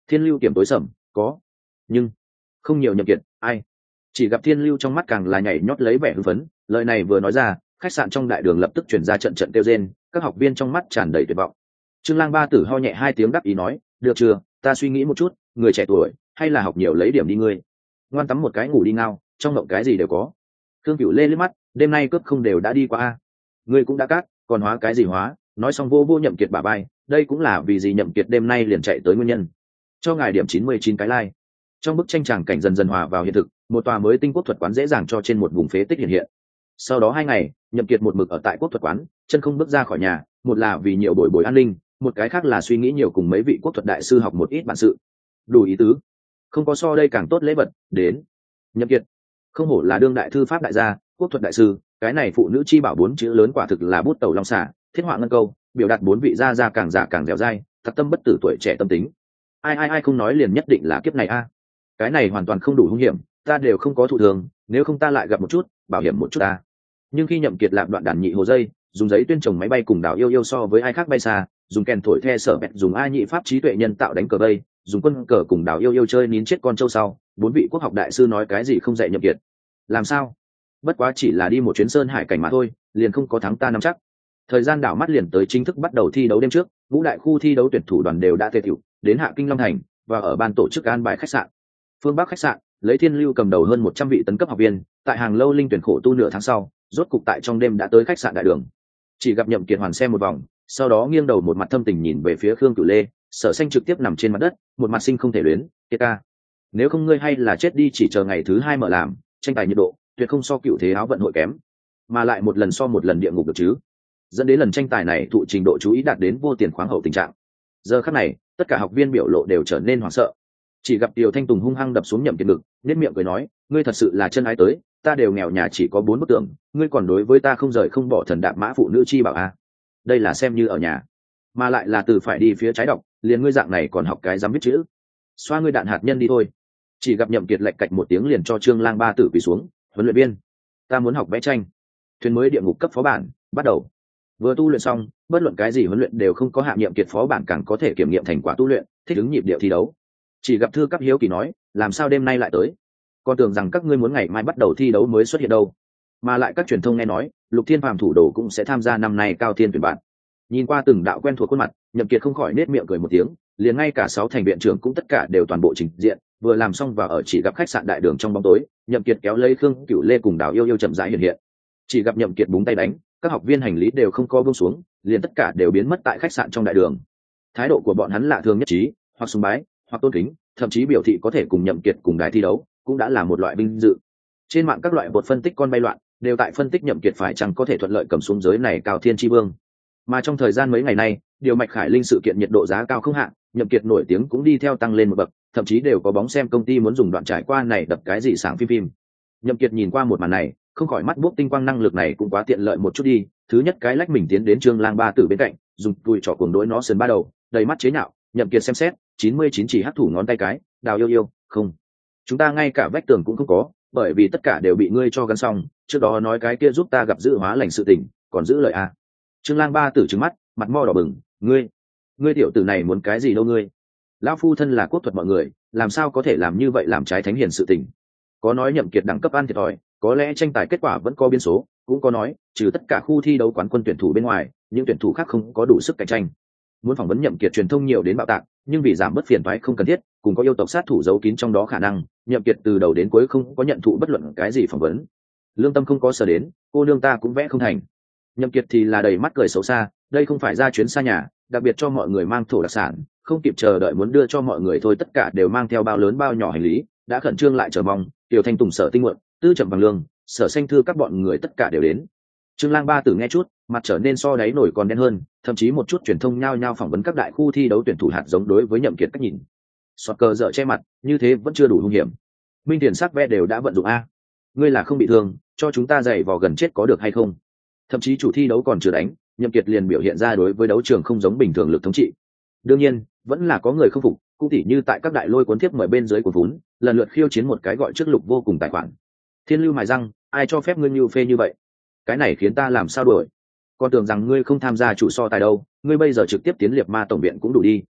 Thiên Lưu kiểm tối sầm, có, nhưng không nhiều. Nhậm Kiệt, ai? Chỉ gặp Thiên Lưu trong mắt càng là nhảy nhót lấy vẻ hưng phấn, lời này vừa nói ra, khách sạn trong đại đường lập tức truyền ra trận trận kêu rên, các học viên trong mắt tràn đầy tuyệt vọng. Trương Lang Ba Tử ho nhẹ hai tiếng đáp ý nói, được chưa, ta suy nghĩ một chút, người trẻ tuổi, hay là học nhiều lấy điểm đi ngươi. Ngoan tắm một cái ngủ đi ngao, trong mộng cái gì đều có. Khương Cửu Lê liếc mắt, đêm nay cướp không đều đã đi qua a, ngươi cũng đã cát, còn hóa cái gì hóa? Nói xong vô vô Nhậm Kiệt bả vai, đây cũng là vì gì Nhậm Kiệt đêm nay liền chạy tới nguyên nhân. Cho ngài điểm 99 cái like. Trong bức tranh tràng cảnh dần dần hòa vào hiện thực, một tòa mới tinh quốc thuật quán dễ dàng cho trên một vùng phế tích hiện hiện. Sau đó 2 ngày, Nhậm Kiệt một mực ở tại quốc thuật quán, chân không bước ra khỏi nhà, một là vì nhiều bồi bồi an ninh, một cái khác là suy nghĩ nhiều cùng mấy vị quốc thuật đại sư học một ít bản sự. Đủ ý tứ, không có so đây càng tốt lễ vật. Đến Nhậm Kiệt, không hổ là đương đại thư pháp đại gia, quốc thuật đại sư, cái này phụ nữ chi bảo 4 chữ lớn quả thực là bút tẩu long xả, thiết họa ngân câu, biểu đạt 4 vị gia gia càng già càng dẻo dai, thật tâm bất tử tuổi trẻ tâm tính. Ai không nói liền nhất định là kiếp này a. Cái này hoàn toàn không đủ hung hiểm, ta đều không có thụ thường, nếu không ta lại gặp một chút, bảo hiểm một chút ta. Nhưng khi Nhậm Kiệt lạm đoạn đàn nhị hồ dây, dùng giấy tuyên trồng máy bay cùng đảo yêu so với ai khác bay xa, dùng kèn thổi the sở bẹt, dùng ai nhị pháp trí tuệ nhân tạo đánh cờ bay, dùng quân cờ cùng đảo yêu chơi nín chết con trâu sau, 4 vị quốc học đại sư nói cái gì không dạy Nhậm Kiệt. Làm sao? Bất quá chỉ là đi một chuyến sơn hải cảnh mà thôi, liền không có thắng ta nắm chắc. Thời gian đảo mắt liền tới chính thức bắt đầu thi đấu đêm trước, ngũ đại khu thi đấu tuyển thủ đoàn đều đã tề tiểu, đến Hạ Kinh Long Thành và ở ban tổ chức an bài khách sạn. Phương Bắc khách sạn, lấy Thiên Lưu cầm đầu hơn 100 vị tấn cấp học viên, tại hàng lâu linh tuyển khổ tu nửa tháng sau, rốt cục tại trong đêm đã tới khách sạn đại đường. Chỉ gặp Nhậm Kiệt hoàn xem một vòng, sau đó nghiêng đầu một mặt thâm tình nhìn về phía Khương Cửu Lê, Sở Xanh trực tiếp nằm trên mặt đất, một mặt sinh không thể luyến, "Kiệt ca, nếu không ngươi hay là chết đi, chỉ chờ ngày thứ 2 mở làm, tranh tài nhiệt độ, tuyệt không so cựu thế áo vận hội kém, mà lại một lần so một lần địa ngục được chứ." Dẫn đến lần tranh tài này thụ trình độ chú ý đạt đến vô tiền khoáng hậu tình trạng. Giờ khắc này, tất cả học viên biểu lộ đều trở nên hoảng sợ. Chỉ gặp Tiêu Thanh Tùng hung hăng đập xuống Nhậm Kiệt ngực, nét miệng cười nói, "Ngươi thật sự là chân ái tới, ta đều nghèo nhà chỉ có 4 bức tượng, ngươi còn đối với ta không rời không bỏ thần đạp mã phụ nữ chi bảo a. Đây là xem như ở nhà, mà lại là từ phải đi phía trái đọc, liền ngươi dạng này còn học cái dám viết chữ. Xoa ngươi đạn hạt nhân đi thôi." Chỉ gặp Nhậm Kiệt lệch cạch một tiếng liền cho Trương Lang Ba Tử quỳ xuống, "Huấn luyện viên, ta muốn học vẽ tranh." Thuyền mới địa ngục cấp phó bản, bắt đầu. Vừa tu luyện xong, bất luận cái gì huấn luyện đều không có hạ Nhiệm Kiệt phó bản càng có thể kiểm nghiệm thành quả tu luyện, thích ứng nhịp điệu thi đấu. Chỉ gặp thư cấp hiếu kỳ nói, làm sao đêm nay lại tới? Con tưởng rằng các ngươi muốn ngày mai bắt đầu thi đấu mới xuất hiện đâu. Mà lại các truyền thông nghe nói, Lục Thiên Phàm thủ đồ cũng sẽ tham gia năm nay cao thiên tuyển bản. Nhìn qua từng đạo quen thuộc khuôn mặt, Nhậm Kiệt không khỏi nét miệng cười một tiếng, liền ngay cả 6 thành viện trưởng cũng tất cả đều toàn bộ trình diện, vừa làm xong và ở chỉ gặp khách sạn đại đường trong bóng tối, Nhậm Kiệt kéo lấy Khương Cửu Lê cùng Đào Yêu Yêu chậm rãi hiện hiện. Chỉ gặp Nhậm Kiệt búng tay đánh, các học viên hành lý đều không co buông xuống, liền tất cả đều biến mất tại khách sạn trong đại đường. Thái độ của bọn hắn lạ thường nhất trí, hoặc sùng bái, hoặc tôn kính, thậm chí biểu thị có thể cùng Nhậm Kiệt cùng đài thi đấu, cũng đã là một loại vinh dự. Trên mạng các loại bột phân tích con bay loạn, đều tại phân tích Nhậm Kiệt phải chăng có thể thuận lợi cầm xuống giới này cao thiên chi vương. Mà trong thời gian mấy ngày nay, điều mạch khải linh sự kiện nhiệt độ giá cao không hạn, Nhậm Kiệt nổi tiếng cũng đi theo tăng lên một bậc, thậm chí đều có bóng xem công ty muốn dùng đoạn trải qua này đập cái gì sáng phim. Nhậm Kiệt nhìn qua một màn này, không khỏi mắt buốc tinh quang, năng lực này cũng quá tiện lợi một chút đi. Thứ nhất cái lách mình tiến đến Trương Lang Ba Tử bên cạnh, dùng cùi trỏ cuồng đối nó sườn ba đầu, đầy mắt chế nhạo. Nhậm Kiệt xem xét, 99 chỉ hắc thủ ngón tay cái, Đào Yêu Yêu, không, chúng ta ngay cả vách tường cũng không có, bởi vì tất cả đều bị ngươi cho gắn xong. Trước đó nói cái kia giúp ta gặp dự hóa lành sự tình, còn giữ lời à? Trương Lang Ba Tử trừng mắt, mặt mo đỏ bừng, ngươi tiểu tử này muốn cái gì đâu ngươi? Lão phu thân là quốc thuật mọi người, làm sao có thể làm như vậy, làm trái thánh hiền sự tình? Có nói Nhậm Kiệt đẳng cấp ăn thiệt thòi, có lẽ tranh tài kết quả vẫn có biến số, cũng có nói trừ tất cả khu thi đấu quán quân tuyển thủ bên ngoài, những tuyển thủ khác không có đủ sức cạnh tranh. Muốn phỏng vấn Nhậm Kiệt truyền thông nhiều đến bạo tạc, nhưng vì giảm bớt phiền toái không cần thiết, cùng có yêu tộc sát thủ giấu kín trong đó khả năng, Nhậm Kiệt từ đầu đến cuối không có nhận thụ bất luận cái gì phỏng vấn. Lương tâm không có sở đến, cô nương ta cũng vẽ không thành. Nhậm Kiệt thì là đầy mắt cười xấu xa, đây không phải ra chuyến xa nhà, đặc biệt cho mọi người mang thổ đặc sản, không kịp chờ đợi muốn đưa cho mọi người thôi, tất cả đều mang theo bao lớn bao nhỏ hành lý, đã khẩn trương lại chờ mong. Tiểu Thanh Tùng, Sở Tinh Muộn, Tư Trầm Bằng Lương, Sở Xanh Thư các bọn người tất cả đều đến. Trương Lang Ba Tử nghe chút, mặt trở nên so đáy nổi còn đen hơn, thậm chí một chút truyền thông nhao nhao phỏng vấn các đại khu thi đấu tuyển thủ hạt giống đối với Nhậm Kiệt cách nhìn. Soạt cờ dở che mặt, như thế vẫn chưa đủ hung hiểm. Minh tiền sắc ve đều đã vận dụng a, ngươi là không bị thương, cho chúng ta giày vò gần chết có được hay không? Thậm chí chủ thi đấu còn chưa đánh, Nhậm Kiệt liền biểu hiện ra đối với đấu trường không giống bình thường lực thống trị. Đương nhiên, vẫn là có người không phục, cũng tỉ như tại các đại lôi cuốn tiếp mời bên dưới của vốn, lần lượt khiêu chiến một cái gọi trước lục vô cùng tài khoản. Thiên Lưu mài răng, ai cho phép ngươi như phê như vậy? Cái này khiến ta làm sao đuổi? Con tưởng rằng ngươi không tham gia chủ so tài đâu, ngươi bây giờ trực tiếp tiến liệt ma tổng viện cũng đủ đi.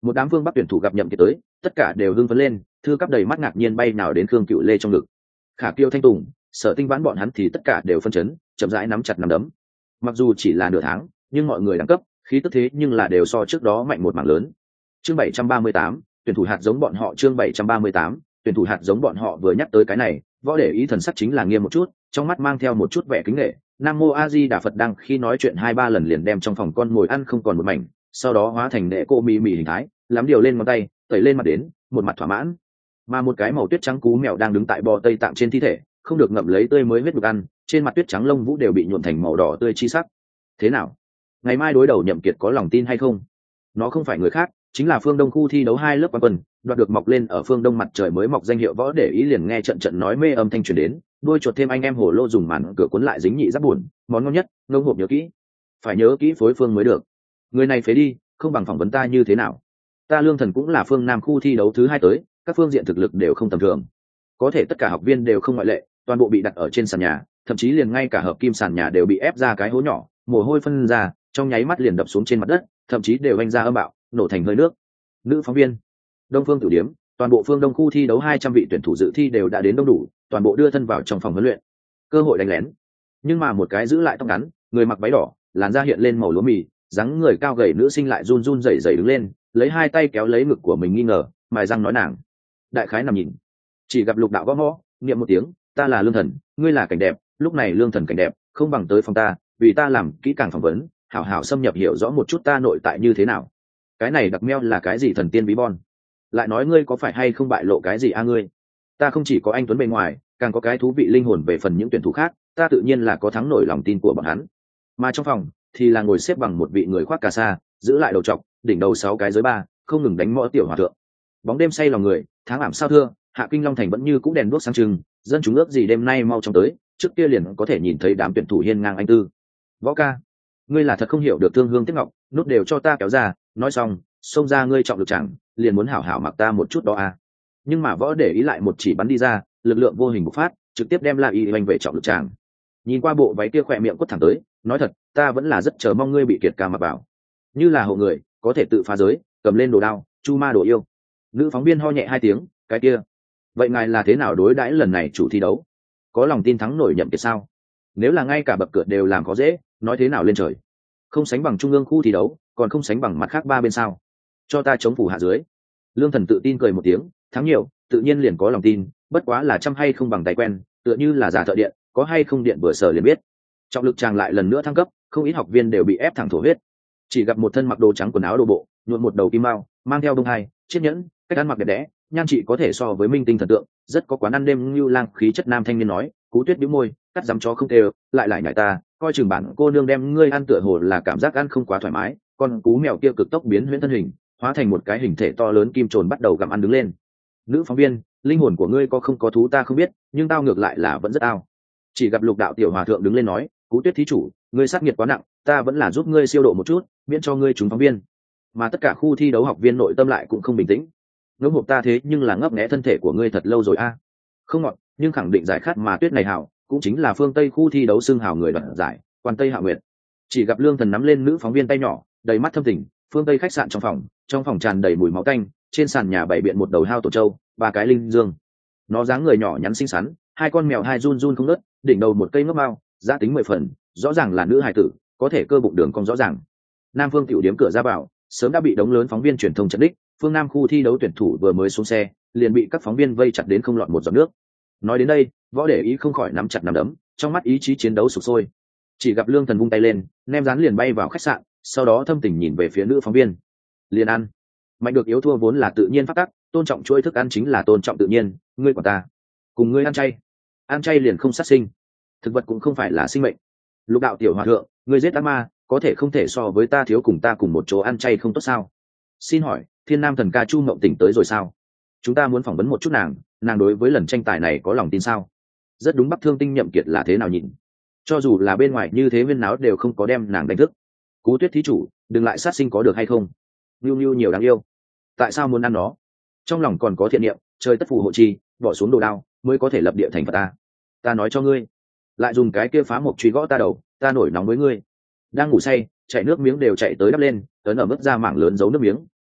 Một đám phương bắc tuyển thủ gặp Nhậm Kiệt tới, tất cả đều hưng phấn lên, thư cắp đầy mắt ngạc nhiên bay nào đến Khương Cựu Lê trong ngực. Khả Kiêu, Thanh Tùng, Sở Tinh Vãn bọn hắn thì tất cả đều phân chấn, chậm rãi nắm chặt nắm đấm. Mặc dù chỉ là nửa tháng, nhưng mọi người đẳng cấp, khí tức thế nhưng là đều so trước đó mạnh một mảng lớn. Chương 738, tuyển thủ hạt giống bọn họ. Chương 738, tuyển thủ hạt giống bọn họ. Vừa nhắc tới cái này, Võ Để Ý thần sắc chính là nghiêm một chút, trong mắt mang theo một chút vẻ kính nể. Nam Mô A Di Đà Phật đang khi nói chuyện 2-3 lần liền đem trong phòng con ngồi ăn không còn một mảnh, sau đó hóa thành nệ cô mì mì hình thái, lắm điều lên ngón tay, tẩy lên mặt đến, một mặt thỏa mãn. Mà một cái màu tuyết trắng cú mèo đang đứng tại bò Tây Tạng trên thi thể, không được ngậm lấy tươi mới huyết được ăn, trên mặt tuyết trắng lông vũ đều bị nhuộm thành màu đỏ tươi chi sắc. Thế nào? Ngày mai đối đầu Nhậm Kiệt có lòng tin hay không? Nó không phải người khác, chính là phương Đông khu thi đấu 2 lớp quán quân, đoạt được mọc lên ở phương Đông mặt trời mới mọc danh hiệu Võ Để Ý liền nghe trận trận nói mê âm thanh truyền đến, đuôi chuột thêm anh em hồ lô dùng màn cửa cuốn lại dính nhị giáp buồn, món ngon nhất, ngông hộp nhớ kỹ. Phải nhớ kỹ phối phương mới được. Người này phế đi, không bằng phỏng vấn ta như thế nào? Ta Lương Thần cũng là phương Nam khu thi đấu thứ 2 tới, các phương diện thực lực đều không tầm thường. Có thể tất cả học viên đều không ngoại lệ, toàn bộ bị đặt ở trên sàn nhà, thậm chí liền ngay cả hợp kim sàn nhà đều bị ép ra cái hố nhỏ, mồ hôi phân ra, trong nháy mắt liền đập xuống trên mặt đất, thậm chí đều vanh ra âm bạo, nổ thành hơi nước. Nữ phóng viên, Đông Phương Tử Điếm, toàn bộ phương Đông khu thi đấu 200 vị tuyển thủ dự thi đều đã đến đông đủ, toàn bộ đưa thân vào trong phòng huấn luyện. Cơ hội đánh lén. Nhưng mà một cái giữ lại tóc ngắn, người mặc váy đỏ, làn da hiện lên màu lúa mì, dáng người cao gầy nữ sinh lại run run rẩy rẩy đứng lên, lấy 2 tay kéo lấy ngực của mình nghi ngờ, mài răng nói nàng. Đại khái nằm nhìn, chỉ gặp Lục Đạo gõ mõ, niệm một tiếng, ta là Lương Thần, ngươi là Cảnh Đẹp, lúc này Lương Thần Cảnh Đẹp, không bằng tới phòng ta, vì ta làm kỹ càng phỏng vấn, hảo hảo xâm nhập hiểu rõ một chút ta nội tại như thế nào. Cái này đặc meo là cái gì thần tiên bí bon? Lại nói ngươi có phải hay không bại lộ cái gì a ngươi? Ta không chỉ có anh tuấn bề ngoài, càng có cái thú vị linh hồn về phần những tuyển thủ khác, ta tự nhiên là có thắng nổi lòng tin của bọn hắn. Mà trong phòng thì là ngồi xếp bằng một vị người khoác cà sa, giữ lại đầu trọc, đỉnh đầu 6 cái giới ba, không ngừng đánh mõ tiểu hòa thượng. Bóng đêm say lòng người, tháng ảm sao thưa, Hạ Kinh Long thành vẫn như cũ đèn đuốc sáng trưng, dân chúng ước gì đêm nay mau chóng tới, trước kia liền có thể nhìn thấy đám tuyển thủ hiên ngang anh tư. Võ ca, ngươi là thật không hiểu được thương hương tiếc ngọc, nút đều cho ta kéo ra, nói xong, xông ra ngươi trọng lực chẳng, liền muốn hảo hảo mặc ta một chút đó à. Nhưng mà Võ Để Ý lại một chỉ bắn đi ra, lực lượng vô hình bộc phát, trực tiếp đem La Y oanh về trọng lực tràng. Nhìn qua bộ váy kia khỏe miệng quất thẳng tới, nói thật, ta vẫn là rất chờ mong ngươi bị kiệt ca mặc vào. Như là hộ người, có thể tự phá giới, cầm lên đồ đao, chu ma đồ yêu. Nữ phóng viên ho nhẹ 2 tiếng, cái kia. Vậy ngài là thế nào đối đãi lần này chủ thi đấu? Có lòng tin thắng nổi Nhậm Kiệt sao? Nếu là ngay cả bậc cửa đều làm khó dễ, nói thế nào lên trời? Không sánh bằng trung ương khu thi đấu, còn không sánh bằng mặt khác 3 bên sao? Cho ta chống phủ hạ dưới. Lương Thần tự tin cười một tiếng, thắng nhiều, tự nhiên liền có lòng tin, bất quá là trăm hay không bằng tay quen, tựa như là giả thợ điện, có hay không điện vừa sở liền biết. Trọng lực chàng lại lần nữa thăng cấp, không ít học viên đều bị ép thẳng thổ huyết. Chỉ gặp một thân mặc đồ trắng quần áo đồ bộ, nhuộm một đầu kim mao, mang theo bông hai, chiếc nhẫn, cách ăn mặc đẹp đẽ, nhan chị có thể so với minh tinh thần tượng, rất có quán ăn đêm như lang khí chất nam thanh niên nói. Cú Tuyết bĩu môi, cắt dám chó không tê, lại nhảy ta, coi chừng bản cô nương đem ngươi ăn tựa hồ là cảm giác ăn không quá thoải mái. Con cú mèo kia cực tốc biến huyễn thân hình, hóa thành một cái hình thể to lớn kim trồn bắt đầu gặm ăn đứng lên. Nữ phóng viên, linh hồn của ngươi có không có thú ta không biết, nhưng tao ngược lại là vẫn rất ao. Chỉ gặp Lục Đạo tiểu hòa thượng đứng lên nói, Cú Tuyết thí chủ, ngươi sát nghiệt quá nặng, ta vẫn là giúp ngươi siêu độ một chút, miễn cho ngươi trúng phóng viên. Mà tất cả khu thi đấu học viên nội tâm lại cũng không bình tĩnh. Ngưỡng hộp ta thế nhưng là ngấp nghé thân thể của ngươi thật lâu rồi a. Không ngọt, nhưng khẳng định giải khát mà Tuyết này hảo, cũng chính là phương Tây khu thi đấu xưng hào người đoạt giải, Quan Tây Hạ Nguyệt. Chỉ gặp Lương Thần nắm lên nữ phóng viên tay nhỏ, đầy mắt thâm tình, phương Tây khách sạn trong phòng tràn đầy mùi máu tanh, trên sàn nhà bày biện một đầu hao tổ trâu, 3 cái linh dương. Nó dáng người nhỏ nhắn xinh xắn, 2 con mèo hai run run không ngớt, đỉnh đầu một cây ngốc mao, giá tính 10 phần, rõ ràng là nữ hài tử, có thể cơ bụng đường cong rõ ràng. Nam Phương tiểu điếm cửa ra vào, sớm đã bị đống lớn phóng viên truyền thông chặn đích, phương Nam khu thi đấu tuyển thủ vừa mới xuống xe, liền bị các phóng viên vây chặt đến không lọt một giọt nước. Nói đến đây, Võ Để Ý không khỏi nắm chặt nắm đấm, trong mắt ý chí chiến đấu sục sôi. Chỉ gặp Lương Thần vung tay lên, nem rán liền bay vào khách sạn, sau đó thâm tình nhìn về phía nữ phóng viên. Liền ăn. Mạnh được yếu thua vốn là tự nhiên pháp tắc, tôn trọng chuỗi thức ăn chính là tôn trọng tự nhiên, ngươi của ta. Cùng ngươi ăn chay liền không sát sinh. Thực vật cũng không phải là sinh mệnh. Lục Đạo tiểu hòa thượng, ngươi giết ác ma, có thể không thể so với ta thiếu cùng ta cùng một chỗ ăn chay không tốt sao? Xin hỏi, Thiên Nam thần ca Chu Mộng Tỉnh tới rồi sao? Chúng ta muốn phỏng vấn một chút nàng đối với lần tranh tài này có lòng tin sao? Rất đúng, Bắc Thương Tinh Nhậm Kiệt là thế nào nhìn? Cho dù là bên ngoài như thế viên náo đều không có đem nàng đánh thức. Cú Tuyết thí chủ, đừng lại sát sinh có được hay không? Nưu Nưu nhiều đáng yêu. Tại sao muốn ăn nó? Trong lòng còn có thiện niệm, trời tất phù hộ chi, bỏ xuống đồ đao mới có thể lập địa thành Phật ta. Ta nói cho ngươi, lại dùng cái kia phá mộc truy gõ ta đầu, ta nổi nóng với ngươi. Đang ngủ say, chạy nước miếng đều chạy tới đắp lên, ấn ở mức ra mảng lớn giấu nước miếng,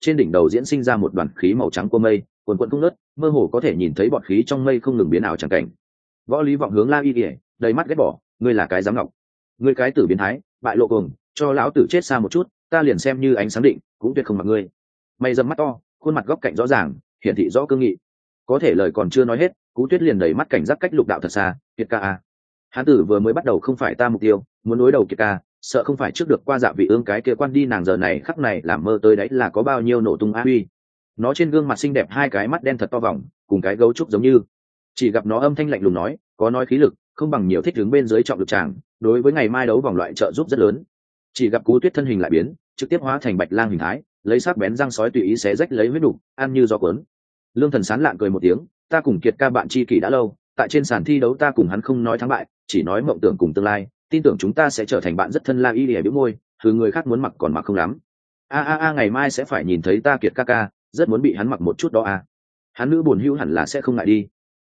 trên đỉnh đầu diễn sinh ra một đoàn khí màu trắng của mây quần quận không nớt, mơ hồ có thể nhìn thấy bọt khí trong mây không ngừng biến ảo chẳng cảnh. Võ Lý Vọng hướng La Y ỉa đầy mắt ghét bỏ, ngươi là cái giám ngọc, ngươi cái tử biến thái, bại lộ cùng, cho lão tử chết xa một chút, ta liền xem như ánh sáng định cũng tuyệt không mặc ngươi. Mày dầm mắt to, khuôn mặt góc cạnh rõ ràng, hiển thị rõ cương nghị. Có thể lời còn chưa nói hết, Cú Tuyết liền đẩy mắt cảnh giác cách Lục Đạo thật xa. Kiệt ca a, hán tử vừa mới bắt đầu không phải ta mục tiêu, muốn đối đầu Kiệt ca, sợ không phải trước được qua Dạ Vị Ương cái kia quan đi, nàng giờ này khắc này làm mơ tới đấy là có bao nhiêu nổ tung a uy. Nó trên gương mặt xinh đẹp hai cái mắt đen thật to vòng, cùng cái gấu trúc giống như. Chỉ gặp nó âm thanh lạnh lùng nói, có nói khí lực, không bằng nhiều thích đứng bên dưới trọng lực tràng, đối với ngày mai đấu vòng loại trợ giúp rất lớn. Chỉ gặp Cú Tuyết thân hình lại biến, trực tiếp hóa thành bạch lang hình thái, lấy sắc bén răng sói tùy ý xé rách lấy huyết đủ, ăn như gió cuốn. Lương Thần sán lạn cười một tiếng, ta cùng Kiệt ca bạn tri kỷ đã lâu, tại trên sàn thi đấu ta cùng hắn không nói thắng bại, chỉ nói mộng tưởng cùng tương lai, tin tưởng chúng ta sẽ trở thành bạn rất thân. La Y lìa bĩu môi, thứ người khác muốn mặc còn mặc không lắm. Ngày mai sẽ phải nhìn thấy ta Kiệt ca ca, rất muốn bị hắn mặc một chút đó a. Hắn nữ buồn hữu hẳn là sẽ không ngại đi.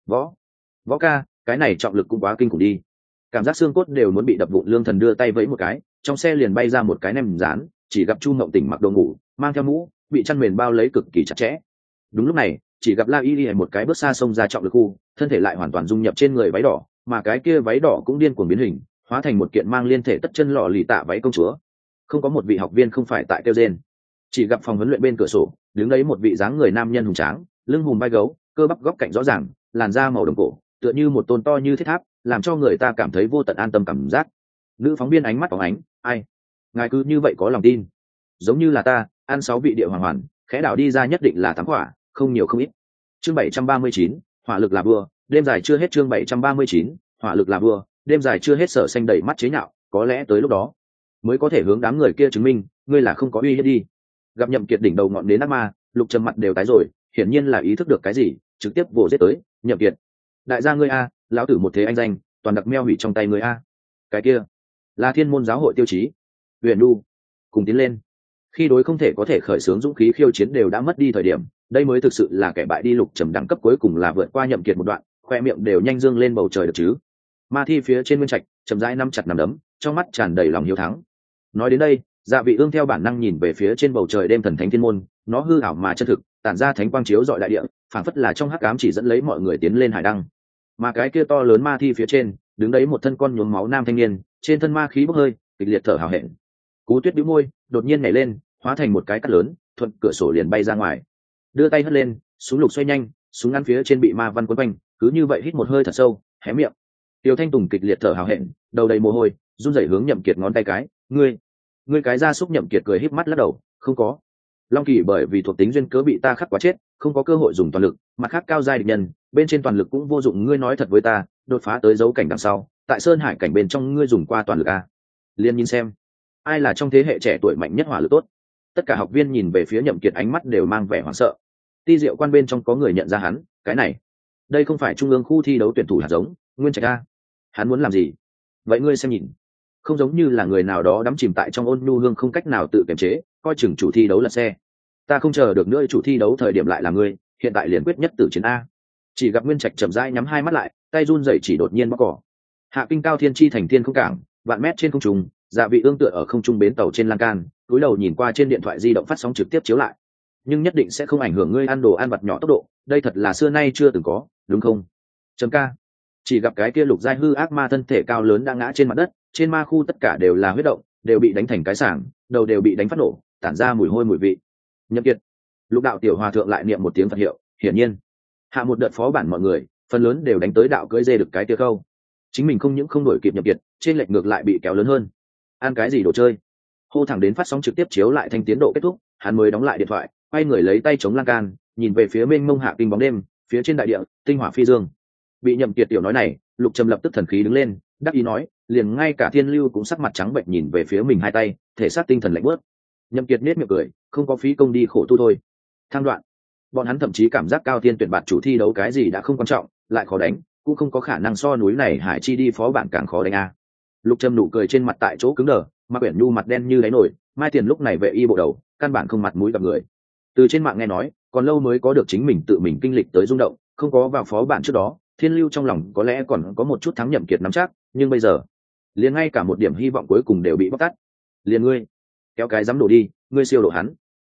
Võ ca, cái này trọng lực cũng quá kinh khủng đi, cảm giác xương cốt đều muốn bị đập vụn. Lương Thần đưa tay vẫy một cái, trong xe liền bay ra một cái nem rán, chỉ gặp Chu Mộng Tỉnh mặc đồ ngủ, mang theo mũ, bị chăn mền bao lấy cực kỳ chặt chẽ. Đúng lúc này, chỉ gặp La Y lìa một cái bước xa xông ra trọng lực khu, thân thể lại hoàn toàn dung nhập trên người váy đỏ, mà cái kia váy đỏ cũng điên cuồng biến hình, hóa thành một kiện mang liên thể tất chân lọ lì tạ váy công chúa. Không có một vị học viên không phải tại kêu rên. Chỉ gặp phòng huấn luyện bên cửa sổ đứng đấy một vị dáng người nam nhân hùng tráng, lưng hùm vai gấu, cơ bắp góc cạnh rõ ràng, làn da màu đồng cổ, tựa như một tôn to như thiết tháp, làm cho người ta cảm thấy vô tận an tâm cảm giác. Nữ phóng viên ánh mắt phóng ánh, ai, ngài cứ như vậy có lòng tin, giống như là ta ăn 6 vị địa hoàng hoàn, khẽ đảo đi ra nhất định là thắng quả, không nhiều không ít. Chương 739, hỏa lực là vua, đêm dài chưa hết. Chương 739, hỏa lực là vua, đêm dài chưa hết. Sở Xanh đẩy mắt chế nhạo, có lẽ tới lúc đó mới có thể hướng đám người kia chứng minh ngươi là không có uy hiếp đi. Gặp Nhậm Kiệt đỉnh đầu ngọn đến ác ma, Lục Trầm mặt đều tái rồi, hiển nhiên là ý thức được cái gì, trực tiếp vồ giết tới. Nhậm Kiệt, đại gia ngươi a, lão tử một thế anh danh, toàn đặc meo hủy trong tay ngươi a. Cái kia là Thiên Môn giáo hội tiêu chí. Huyền Nu, cùng tiến lên. Khi đối không thể có thể khởi xướng dũng khí khiêu chiến đều đã mất đi thời điểm, đây mới thực sự là kẻ bại đi. Lục Trầm đẳng cấp cuối cùng là vượt qua Nhậm Kiệt một đoạn, khoe miệng đều nhanh dương lên bầu trời được chứ. Ma thi phía trên Nguyên Trạch chậm rãi nắm chặt nắm đấm, trong mắt tràn đầy lòng hiếu thắng. Nói đến đây, Dạ Vị Ương theo bản năng nhìn về phía trên bầu trời đêm thần thánh thiên môn, nó hư ảo mà chân thực, tản ra thánh quang chiếu rọi đại địa, phảng phất là trong hắc ám chỉ dẫn lấy mọi người tiến lên hải đăng. Mà cái kia to lớn ma thi phía trên, đứng đấy một thân con nhuốm máu nam thanh niên, trên thân ma khí bốc hơi, kịch liệt thở hào hẹn. Cú Tuyết bĩu môi, đột nhiên nhảy lên, hóa thành một cái cát lớn, thuận cửa sổ liền bay ra ngoài. Đưa tay hất lên, súng lục xoay nhanh, súng ngắn phía trên bị ma văn quấn quanh, cứ như vậy hít một hơi thật sâu, hé miệng. Tiêu Thanh Tùng kịch liệt thở hào hẹn, đầu đầy mồ hôi, run rẩy hướng Nhậm Kiệt ngón tay cái, ngươi cái gia súc. Nhậm Kiệt cười híp mắt lắc đầu, không có. Long Kỳ bởi vì thuộc tính duyên cớ bị ta khắc quá chết, không có cơ hội dùng toàn lực, mặt khác cao giai địch nhân, bên trên toàn lực cũng vô dụng. Ngươi nói thật với ta, đột phá tới dấu cảnh đằng sau, tại Sơn Hải cảnh bên trong ngươi dùng qua toàn lực à? Liên nhìn xem, ai là trong thế hệ trẻ tuổi mạnh nhất hỏa lực tốt. Tất cả học viên nhìn về phía Nhậm Kiệt ánh mắt đều mang vẻ hoảng sợ. Ti Diệu quan bên trong có người nhận ra hắn, cái này, đây không phải trung ương khu thi đấu tuyển thủ hạt giống, Nguyên Trạch a. Hắn muốn làm gì? Vậy ngươi xem nhìn, không giống như là người nào đó đắm chìm tại trong ôn nhu hương không cách nào tự kiềm chế, coi chừng chủ thi đấu là xe. Ta không chờ được nữa, chủ thi đấu thời điểm lại là ngươi, hiện tại liền quyết nhất tử chiến a. Chỉ gặp Nguyên Trạch chậm rãi nhắm hai mắt lại, tay run rẩy chỉ đột nhiên bóc cỏ. Hạ kinh cao thiên chi thành thiên không cảng, vạn mét trên không trung, Dạ Vị Ương tựa ở không trung bến tàu trên lan can, cúi đầu nhìn qua trên điện thoại di động phát sóng trực tiếp chiếu lại. Nhưng nhất định sẽ không ảnh hưởng ngươi ăn đồ ăn vặt nhỏ tốc độ, đây thật là xưa nay chưa từng có, đúng không? Chấm ca. Chỉ gặp cái kia lục giai hư ác ma thân thể cao lớn đã ngã trên mặt đất, trên ma khu tất cả đều là huyết động, đều bị đánh thành cái sảng, đầu đều bị đánh phát nổ, tản ra mùi hôi mùi vị. Nhậm Kiệt. Lục đạo tiểu hòa thượng lại niệm một tiếng Phật hiệu, hiển nhiên hạ một đợt phó bản mọi người, phần lớn đều đánh tới đạo cưỡi dê được cái tia câu. Chính mình không những không đổi kịp Nhậm Kiệt, trên lệch ngược lại bị kéo lớn hơn. Ăn cái gì đồ chơi? Hô thẳng đến phát sóng trực tiếp chiếu lại thanh tiến độ kết thúc, hắn mới đóng lại điện thoại, quay người lấy tay chống lan can, nhìn về phía mênh mông hạ kinh bóng đêm, phía trên đại địa, tinh hỏa phi dương. Bị Nhậm Kiệt tiểu nói này, Lục Trầm lập tức thần khí đứng lên, đắc ý nói, liền ngay cả Thiên Lưu cũng sắc mặt trắng bệch nhìn về phía mình hai tay, thể xác tinh thần lạnh bước. Nhậm Kiệt nét miệng cười, không có phí công đi khổ tu thôi. Thang đoạn, bọn hắn thậm chí cảm giác cao thiên tuyển bạt chủ thi đấu cái gì đã không quan trọng, lại khó đánh, cũng không có khả năng so núi này Hải Chi đi phó bản càng khó đánh a. Lục Trầm nụ cười trên mặt tại chỗ cứng đờ, mà Uyển Nhu mặt đen như đáy nổi, Mai Tiền lúc này vệ y bộ đầu, căn bản không mặt mũi gặp người. Từ trên mạng nghe nói, còn lâu mới có được chính mình tự mình kinh lịch tới rung động, không có vào phó bản trước đó, Thiên Lưu trong lòng có lẽ còn có một chút thắng Nhậm Kiệt nắm chắc, nhưng bây giờ, liền ngay cả một điểm hy vọng cuối cùng đều bị bóc tát. Liền ngươi, kéo cái dám đổ đi, ngươi siêu độ hắn.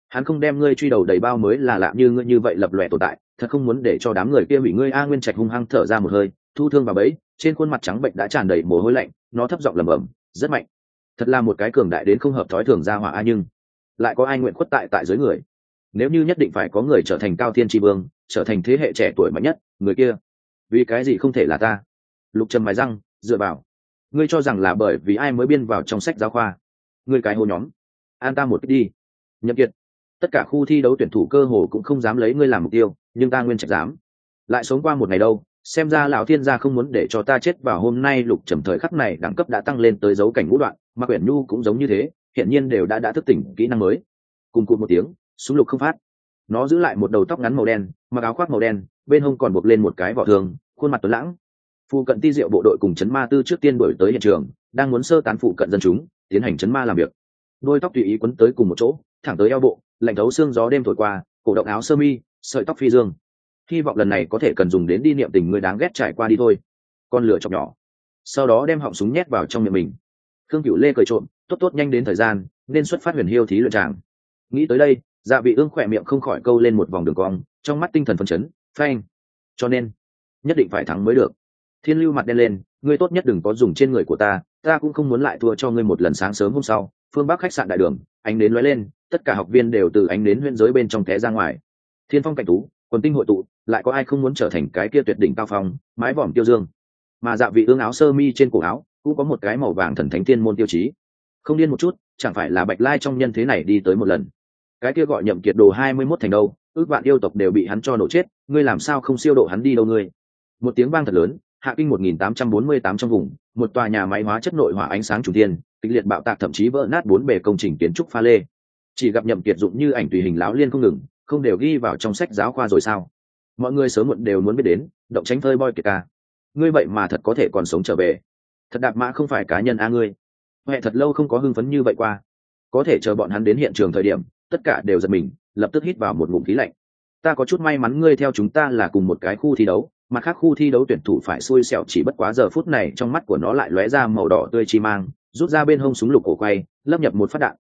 hắn không đem ngươi truy đầu đầy bao mới là lạ, như ngươi như vậy lập lòe tồn tại thật không muốn để cho đám người kia hủy ngươi a. Nguyên Trạch hung hăng thở ra một hơi, thu thương vào bẫy, trên khuôn mặt trắng bệnh đã tràn đầy mồ hôi lạnh, nó thấp giọng lẩm bẩm, rất mạnh, thật là một cái cường đại đến không hợp thói thường ra hỏa a. Nhưng lại có ai nguyện khuất tại dưới người? Nếu như nhất định phải có người trở thành cao thiên tri vương, trở thành thế hệ trẻ tuổi mạnh nhất, người kia vì cái gì không thể là ta? Lục Trầm mài răng, dựa vào, ngươi cho rằng là bởi vì ai mới biên vào trong sách giáo khoa? Ngươi cái hô nhóm, an ta một cái đi. Nhậm Kiệt, tất cả khu thi đấu tuyển thủ cơ hồ cũng không dám lấy ngươi làm mục tiêu, nhưng ta Nguyên Trạch dám. Lại sống qua một ngày đâu, xem ra lão thiên gia không muốn để cho ta chết vào hôm nay. Lục Trầm thời khắc này đẳng cấp đã tăng lên tới dấu cảnh ngũ đoạn, mà Quyển Nhu cũng giống như thế, hiện nhiên đều đã thức tỉnh kỹ năng mới. Cùng cụt một tiếng, súng lục không phát. Nó giữ lại một đầu tóc ngắn màu đen, mặc áo khoác màu đen, bên hông còn buộc lên một cái vỏ thường, khuôn mặt tuấn lãng. Phụ cận ti diệu bộ đội cùng chấn ma tư trước tiên đuổi tới hiện trường, đang muốn sơ tán phụ cận dân chúng, tiến hành chấn ma làm việc. Đôi tóc tùy ý quấn tới cùng một chỗ, thẳng tới eo bộ, lạnh thấu xương gió đêm thổi qua, cổ động áo sơ mi, sợi tóc phi dương. Hy vọng lần này có thể cần dùng đến đi niệm tình người đáng ghét trải qua đi thôi. Con lửa chọc nhỏ. Sau đó đem họng súng nhét vào trong miệng mình. Khương Cửu Lê cười trộm, tốt nhanh đến thời gian, nên xuất phát Huyền Hiêu thí luyện tràng. Nghĩ tới đây, Dạ Vị Ương khỏe miệng không khỏi câu lên một vòng đường cong, trong mắt tinh thần phấn chấn, phanh. Cho nên, nhất định phải thắng mới được. Thiên Lưu mặt đen lên, ngươi tốt nhất đừng có dùng trên người của ta cũng không muốn lại thua cho ngươi một lần. Sáng sớm hôm sau, phương Bắc khách sạn đại đường, ánh nến lóe lên, tất cả học viên đều từ ánh nến huyễn giới bên trong té ra ngoài. Thiên phong cảnh tú, quần tinh hội tụ, lại có ai không muốn trở thành cái kia tuyệt đỉnh cao phong, mái vòm tiêu dương. Mà Dạ Vị Ương áo sơ mi trên cổ áo cũng có một cái màu vàng thần thánh thiên môn tiêu chí. Không điên một chút, chẳng phải là Bạch Lai trong nhân thế này đi tới một lần. Cái kia gọi Nhậm Kiệt đồ 21 thành đâu, ước vạn yêu tộc đều bị hắn cho nổ chết, ngươi làm sao không siêu độ hắn đi đâu ngươi? Một tiếng vang thật lớn, Hạ Kinh 1848 trong vùng, một tòa nhà máy hóa chất nội hỏa ánh sáng trùng thiên, kịch liệt bạo tạc thậm chí vỡ nát 4 bề công trình kiến trúc pha lê. Chỉ gặp Nhậm Kiệt dụng như ảnh tùy hình láo liên không ngừng, không đều ghi vào trong sách giáo khoa rồi sao? Mọi người sớm muộn đều muốn biết đến, động tránh phơi boy Kiệt ca. Ngươi vậy mà thật có thể còn sống trở về. Thật đạp mã không phải cá nhân a ngươi. Mẹ thật lâu không có hưng phấn như vậy qua. Có thể chờ bọn hắn đến hiện trường thời điểm, tất cả đều giật mình, lập tức hít vào một ngụm khí lạnh. Ta có chút may mắn ngươi theo chúng ta là cùng một cái khu thi đấu, mặt khác khu thi đấu tuyển thủ phải xui xẻo. Chỉ bất quá giờ phút này trong mắt của nó lại lóe ra màu đỏ tươi chi mang, rút ra bên hông súng lục cổ quay, lấp nhập một phát đạn.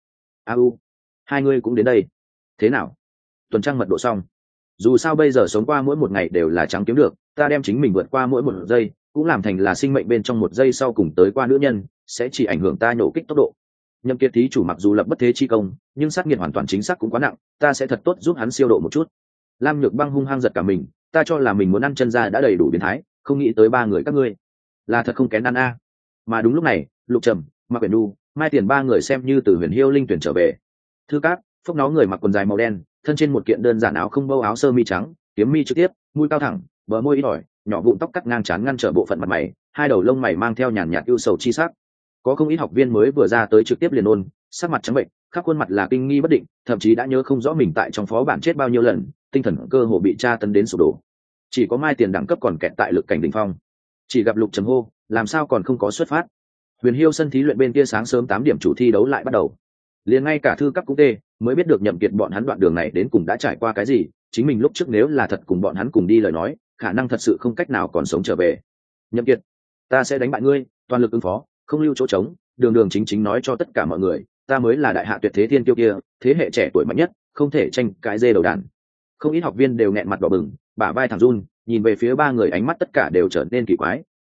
Hai ngươi cũng đến đây. Thế nào? Tuần trăng mật độ xong. Dù sao bây giờ sống qua mỗi một ngày đều là trắng kiếm được, ta đem chính mình vượt qua mỗi một giây, cũng làm thành là sinh mệnh bên trong một giây sau cùng tới qua nữ nhân, sẽ chỉ ảnh hưởng ta nhổ kích tốc độ. Nhậm Kiệt thí chủ mặc dù lập bất thế chi công, nhưng sát nghiệt hoàn toàn chính xác cũng quá nặng, ta sẽ thật tốt giúp hắn siêu độ một chút. Lam Nhược Băng hung hăng giật cả mình, ta cho là mình muốn ăn chân ra đã đầy đủ biến thái, không nghĩ tới ba người các ngươi là thật không kén ăn a. Mà đúng lúc này, Lục Trầm, Mạc Uyển Nhu, Mai Tiền ba người xem như từ Huyền Hiêu linh tuyển trở về. Thư Cát, phốc nó người mặc quần dài màu đen, thân trên một kiện đơn giản áo không bâu áo sơ mi trắng, kiếm mi trực tiếp, mũi cao thẳng, bờ môi ít ỏi, nhỏ vụn tóc cắt ngang trán ngăn trở bộ phận mặt mày, hai đầu lông mày mang theo nhàn nhạt ưu sầu chi sắc. Có không ít học viên mới vừa ra tới trực tiếp liền ôn, sắc mặt trắng bệnh, khắp khuôn mặt là kinh nghi bất định, thậm chí đã nhớ không rõ mình tại trong phó bản chết bao nhiêu lần, tinh thần cơ hồ bị tra tấn đến sụp đổ. Chỉ có Mai Tiền đẳng cấp còn kẹt tại lực cảnh đỉnh phong. Chỉ gặp Lục Trầm hô, làm sao còn không có xuất phát? Huyền Hiêu sân thí luyện bên kia sáng sớm 8 điểm chủ thi đấu lại bắt đầu. Liền ngay cả Thư Cấp cũng tê, mới biết được Nhậm Kiệt bọn hắn đoạn đường này đến cùng đã trải qua cái gì, chính mình lúc trước nếu là thật cùng bọn hắn cùng đi lời nói, khả năng thật sự không cách nào còn sống trở về. Nhậm Kiệt, ta sẽ đánh bại ngươi, toàn lực ứng phó, không lưu chỗ trống, đường đường chính chính nói cho tất cả mọi người, ta mới là đại hạ tuyệt thế thiên kiêu kia, thế hệ trẻ tuổi mạnh nhất, không thể tranh cái dê đầu đàn. Không ít học viên đều nghẹn mặt đỏ bừng, bả vai thẳng run, nhìn về phía ba người ánh mắt tất cả đều trở nên kỳ quái,